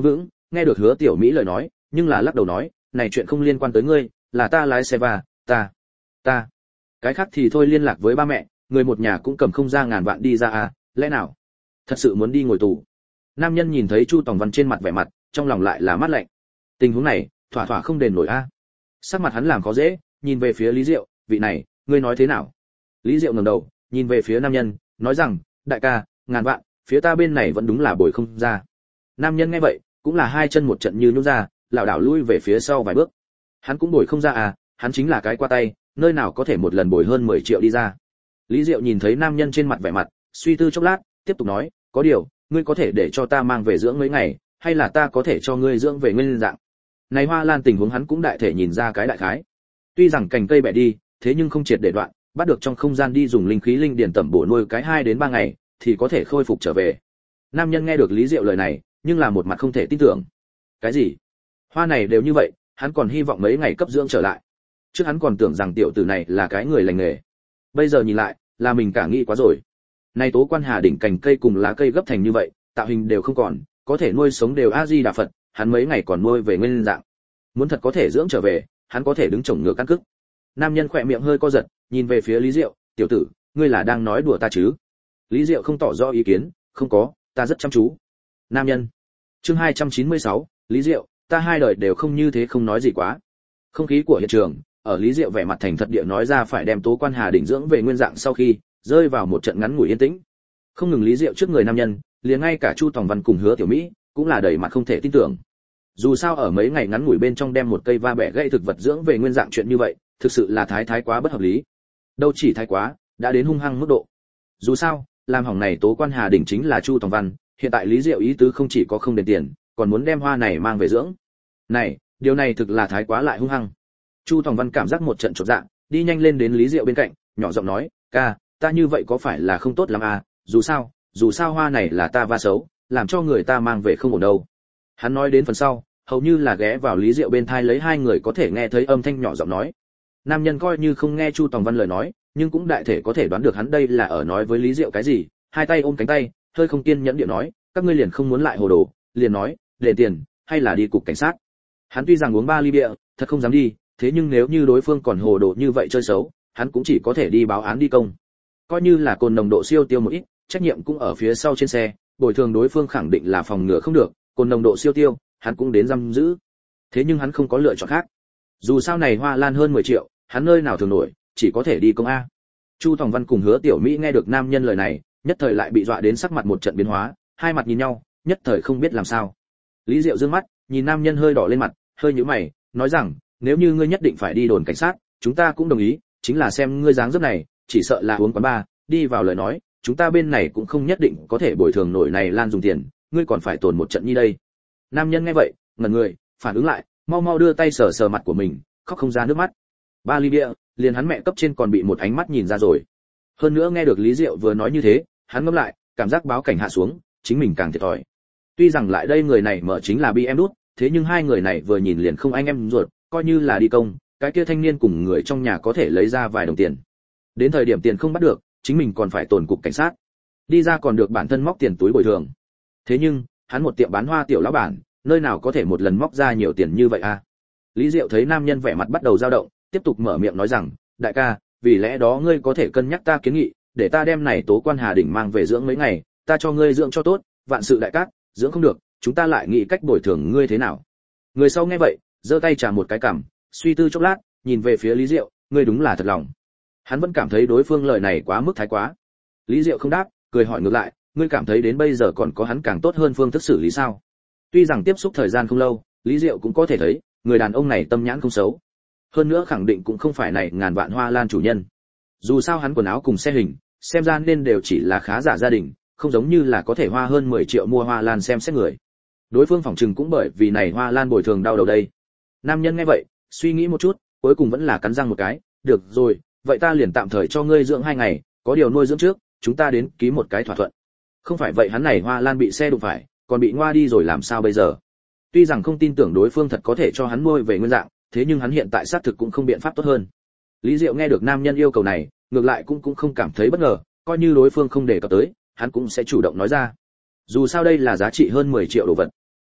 A: nghe được Hứa Tiểu Mỹ lời nói, nhưng là lắc đầu nói, này chuyện không liên quan tới ngươi, là ta lái xe và, ta, ta. Cái khác thì thôi liên lạc với ba mẹ, người một nhà cũng cầm không ra ngàn vạn đi ra à, lẽ nào? Thật sự muốn đi ngồi tù. Nam nhân nhìn thấy Chu Tòng Văn trên mặt vẻ mặt, trong lòng lại là mát lạnh. Tình huống này, thỏa thỏa không đền nổi a. Sắc mặt hắn làm khó dễ, nhìn về phía Lý Diệu, vị này, ngươi nói thế nào? Lý Diệu ngẩng đầu, nhìn về phía nam nhân, nói rằng, đại ca, ngàn vạn, phía ta bên này vẫn đúng là bồi không ra. Nam nhân nghe vậy, cũng là hai chân một trận như nhũn ra, lảo đảo lui về phía sau vài bước. Hắn cũng bồi không ra à, hắn chính là cái qua tay, nơi nào có thể một lần bồi hơn mười triệu đi ra. Lý Diệu nhìn thấy nam nhân trên mặt vẻ mặt, suy tư chốc lát, tiếp tục nói, có điều, ngươi có thể để cho ta mang về dưỡng mấy ngày, hay là ta có thể cho ngươi dưỡng về nguyên dạng. Này Hoa Lan tình huống hắn cũng đại thể nhìn ra cái đại khái. Tuy rằng cành cây bẻ đi, thế nhưng không triệt để đoạn, bắt được trong không gian đi dùng linh khí linh điển tẩm bổ nuôi cái hai đến ba ngày, thì có thể khôi phục trở về. Nam nhân nghe được Lý Diệu lời này, nhưng là một mặt không thể tin tưởng. Cái gì? Hoa này đều như vậy, hắn còn hy vọng mấy ngày cấp dưỡng trở lại. Trước hắn còn tưởng rằng tiểu tử này là cái người lành nghề. Bây giờ nhìn lại, là mình cả nghĩ quá rồi. Nay Tố Quan Hà đỉnh cành cây cùng lá cây gấp thành như vậy, tạo hình đều không còn, có thể nuôi sống đều A Di Đà Phật, hắn mấy ngày còn nuôi về nguyên dạng. Muốn thật có thể dưỡng trở về, hắn có thể đứng chổng ngựa căn cức. Nam nhân khỏe miệng hơi co giật, nhìn về phía Lý Diệu, "Tiểu tử, ngươi là đang nói đùa ta chứ?" Lý Diệu không tỏ rõ ý kiến, "Không có, ta rất chăm chú." Nam nhân. Chương hai trăm chín mươi sáu, Lý Diệu, ta hai đời đều không như thế không nói gì quá. Không khí của hiện trường, ở Lý Diệu vẻ mặt thành thật địa nói ra phải đem Tố Quan Hà đỉnh dưỡng về nguyên dạng sau khi, rơi vào một trận ngắn ngủi yên tĩnh. Không ngừng Lý Diệu trước người nam nhân, liền ngay cả Chu Tòng Văn cùng Hứa Tiểu Mỹ, cũng là đầy mặt không thể tin tưởng. Dù sao ở mấy ngày ngắn ngủi bên trong đem một cây va bẻ gãy thực vật dưỡng về nguyên dạng chuyện như vậy, thực sự là thái thái quá bất hợp lý. Đâu chỉ thái quá, đã đến hung hăng mức độ. Dù sao, làm hỏng này Tố Quan Hà đỉnh chính là Chu Tòng Văn, hiện tại Lý Diệu ý tứ không chỉ có không đền tiền, còn muốn đem hoa này mang về dưỡng. Này, điều này thực là thái quá lại hung hăng. Chu Tòng Văn cảm giác một trận chột dạ, đi nhanh lên đến Lý Diệu bên cạnh, nhỏ giọng nói, "Ca, ta như vậy có phải là không tốt lắm à, dù sao, dù sao hoa này là ta va xấu, làm cho người ta mang về không ổn đâu." Hắn nói đến phần sau, hầu như là ghé vào Lý Diệu bên thai lấy hai người có thể nghe thấy âm thanh nhỏ giọng nói. Nam nhân coi như không nghe Chu Tòng Văn lời nói, nhưng cũng đại thể có thể đoán được hắn đây là ở nói với Lý Diệu cái gì, hai tay ôm cánh tay, hơi không kiên nhẫn địa nói, "Các ngươi liền không muốn lại hồ đồ, liền nói, để tiền, hay là đi cục cảnh sát." Hắn tuy rằng uống ba ly bia, thật không dám đi, thế nhưng nếu như đối phương còn hồ đồ như vậy chơi xấu, hắn cũng chỉ có thể đi báo án đi công. Coi như là cồn nồng độ siêu tiêu một ít, trách nhiệm cũng ở phía sau trên xe, bồi thường đối phương khẳng định là phòng ngừa không được, cồn nồng độ siêu tiêu, hắn cũng đến giam giữ. Thế nhưng hắn không có lựa chọn khác. Dù sao này Hoa Lan hơn mười triệu, hắn nơi nào thường nổi, chỉ có thể đi công a. Chu Tòng Văn cùng Hứa Tiểu Mỹ nghe được nam nhân lời này, nhất thời lại bị dọa đến sắc mặt một trận biến hóa, hai mặt nhìn nhau, nhất thời không biết làm sao. Lý Diệu dương mắt, nhìn nam nhân hơi đỏ lên mặt, hơi nhíu mày, nói rằng, "Nếu như ngươi nhất định phải đi đồn cảnh sát, chúng ta cũng đồng ý, chính là xem ngươi dáng dấp này, chỉ sợ là uống quán bar, đi vào lời nói, chúng ta bên này cũng không nhất định có thể bồi thường nổi này Lan dùng tiền, ngươi còn phải tồn một trận như đây." Nam nhân nghe vậy, ngẩn người, phản ứng lại, mau mau đưa tay sờ sờ mặt của mình, khóc không ra nước mắt. Ba ly bia, liền hắn mẹ cấp trên còn bị một ánh mắt nhìn ra rồi. Hơn nữa nghe được Lý Diệu vừa nói như thế, hắn ngẫm lại, cảm giác báo cảnh hạ xuống, chính mình càng thiệt thòi. Tuy rằng lại đây người này mở chính là bi em đút, thế nhưng hai người này vừa nhìn liền không anh em ruột, coi như là đi công, cái kia thanh niên cùng người trong nhà có thể lấy ra vài đồng tiền. Đến thời điểm tiền không bắt được, chính mình còn phải tồn cục cảnh sát. Đi ra còn được bản thân móc tiền túi bồi thường. Thế nhưng, hắn một tiệm bán hoa tiểu lão bản, nơi nào có thể một lần móc ra nhiều tiền như vậy a? Lý Diệu thấy nam nhân vẻ mặt bắt đầu dao động, tiếp tục mở miệng nói rằng, "Đại ca, vì lẽ đó ngươi có thể cân nhắc ta kiến nghị, để ta đem này Tố Quan Hà đỉnh mang về dưỡng mấy ngày, ta cho ngươi dưỡng cho tốt, vạn sự đại cát, dưỡng không được, chúng ta lại nghĩ cách bồi thường ngươi thế nào." Người sau nghe vậy, giơ tay chà một cái cằm, suy tư chốc lát, nhìn về phía Lý Diệu, "Ngươi đúng là thật lòng." Hắn vẫn cảm thấy đối phương lời này quá mức thái quá. Lý Diệu không đáp, cười hỏi ngược lại, "Ngươi cảm thấy đến bây giờ còn có hắn càng tốt hơn phương thức xử lý sao?" Tuy rằng tiếp xúc thời gian không lâu, Lý Diệu cũng có thể thấy, người đàn ông này tâm nhãn không xấu. Hơn nữa khẳng định cũng không phải này ngàn vạn Hoa Lan chủ nhân. Dù sao hắn quần áo cùng xe hình, xem ra nên đều chỉ là khá giả gia đình, không giống như là có thể hoa hơn mười triệu mua Hoa Lan xem xét người. Đối phương phỏng chừng cũng bởi vì này Hoa Lan bồi thường đau đầu đây. Nam nhân nghe vậy, suy nghĩ một chút, cuối cùng vẫn là cắn răng một cái, "Được rồi, vậy ta liền tạm thời cho ngươi dưỡng hai ngày, có điều nuôi dưỡng trước, chúng ta đến ký một cái thỏa thuận." Không phải vậy hắn này Hoa Lan bị xe đụng phải, còn bị ngoa đi rồi làm sao bây giờ? Tuy rằng không tin tưởng đối phương thật có thể cho hắn nuôi về nguyên dạng, thế nhưng hắn hiện tại xác thực cũng không biện pháp tốt hơn. Lý Diệu nghe được nam nhân yêu cầu này, ngược lại cũng cũng không cảm thấy bất ngờ, coi như đối phương không đề cập tới, hắn cũng sẽ chủ động nói ra. Dù sao đây là giá trị hơn mười triệu đồ vật.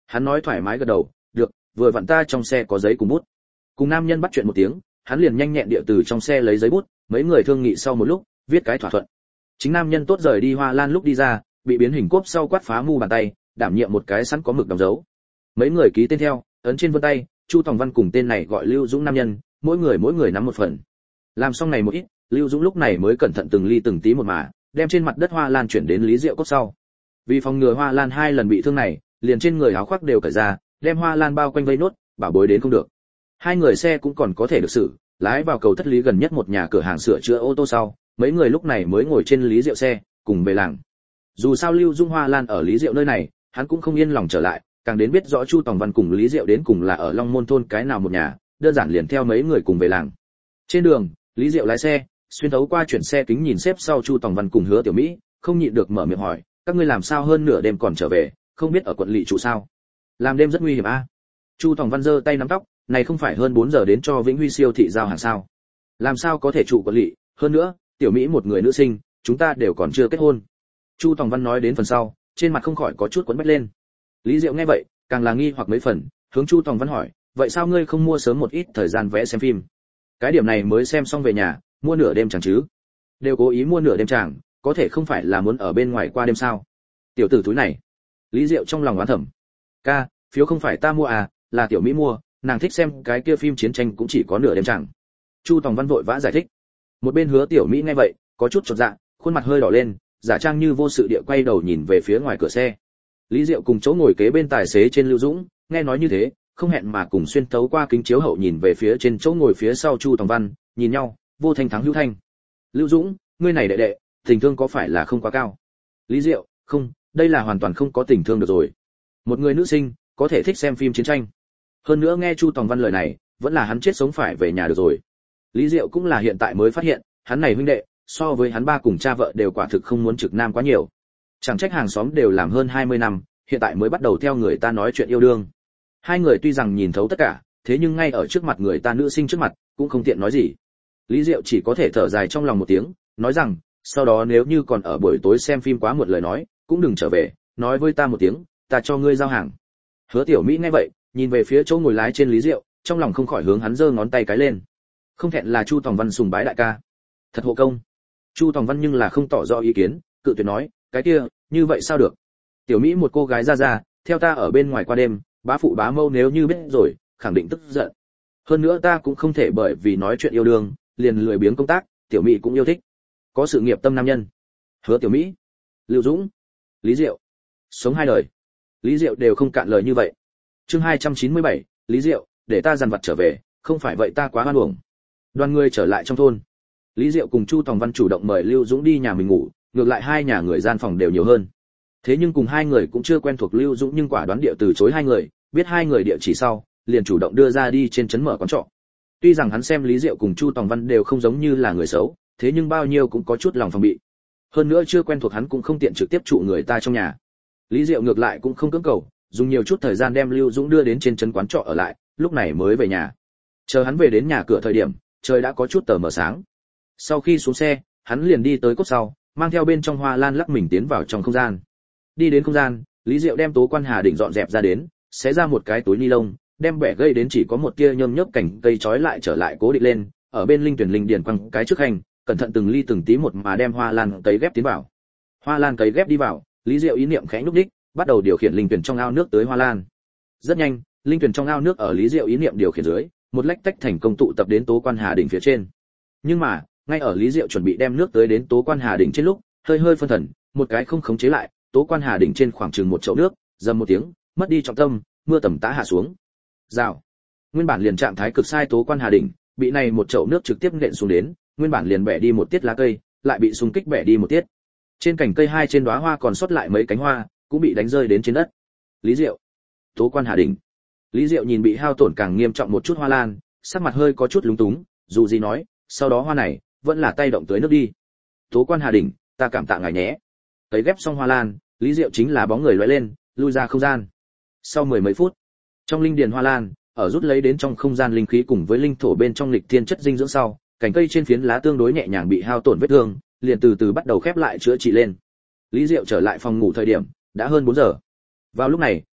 A: Hắn nói thoải mái gật đầu, được, vừa vặn ta trong xe có giấy cùng bút. Cùng nam nhân bắt chuyện một tiếng, hắn liền nhanh nhẹn địa từ trong xe lấy giấy bút, mấy người thương nghị sau một lúc, viết cái thỏa thuận. Chính nam nhân tốt rời đi Hoa Lan lúc đi ra, bị biến hình cốp sau quát phá mu bàn tay, đảm nhiệm một cái sẵn có mực đóng dấu. Mấy người ký tên theo, ấn trên vân tay, Chu Tòng Văn cùng tên này gọi Lưu Dũng nam nhân, mỗi người mỗi người nắm một phần. Làm xong này một ít, Lưu Dũng lúc này mới cẩn thận từng ly từng tí một mà, đem trên mặt đất Hoa Lan chuyển đến Lý Diệu cốc sau. Vì phòng ngừa Hoa Lan hai lần bị thương này, liền trên người áo khoác đều cởi ra, đem Hoa Lan bao quanh vây nốt, bảo bối đến không được. Hai người xe cũng còn có thể được xử, lái vào cầu Thất Lý gần nhất một nhà cửa hàng sửa chữa ô tô sau, mấy người lúc này mới ngồi trên Lý Diệu xe, cùng về làng. Dù sao Lưu Dung Hoa Lan ở Lý Diệu nơi này, hắn cũng không yên lòng trở lại, càng đến biết rõ Chu Tòng Văn cùng Lý Diệu đến cùng là ở Long Môn thôn cái nào một nhà, đơn giản liền theo mấy người cùng về làng. Trên đường, Lý Diệu lái xe, xuyên thấu qua chuyển xe kính nhìn xếp sau Chu Tòng Văn cùng Hứa Tiểu Mỹ, không nhịn được mở miệng hỏi, các ngươi làm sao hơn nửa đêm còn trở về, không biết ở quận lỵ trụ sao? Làm đêm rất nguy hiểm a. Chu Tòng Văn giơ tay nắm tóc, này không phải hơn bốn giờ đến cho Vĩnh Huy siêu thị giao hàng sao? Làm sao có thể trụ quận lỵ, hơn nữa, Tiểu Mỹ một người nữ sinh, chúng ta đều còn chưa kết hôn. Chu Tòng Văn nói đến phần sau, trên mặt không khỏi có chút quấn bách lên. Lý Diệu nghe vậy, càng là nghi hoặc mấy phần, hướng Chu Tòng Văn hỏi, vậy sao ngươi không mua sớm một ít thời gian vẽ xem phim? Cái điểm này mới xem xong về nhà, mua nửa đêm chẳng chứ? Đều cố ý mua nửa đêm chẳng, có thể không phải là muốn ở bên ngoài qua đêm sao? Tiểu tử túi này. Lý Diệu trong lòng oán thầm. Ca, phiếu không phải ta mua à, là Tiểu Mỹ mua, nàng thích xem cái kia phim chiến tranh cũng chỉ có nửa đêm chẳng. Chu Tòng Văn vội vã giải thích. Một bên Hứa Tiểu Mỹ nghe vậy, có chút chột dạ, khuôn mặt hơi đỏ lên, giả trang như vô sự địa quay đầu nhìn về phía ngoài cửa xe. Lý Diệu cùng chỗ ngồi kế bên tài xế trên Lưu Dũng, nghe nói như thế, không hẹn mà cùng xuyên thấu qua kính chiếu hậu nhìn về phía trên chỗ ngồi phía sau Chu Tòng Văn, nhìn nhau, vô thanh thắng hữu thanh. Lưu Dũng, ngươi này đệ đệ, tình thương có phải là không quá cao? Lý Diệu, không, đây là hoàn toàn không có tình thương được rồi. Một người nữ sinh, có thể thích xem phim chiến tranh. Hơn nữa nghe Chu Tòng Văn lời này, vẫn là hắn chết sống phải về nhà được rồi. Lý Diệu cũng là hiện tại mới phát hiện, hắn này huynh đệ, so với hắn ba cùng cha vợ đều quả thực không muốn trực nam quá nhiều. Chẳng trách hàng xóm đều làm hơn hai mươi năm, hiện tại mới bắt đầu theo người ta nói chuyện yêu đương. Hai người tuy rằng nhìn thấu tất cả, thế nhưng ngay ở trước mặt người ta nữ sinh trước mặt, cũng không tiện nói gì. Lý Diệu chỉ có thể thở dài trong lòng một tiếng, nói rằng, sau đó nếu như còn ở buổi tối xem phim quá một lời nói, cũng đừng trở về, nói với ta một tiếng, ta cho ngươi giao hàng. Hứa Tiểu Mỹ nghe vậy, nhìn về phía chỗ ngồi lái trên Lý Diệu, trong lòng không khỏi hướng hắn giơ ngón tay cái lên. Không thẹn là Chu Tòng Văn sùng bái đại ca, thật hộ công. Chu Tòng Văn nhưng là không tỏ rõ ý kiến, cự tuyệt nói, cái kia, như vậy sao được? Tiểu Mỹ một cô gái ra ra, theo ta ở bên ngoài qua đêm, bá phụ bá mâu nếu như biết rồi, khẳng định tức giận. Hơn nữa ta cũng không thể bởi vì nói chuyện yêu đương, liền lười biếng công tác, Tiểu Mỹ cũng yêu thích. Có sự nghiệp tâm nam nhân. Hứa Tiểu Mỹ, Lưu Dũng, Lý Diệu, sống hai đời. Lý Diệu đều không cạn lời như vậy. Chương hai trăm chín mươi bảy, Lý Diệu, để ta dằn vặt trở về, không phải vậy ta quá hoan uổng. Đoàn người trở lại trong thôn. Lý Diệu cùng Chu Tòng Văn chủ động mời Lưu Dũng đi nhà mình ngủ, ngược lại hai nhà người gian phòng đều nhiều hơn. Thế nhưng cùng hai người cũng chưa quen thuộc Lưu Dũng nhưng quả đoán địa từ chối hai người, biết hai người địa chỉ sau, liền chủ động đưa ra đi trên trấn mở quán trọ. Tuy rằng hắn xem Lý Diệu cùng Chu Tòng Văn đều không giống như là người xấu, thế nhưng bao nhiêu cũng có chút lòng phòng bị. Hơn nữa chưa quen thuộc hắn cũng không tiện trực tiếp trụ người ta trong nhà. Lý Diệu ngược lại cũng không cưỡng cầu, dùng nhiều chút thời gian đem Lưu Dũng đưa đến trên trấn quán trọ ở lại, lúc này mới về nhà. Chờ hắn về đến nhà cửa thời điểm, trời đã có chút tờ mờ sáng. Sau khi xuống xe, hắn liền đi tới cốt sau, mang theo bên trong Hoa Lan lắc mình tiến vào trong không gian. Đi đến không gian, Lý Diệu đem Tố Quan Hà đỉnh dọn dẹp ra đến, xé ra một cái túi ni lông, đem bẻ gây đến chỉ có một tia nhôm nhấp cảnh cây trói lại trở lại cố định lên, ở bên linh tuyển linh điền quăng cái trước hành, cẩn thận từng ly từng tí một mà đem Hoa Lan cấy ghép tiến vào. Hoa Lan cấy ghép đi vào, Lý Diệu ý niệm khẽ nhúc đích, bắt đầu điều khiển linh tuyển trong ao nước tới Hoa Lan. Rất nhanh, linh tuyển trong ao nước ở Lý Diệu ý niệm điều khiển dưới, một lách tách thành công tụ tập đến Tố Quan Hà đỉnh phía trên. Nhưng mà, ngay ở Lý Diệu chuẩn bị đem nước tới đến Tố Quan Hà đỉnh trên lúc, hơi hơi phân thần, một cái không khống chế lại, Tố Quan Hà đỉnh trên khoảng chừng một chậu nước, dầm một tiếng, mất đi trọng tâm, mưa tầm tã hạ xuống. Rào. Nguyên bản liền trạng thái cực sai Tố Quan Hà đỉnh, bị này một chậu nước trực tiếp nện xuống đến, nguyên bản liền bẻ đi một tiết lá cây, lại bị xung kích bẻ đi một tiết. Trên cành cây hai trên đóa hoa còn sót lại mấy cánh hoa, cũng bị đánh rơi đến trên đất. Lý Diệu. Tố Quan Hà đỉnh. Lý Diệu nhìn bị hao tổn càng nghiêm trọng một chút Hoa Lan, sắc mặt hơi có chút lúng túng, dù gì nói, sau đó hoa này vẫn là tay động tới nước đi. Tố Quan Hà đỉnh, ta cảm tạ ngài nhé. Tấy ghép xong Hoa Lan, Lý Diệu chính là bóng người lóe lên, lui ra không gian. Sau mười mấy phút, trong linh điền Hoa Lan, ở rút lấy đến trong không gian linh khí cùng với linh thổ bên trong lịch thiên chất dinh dưỡng sau, cành cây trên phiến lá tương đối nhẹ nhàng bị hao tổn vết thương, liền từ từ bắt đầu khép lại chữa trị lên. Lý Diệu trở lại phòng ngủ thời điểm đã hơn bốn giờ. Vào lúc này,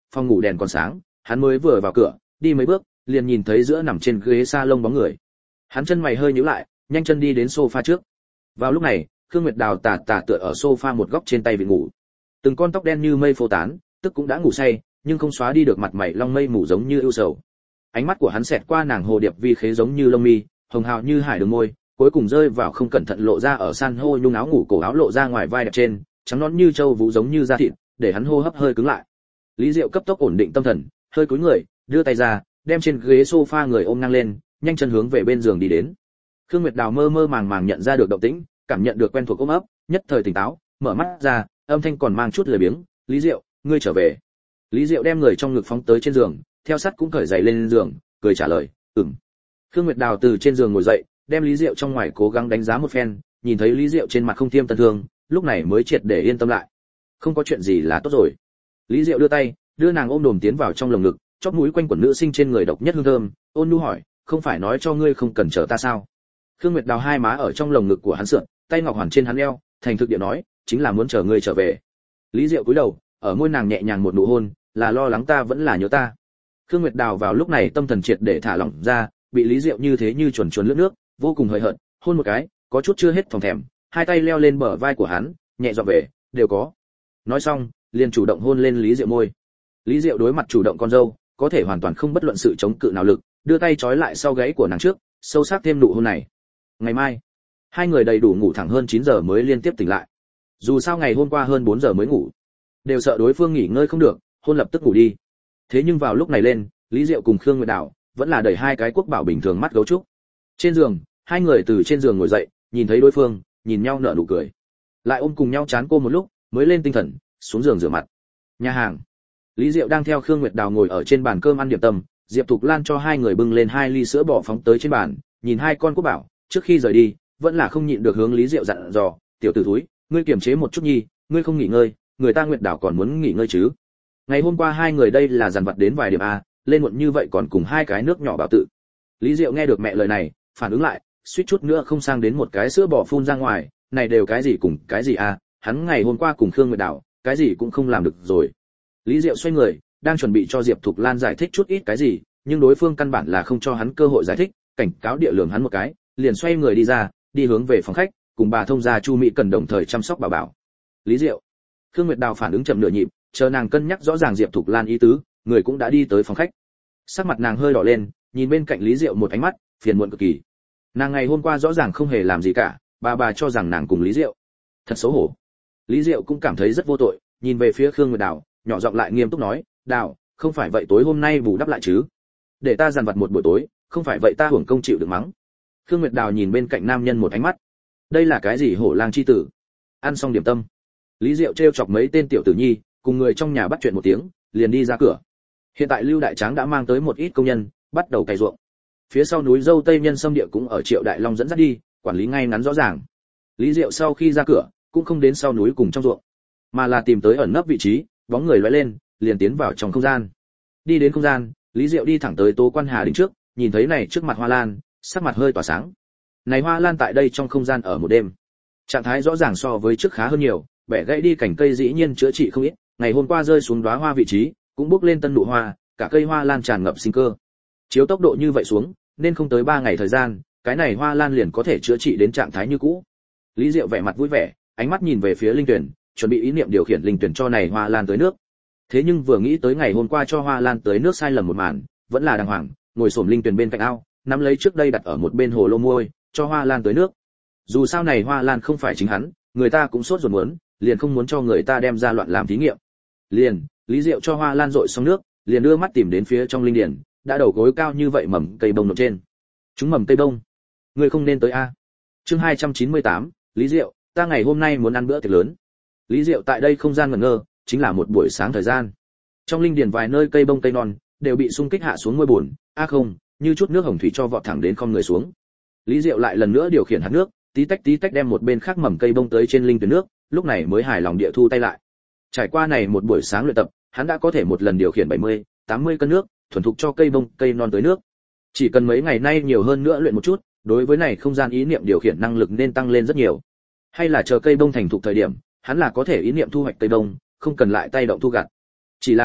A: phòng ngủ đèn còn sáng, hắn mới vừa vào cửa, đi mấy bước, liền nhìn thấy giữa nằm trên ghế salon bóng người. Hắn chân mày hơi nhíu lại, nhanh chân đi đến sofa trước. Vào lúc này, Khương Nguyệt Đào tà tà tựa ở sofa một góc trên tay vịn ngủ. Từng con tóc đen như mây phô tán, tức cũng đã ngủ say, nhưng không xóa đi được mặt mày long mây mù giống như ưu sầu. Ánh mắt của hắn xẹt qua nàng hồ điệp vi khế giống như lông mi, hồng hào như hải đường môi, cuối cùng rơi vào không cẩn thận lộ ra ở san hô nhung áo ngủ cổ áo lộ ra ngoài vai đẹp trên, trắng nõn như châu vũ giống như da thịt, để hắn hô hấp hơi cứng lại. Lý Diệu cấp tốc ổn định tâm thần, hơi cúi người, đưa tay ra, đem trên ghế sofa người ôm ngang lên, nhanh chân hướng về bên giường đi đến. Khương Nguyệt Đào mơ mơ màng màng nhận ra được động tĩnh, cảm nhận được quen thuộc ôm ấp, nhất thời tỉnh táo, mở mắt ra, âm thanh còn mang chút lười biếng, "Lý Diệu, ngươi trở về." Lý Diệu đem người trong ngực phóng tới trên giường, theo sát cũng cởi giày lên giường, cười trả lời, "Ừm." Khương Nguyệt Đào từ trên giường ngồi dậy, đem Lý Diệu trong ngoài cố gắng đánh giá một phen, nhìn thấy Lý Diệu trên mặt không tiêm tân thương, lúc này mới triệt để yên tâm lại. Không có chuyện gì là tốt rồi. Lý Diệu đưa tay, đưa nàng ôm đồm tiến vào trong lồng ngực, chóp mũi quanh quẩn nữ sinh trên người độc nhất hương thơm, ôn nhu hỏi, "Không phải nói cho ngươi không cần chờ ta sao?" Khương Nguyệt Đào hai má ở trong lồng ngực của hắn sượn, tay ngọc hoàn trên hắn eo, thành thực địa nói, "Chính là muốn chờ ngươi trở về." Lý Diệu cúi đầu, ở môi nàng nhẹ nhàng một nụ hôn, "Là lo lắng ta vẫn là nhớ ta." Khương Nguyệt Đào vào lúc này tâm thần triệt để thả lỏng ra, bị Lý Diệu như thế như chuồn chuồn lướt nước, vô cùng hời hợt, hôn một cái, có chút chưa hết phòng thèm, hai tay leo lên bờ vai của hắn, nhẹ giọng về, "Đều có." Nói xong, liền chủ động hôn lên Lý Diệu môi. Lý Diệu đối mặt chủ động con dâu, có thể hoàn toàn không bất luận sự chống cự nào lực, đưa tay trói lại sau gáy của nàng trước, sâu sắc thêm nụ hôn này. Ngày mai, hai người đầy đủ ngủ thẳng hơn chín giờ mới liên tiếp tỉnh lại. Dù sao ngày hôm qua hơn bốn giờ mới ngủ, đều sợ đối phương nghỉ ngơi không được, hôn lập tức ngủ đi. Thế nhưng vào lúc này lên, Lý Diệu cùng Khương Nguyệt Đào vẫn là đẩy hai cái quốc bảo bình thường mắt gấu trúc. Trên giường, hai người từ trên giường ngồi dậy, nhìn thấy đối phương, nhìn nhau nở nụ cười. Lại ôm cùng nhau chán cô một lúc, mới lên tinh thần, xuống giường rửa mặt. Nhà hàng. Lý Diệu đang theo Khương Nguyệt Đào ngồi ở trên bàn cơm ăn điểm tâm, Diệp Thục Lan cho hai người bưng lên hai ly sữa bò phóng tới trên bàn, nhìn hai con quốc bảo, trước khi rời đi, vẫn là không nhịn được hướng Lý Diệu dặn dò, "Tiểu tử thúi, ngươi kiềm chế một chút nhi, ngươi không nghỉ ngơi, người ta Nguyệt Đào còn muốn nghỉ ngơi chứ." Ngày hôm qua hai người đây là dằn vặt đến vài điểm a, lên muộn như vậy còn cùng hai cái nước nhỏ bảo tự. Lý Diệu nghe được mẹ lời này, phản ứng lại, suýt chút nữa không sang đến một cái sữa bò phun ra ngoài, này đều cái gì cùng cái gì a, hắn ngày hôm qua cùng Khương Nguyệt Đào, cái gì cũng không làm được rồi. Lý Diệu xoay người, đang chuẩn bị cho Diệp Thục Lan giải thích chút ít cái gì, nhưng đối phương căn bản là không cho hắn cơ hội giải thích, cảnh cáo địa lường hắn một cái, liền xoay người đi ra, đi hướng về phòng khách, cùng bà thông gia Chu Mỹ cần đồng thời chăm sóc bảo bảo. Lý Diệu. Khương Nguyệt Đào phản ứng chậm nửa nhịp, chờ nàng cân nhắc rõ ràng Diệp Thục Lan ý tứ, người cũng đã đi tới phòng khách. Sắc mặt nàng hơi đỏ lên, nhìn bên cạnh Lý Diệu một ánh mắt phiền muộn cực kỳ. Nàng ngày hôm qua rõ ràng không hề làm gì cả, bà bà cho rằng nàng cùng Lý Diệu. Thật xấu hổ. Lý Diệu cũng cảm thấy rất vô tội, nhìn về phía Khương Nguyệt Đào, nhỏ giọng lại nghiêm túc nói, "Đào, không phải vậy tối hôm nay bù đắp lại chứ? Để ta dằn vặt một buổi tối, không phải vậy ta hưởng công chịu được mắng." Khương Nguyệt Đào nhìn bên cạnh nam nhân một ánh mắt. Đây là cái gì hổ lang chi tử? Ăn xong điểm tâm, Lý Diệu trêu chọc mấy tên tiểu tử nhi, cùng người trong nhà bắt chuyện một tiếng, liền đi ra cửa. Hiện tại Lưu Đại Tráng đã mang tới một ít công nhân, bắt đầu cày ruộng. Phía sau núi dâu Tây Nhân Sâm Địa cũng ở Triệu Đại Long dẫn dắt đi, quản lý ngay ngắn rõ ràng. Lý Diệu sau khi ra cửa, cũng không đến sau núi cùng trong ruộng, mà là tìm tới ẩn nấp vị trí, bóng người lóe lên, liền tiến vào trong không gian. Đi đến không gian, Lý Diệu đi thẳng tới Tố Quan Hà đỉnh trước, nhìn thấy này trước mặt hoa lan, sắc mặt hơi tỏa sáng. Này hoa lan tại đây trong không gian ở một đêm, trạng thái rõ ràng so với trước khá hơn nhiều, bẻ gãy đi cành cây dĩ nhiên chữa trị không ít, ngày hôm qua rơi xuống đóa hoa vị trí, cũng bốc lên tân nụ hoa, cả cây hoa lan tràn ngập sinh cơ. Chiếu tốc độ như vậy xuống, nên không tới ba ngày thời gian, cái này hoa lan liền có thể chữa trị đến trạng thái như cũ. Lý Diệu vẻ mặt vui vẻ, ánh mắt nhìn về phía linh tuyển, chuẩn bị ý niệm điều khiển linh tuyển cho này hoa lan tới nước. Thế nhưng vừa nghĩ tới ngày hôm qua cho hoa lan tới nước sai lầm một màn, vẫn là đàng hoàng, ngồi xổm linh tuyển bên cạnh ao, nắm lấy trước đây đặt ở một bên hồ lô môi, cho hoa lan tới nước. Dù sao này hoa lan không phải chính hắn, người ta cũng sốt ruột muốn, liền không muốn cho người ta đem ra loạn làm thí nghiệm. Liền, Lý Diệu cho hoa lan dội xong nước, liền đưa mắt tìm đến phía trong linh điển, đã đầu gối cao như vậy mầm cây bông nộp trên. Chúng mầm cây bông, người không nên tới a. Chương hai trăm chín mươi tám, Lý Diệu, ta ngày hôm nay muốn ăn bữa tiệc lớn. Lý Diệu tại đây không gian ngẩn ngơ, chính là một buổi sáng thời gian. Trong linh điển vài nơi cây bông cây non đều bị xung kích hạ xuống môi buồn, a không, như chút nước hồng thủy cho vọt thẳng đến không người xuống. Lý Diệu lại lần nữa điều khiển hạt nước, tí tách tí tách đem một bên khác mầm cây bông tới trên linh tuyển nước, lúc này mới hài lòng địa thu tay lại. Trải qua này một buổi sáng luyện tập, hắn đã có thể một lần điều khiển bảy mươi, tám mươi cân nước, thuần thục cho cây bông, cây non tới nước. Chỉ cần mấy ngày nay nhiều hơn nữa luyện một chút, đối với này không gian ý niệm điều khiển năng lực nên tăng lên rất nhiều. Hay là chờ cây bông thành thục thời điểm, hắn là có thể ý niệm thu hoạch cây bông, không cần lại tay động thu gặt. Chỉ là,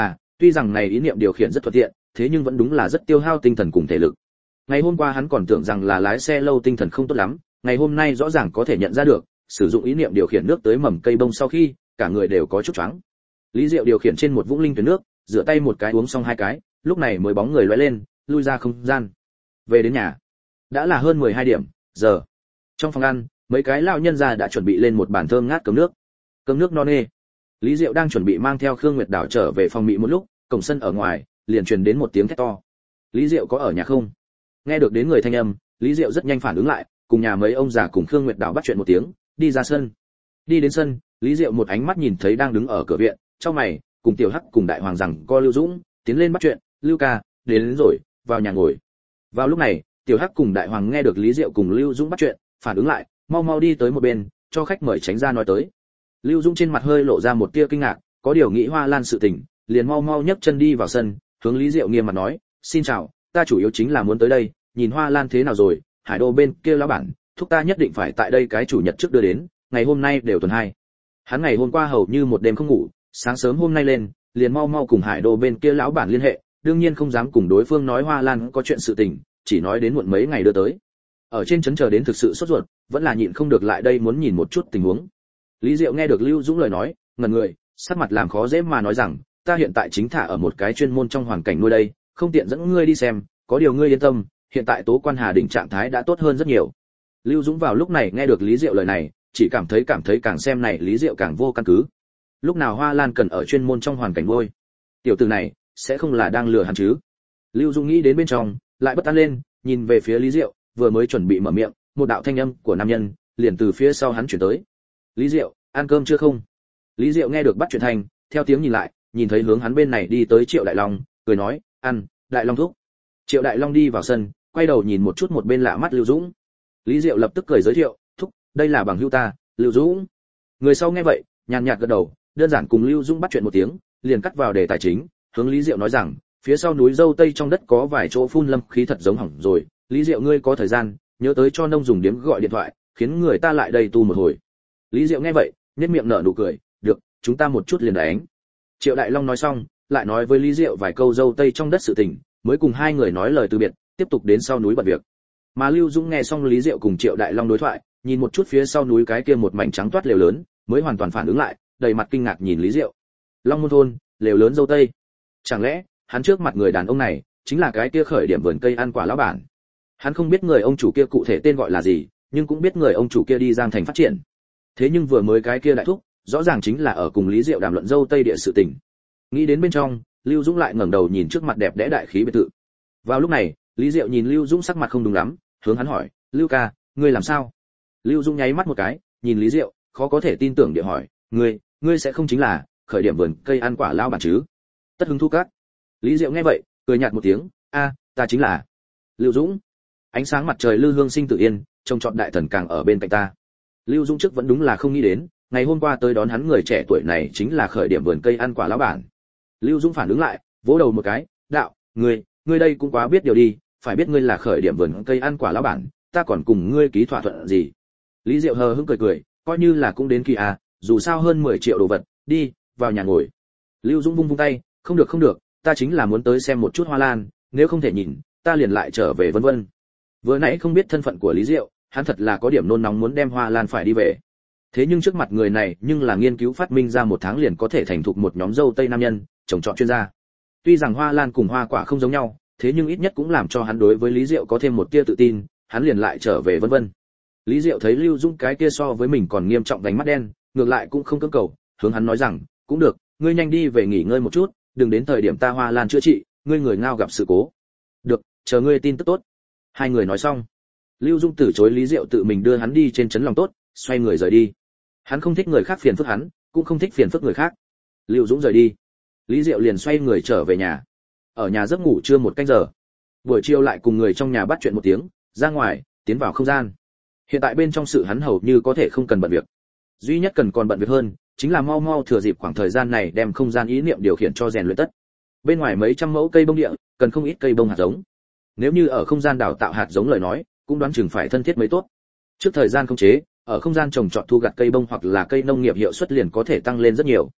A: Tuy rằng này ý niệm điều khiển rất thuận tiện, thế nhưng vẫn đúng là rất tiêu hao tinh thần cùng thể lực. Ngày hôm qua hắn còn tưởng rằng là lái xe lâu tinh thần không tốt lắm, ngày hôm nay rõ ràng có thể nhận ra được, sử dụng ý niệm điều khiển nước tới mầm cây bông sau khi, cả người đều có chút choáng. Lý Diệu điều khiển trên một vũng linh tuyển nước, rửa tay một cái uống xong hai cái, lúc này mới bóng người lóe lên, lui ra không gian. Về đến nhà, đã là hơn mười hai điểm giờ. Trong phòng ăn, mấy cái lão nhân già đã chuẩn bị lên một bàn thơm ngát cơm nước. Cơm nước no nê. Lý Diệu đang chuẩn bị mang theo Khương Nguyệt Đảo trở về phòng mị một lúc, cổng sân ở ngoài liền truyền đến một tiếng thét to. Lý Diệu có ở nhà không? Nghe được đến người thanh âm, Lý Diệu rất nhanh phản ứng lại, cùng nhà mấy ông già cùng Khương Nguyệt Đảo bắt chuyện một tiếng, đi ra sân. Đi đến sân, Lý Diệu một ánh mắt nhìn thấy đang đứng ở cửa viện, trong mày, cùng Tiểu Hắc cùng Đại Hoàng rằng co Lưu Dũng, tiến lên bắt chuyện, "Lưu ca, đến, đến rồi, vào nhà ngồi." Vào lúc này, Tiểu Hắc cùng Đại Hoàng nghe được Lý Diệu cùng Lưu Dũng bắt chuyện, phản ứng lại, mau mau đi tới một bên, cho khách mời tránh ra nói tới. Lưu Dũng trên mặt hơi lộ ra một tia kinh ngạc, có điều nghĩ Hoa Lan sự tình, liền mau mau nhấc chân đi vào sân, hướng Lý Diệu nghiêm mặt nói, "Xin chào, ta chủ yếu chính là muốn tới đây, nhìn Hoa Lan thế nào rồi, Hải Đô bên kia lão bản, thúc ta nhất định phải tại đây cái chủ nhật trước đưa đến, ngày hôm nay đều tuần hai." Hắn ngày hôm qua hầu như một đêm không ngủ, sáng sớm hôm nay lên, liền mau mau cùng Hải Đô bên kia lão bản liên hệ, đương nhiên không dám cùng đối phương nói Hoa Lan có chuyện sự tình, chỉ nói đến muộn mấy ngày đưa tới. Ở trên trấn chờ đến thực sự sốt ruột, vẫn là nhịn không được lại đây muốn nhìn một chút tình huống. Lý Diệu nghe được Lưu Dũng lời nói, ngẩn người, sắc mặt làm khó dễ mà nói rằng, "Ta hiện tại chính thả ở một cái chuyên môn trong hoàn cảnh nuôi đây, không tiện dẫn ngươi đi xem, có điều ngươi yên tâm, hiện tại Tố Quan Hà Đình trạng thái đã tốt hơn rất nhiều." Lưu Dũng vào lúc này nghe được Lý Diệu lời này, chỉ cảm thấy cảm thấy càng xem này Lý Diệu càng vô căn cứ. Lúc nào Hoa Lan cần ở chuyên môn trong hoàn cảnh nuôi? Tiểu tử này sẽ không là đang lừa hắn chứ? Lưu Dũng nghĩ đến bên trong, lại bất an lên, nhìn về phía Lý Diệu, vừa mới chuẩn bị mở miệng, một đạo thanh âm của nam nhân liền từ phía sau hắn chuyển tới. "Lý Diệu, ăn cơm chưa không?" Lý Diệu nghe được bắt chuyện thành, theo tiếng nhìn lại, nhìn thấy hướng hắn bên này đi tới Triệu Đại Long, cười nói, "Ăn, Đại Long thúc." Triệu Đại Long đi vào sân, quay đầu nhìn một chút một bên lạ mắt Lưu Dũng. Lý Diệu lập tức cười giới thiệu, "Thúc, đây là bằng hữu ta, Lưu Dũng." Người sau nghe vậy, nhàn nhạt gật đầu, đơn giản cùng Lưu Dũng bắt chuyện một tiếng, liền cắt vào đề tài chính, hướng Lý Diệu nói rằng, phía sau núi dâu tây trong đất có vài chỗ phun lâm khí thật giống hỏng rồi, Lý Diệu ngươi có thời gian, nhớ tới cho nông dùng điếm gọi điện thoại, khiến người ta lại đây tu một hồi. Lý Diệu nghe vậy, nhếch miệng nở nụ cười, "Được, chúng ta một chút liền đánh." Triệu Đại Long nói xong, lại nói với Lý Diệu vài câu dâu tây trong đất sự tình, mới cùng hai người nói lời từ biệt, tiếp tục đến sau núi bận việc. Mà Lưu Dũng nghe xong Lý Diệu cùng Triệu Đại Long đối thoại, nhìn một chút phía sau núi cái kia một mảnh trắng toát lều lớn, mới hoàn toàn phản ứng lại, đầy mặt kinh ngạc nhìn Lý Diệu. Long Môn thôn, lều lớn dâu tây. Chẳng lẽ, hắn trước mặt người đàn ông này chính là cái kia khởi điểm vườn cây ăn quả lão bản? Hắn không biết người ông chủ kia cụ thể tên gọi là gì, nhưng cũng biết người ông chủ kia đi Giang Thành phát triển. Thế nhưng vừa mới cái kia đại thúc, rõ ràng chính là ở cùng Lý Diệu đàm luận dâu tây địa sự tình. Nghĩ đến bên trong, Lưu Dũng lại ngẩng đầu nhìn trước mặt đẹp đẽ đại khí biệt thự. Vào lúc này, Lý Diệu nhìn Lưu Dũng sắc mặt không đúng lắm, hướng hắn hỏi, "Lưu ca, ngươi làm sao?" Lưu Dũng nháy mắt một cái, nhìn Lý Diệu, khó có thể tin tưởng địa hỏi, "Ngươi, ngươi sẽ không chính là khởi điểm vườn cây ăn quả lão bản chứ?" Tất Hứng Thu Các. Lý Diệu nghe vậy, cười nhạt một tiếng, "A, ta chính là Lưu Dũng." Ánh sáng mặt trời lư hương sinh tự yên, trông trọt đại thần càng ở bên cạnh ta. Lưu Dũng trước vẫn đúng là không nghĩ đến, ngày hôm qua tới đón hắn người trẻ tuổi này chính là khởi điểm vườn cây ăn quả lão bản. Lưu Dũng phản ứng lại, vỗ đầu một cái, "Đạo, ngươi, ngươi đây cũng quá biết điều đi, phải biết ngươi là khởi điểm vườn cây ăn quả lão bản, ta còn cùng ngươi ký thỏa thuận gì?" Lý Diệu hờ hững cười cười, coi như là cũng đến kỳ à, dù sao hơn mười triệu đồ vật, đi, vào nhà ngồi. Lưu Dũng vung vung tay, "Không được không được, ta chính là muốn tới xem một chút Hoa Lan, nếu không thể nhìn, ta liền lại trở về vân vân." Vừa nãy không biết thân phận của Lý Diệu, hắn thật là có điểm nôn nóng muốn đem Hoa Lan phải đi về. Thế nhưng trước mặt người này, nhưng là nghiên cứu phát minh ra một tháng liền có thể thành thục một nhóm dâu tây nam nhân, trồng trọt chuyên gia. Tuy rằng Hoa Lan cùng hoa quả không giống nhau, thế nhưng ít nhất cũng làm cho hắn đối với Lý Diệu có thêm một tia tự tin, hắn liền lại trở về vân vân. Lý Diệu thấy Lưu Dũng cái kia so với mình còn nghiêm trọng đánh mắt đen, ngược lại cũng không cưỡng cầu, hướng hắn nói rằng, "Cũng được, ngươi nhanh đi về nghỉ ngơi một chút, đừng đến thời điểm ta Hoa Lan chữa trị, ngươi người ngao gặp sự cố." "Được, chờ ngươi tin tức tốt." Hai người nói xong, Lưu Dung từ chối Lý Diệu tự mình đưa hắn đi trên trấn lòng tốt, xoay người rời đi. Hắn không thích người khác phiền phức hắn, cũng không thích phiền phức người khác. Lưu Dũng rời đi, Lý Diệu liền xoay người trở về nhà. Ở nhà giấc ngủ trưa một canh giờ, buổi chiều lại cùng người trong nhà bắt chuyện một tiếng, ra ngoài, tiến vào không gian. Hiện tại bên trong sự hắn hầu như có thể không cần bận việc, duy nhất cần còn bận việc hơn, chính là mau mau thừa dịp khoảng thời gian này đem không gian ý niệm điều khiển cho rèn luyện tất. Bên ngoài mấy trăm mẫu cây bông địa, cần không ít cây bông hạt giống. Nếu như ở không gian đào tạo hạt giống lời nói, cũng đoán chừng phải thân thiết mới tốt. Trước thời gian không chế, ở không gian trồng trọt thu gặt cây bông hoặc là cây nông nghiệp hiệu suất liền có thể tăng lên rất nhiều.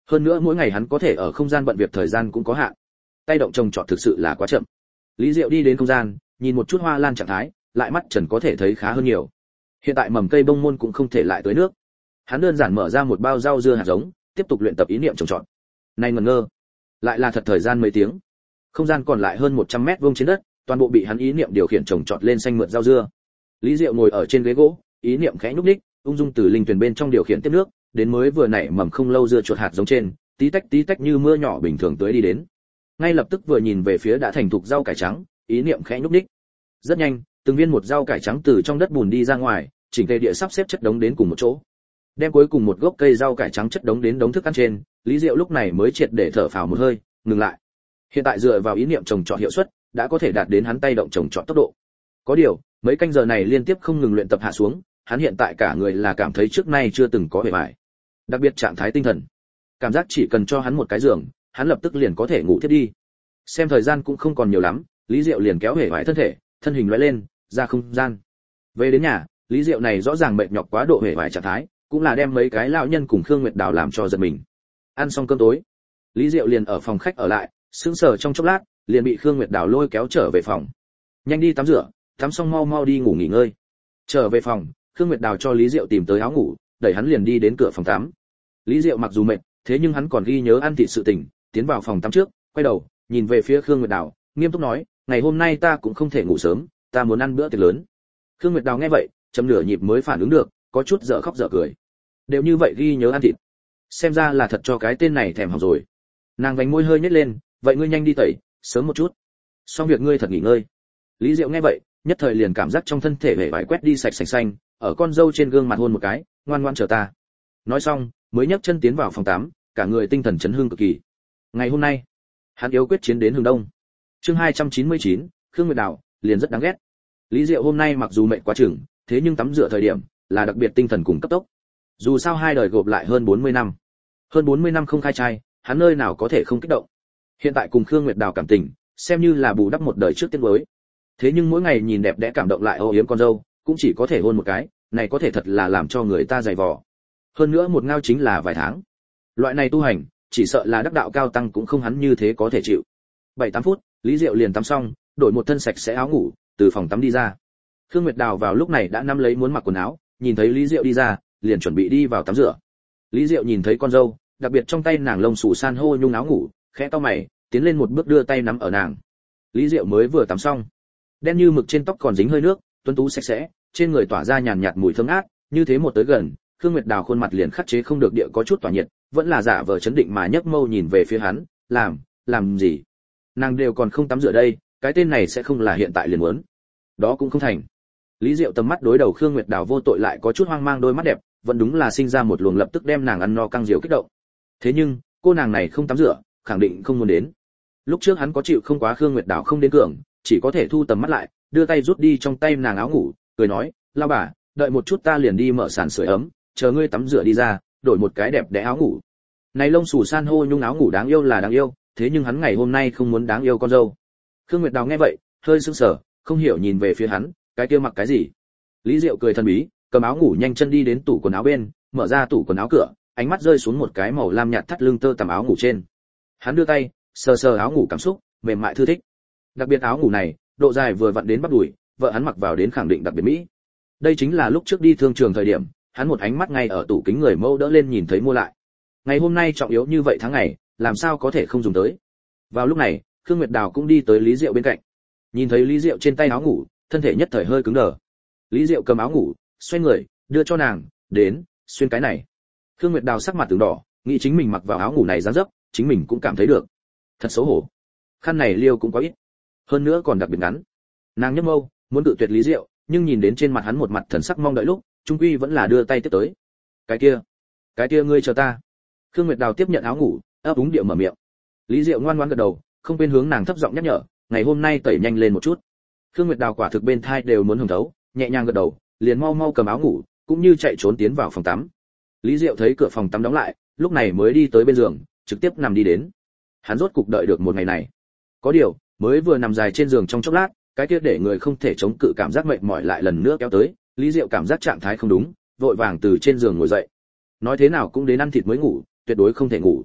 A: Hơn nữa mỗi ngày hắn có thể ở không gian bận việc thời gian cũng có hạn. Tay động trồng trọt thực sự là quá chậm. Lý Diệu đi đến không gian, nhìn một chút hoa lan trạng thái, lại mắt trần có thể thấy khá hơn nhiều. Hiện tại mầm cây bông môn cũng không thể lại tưới nước. Hắn đơn giản mở ra một bao rau dưa hạt giống, tiếp tục luyện tập ý niệm trồng trọt. Này ngẩn ngơ, lại là thật thời gian mấy tiếng. Không gian còn lại hơn một trăm mét vuông trên đất, toàn bộ bị hắn ý niệm điều khiển trồng trọt lên xanh mượt rau dưa. Lý Diệu ngồi ở trên ghế gỗ, ý niệm khẽ nhúc nhích, ung dung từ linh tuyển bên trong điều khiển tiếp nước, đến mới vừa nảy mầm không lâu dưa chuột hạt giống trên, tí tách tí tách như mưa nhỏ bình thường tưới đi đến. Ngay lập tức vừa nhìn về phía đã thành thục rau cải trắng, ý niệm khẽ nhúc nhích. Rất nhanh, từng viên một rau cải trắng từ trong đất bùn đi ra ngoài, chỉnh tề địa sắp xếp chất đống đến cùng một chỗ. Đem cuối cùng một gốc cây rau cải trắng chất đống đến đống thức ăn trên, Lý Diệu lúc này mới triệt để thở phào một hơi, ngừng lại. Hiện tại dựa vào ý niệm trồng trọt hiệu suất, đã có thể đạt đến hắn tay động trồng trọt tốc độ. Có điều, mấy canh giờ này liên tiếp không ngừng luyện tập hạ xuống, hắn hiện tại cả người là cảm thấy trước nay chưa từng có vẻ vải. Đặc biệt trạng thái tinh thần. Cảm giác chỉ cần cho hắn một cái giường, hắn lập tức liền có thể ngủ thiếp đi. Xem thời gian cũng không còn nhiều lắm, Lý Diệu liền kéo hể vải thân thể, thân hình lóe lên, ra không gian. Về đến nhà, Lý Diệu này rõ ràng mệt nhọc quá độ hể vải trạng thái, cũng là đem mấy cái lão nhân cùng Khương Nguyệt Đào làm cho giật mình. Ăn xong cơm tối, Lý Diệu liền ở phòng khách ở lại, sững sờ trong chốc lát, liền bị Khương Nguyệt Đào lôi kéo trở về phòng. Nhanh đi tắm rửa, tắm xong mau mau đi ngủ nghỉ ngơi. Trở về phòng, Khương Nguyệt Đào cho Lý Diệu tìm tới áo ngủ, đẩy hắn liền đi đến cửa phòng tắm. Lý Diệu mặc dù mệt, thế nhưng hắn còn ghi nhớ ăn thịt sự tình, tiến vào phòng tắm trước, quay đầu, nhìn về phía Khương Nguyệt Đào, nghiêm túc nói, ngày hôm nay ta cũng không thể ngủ sớm, ta muốn ăn bữa tiệc lớn. Khương Nguyệt Đào nghe vậy, chấm nửa nhịp mới phản ứng được, có chút dở khóc dở cười. Đều như vậy ghi nhớ ăn thịt, xem ra là thật cho cái tên này thèm hỏng rồi. Nàng vành môi hơi nhếch lên, vậy ngươi nhanh đi tẩy, sớm một chút. Xong việc ngươi thật nghỉ ngơi. Lý Diệu nghe vậy, nhất thời liền cảm giác trong thân thể vẻ vải quét đi sạch sành xanh, ở con dâu trên gương mặt hôn một cái, ngoan ngoan chờ ta. Nói xong, mới nhấc chân tiến vào phòng tắm, cả người tinh thần chấn hưng cực kỳ. Ngày hôm nay, hắn yếu quyết chiến đến hướng đông. Chương hai trăm chín mươi chín, Khương Nguyệt Đào, liền rất đáng ghét. Lý Diệu hôm nay mặc dù mệt quá chừng, thế nhưng tắm rửa thời điểm là đặc biệt tinh thần cùng cấp tốc. Dù sao hai đời gộp lại hơn bốn mươi năm. Hơn bốn mươi năm không khai trai, hắn nơi nào có thể không kích động. Hiện tại cùng Khương Nguyệt Đào cảm tình, xem như là bù đắp một đời trước tiên mới. Thế nhưng mỗi ngày nhìn đẹp đẽ cảm động lại âu yếm con dâu, cũng chỉ có thể hôn một cái, này có thể thật là làm cho người ta dày vò. Hơn nữa một ngao chính là vài tháng. Loại này tu hành, chỉ sợ là đắc đạo cao tăng cũng không hắn như thế có thể chịu. bảy tám phút, Lý Diệu liền tắm xong, đổi một thân sạch sẽ áo ngủ, từ phòng tắm đi ra. Khương Nguyệt Đào vào lúc này đã nắm lấy muốn mặc quần áo, nhìn thấy Lý Diệu đi ra, liền chuẩn bị đi vào tắm rửa. Lý Diệu nhìn thấy con dâu, đặc biệt trong tay nàng lông xù san hô nhung áo ngủ, khẽ cau mày, tiến lên một bước đưa tay nắm ở nàng. Lý Diệu mới vừa tắm xong, đen như mực trên tóc còn dính hơi nước, tuấn tú sạch sẽ, trên người tỏa ra nhàn nhạt mùi thơm ngát, như thế một tới gần, Khương Nguyệt Đào khuôn mặt liền khắc chế không được địa có chút tỏa nhiệt, vẫn là giả vờ chấn định mà nhấc mâu nhìn về phía hắn, làm, làm gì? Nàng đều còn không tắm rửa đây, cái tên này sẽ không là hiện tại liền muốn. Đó cũng không thành. Lý Diệu tầm mắt đối đầu Khương Nguyệt Đào vô tội lại có chút hoang mang đôi mắt đẹp, vẫn đúng là sinh ra một luồng lập tức đem nàng ăn no căng diều kích động. Thế nhưng, cô nàng này không tắm rửa, khẳng định không muốn đến. Lúc trước hắn có chịu không quá Khương Nguyệt Đào không đến cường, chỉ có thể thu tầm mắt lại, đưa tay rút đi trong tay nàng áo ngủ, cười nói, "Lão bà, đợi một chút ta liền đi mở sàn sưởi ấm, chờ ngươi tắm rửa đi ra, đổi một cái đẹp đẽ áo ngủ." Này lông xù san hô nhung áo ngủ đáng yêu là đáng yêu, thế nhưng hắn ngày hôm nay không muốn đáng yêu con dâu. Khương Nguyệt Đào nghe vậy, hơi sững sờ, không hiểu nhìn về phía hắn, cái kia mặc cái gì? Lý Diệu cười thần bí, cầm áo ngủ nhanh chân đi đến tủ quần áo bên, mở ra tủ quần áo cửa, ánh mắt rơi xuống một cái màu lam nhạt thắt lưng tơ tằm áo ngủ trên. Hắn đưa tay, sờ sờ áo ngủ cảm xúc, mềm mại thư thích. Đặc biệt áo ngủ này, độ dài vừa vặn đến bắp đùi, vợ hắn mặc vào đến khẳng định đặc biệt mỹ. Đây chính là lúc trước đi thương trường thời điểm, hắn một ánh mắt ngay ở tủ kính người mẫu đỡ lên nhìn thấy mua lại. Ngày hôm nay trọng yếu như vậy tháng ngày, làm sao có thể không dùng tới. Vào lúc này, Khương Nguyệt Đào cũng đi tới Lý Diệu bên cạnh. Nhìn thấy Lý Diệu trên tay áo ngủ, thân thể nhất thời hơi cứng đờ. Lý Diệu cầm áo ngủ, xoay người, đưa cho nàng, "Đến, xuyên cái này." Khương Nguyệt Đào sắc mặt từng đỏ, nghĩ chính mình mặc vào áo ngủ này dáng dấp, chính mình cũng cảm thấy được. Thật xấu hổ. Khăn này liêu cũng có ít, hơn nữa còn đặc biệt ngắn. Nàng nhếch mâu, muốn tự tuyệt Lý Diệu, nhưng nhìn đến trên mặt hắn một mặt thần sắc mong đợi lúc, trung quy vẫn là đưa tay tiếp tới. "Cái kia, cái kia ngươi chờ ta." Khương Nguyệt Đào tiếp nhận áo ngủ, ấp úng điệu mở miệng. Lý Diệu ngoan ngoãn gật đầu, không quên hướng nàng thấp giọng nhắc nhở, "Ngày hôm nay tẩy nhanh lên một chút." Khương Nguyệt Đào quả thực bên thai đều muốn hồng thấu, nhẹ nhàng gật đầu, liền mau mau cầm áo ngủ, cũng như chạy trốn tiến vào phòng tắm. Lý Diệu thấy cửa phòng tắm đóng lại, lúc này mới đi tới bên giường, trực tiếp nằm đi đến. Hắn rốt cục đợi được một ngày này. Có điều, mới vừa nằm dài trên giường trong chốc lát, cái kia để người không thể chống cự cảm giác mệt mỏi lại lần nữa kéo tới, Lý Diệu cảm giác trạng thái không đúng, vội vàng từ trên giường ngồi dậy. Nói thế nào cũng đến ăn thịt mới ngủ, tuyệt đối không thể ngủ.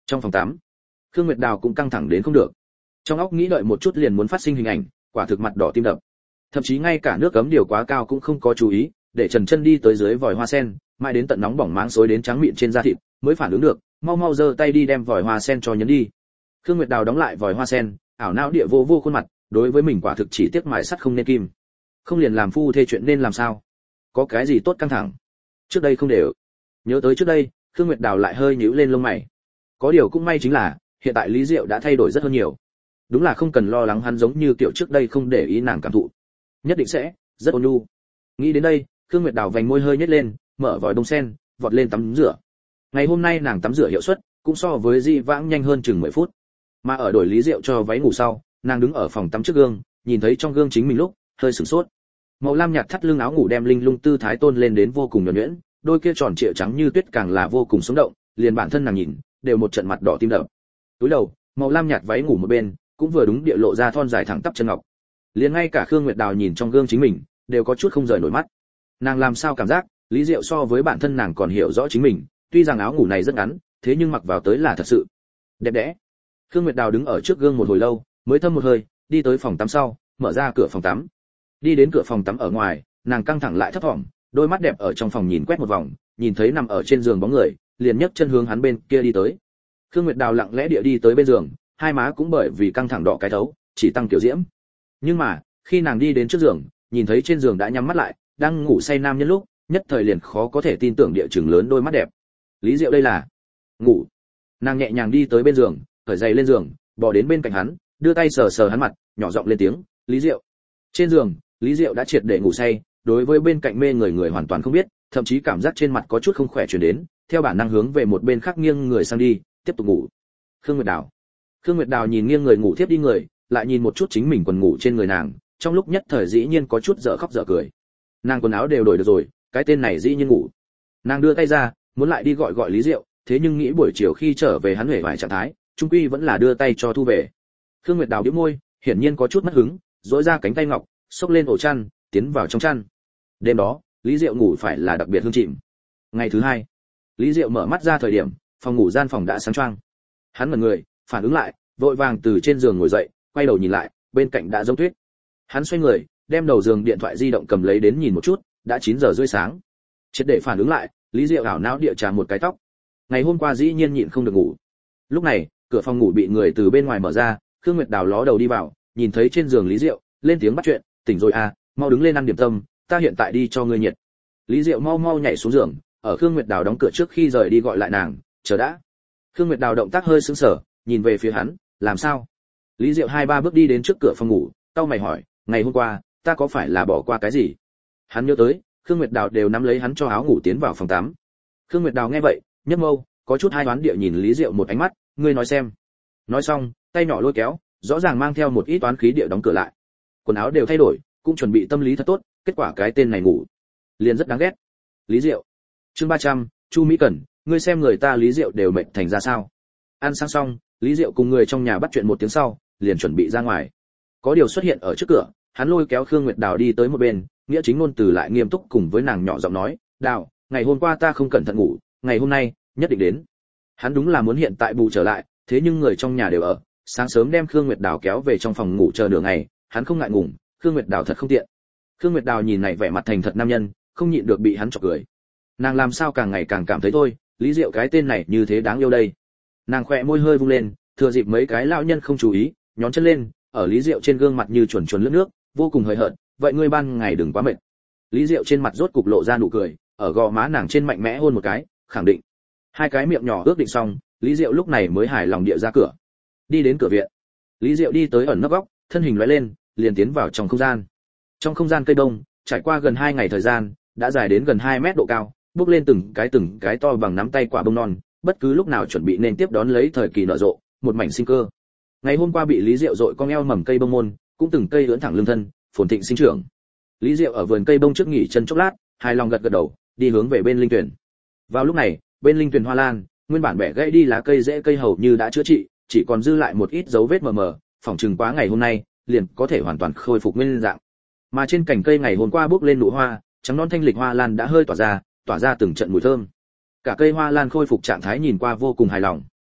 A: Trong phòng tắm, Khương Nguyệt Đào cũng căng thẳng đến không được. Trong óc nghĩ đợi một chút liền muốn phát sinh hình ảnh, quả thực mặt đỏ tim đập. Thậm chí ngay cả nước cấm điều quá cao cũng không có chú ý, để Trần Chân đi tới dưới vòi hoa sen, mãi đến tận nóng bỏng máng xối đến trắng mịn trên da thịt, mới phản ứng được, mau mau giơ tay đi đem vòi hoa sen cho nhấn đi. Khương Nguyệt Đào đóng lại vòi hoa sen, ảo não địa vô vô khuôn mặt, đối với mình quả thực chỉ tiếc mài sắt không nên kim. Không liền làm phu thê chuyện nên làm sao? Có cái gì tốt căng thẳng? Trước đây không đều. Nhớ tới trước đây, Khương Nguyệt Đào lại hơi nhíu lên lông mày. Có điều cũng may chính là, hiện tại Lý Diệu đã thay đổi rất hơn nhiều. Đúng là không cần lo lắng hắn giống như kiểu trước đây không để ý nàng cảm thụ. Nhất định sẽ rất ôn nhu. Nghĩ đến đây, Khương Nguyệt Đào vành môi hơi nhếch lên, mở vòi bông sen, vọt lên tắm rửa. Ngày hôm nay nàng tắm rửa hiệu suất cũng so với di vãng nhanh hơn chừng mười phút. Mà ở đổi Lý Diệu cho váy ngủ sau, nàng đứng ở phòng tắm trước gương, nhìn thấy trong gương chính mình lúc, hơi sửng sốt. Màu lam nhạt thắt lưng áo ngủ đem linh lung tư thái tôn lên đến vô cùng nhuần nhuyễn, đôi kia tròn trịa trắng như tuyết càng là vô cùng sống động, liền bản thân nàng nhìn, đều một trận mặt đỏ tim đập. Túi đầu, màu lam nhạt váy ngủ một bên, cũng vừa đúng địa lộ ra thon dài thẳng tắp chân ngọc. Liền ngay cả Khương Nguyệt Đào nhìn trong gương chính mình, đều có chút không rời nổi mắt. Nàng làm sao cảm giác, Lý Diệu so với bản thân nàng còn hiểu rõ chính mình, tuy rằng áo ngủ này rất ngắn, thế nhưng mặc vào tới là thật sự đẹp đẽ. Khương Nguyệt Đào đứng ở trước gương một hồi lâu, mới thâm một hơi, đi tới phòng tắm sau, mở ra cửa phòng tắm. Đi đến cửa phòng tắm ở ngoài, nàng căng thẳng lại thấp thỏm, đôi mắt đẹp ở trong phòng nhìn quét một vòng, nhìn thấy nằm ở trên giường bóng người, liền nhấc chân hướng hắn bên kia đi tới. Khương Nguyệt Đào lặng lẽ địa đi tới bên giường, hai má cũng bởi vì căng thẳng đỏ cái thấu, chỉ tăng tiểu diễm. Nhưng mà, khi nàng đi đến trước giường, nhìn thấy trên giường đã nhắm mắt lại, đang ngủ say nam nhân lúc, nhất thời liền khó có thể tin tưởng địa chừng lớn đôi mắt đẹp. Lý Diệu đây là ngủ. Nàng nhẹ nhàng đi tới bên giường, cởi giày lên giường, bò đến bên cạnh hắn, đưa tay sờ sờ hắn mặt, nhỏ giọng lên tiếng, "Lý Diệu." Trên giường, Lý Diệu đã triệt để ngủ say, đối với bên cạnh mê người người hoàn toàn không biết, thậm chí cảm giác trên mặt có chút không khỏe truyền đến, theo bản năng hướng về một bên khác nghiêng người sang đi, tiếp tục ngủ. Khương Nguyệt Đào. Khương Nguyệt Đào nhìn nghiêng người ngủ tiếp đi người, lại nhìn một chút chính mình quần ngủ trên người nàng, trong lúc nhất thời dĩ nhiên có chút dở khóc dở cười. Nàng quần áo đều đổi được rồi, cái tên này dĩ nhiên ngủ. Nàng đưa tay ra, muốn lại đi gọi gọi Lý Diệu, thế nhưng nghĩ buổi chiều khi trở về hắn hề vài trạng thái, trung quy vẫn là đưa tay cho thu về. Khương Nguyệt Đào bĩu môi, hiển nhiên có chút mất hứng, duỗi ra cánh tay ngọc, xốc lên ổ chăn, tiến vào trong chăn. Đêm đó, Lý Diệu ngủ phải là đặc biệt hương chìm. Ngày thứ hai, Lý Diệu mở mắt ra thời điểm, phòng ngủ gian phòng đã sáng choang. Hắn ngẩn người, phản ứng lại, vội vàng từ trên giường ngồi dậy, quay đầu nhìn lại, bên cạnh đã giống tuyết. Hắn xoay người, đem đầu giường điện thoại di động cầm lấy đến nhìn một chút, đã chín giờ rưỡi sáng. Triệt để phản ứng lại, Lý Diệu ảo não địa trà một cái tóc. Ngày hôm qua dĩ nhiên nhịn không được ngủ. Lúc này, cửa phòng ngủ bị người từ bên ngoài mở ra, Khương Nguyệt Đào ló đầu đi vào, nhìn thấy trên giường Lý Diệu, lên tiếng bắt chuyện, "Tỉnh rồi à, mau đứng lên ăn điểm tâm, ta hiện tại đi cho ngươi nhiệt." Lý Diệu mau mau nhảy xuống giường, ở Khương Nguyệt Đào đóng cửa trước khi rời đi gọi lại nàng, "Chờ đã." Khương Nguyệt Đào động tác hơi sững sờ, nhìn về phía hắn, "Làm sao?" Lý Diệu hai ba bước đi đến trước cửa phòng ngủ, cau mày hỏi, "Ngày hôm qua, ta có phải là bỏ qua cái gì?" Hắn nhớ tới, Khương Nguyệt Đào đều nắm lấy hắn cho áo ngủ tiến vào phòng tắm. Khương Nguyệt Đào nghe vậy, nhếch mâu, có chút hai đoán địa nhìn Lý Diệu một ánh mắt, "Ngươi nói xem." Nói xong, tay nhỏ lôi kéo, rõ ràng mang theo một ít toán khí địa đóng cửa lại. Quần áo đều thay đổi, cũng chuẩn bị tâm lý thật tốt, kết quả cái tên này ngủ, liền rất đáng ghét. Lý Diệu. Chương ba trăm, Chu Mỹ Cẩn, ngươi xem người ta Lý Diệu đều mệt thành ra sao? Ăn sáng xong, Lý Diệu cùng người trong nhà bắt chuyện một tiếng sau, liền chuẩn bị ra ngoài. Có điều xuất hiện ở trước cửa, hắn lôi kéo Khương Nguyệt Đào đi tới một bên, nghĩa chính ngôn từ lại nghiêm túc cùng với nàng nhỏ giọng nói, "Đào, ngày hôm qua ta không cẩn thận ngủ, ngày hôm nay nhất định đến." Hắn đúng là muốn hiện tại bù trở lại, thế nhưng người trong nhà đều ở, sáng sớm đem Khương Nguyệt Đào kéo về trong phòng ngủ chờ nửa ngày, hắn không ngại ngủ, Khương Nguyệt Đào thật không tiện. Khương Nguyệt Đào nhìn này vẻ mặt thành thật nam nhân, không nhịn được bị hắn chọc cười. Nàng làm sao càng ngày càng cảm thấy thôi, Lý Diệu cái tên này như thế đáng yêu đây. Nàng khỏe môi hơi vung lên, thừa dịp mấy cái lão nhân không chú ý, nhón chân lên, ở Lý Diệu trên gương mặt như chuồn chuồn lướt nước, vô cùng hời hợt, "Vậy ngươi ban ngày đừng quá mệt." Lý Diệu trên mặt rốt cục lộ ra nụ cười, ở gò má nàng trên mạnh mẽ hôn một cái, khẳng định. Hai cái miệng nhỏ ước định xong, Lý Diệu lúc này mới hài lòng địa ra cửa. Đi đến cửa viện, Lý Diệu đi tới ẩn nấp góc, thân hình lóe lên, liền tiến vào trong không gian. Trong không gian cây bông, trải qua gần hai ngày thời gian, đã dài đến gần hai mét độ cao, bước lên từng cái từng cái to bằng nắm tay quả bông non, bất cứ lúc nào chuẩn bị nên tiếp đón lấy thời kỳ nở rộ, một mảnh sinh cơ. Ngày hôm qua bị Lý Diệu dội cong eo mầm cây bông môn, cũng từng cây ưỡn thẳng lưng thân, phồn thịnh sinh trưởng. Lý Diệu ở vườn cây bông trước nghỉ chân chốc lát, hài lòng gật gật đầu, đi hướng về bên linh tuyển. Vào lúc này, bên linh tuyển hoa lan, nguyên bản bẻ gãy đi lá cây rễ cây hầu như đã chữa trị, chỉ còn dư lại một ít dấu vết mờ mờ, phỏng chừng quá ngày hôm nay, liền có thể hoàn toàn khôi phục nguyên dạng. Mà trên cành cây ngày hôm qua bước lên nụ hoa, trắng non thanh lịch hoa lan đã hơi tỏa ra, tỏa ra từng trận mùi thơm. Cả cây hoa lan khôi phục trạng thái nhìn qua vô cùng hài lòng.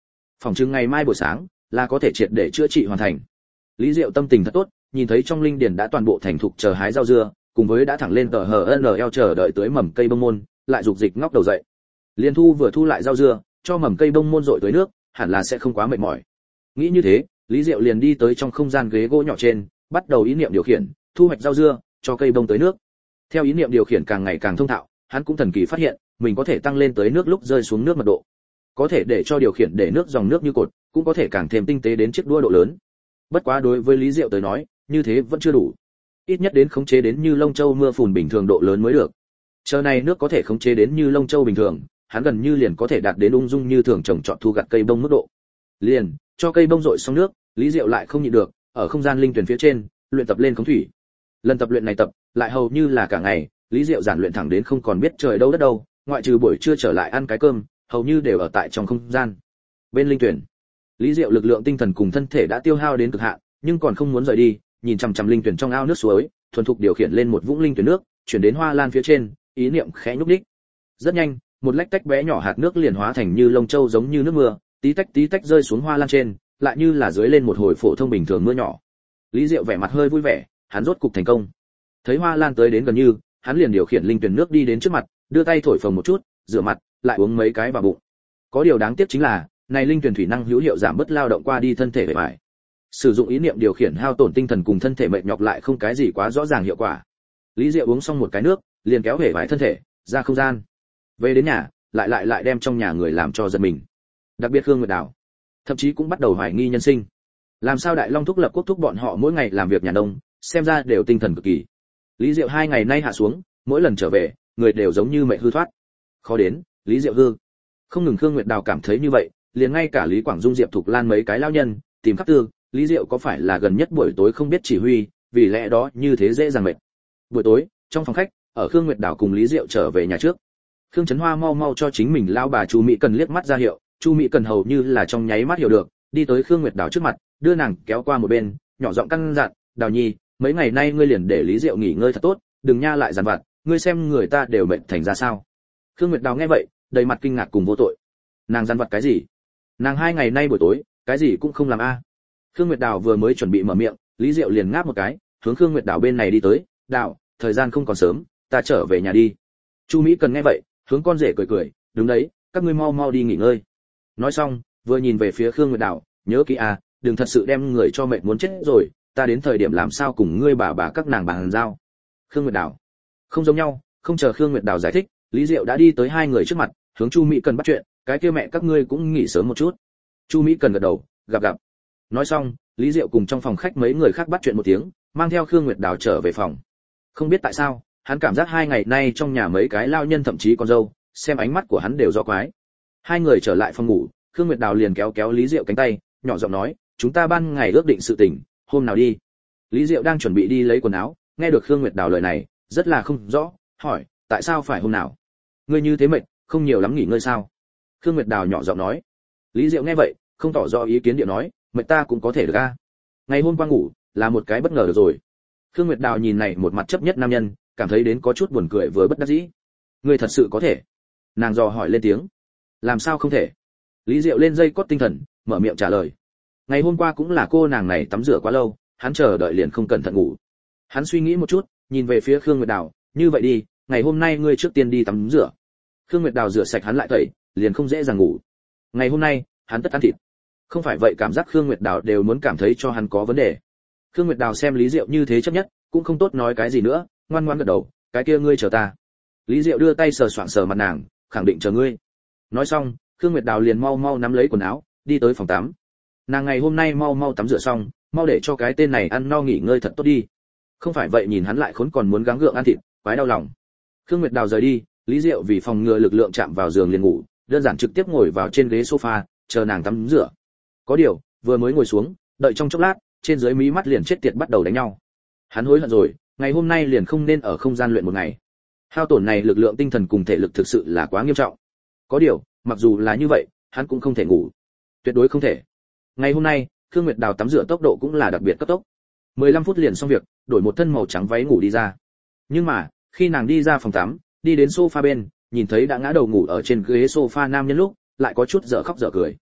A: phòng chừng ngày mai buổi sáng là có thể triệt để chữa trị hoàn thành. Lý Diệu tâm tình thật tốt, nhìn thấy trong linh điền đã toàn bộ thành thục chờ hái rau dưa, cùng với đã thẳng lên tờ hờ en lờ chờ đợi tới mầm cây bông môn, lại dục dịch ngóc đầu dậy. Liên thu vừa thu lại rau dưa, cho mầm cây bông môn rội tới nước, hẳn là sẽ không quá mệt mỏi. Nghĩ như thế, Lý Diệu liền đi tới trong không gian ghế gỗ nhỏ trên, bắt đầu ý niệm điều khiển, thu hoạch rau dưa, cho cây bông tới nước. Theo ý niệm điều khiển càng ngày càng thông thạo, hắn cũng thần kỳ phát hiện, mình có thể tăng lên tới nước lúc rơi xuống nước mật độ. Có thể để cho điều khiển để nước dòng nước như cột, cũng có thể càng thêm tinh tế đến chiếc đũa độ lớn. Bất quá đối với Lý Diệu tới nói, như thế vẫn chưa đủ. Ít nhất đến khống chế đến như lông châu mưa phùn bình thường độ lớn mới được. Chờ này nước có thể khống chế đến như lông châu bình thường, hắn gần như liền có thể đạt đến ung dung như thường trồng trọt thu gặt cây bông mức độ. Liền, cho cây bông rội xong nước, Lý Diệu lại không nhịn được, ở không gian linh tuyển phía trên, luyện tập lên khống thủy. Lần tập luyện này tập, lại hầu như là cả ngày, Lý Diệu giản luyện thẳng đến không còn biết trời đâu đất đâu, ngoại trừ buổi trưa trở lại ăn cái cơm, hầu như đều ở tại trong không gian. Bên linh tuyển, Lý Diệu lực lượng tinh thần cùng thân thể đã tiêu hao đến cực hạn, nhưng còn không muốn rời đi, nhìn chằm chằm linh tuyển trong ao nước suối, thuần thục điều khiển lên một vũng linh tuyển nước, chuyển đến hoa lan phía trên, ý niệm khẽ nhúc nhích. Rất nhanh, một lách tách bé nhỏ hạt nước liền hóa thành như lông châu giống như nước mưa, tí tách tí tách rơi xuống hoa lan trên, lại như là dưới lên một hồi phổ thông bình thường mưa nhỏ. Lý Diệu vẻ mặt hơi vui vẻ, hắn rốt cục thành công. Thấy hoa lan tới đến gần như, hắn liền điều khiển linh tuyển nước đi đến trước mặt, đưa tay thổi phồng một chút, rửa mặt, lại uống mấy cái vào bụng. Có điều đáng tiếc chính là, này linh tuyển thủy năng hữu hiệu giảm bớt lao động qua đi thân thể bề bại. Sử dụng ý niệm điều khiển hao tổn tinh thần cùng thân thể mệt nhọc lại không cái gì quá rõ ràng hiệu quả. Lý Diệu uống xong một cái nước, liền kéo hể vải thân thể ra không gian. Về đến nhà, lại lại lại đem trong nhà người làm cho giật mình. Đặc biệt Khương Nguyệt Đào, thậm chí cũng bắt đầu hoài nghi nhân sinh. Làm sao Đại Long thúc lập quốc thúc bọn họ mỗi ngày làm việc nhà nông, xem ra đều tinh thần cực kỳ. Lý Diệu hai ngày nay hạ xuống, mỗi lần trở về, người đều giống như mệt hư thoát. Khó đến, Lý Diệu hư. Không ngừng Khương Nguyệt Đào cảm thấy như vậy, liền ngay cả Lý Quảng Dung, Diệp Thục Lan mấy cái lao nhân, tìm khắp tư, Lý Diệu có phải là gần nhất buổi tối không biết chỉ huy, vì lẽ đó như thế dễ dàng mệt. Buổi tối, trong phòng khách, ở Khương Nguyệt Đào cùng Lý Diệu trở về nhà trước. Khương Chấn Hoa mau mau cho chính mình lao bà Chu Mỹ Cần liếc mắt ra hiệu, Chu Mỹ Cần hầu như là trong nháy mắt hiểu được, đi tới Khương Nguyệt Đào trước mặt, đưa nàng kéo qua một bên, nhỏ giọng căn dặn, "Đào Nhi, mấy ngày nay ngươi liền để Lý Diệu nghỉ ngơi thật tốt, đừng nha lại dằn vặt, ngươi xem người ta đều mệt thành ra sao." Khương Nguyệt Đào nghe vậy, đầy mặt kinh ngạc cùng vô tội. Nàng dằn vặt cái gì? Nàng hai ngày nay buổi tối, cái gì cũng không làm a. À. Khương Nguyệt Đào vừa mới chuẩn bị mở miệng, Lý Diệu liền ngáp một cái, hướng Khương Nguyệt Đào bên này đi tới, "Đào, thời gian không còn sớm, ta trở về nhà đi." Chu Mỹ Cần nghe vậy, hướng con rể cười cười, "Đúng đấy, các ngươi mau mau đi nghỉ ngơi." Nói xong, vừa nhìn về phía Khương Nguyệt Đào, "Nhớ kỹ à, đừng thật sự đem người cho mệt muốn chết rồi, ta đến thời điểm làm sao cùng ngươi bà bà các nàng bàn giao." Khương Nguyệt Đào, không giống nhau, không chờ Khương Nguyệt Đào giải thích, Lý Diệu đã đi tới hai người trước mặt, hướng Chu Mỹ Cần bắt chuyện, "Cái kia mẹ các ngươi cũng nghỉ sớm một chút." Chu Mỹ Cần gật đầu, "Gặp gặp." Nói xong, Lý Diệu cùng trong phòng khách mấy người khác bắt chuyện một tiếng, mang theo Khương Nguyệt Đào trở về phòng. Không biết tại sao, hắn cảm giác hai ngày nay trong nhà mấy cái lao nhân thậm chí con dâu, xem ánh mắt của hắn đều do quái. Hai người trở lại phòng ngủ, Khương Nguyệt Đào liền kéo kéo Lý Diệu cánh tay, nhỏ giọng nói, "Chúng ta ban ngày ước định sự tình, hôm nào đi." Lý Diệu đang chuẩn bị đi lấy quần áo, nghe được Khương Nguyệt Đào lời này, rất là không rõ, hỏi, "Tại sao phải hôm nào? Ngươi như thế mệt, không nhiều lắm nghỉ ngơi sao?" Khương Nguyệt Đào nhỏ giọng nói. Lý Diệu nghe vậy, không tỏ rõ ý kiến điệu nói, "Mệt ta cũng có thể được a. Ngày hôm qua ngủ, là một cái bất ngờ được rồi." Khương Nguyệt Đào nhìn này một mặt chấp nhất nam nhân, cảm thấy đến có chút buồn cười với bất đắc dĩ. "Ngươi thật sự có thể?" Nàng dò hỏi lên tiếng. "Làm sao không thể?" Lý Diệu lên dây cót tinh thần, mở miệng trả lời. Ngày hôm qua cũng là cô nàng này tắm rửa quá lâu, hắn chờ đợi liền không cẩn thận ngủ. Hắn suy nghĩ một chút, nhìn về phía Khương Nguyệt Đào, "Như vậy đi, ngày hôm nay ngươi trước tiên đi tắm rửa." Khương Nguyệt Đào rửa sạch hắn lại tẩy, liền không dễ dàng ngủ. Ngày hôm nay, hắn tất ăn thịt. Không phải vậy cảm giác Khương Nguyệt Đào đều muốn cảm thấy cho hắn có vấn đề. Khương Nguyệt Đào xem Lý Diệu như thế chấp nhất, cũng không tốt nói cái gì nữa, ngoan ngoãn gật đầu, "Cái kia ngươi chờ ta." Lý Diệu đưa tay sờ soạng sờ mặt nàng, khẳng định chờ ngươi. Nói xong, Khương Nguyệt Đào liền mau mau nắm lấy quần áo, đi tới phòng tắm. Nàng ngày hôm nay mau mau tắm rửa xong, mau để cho cái tên này ăn no nghỉ ngơi thật tốt đi. Không phải vậy nhìn hắn lại khốn còn muốn gắng gượng ăn thịt, quái đau lòng. Khương Nguyệt Đào rời đi, Lý Diệu vì phòng ngừa lực lượng chạm vào giường liền ngủ, đơn giản trực tiếp ngồi vào trên ghế sofa, chờ nàng tắm rửa. Có điều, vừa mới ngồi xuống, đợi trong chốc lát, trên dưới mí mắt liền chết tiệt bắt đầu đánh nhau. Hắn hối hận rồi, ngày hôm nay liền không nên ở không gian luyện một ngày. Hao tổn này lực lượng tinh thần cùng thể lực thực sự là quá nghiêm trọng. Có điều, mặc dù là như vậy, hắn cũng không thể ngủ. Tuyệt đối không thể. Ngày hôm nay, Khương Nguyệt Đào tắm rửa tốc độ cũng là đặc biệt cấp tốc. mười lăm phút liền xong việc, đổi một thân màu trắng váy ngủ đi ra. Nhưng mà, khi nàng đi ra phòng tắm, đi đến sofa bên, nhìn thấy đã ngã đầu ngủ ở trên ghế sofa nam nhân lúc, lại có chút dở khóc dở cười.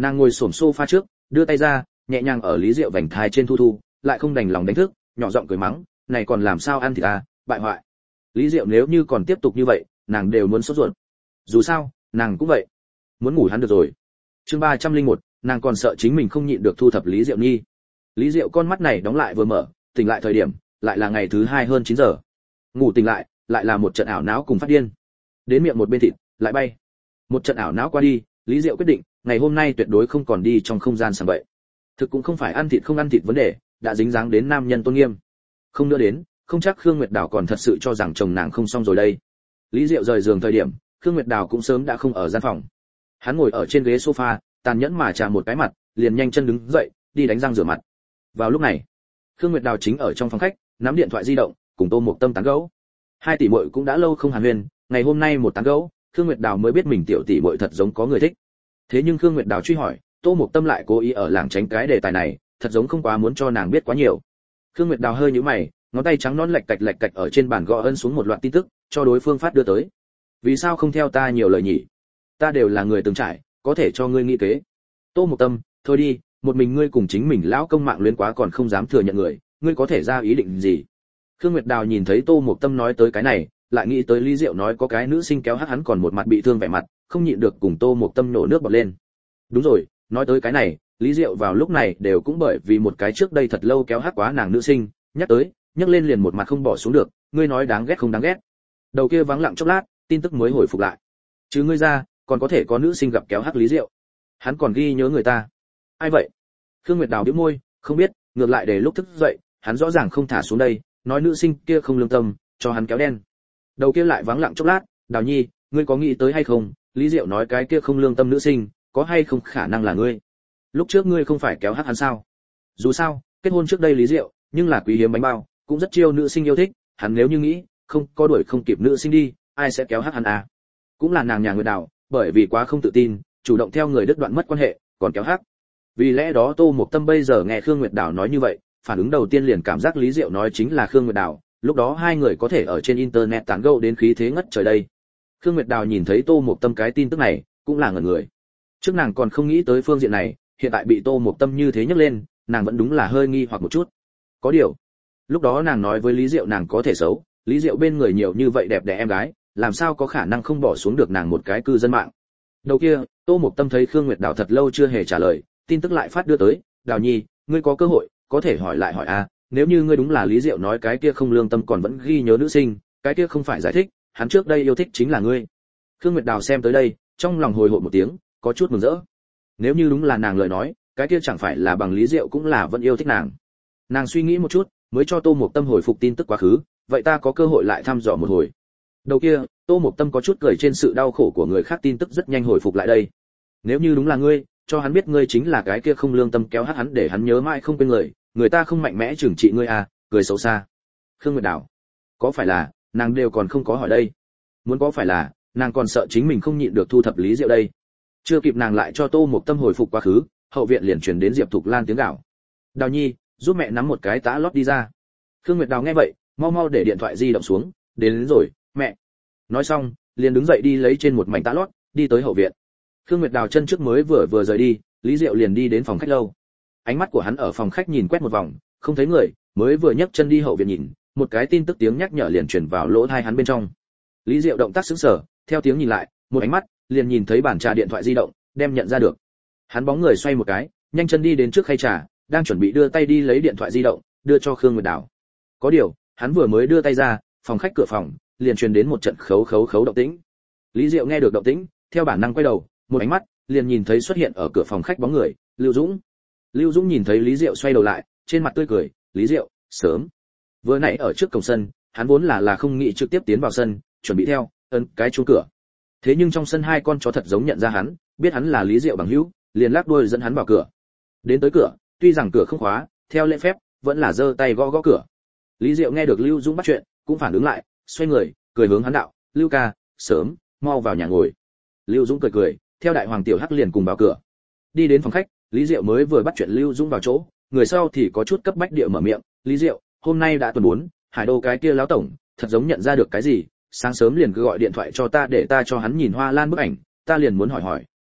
A: Nàng ngồi xổm sofa trước, đưa tay ra, nhẹ nhàng ở Lý Diệu vành thai trên thu thu, lại không đành lòng đánh thức, nhỏ giọng cười mắng, này còn làm sao ăn thịt à, bại hoại. Lý Diệu nếu như còn tiếp tục như vậy, nàng đều muốn sốt ruột. Dù sao, nàng cũng vậy, muốn ngủ hắn được rồi. Chương ba trăm lẻ một, nàng còn sợ chính mình không nhịn được thu thập Lý Diệu Nhi. Lý Diệu con mắt này đóng lại vừa mở, tỉnh lại thời điểm, lại là ngày thứ hai hơn chín giờ. Ngủ tỉnh lại, lại là một trận ảo não cùng phát điên. Đến miệng một bên thịt, lại bay. Một trận ảo não qua đi, Lý Diệu quyết định, ngày hôm nay tuyệt đối không còn đi trong không gian sảng bậy. Thực cũng không phải ăn thịt không ăn thịt vấn đề, đã dính dáng đến nam nhân tôn nghiêm. Không nữa đến, không chắc Khương Nguyệt Đào còn thật sự cho rằng chồng nàng không xong rồi đây. Lý Diệu rời giường thời điểm, Khương Nguyệt Đào cũng sớm đã không ở gian phòng. Hắn ngồi ở trên ghế sofa, tàn nhẫn mà chà một cái mặt, liền nhanh chân đứng dậy, đi đánh răng rửa mặt. Vào lúc này, Khương Nguyệt Đào chính ở trong phòng khách, nắm điện thoại di động, cùng Tô Mộc Tâm tán gẫu. Hai tỷ muội cũng đã lâu không hàn huyên, ngày hôm nay một tán gẫu, Khương Nguyệt Đào mới biết mình tiểu tỷ muội thật giống có người thích. Thế nhưng Khương Nguyệt Đào truy hỏi, Tô Mộc Tâm lại cố ý ở lảng tránh cái đề tài này, thật giống không quá muốn cho nàng biết quá nhiều. Khương Nguyệt Đào hơi nhíu mày, ngón tay trắng nõn lạch cạch lạch cạch ở trên bàn gõ ân xuống một loạt tin tức, cho đối phương phát đưa tới. Vì sao không theo ta nhiều lời nhỉ? Ta đều là người từng trải, có thể cho ngươi nghĩ kế. Tô Mộc Tâm, thôi đi, một mình ngươi cùng chính mình lão công mạng luyến quá còn không dám thừa nhận người, ngươi có thể ra ý định gì? Khương Nguyệt Đào nhìn thấy Tô Mộc Tâm nói tới cái này, lại nghĩ tới Lý Diệu nói có cái nữ sinh kéo hắc hắn còn một mặt bị thương vẻ mặt, không nhịn được cùng Tô Mộc Tâm nổ nước bọt lên. Đúng rồi, nói tới cái này, Lý Diệu vào lúc này đều cũng bởi vì một cái trước đây thật lâu kéo hắc quá nàng nữ sinh, nhắc tới, nhắc lên liền một mặt không bỏ xuống được, ngươi nói đáng ghét không đáng ghét. Đầu kia vắng lặng chốc lát, tin tức mới hồi phục lại. Chứ ngươi ra, còn có thể có nữ sinh gặp kéo hắc Lý Diệu. Hắn còn ghi nhớ người ta. Ai vậy? Khương Nguyệt Đào bĩu môi, không biết, ngược lại để lúc thức dậy, hắn rõ ràng không thả xuống đây, nói nữ sinh kia không lương tâm, cho hắn kéo đen. Đầu kia lại vắng lặng chốc lát, Đào Nhi, ngươi có nghĩ tới hay không, Lý Diệu nói cái kia không lương tâm nữ sinh, có hay không khả năng là ngươi? Lúc trước ngươi không phải kéo hắc hắn sao? Dù sao, kết hôn trước đây Lý Diệu, nhưng là quý hiếm bánh bao, cũng rất chiêu nữ sinh yêu thích, hắn nếu như nghĩ, không có đuổi không kịp nữ sinh đi, ai sẽ kéo hắc hắn à? Cũng là nàng nhà Nguyệt Đào, bởi vì quá không tự tin, chủ động theo người đứt đoạn mất quan hệ, còn kéo hắc. Vì lẽ đó Tô Mộc Tâm bây giờ nghe Khương Nguyệt Đào nói như vậy, phản ứng đầu tiên liền cảm giác Lý Diệu nói chính là Khương Nguyệt Đào, lúc đó hai người có thể ở trên internet tán gẫu đến khí thế ngất trời đây. Khương Nguyệt Đào nhìn thấy Tô Mộc Tâm cái tin tức này, cũng là ngẩn người. Trước nàng còn không nghĩ tới phương diện này, hiện tại bị Tô Mộc Tâm như thế nhắc lên, nàng vẫn đúng là hơi nghi hoặc một chút. Có điều, lúc đó nàng nói với Lý Diệu nàng có thể xấu, Lý Diệu bên người nhiều như vậy đẹp đẽ em gái, làm sao có khả năng không bỏ xuống được nàng một cái cư dân mạng. Đầu kia, Tô Mộc Tâm thấy Khương Nguyệt Đào thật lâu chưa hề trả lời, tin tức lại phát đưa tới, Đào Nhi, ngươi có cơ hội, có thể hỏi lại hỏi a, nếu như ngươi đúng là Lý Diệu nói cái kia không lương tâm còn vẫn ghi nhớ nữ sinh, cái kia không phải giải thích, hắn trước đây yêu thích chính là ngươi. Khương Nguyệt Đào xem tới đây, trong lòng hồi hộp một tiếng, có chút mừng rỡ. Nếu như đúng là nàng lời nói, cái kia chẳng phải là bằng Lý Diệu cũng là vẫn yêu thích nàng. Nàng suy nghĩ một chút, mới cho Tô Mộc Tâm hồi phục tin tức quá khứ, vậy ta có cơ hội lại thăm dò một hồi. Đầu kia, Tô Mộc Tâm có chút cười trên sự đau khổ của người khác tin tức rất nhanh hồi phục lại đây. Nếu như đúng là ngươi, cho hắn biết ngươi chính là cái kia không lương tâm kéo hắt hắn để hắn nhớ mãi không quên người, người ta không mạnh mẽ trừng trị ngươi à, cười xấu xa. Khương Nguyệt Đào, có phải là, nàng đều còn không có hỏi đây. Muốn có phải là, nàng còn sợ chính mình không nhịn được thu thập Lý Diệu đây. Chưa kịp nàng lại cho Tô Mộc Tâm hồi phục quá khứ, hậu viện liền truyền đến Diệp Thục Lan tiếng gào. Đào Nhi, giúp mẹ nắm một cái tã lót đi ra. Khương Nguyệt Đào nghe vậy, mau mau để điện thoại di động xuống, đến, đến rồi, mẹ. Nói xong, liền đứng dậy đi lấy trên một mảnh tã lót, đi tới hậu viện. Khương Nguyệt Đào chân trước mới vừa vừa rời đi, Lý Diệu liền đi đến phòng khách lâu. Ánh mắt của hắn ở phòng khách nhìn quét một vòng, không thấy người, mới vừa nhấc chân đi hậu viện nhìn, một cái tin tức tiếng nhắc nhở liền truyền vào lỗ tai hắn bên trong. Lý Diệu động tác sững sờ, theo tiếng nhìn lại, một ánh mắt, liền nhìn thấy bàn trà điện thoại di động, đem nhận ra được. Hắn bóng người xoay một cái, nhanh chân đi đến trước khay trà, đang chuẩn bị đưa tay đi lấy điện thoại di động, đưa cho Khương Nguyệt Đào. Có điều, hắn vừa mới đưa tay ra, phòng khách cửa phòng liền truyền đến một trận khấu khấu khấu động tĩnh. Lý Diệu nghe được động tĩnh, theo bản năng quay đầu, một ánh mắt liền nhìn thấy xuất hiện ở cửa phòng khách bóng người, Lưu Dũng. Lưu Dũng nhìn thấy Lý Diệu xoay đầu lại, trên mặt tươi cười, "Lý Diệu, sớm." Vừa nãy ở trước cổng sân, hắn vốn là là không nghĩ trực tiếp tiến vào sân, chuẩn bị theo ấn cái chuông cửa. Thế nhưng trong sân hai con chó thật giống nhận ra hắn, biết hắn là Lý Diệu bằng hữu, liền lắc đuôi dẫn hắn vào cửa. Đến tới cửa, tuy rằng cửa không khóa, theo lễ phép, vẫn là giơ tay gõ gõ cửa. Lý Diệu nghe được Lưu Dũng bắt chuyện, cũng phản ứng lại, xoay người, cười hướng hắn đạo, "Lưu ca, sớm, mau vào nhà ngồi." Lưu Dũng cười cười, theo đại hoàng tiểu hắc liền cùng vào cửa. Đi đến phòng khách, Lý Diệu mới vừa bắt chuyện Lưu Dũng vào chỗ, người sau thì có chút cấp bách địa mở miệng, "Lý Diệu, hôm nay đã tuần bốn, Hải Đô cái kia lão tổng, thật giống nhận ra được cái gì, sáng sớm liền cứ gọi điện thoại cho ta để ta cho hắn nhìn hoa lan bức ảnh, ta liền muốn hỏi hỏi,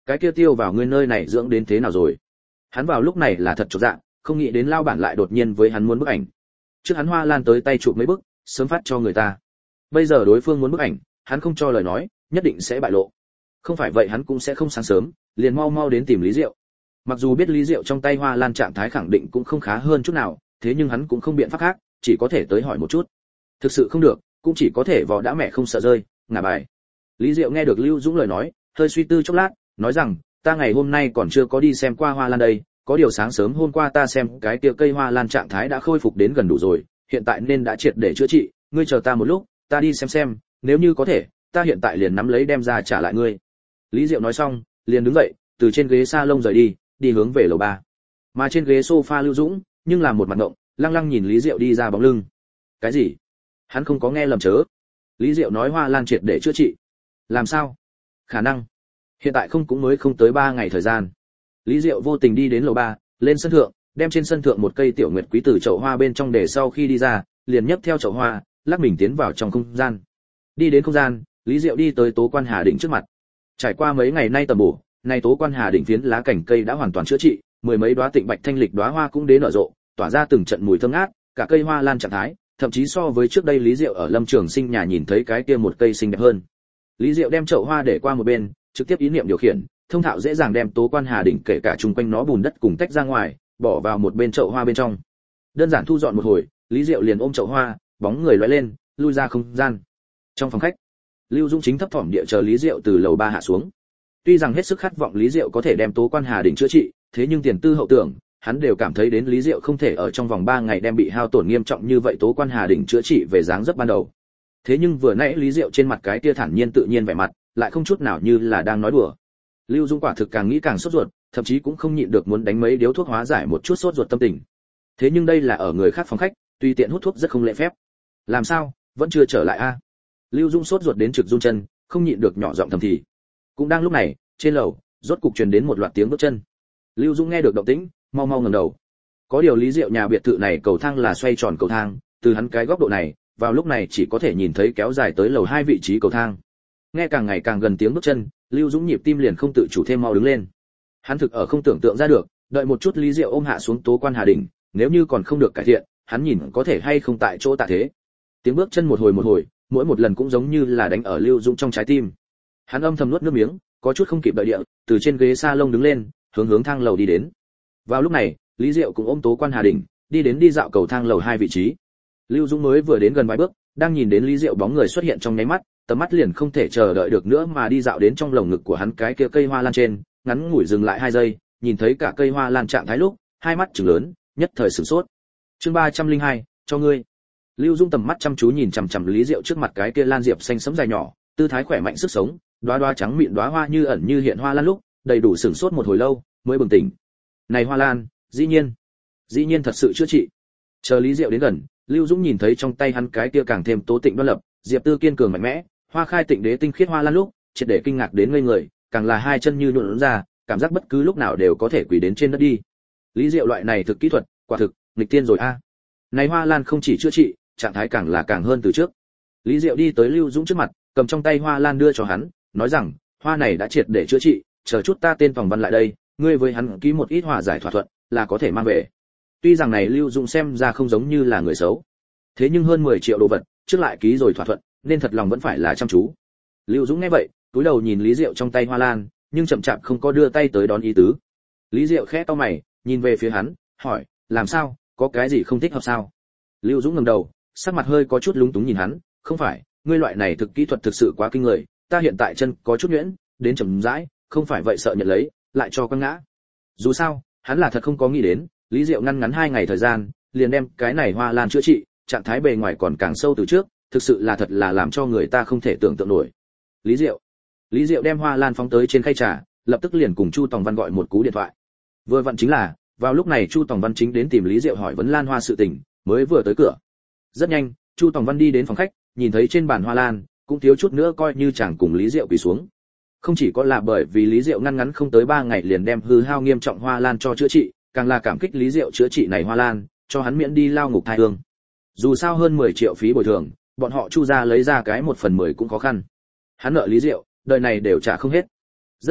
A: cái kia tiêu vào ngươi nơi này dưỡng đến thế nào rồi? Hắn vào lúc này là thật chột dạ, không nghĩ đến lao bản lại đột nhiên với hắn muốn bức ảnh. Trước hắn Hoa Lan tới tay chụp mấy bức, sớm phát cho người ta. Bây giờ đối phương muốn bức ảnh, hắn không cho lời nói, nhất định sẽ bại lộ. Không phải vậy hắn cũng sẽ không sáng sớm, liền mau mau đến tìm Lý Diệu. Mặc dù biết Lý Diệu trong tay Hoa Lan trạng thái khẳng định cũng không khá hơn chút nào, thế nhưng hắn cũng không biện pháp khác, chỉ có thể tới hỏi một chút. Thực sự không được, cũng chỉ có thể vò đã mẹ không sợ rơi, ngả bài. Lý Diệu nghe được Lưu Dũng lời nói, hơi suy tư chốc lát, nói rằng, ta ngày hôm nay còn chưa có đi xem qua Hoa Lan đây, có điều sáng sớm hôm qua ta xem cái kia cây Hoa Lan trạng thái đã khôi phục đến gần đủ rồi, hiện tại nên đã triệt để chữa trị, ngươi chờ ta một lúc, ta đi xem xem, nếu như có thể, ta hiện tại liền nắm lấy đem ra trả lại ngươi. Lý Diệu nói xong, liền đứng dậy, từ trên ghế salon rời đi, đi hướng về lầu ba. Mà trên ghế sofa Lưu Dũng, nhưng là một mặt ngộng, lăng lăng nhìn Lý Diệu đi ra bóng lưng. Cái gì? Hắn không có nghe lầm chớ. Lý Diệu nói Hoa Lan triệt để chữa trị. Làm sao? Khả năng. Hiện tại không cũng mới không tới ba ngày thời gian. Lý Diệu vô tình đi đến lầu ba, lên sân thượng, đem trên sân thượng một cây tiểu nguyệt quý từ chậu hoa bên trong để sau khi đi ra, liền nhấc theo chậu hoa, lắc mình tiến vào trong không gian. Đi đến không gian, Lý Diệu đi tới Tố Quan Hà đỉnh trước mặt. Trải qua mấy ngày nay tầm bổ, nay Tố Quan Hà đỉnh phiến lá cảnh cây đã hoàn toàn chữa trị, mười mấy đóa tịnh bạch thanh lịch đóa hoa cũng đến nở rộ, tỏa ra từng trận mùi thơm ngát, cả cây hoa lan trạng thái, thậm chí so với trước đây Lý Diệu ở Lâm Trường Sinh nhà nhìn thấy cái kia một cây xinh đẹp hơn. Lý Diệu đem chậu hoa để qua một bên, trực tiếp ý niệm điều khiển, thông thạo dễ dàng đem Tố Quan Hà đỉnh kể cả chung quanh nó bùn đất cùng tách ra ngoài, bỏ vào một bên chậu hoa bên trong. Đơn giản thu dọn một hồi, Lý Diệu liền ôm chậu hoa, bóng người lóe lên, lui ra không gian. Trong phòng khách, Lưu Dung chính thấp thỏm địa chờ Lý Diệu từ lầu ba hạ xuống. Tuy rằng hết sức khát vọng Lý Diệu có thể đem Tố Quan Hà đỉnh chữa trị, thế nhưng tiền tư hậu tưởng, hắn đều cảm thấy đến Lý Diệu không thể ở trong vòng ba ngày đem bị hao tổn nghiêm trọng như vậy Tố Quan Hà đỉnh chữa trị về dáng dấp ban đầu. Thế nhưng vừa nãy Lý Diệu trên mặt cái tia thản nhiên tự nhiên vẻ mặt, lại không chút nào như là đang nói đùa. Lưu Dung quả thực càng nghĩ càng sốt ruột, thậm chí cũng không nhịn được muốn đánh mấy điếu thuốc hóa giải một chút sốt ruột tâm tình. Thế nhưng đây là ở người khác phòng khách, tùy tiện hút thuốc rất không lễ phép. Làm sao, vẫn chưa trở lại a? À? Lưu Dung sốt ruột đến trực run chân, không nhịn được nhỏ giọng thầm thì. Cũng đang lúc này, trên lầu, rốt cục truyền đến một loạt tiếng bước chân. Lưu Dung nghe được động tĩnh, mau mau ngẩng đầu. Có điều Lý Diệu nhà biệt thự này cầu thang là xoay tròn cầu thang, từ hắn cái góc độ này, vào lúc này chỉ có thể nhìn thấy kéo dài tới lầu hai vị trí cầu thang. Nghe càng ngày càng gần tiếng bước chân, Lưu Dũng nhịp tim liền không tự chủ thêm mau đứng lên. Hắn thực ở không tưởng tượng ra được, đợi một chút Lý Diệu ôm hạ xuống Tố Quan Hà đỉnh, nếu như còn không được cải thiện, hắn nhìn có thể hay không tại chỗ tạ thế. Tiếng bước chân một hồi một hồi, mỗi một lần cũng giống như là đánh ở Lưu Dũng trong trái tim. Hắn âm thầm nuốt nước miếng, có chút không kịp đợi địa, từ trên ghế salon đứng lên, hướng hướng thang lầu đi đến. Vào lúc này, Lý Diệu cũng ôm Tố Quan Hà đỉnh, đi đến đi dạo cầu thang lầu hai vị trí. Lưu Dũng mới vừa đến gần vài bước, đang nhìn đến Lý Diệu bóng người xuất hiện trong nháy mắt, tầm mắt liền không thể chờ đợi được nữa mà đi dạo đến trong lồng ngực của hắn cái kia cây hoa lan trên, ngắn ngủi dừng lại hai giây, nhìn thấy cả cây hoa lan trạng thái lúc, hai mắt trừng lớn, nhất thời sửng sốt. Chương ba trăm lẻ hai, cho ngươi. Lưu Dung tầm mắt chăm chú nhìn chằm chằm Lý Diệu trước mặt cái kia lan diệp xanh sẫm dài nhỏ, tư thái khỏe mạnh sức sống, đóa đóa trắng mịn đóa hoa như ẩn như hiện hoa lan lúc, đầy đủ sửng sốt một hồi lâu, mới bừng tỉnh. Này hoa lan, dĩ nhiên, dĩ nhiên thật sự chữa trị. Chờ Lý Diệu đến gần, Lưu Dũng nhìn thấy trong tay hắn cái kia càng thêm tố tịnh đoan lập, diệp tư kiên cường mạnh mẽ, hoa khai tịnh đế tinh khiết hoa lan lúc, triệt để kinh ngạc đến ngây người, càng là hai chân như nhũn ra, cảm giác bất cứ lúc nào đều có thể quỳ đến trên đất đi. Lý Diệu loại này thực kỹ thuật, quả thực nghịch tiên rồi a. À. Này hoa lan không chỉ chữa trị, trạng thái càng là càng hơn từ trước. Lý Diệu đi tới Lưu Dũng trước mặt, cầm trong tay hoa lan đưa cho hắn, nói rằng, hoa này đã triệt để chữa trị, chờ chút ta tên Tòng Văn lại đây, ngươi với hắn ký một ít hòa giải thỏa thuận, là có thể mang về. Tuy rằng này Lưu Dũng xem ra không giống như là người xấu, thế nhưng hơn mười triệu đồ vật, trước lại ký rồi thỏa thuận, nên thật lòng vẫn phải là chăm chú. Lưu Dũng nghe vậy, cúi đầu nhìn Lý Diệu trong tay hoa lan, nhưng chậm chạp không có đưa tay tới đón ý tứ. Lý Diệu khẽ cau mày, nhìn về phía hắn, hỏi, làm sao, có cái gì không thích hợp sao? Lưu Dũng ngẩng đầu, sắc mặt hơi có chút lúng túng nhìn hắn, không phải, ngươi loại này thực kỹ thuật thực sự quá kinh người, ta hiện tại chân có chút nhuyễn, đến chậm rãi, không phải vậy sợ nhận lấy, lại cho quăng ngã. Dù sao, hắn là thật không có nghĩ đến, Lý Diệu ngăn ngắn hai ngày thời gian, liền đem cái này hoa lan chữa trị, trạng thái bề ngoài còn càng sâu từ trước, thực sự là thật là làm cho người ta không thể tưởng tượng nổi. Lý Diệu. Lý Diệu đem hoa lan phóng tới trên khay trà, lập tức liền cùng Chu Tòng Văn gọi một cú điện thoại. Vừa vặn chính là, vào lúc này Chu Tòng Văn chính đến tìm Lý Diệu hỏi vấn lan hoa sự tình, mới vừa tới cửa. Rất nhanh, Chu Tòng Văn đi đến phòng khách, nhìn thấy trên bàn hoa lan, cũng thiếu chút nữa coi như chẳng cùng Lý Diệu quỳ xuống. Không chỉ có là bởi vì Lý Diệu ngăn ngắn không tới ba ngày liền đem hư hao nghiêm trọng hoa lan cho chữa trị, càng là cảm kích Lý Diệu chữa trị này hoa lan, cho hắn miễn đi lao ngục thai hương. Dù sao hơn mười triệu phí bồi thường, bọn họ Chu gia lấy ra cái một phần mười cũng khó khăn. Hắn nợ Lý Diệu, đời này đều trả không hết. Rất nhanh,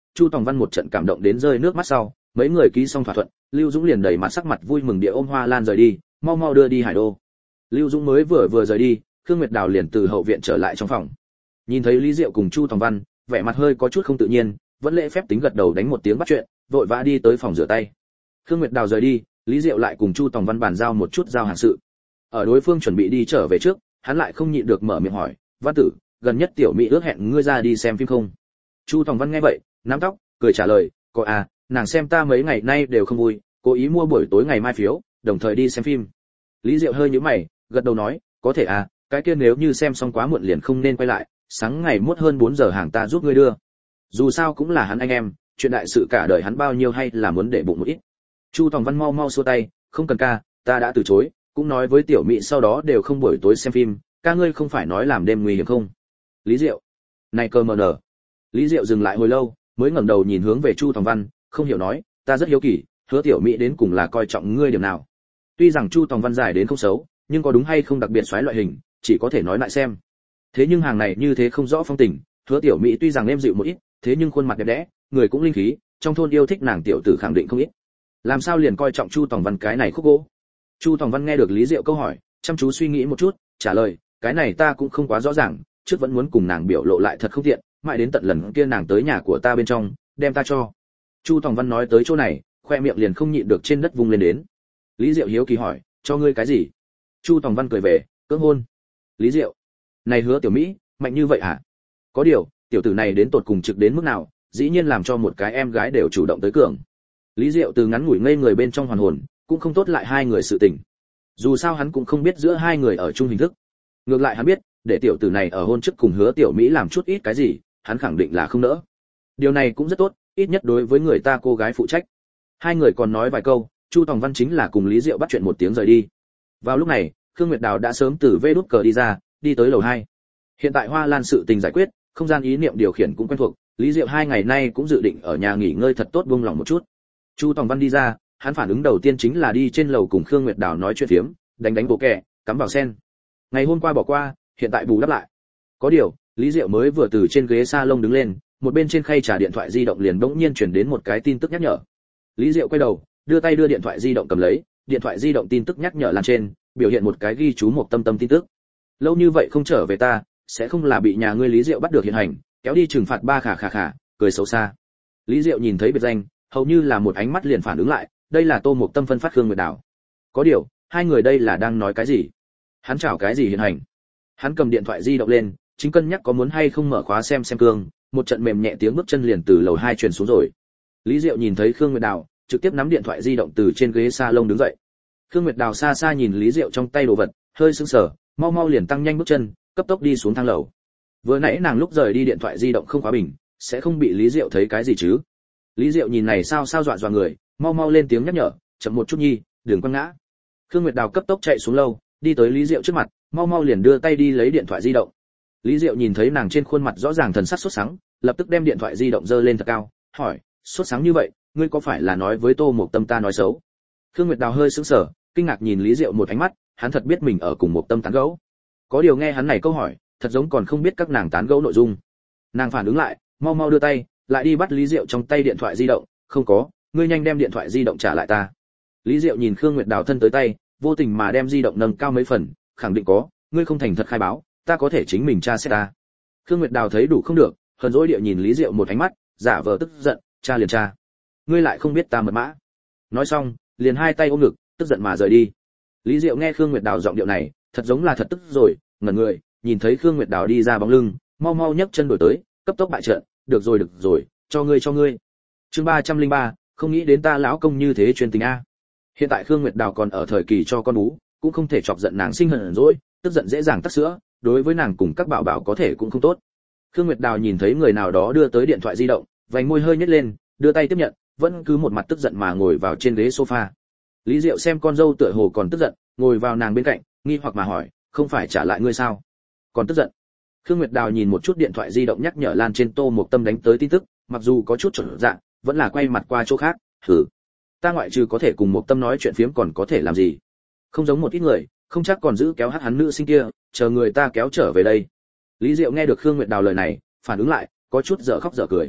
A: Chu Tòng Văn một trận cảm động đến rơi nước mắt sau, mấy người ký xong thỏa thuận, Lưu Dũng liền đầy mặt sắc mặt vui mừng địa ôm Hoa Lan rời đi, mau mau đưa đi Hải Đô. Lưu Dũng mới vừa vừa rời đi, Khương Nguyệt Đào liền từ hậu viện trở lại trong phòng. Nhìn thấy Lý Diệu cùng Chu Tòng Văn, vẻ mặt hơi có chút không tự nhiên, vẫn lễ phép tính gật đầu đánh một tiếng bắt chuyện, vội vã đi tới phòng rửa tay. Khương Nguyệt Đào rời đi, Lý Diệu lại cùng Chu Tòng Văn bàn giao một chút giao hàng sự. Ở đối phương chuẩn bị đi trở về trước, hắn lại không nhịn được mở miệng hỏi, "Văn tử, gần nhất tiểu mỹ ước hẹn ngươi ra đi xem phim không?" Chu Tòng Văn nghe vậy, nắm tóc, cười trả lời, "Có à, nàng xem ta mấy ngày nay đều không vui, cố ý mua buổi tối ngày mai phiếu, đồng thời đi xem phim." Lý Diệu hơi nhíu mày, gật đầu nói, "Có thể à, cái kia nếu như xem xong quá muộn liền không nên quay lại, sáng ngày mốt hơn bốn giờ hàng ta giúp ngươi đưa. Dù sao cũng là hắn anh em, chuyện đại sự cả đời hắn bao nhiêu hay là muốn để bụng một ít." Chu Tòng Văn mau mau xua tay, "Không cần ca, ta đã từ chối, cũng nói với tiểu mỹ sau đó đều không buổi tối xem phim, ca ngươi không phải nói làm đêm nguy hiểm không?" Lý Diệu, này cơ mờ nở. Lý Diệu dừng lại hồi lâu, mới ngẩng đầu nhìn hướng về Chu Tòng Văn, không hiểu nói, "Ta rất hiếu kỳ, Hứa tiểu mỹ đến cùng là coi trọng ngươi điểm nào?" Tuy rằng Chu Tòng Văn dài đến không xấu, nhưng có đúng hay không đặc biệt xoáy loại hình, chỉ có thể nói lại xem. Thế nhưng hàng này như thế không rõ phong tình, Hứa tiểu mỹ tuy rằng êm dịu một ít, thế nhưng khuôn mặt đẹp đẽ, người cũng linh khí, trong thôn yêu thích nàng tiểu tử khẳng định không ít. Làm sao liền coi trọng Chu Tòng Văn cái này khúc gỗ? Chu Tòng Văn nghe được Lý Diệu câu hỏi, chăm chú suy nghĩ một chút, trả lời, "Cái này ta cũng không quá rõ ràng, trước vẫn muốn cùng nàng biểu lộ lại thật không tiện, mãi đến tận lần kia nàng tới nhà của ta bên trong, đem ta cho." Chu Tòng Văn nói tới chỗ này, khoe miệng liền không nhịn được trên đất vung lên đến. Lý Diệu hiếu kỳ hỏi, "Cho ngươi cái gì?" Chu Tòng Văn cười về, "Cưỡng hôn." Lý Diệu, này Hứa tiểu mỹ, mạnh như vậy hả? Có điều, tiểu tử này đến tột cùng trực đến mức nào, dĩ nhiên làm cho một cái em gái đều chủ động tới cường. Lý Diệu từ ngắn ngủi ngây người bên trong hoàn hồn, cũng không tốt lại hai người sự tình. Dù sao hắn cũng không biết giữa hai người ở chung hình thức. Ngược lại hắn biết, để tiểu tử này ở hôn trước cùng Hứa tiểu mỹ làm chút ít cái gì, hắn khẳng định là không nỡ. Điều này cũng rất tốt, ít nhất đối với người ta cô gái phụ trách. Hai người còn nói vài câu, Chu Tòng Văn chính là cùng Lý Diệu bắt chuyện một tiếng rời đi. Vào lúc này, Khương Nguyệt Đào đã sớm từ vê đút cờ đi ra, đi tới lầu hai. Hiện tại Hoa Lan sự tình giải quyết, không gian ý niệm điều khiển cũng quen thuộc, Lý Diệu hai ngày nay cũng dự định ở nhà nghỉ ngơi thật tốt buông lòng một chút. Chu Tòng Văn đi ra, hắn phản ứng đầu tiên chính là đi trên lầu cùng Khương Nguyệt Đào nói chuyện phiếm, đánh đánh bộ kẻ, cắm vào sen. Ngày hôm qua bỏ qua, hiện tại bù đắp lại. Có điều, Lý Diệu mới vừa từ trên ghế salon đứng lên, một bên trên khay trả điện thoại di động liền bỗng nhiên truyền đến một cái tin tức nhắc nhở. Lý Diệu quay đầu, đưa tay đưa điện thoại di động cầm lấy, điện thoại di động tin tức nhắc nhở lan trên, biểu hiện một cái ghi chú một tâm tâm tin tức. Lâu như vậy không trở về ta, sẽ không là bị nhà ngươi Lý Diệu bắt được hiện hành, kéo đi trừng phạt ba khả khả khả, cười xấu xa. Lý Diệu nhìn thấy biệt danh, hầu như là một ánh mắt liền phản ứng lại, đây là Tô Mộc Tâm phân phát Khương Nguyệt Đào. Có điều, hai người đây là đang nói cái gì? Hắn chào cái gì hiện hành? Hắn cầm điện thoại di động lên, chính cân nhắc có muốn hay không mở khóa xem xem cương, một trận mềm nhẹ tiếng bước chân liền từ lầu hai truyền xuống rồi. Lý Diệu nhìn thấy Khương Nguyệt Đào, trực tiếp nắm điện thoại di động từ trên ghế salon đứng dậy. Khương Nguyệt Đào xa xa nhìn Lý Diệu trong tay đồ vật, hơi sững sờ, mau mau liền tăng nhanh bước chân, cấp tốc đi xuống thang lầu. Vừa nãy nàng lúc rời đi điện thoại di động không khóa bình, sẽ không bị Lý Diệu thấy cái gì chứ? Lý Diệu nhìn này sao sao dọa dọa người, mau mau lên tiếng nhắc nhở, chậm một chút nhi, đừng quăng ngã. Khương Nguyệt Đào cấp tốc chạy xuống lầu, đi tới Lý Diệu trước mặt, mau mau liền đưa tay đi lấy điện thoại di động. Lý Diệu nhìn thấy nàng trên khuôn mặt rõ ràng thần sắc sốt sắng, lập tức đem điện thoại di động giơ lên thật cao, hỏi, sốt sáng như vậy, ngươi có phải là nói với Tô Mộc Tâm ta nói xấu? Khương Nguyệt Đào hơi sững sờ, kinh ngạc nhìn Lý Diệu một ánh mắt, hắn thật biết mình ở cùng Mộc Tâm tán gẫu. Có điều nghe hắn này câu hỏi, thật giống còn không biết các nàng tán gẫu nội dung. Nàng phản ứng lại, mau mau đưa tay, lại đi bắt Lý Diệu trong tay điện thoại di động, không có, ngươi nhanh đem điện thoại di động trả lại ta. Lý Diệu nhìn Khương Nguyệt Đào thân tới tay, vô tình mà đem di động nâng cao mấy phần, khẳng định có, ngươi không thành thật khai báo, ta có thể chính mình tra xét ta. Khương Nguyệt Đào thấy đủ không được, hờn dỗi địa nhìn Lý Diệu một ánh mắt, giả vờ tức giận, tra liền tra. Ngươi lại không biết ta mật mã. Nói xong, liền hai tay ôm ngực, tức giận mà rời đi. Lý Diệu nghe Khương Nguyệt Đào giọng điệu này, thật giống là thật tức rồi, ngẩn người, nhìn thấy Khương Nguyệt Đào đi ra bóng lưng, mau mau nhấc chân đổi tới, cấp tốc bại trận, được rồi được rồi, cho ngươi cho ngươi. Chương ba trăm linh ba, không nghĩ đến ta lão công như thế chuyên tình a. Hiện tại Khương Nguyệt Đào còn ở thời kỳ cho con bú, cũng không thể chọc giận nàng sinh hờn dỗi, tức giận dễ dàng tắc sữa, đối với nàng cùng các bảo bảo có thể cũng không tốt. Khương Nguyệt Đào nhìn thấy người nào đó đưa tới điện thoại di động, vành môi hơi nhếch lên, đưa tay tiếp nhận, vẫn cứ một mặt tức giận mà ngồi vào trên ghế sofa. Lý Diệu xem con dâu tựa hồ còn tức giận, ngồi vào nàng bên cạnh, nghi hoặc mà hỏi, không phải trả lại ngươi sao? Còn tức giận? Khương Nguyệt Đào nhìn một chút điện thoại di động nhắc nhở lan trên Tô Mộc Tâm đánh tới tin tức, mặc dù có chút chột dạ, vẫn là quay mặt qua chỗ khác, hử. Ta ngoại trừ có thể cùng Mộc Tâm nói chuyện phiếm còn có thể làm gì? Không giống một ít người, không chắc còn giữ kéo hát hắn nữ sinh kia, chờ người ta kéo trở về đây. Lý Diệu nghe được Khương Nguyệt Đào lời này, phản ứng lại, có chút dở khóc dở cười.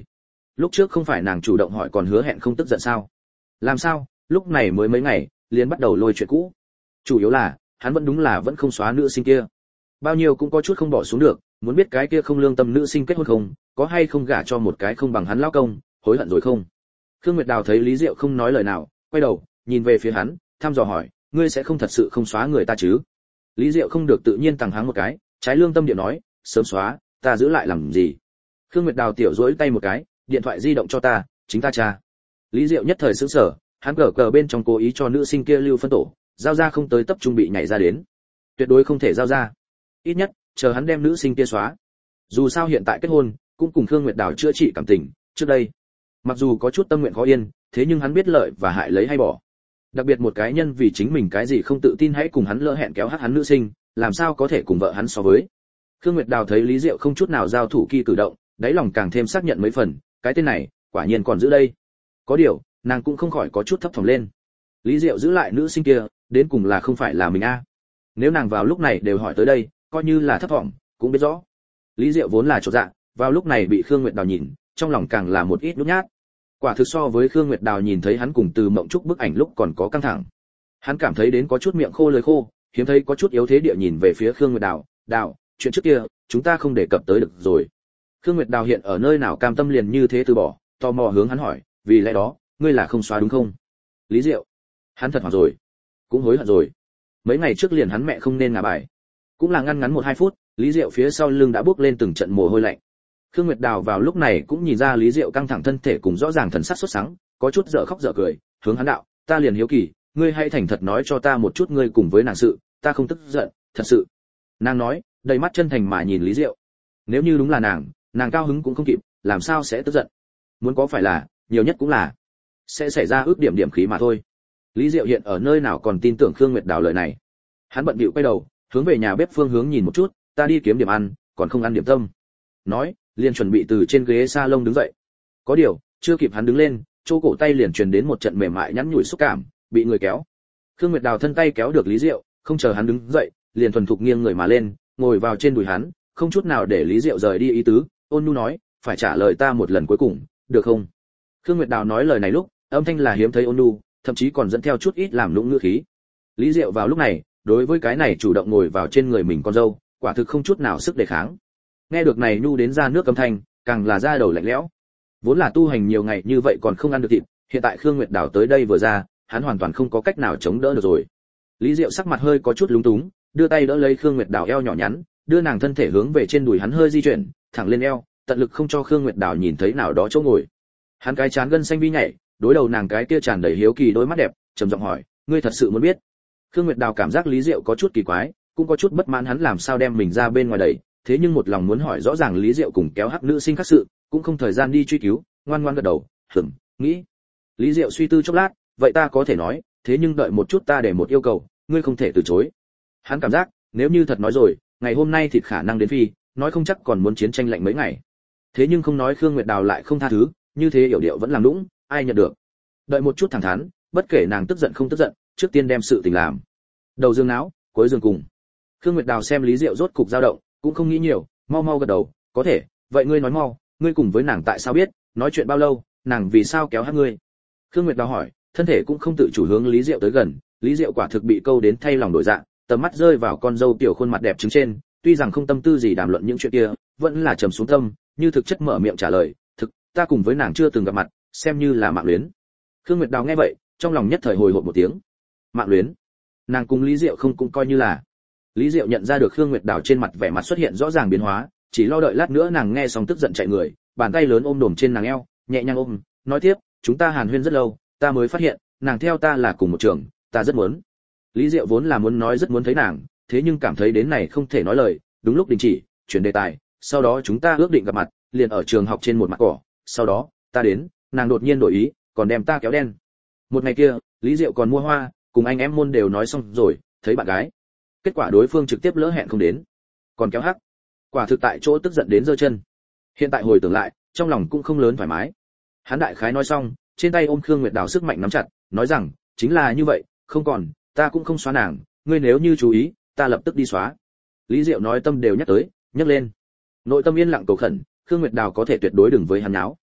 A: lúc trước không phải nàng chủ động hỏi còn hứa hẹn không tức giận sao? Làm sao, lúc này mới mấy ngày, liền bắt đầu lôi chuyện cũ. Chủ yếu là, hắn vẫn đúng là vẫn không xóa nữ sinh kia. Bao nhiêu cũng có chút không bỏ xuống được, muốn biết cái kia không lương tâm nữ sinh kết hôn không, có hay không gả cho một cái không bằng hắn lão công, hối hận rồi không? Khương Nguyệt Đào thấy Lý Diệu không nói lời nào, quay đầu, nhìn về phía hắn, thăm dò hỏi, ngươi sẽ không thật sự không xóa người ta chứ? Lý Diệu không được tự nhiên tằng háng một cái, trái lương tâm địa nói, sớm xóa, ta giữ lại làm gì? Khương Nguyệt Đào tiểu duỗi tay một cái, điện thoại di động cho ta, chính ta tra. Lý Diệu nhất thời sững sờ, hắn cờ cờ bên trong cố ý cho nữ sinh kia lưu phân tổ, giao ra không tới tập trung bị nhảy ra đến. Tuyệt đối không thể giao ra. Ít nhất, chờ hắn đem nữ sinh kia xóa. Dù sao hiện tại kết hôn, cũng cùng Khương Nguyệt Đào chữa trị cảm tình, trước đây. Mặc dù có chút tâm nguyện khó yên, thế nhưng hắn biết lợi và hại lấy hay bỏ. Đặc biệt một cái nhân vì chính mình cái gì không tự tin hãy cùng hắn lỡ hẹn kéo hát hắn nữ sinh, làm sao có thể cùng vợ hắn so với. Khương Nguyệt Đào thấy Lý Diệu không chút nào giao thủ kỳ cử động, đáy lòng càng thêm xác nhận mấy phần, cái tên này, quả nhiên còn giữ đây. Có điều, nàng cũng không khỏi có chút thấp thỏm lên. Lý Diệu giữ lại nữ sinh kia, đến cùng là không phải là mình a? À. Nếu nàng vào lúc này đều hỏi tới đây, coi như là thấp thỏm, cũng biết rõ. Lý Diệu vốn là chột dạ, vào lúc này bị Khương Nguyệt Đào nhìn, trong lòng càng là một ít nhút nhát. Quả thực so với Khương Nguyệt Đào nhìn thấy hắn cùng Từ Mộng Trúc bức ảnh lúc còn có căng thẳng. Hắn cảm thấy đến có chút miệng khô lời khô, hiếm thấy có chút yếu thế địa nhìn về phía Khương Nguyệt Đào, "Đào, chuyện trước kia, chúng ta không đề cập tới được rồi." Khương Nguyệt Đào hiện ở nơi nào cam tâm liền như thế từ bỏ, tò mò hướng hắn hỏi, "Vì lẽ đó, ngươi là không xóa đúng không?" Lý Diệu, hắn thật hoảng rồi, cũng hối hận rồi. Mấy ngày trước liền hắn mẹ không nên ngả bài. Cũng là ngăn ngắn một hai phút, Lý Diệu phía sau lưng đã bước lên từng trận mồ hôi lạnh. Khương Nguyệt Đào vào lúc này cũng nhìn ra Lý Diệu căng thẳng thân thể cùng rõ ràng thần sắc sốt sắng, có chút dở khóc dở cười, hướng hắn đạo, "Ta liền hiếu kỳ, ngươi hãy thành thật nói cho ta một chút ngươi cùng với nàng sự, ta không tức giận, thật sự." Nàng nói, đầy mắt chân thành mà nhìn Lý Diệu. Nếu như đúng là nàng, nàng cao hứng cũng không kịp, làm sao sẽ tức giận? Muốn có phải là, nhiều nhất cũng là sẽ xảy ra ước điểm điểm khí mà thôi. Lý Diệu hiện ở nơi nào còn tin tưởng Khương Nguyệt Đào lời này. Hắn bận bịu quay đầu, hướng về nhà bếp phương hướng nhìn một chút, "Ta đi kiếm điểm ăn, còn không ăn điểm tâm." Nói, liền chuẩn bị từ trên ghế salon đứng dậy. Có điều, chưa kịp hắn đứng lên, chỗ cổ tay liền truyền đến một trận mềm mại nhắn nhủi xúc cảm, bị người kéo. Khương Nguyệt Đào thân tay kéo được Lý Diệu, không chờ hắn đứng dậy, liền thuần thục nghiêng người mà lên, ngồi vào trên đùi hắn, không chút nào để Lý Diệu rời đi ý tứ, ôn nhu nói, "Phải trả lời ta một lần cuối cùng, được không?" Khương Nguyệt Đào nói lời này lúc, âm thanh là hiếm thấy ôn nhu, thậm chí còn dẫn theo chút ít làm nũng ngữ khí. Lý Diệu vào lúc này, đối với cái này chủ động ngồi vào trên người mình con dâu, quả thực không chút nào sức đề kháng. Nghe được này nhu đến ra nước âm thanh, càng là da đầu lạnh lẽo. Vốn là tu hành nhiều ngày như vậy còn không ăn được thịt, hiện tại Khương Nguyệt Đào tới đây vừa ra, hắn hoàn toàn không có cách nào chống đỡ được rồi. Lý Diệu sắc mặt hơi có chút lúng túng, đưa tay đỡ lấy Khương Nguyệt Đào eo nhỏ nhắn, đưa nàng thân thể hướng về trên đùi hắn hơi di chuyển, thẳng lên eo, tận lực không cho Khương Nguyệt Đào nhìn thấy nào đó chỗ ngồi. Hắn cái chán gân xanh vi nhảy, đối đầu nàng cái kia tràn đầy hiếu kỳ đôi mắt đẹp, trầm giọng hỏi, "Ngươi thật sự muốn biết?" Khương Nguyệt Đào cảm giác Lý Diệu có chút kỳ quái, cũng có chút bất mãn hắn làm sao đem mình ra bên ngoài đẩy, thế nhưng một lòng muốn hỏi rõ ràng Lý Diệu cùng kéo hắc nữ sinh khác sự, cũng không thời gian đi truy cứu, ngoan ngoan gật đầu, "Ừm, nghĩ." Lý Diệu suy tư chốc lát, "Vậy ta có thể nói, thế nhưng đợi một chút ta để một yêu cầu, ngươi không thể từ chối." Hắn cảm giác, nếu như thật nói rồi, ngày hôm nay thịt khả năng đến phi, nói không chắc còn muốn chiến tranh lạnh mấy ngày. Thế nhưng không nói Khương Nguyệt Đào lại không tha thứ, như thế hiểu điệu vẫn làm lũng, ai nhận được. Đợi một chút thẳng thắn, bất kể nàng tức giận không tức giận, trước tiên đem sự tình làm. Đầu dương não, cuối giường cùng. Khương Nguyệt Đào xem Lý Diệu rốt cục dao động, cũng không nghĩ nhiều, mau mau gật đầu, "Có thể, vậy ngươi nói mau, ngươi cùng với nàng tại sao biết, nói chuyện bao lâu, nàng vì sao kéo hát ngươi?" Khương Nguyệt Đào hỏi, thân thể cũng không tự chủ hướng Lý Diệu tới gần, Lý Diệu quả thực bị câu đến thay lòng đổi dạ, tầm mắt rơi vào con dâu tiểu khuôn mặt đẹp trứng trên, tuy rằng không tâm tư gì đàm luận những chuyện kia, vẫn là trầm xuống tâm, như thực chất mở miệng trả lời, "Thực, ta cùng với nàng chưa từng gặp mặt, xem như là mạng luyến." Khương Nguyệt Đào nghe vậy, trong lòng nhất thời hồi hộp một tiếng. Mạng luyến? Nàng cùng Lý Diệu không cũng coi như là. Lý Diệu nhận ra được Khương Nguyệt Đào trên mặt vẻ mặt xuất hiện rõ ràng biến hóa, chỉ lo đợi lát nữa nàng nghe xong tức giận chạy người, bàn tay lớn ôm đồm trên nàng eo, nhẹ nhàng ôm, nói tiếp, "Chúng ta hàn huyên rất lâu, ta mới phát hiện, nàng theo ta là cùng một trường, ta rất muốn." Lý Diệu vốn là muốn nói rất muốn thấy nàng, thế nhưng cảm thấy đến này không thể nói lời, đúng lúc đình chỉ, chuyển đề tài, "Sau đó chúng ta ước định gặp mặt, liền ở trường học trên một mặt cỏ, sau đó, ta đến, nàng đột nhiên đổi ý, còn đem ta kéo đen. Một ngày kia, Lý Diệu còn mua hoa, cùng anh em môn đều nói xong rồi, thấy bạn gái. Kết quả đối phương trực tiếp lỡ hẹn không đến, còn kéo hắc. Quả thực tại chỗ tức giận đến giơ chân. Hiện tại hồi tưởng lại, trong lòng cũng không lớn thoải mái. Hắn đại khái nói xong, trên tay ôm Khương Nguyệt Đào sức mạnh nắm chặt, nói rằng, "Chính là như vậy, không còn, ta cũng không xóa nàng, ngươi nếu như chú ý, ta lập tức đi xóa." Lý Diệu nói tâm đều nhắc tới, nhấc lên. Nội tâm yên lặng cầu khẩn, Khương Nguyệt Đào có thể tuyệt đối đừng với hắn náo.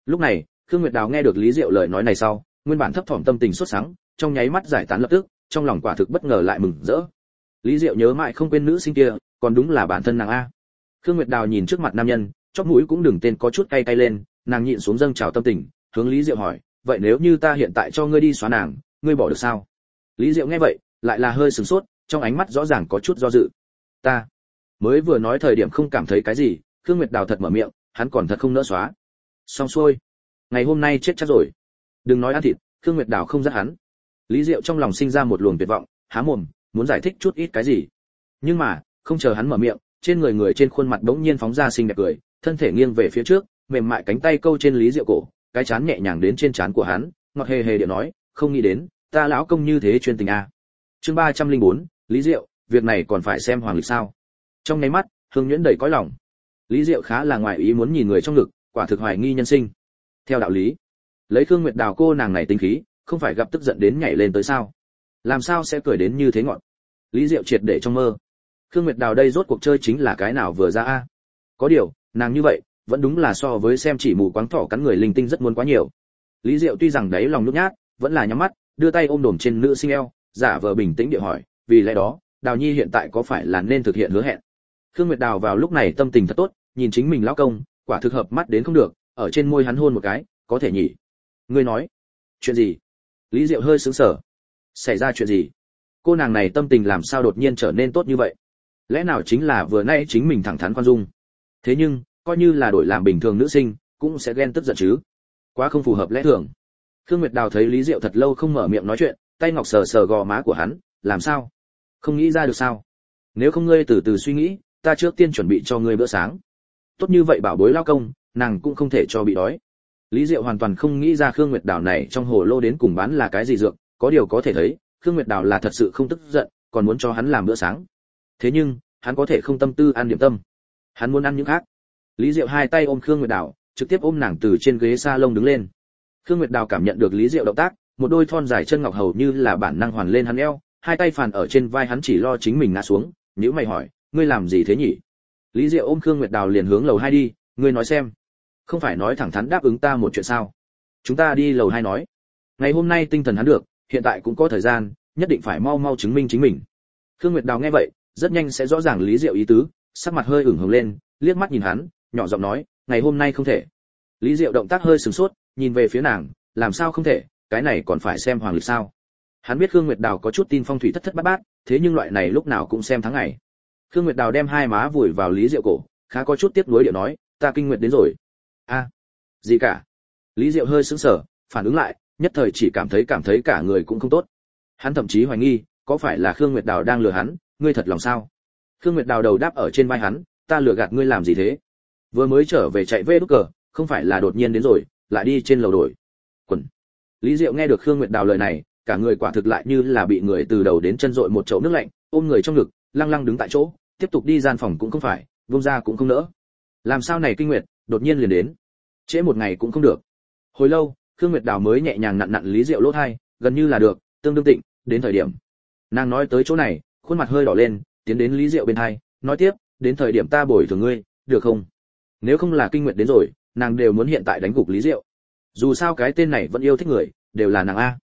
A: Lúc này, Khương Nguyệt Đào nghe được Lý Diệu lời nói này sau, nguyên bản thấp thỏm tâm tình sốt sắng, trong nháy mắt giải tán lập tức, trong lòng quả thực bất ngờ lại mừng rỡ. Lý Diệu nhớ mãi không quên nữ sinh kia, còn đúng là bản thân nàng a. Khương Nguyệt Đào nhìn trước mặt nam nhân, chóp mũi cũng đừng tên có chút cay cay lên, nàng nhịn xuống dâng trào tâm tình, hướng Lý Diệu hỏi, vậy nếu như ta hiện tại cho ngươi đi xóa nàng, ngươi bỏ được sao? Lý Diệu nghe vậy, lại là hơi sửng sốt, trong ánh mắt rõ ràng có chút do dự. Ta mới vừa nói thời điểm không cảm thấy cái gì, Khương Nguyệt Đào thật mở miệng, hắn còn thật không nỡ xóa. Xong xuôi, ngày hôm nay chết chắc rồi. Đừng nói ăn thịt, Khương Nguyệt Đào không dắt hắn. Lý Diệu trong lòng sinh ra một luồng tuyệt vọng, há mồm, muốn giải thích chút ít cái gì. Nhưng mà, không chờ hắn mở miệng, trên người người trên khuôn mặt bỗng nhiên phóng ra xinh đẹp cười, thân thể nghiêng về phía trước, mềm mại cánh tay câu trên Lý Diệu cổ, cái trán nhẹ nhàng đến trên trán của hắn, ngọt hề hề điệu nói, không nghĩ đến, ta lão công như thế chuyên tình a. Chương ba trăm linh bốn, Lý Diệu, việc này còn phải xem hoàng lịch sao? Trong nháy mắt, Hương Nhuyễn đầy cõi lòng. Lý Diệu khá là ngoài ý muốn nhìn người trong ngực, quả thực hoài nghi nhân sinh. Theo đạo lý, lấy Khương Nguyệt Đào cô nàng này tính khí, không phải gặp tức giận đến nhảy lên tới sao? Làm sao sẽ cười đến như thế ngọn? Lý Diệu triệt để trong mơ. Khương Nguyệt Đào đây rốt cuộc chơi chính là cái nào vừa ra a? Có điều, nàng như vậy, vẫn đúng là so với xem chỉ mù quáng thỏ cắn người linh tinh rất muốn quá nhiều. Lý Diệu tuy rằng đáy lòng nhút nhát, vẫn là nhắm mắt, đưa tay ôm đồm trên nữ sinh eo, giả vờ bình tĩnh địa hỏi, vì lẽ đó, Đào Nhi hiện tại có phải là nên thực hiện hứa hẹn? Khương Nguyệt Đào vào lúc này tâm tình thật tốt, nhìn chính mình lão công, quả thực hợp mắt đến không được, ở trên môi hắn hôn một cái, có thể nhỉ? Ngươi nói, chuyện gì? Lý Diệu hơi sững sờ. Xảy ra chuyện gì? Cô nàng này tâm tình làm sao đột nhiên trở nên tốt như vậy? Lẽ nào chính là vừa nay chính mình thẳng thắn khoan dung? Thế nhưng, coi như là đổi làm bình thường nữ sinh, cũng sẽ ghen tức giận chứ? Quá không phù hợp lẽ thường. Khương Nguyệt Đào thấy Lý Diệu thật lâu không mở miệng nói chuyện, tay ngọc sờ sờ gò má của hắn, làm sao? Không nghĩ ra được sao? Nếu không ngươi từ từ suy nghĩ, ta trước tiên chuẩn bị cho ngươi bữa sáng. Tốt như vậy bảo bối lao công, nàng cũng không thể cho bị đói. Lý Diệu hoàn toàn không nghĩ ra Khương Nguyệt Đào này trong hồ lô đến cùng bán là cái gì dược, có điều có thể thấy, Khương Nguyệt Đào là thật sự không tức giận, còn muốn cho hắn làm bữa sáng. Thế nhưng, hắn có thể không tâm tư ăn điểm tâm. Hắn muốn ăn những khác. Lý Diệu hai tay ôm Khương Nguyệt Đào, trực tiếp ôm nàng từ trên ghế salon đứng lên. Khương Nguyệt Đào cảm nhận được Lý Diệu động tác, một đôi thon dài chân ngọc hầu như là bản năng hoàn lên hắn eo, hai tay phàn ở trên vai hắn chỉ lo chính mình ngã xuống, nhíu mày hỏi, ngươi làm gì thế nhỉ? Lý Diệu ôm Khương Nguyệt Đào liền hướng lầu hai đi, ngươi nói xem, không phải nói thẳng thắn đáp ứng ta một chuyện sao? Chúng ta đi lầu hai nói. Ngày hôm nay tinh thần hắn được, hiện tại cũng có thời gian, nhất định phải mau mau chứng minh chính mình. Khương Nguyệt Đào nghe vậy, rất nhanh sẽ rõ ràng Lý Diệu ý tứ, sắc mặt hơi ửng hồng lên, liếc mắt nhìn hắn, nhỏ giọng nói, ngày hôm nay không thể. Lý Diệu động tác hơi sửng sốt, nhìn về phía nàng, làm sao không thể, cái này còn phải xem hoàng lịch sao? Hắn biết Khương Nguyệt Đào có chút tin phong thủy thất thất bát bát, thế nhưng loại này lúc nào cũng xem tháng ngày. Khương Nguyệt Đào đem hai má vùi vào Lý Diệu cổ, khá có chút tiếc nuối điệu nói, ta kinh nguyệt đến rồi. A, à, gì cả? Lý Diệu hơi sững sờ, phản ứng lại, nhất thời chỉ cảm thấy cảm thấy cả người cũng không tốt. Hắn thậm chí hoài nghi, có phải là Khương Nguyệt Đào đang lừa hắn, ngươi thật lòng sao? Khương Nguyệt Đào đầu đáp ở trên vai hắn, ta lừa gạt ngươi làm gì thế? Vừa mới trở về chạy về đúc cờ, không phải là đột nhiên đến rồi, lại đi trên lầu đổi. Quần. Lý Diệu nghe được Khương Nguyệt Đào lời này, cả người quả thực lại như là bị người từ đầu đến chân dội một chậu nước lạnh, ôm người trong ngực, lăng lăng đứng tại chỗ, tiếp tục đi gian phòng cũng không phải, vung ra cũng không nỡ. Làm sao này kinh nguyệt, đột nhiên liền đến, trễ một ngày cũng không được. Hồi lâu, Khương Nguyệt Đào mới nhẹ nhàng nặn nặn Lý Diệu lỗ tai, gần như là được, tương đương tịnh, đến thời điểm. Nàng nói tới chỗ này, khuôn mặt hơi đỏ lên, tiến đến Lý Diệu bên tai, nói tiếp, đến thời điểm ta bồi thường ngươi, được không? Nếu không là kinh nguyệt đến rồi, nàng đều muốn hiện tại đánh gục Lý Diệu. Dù sao cái tên này vẫn yêu thích người, đều là nàng a.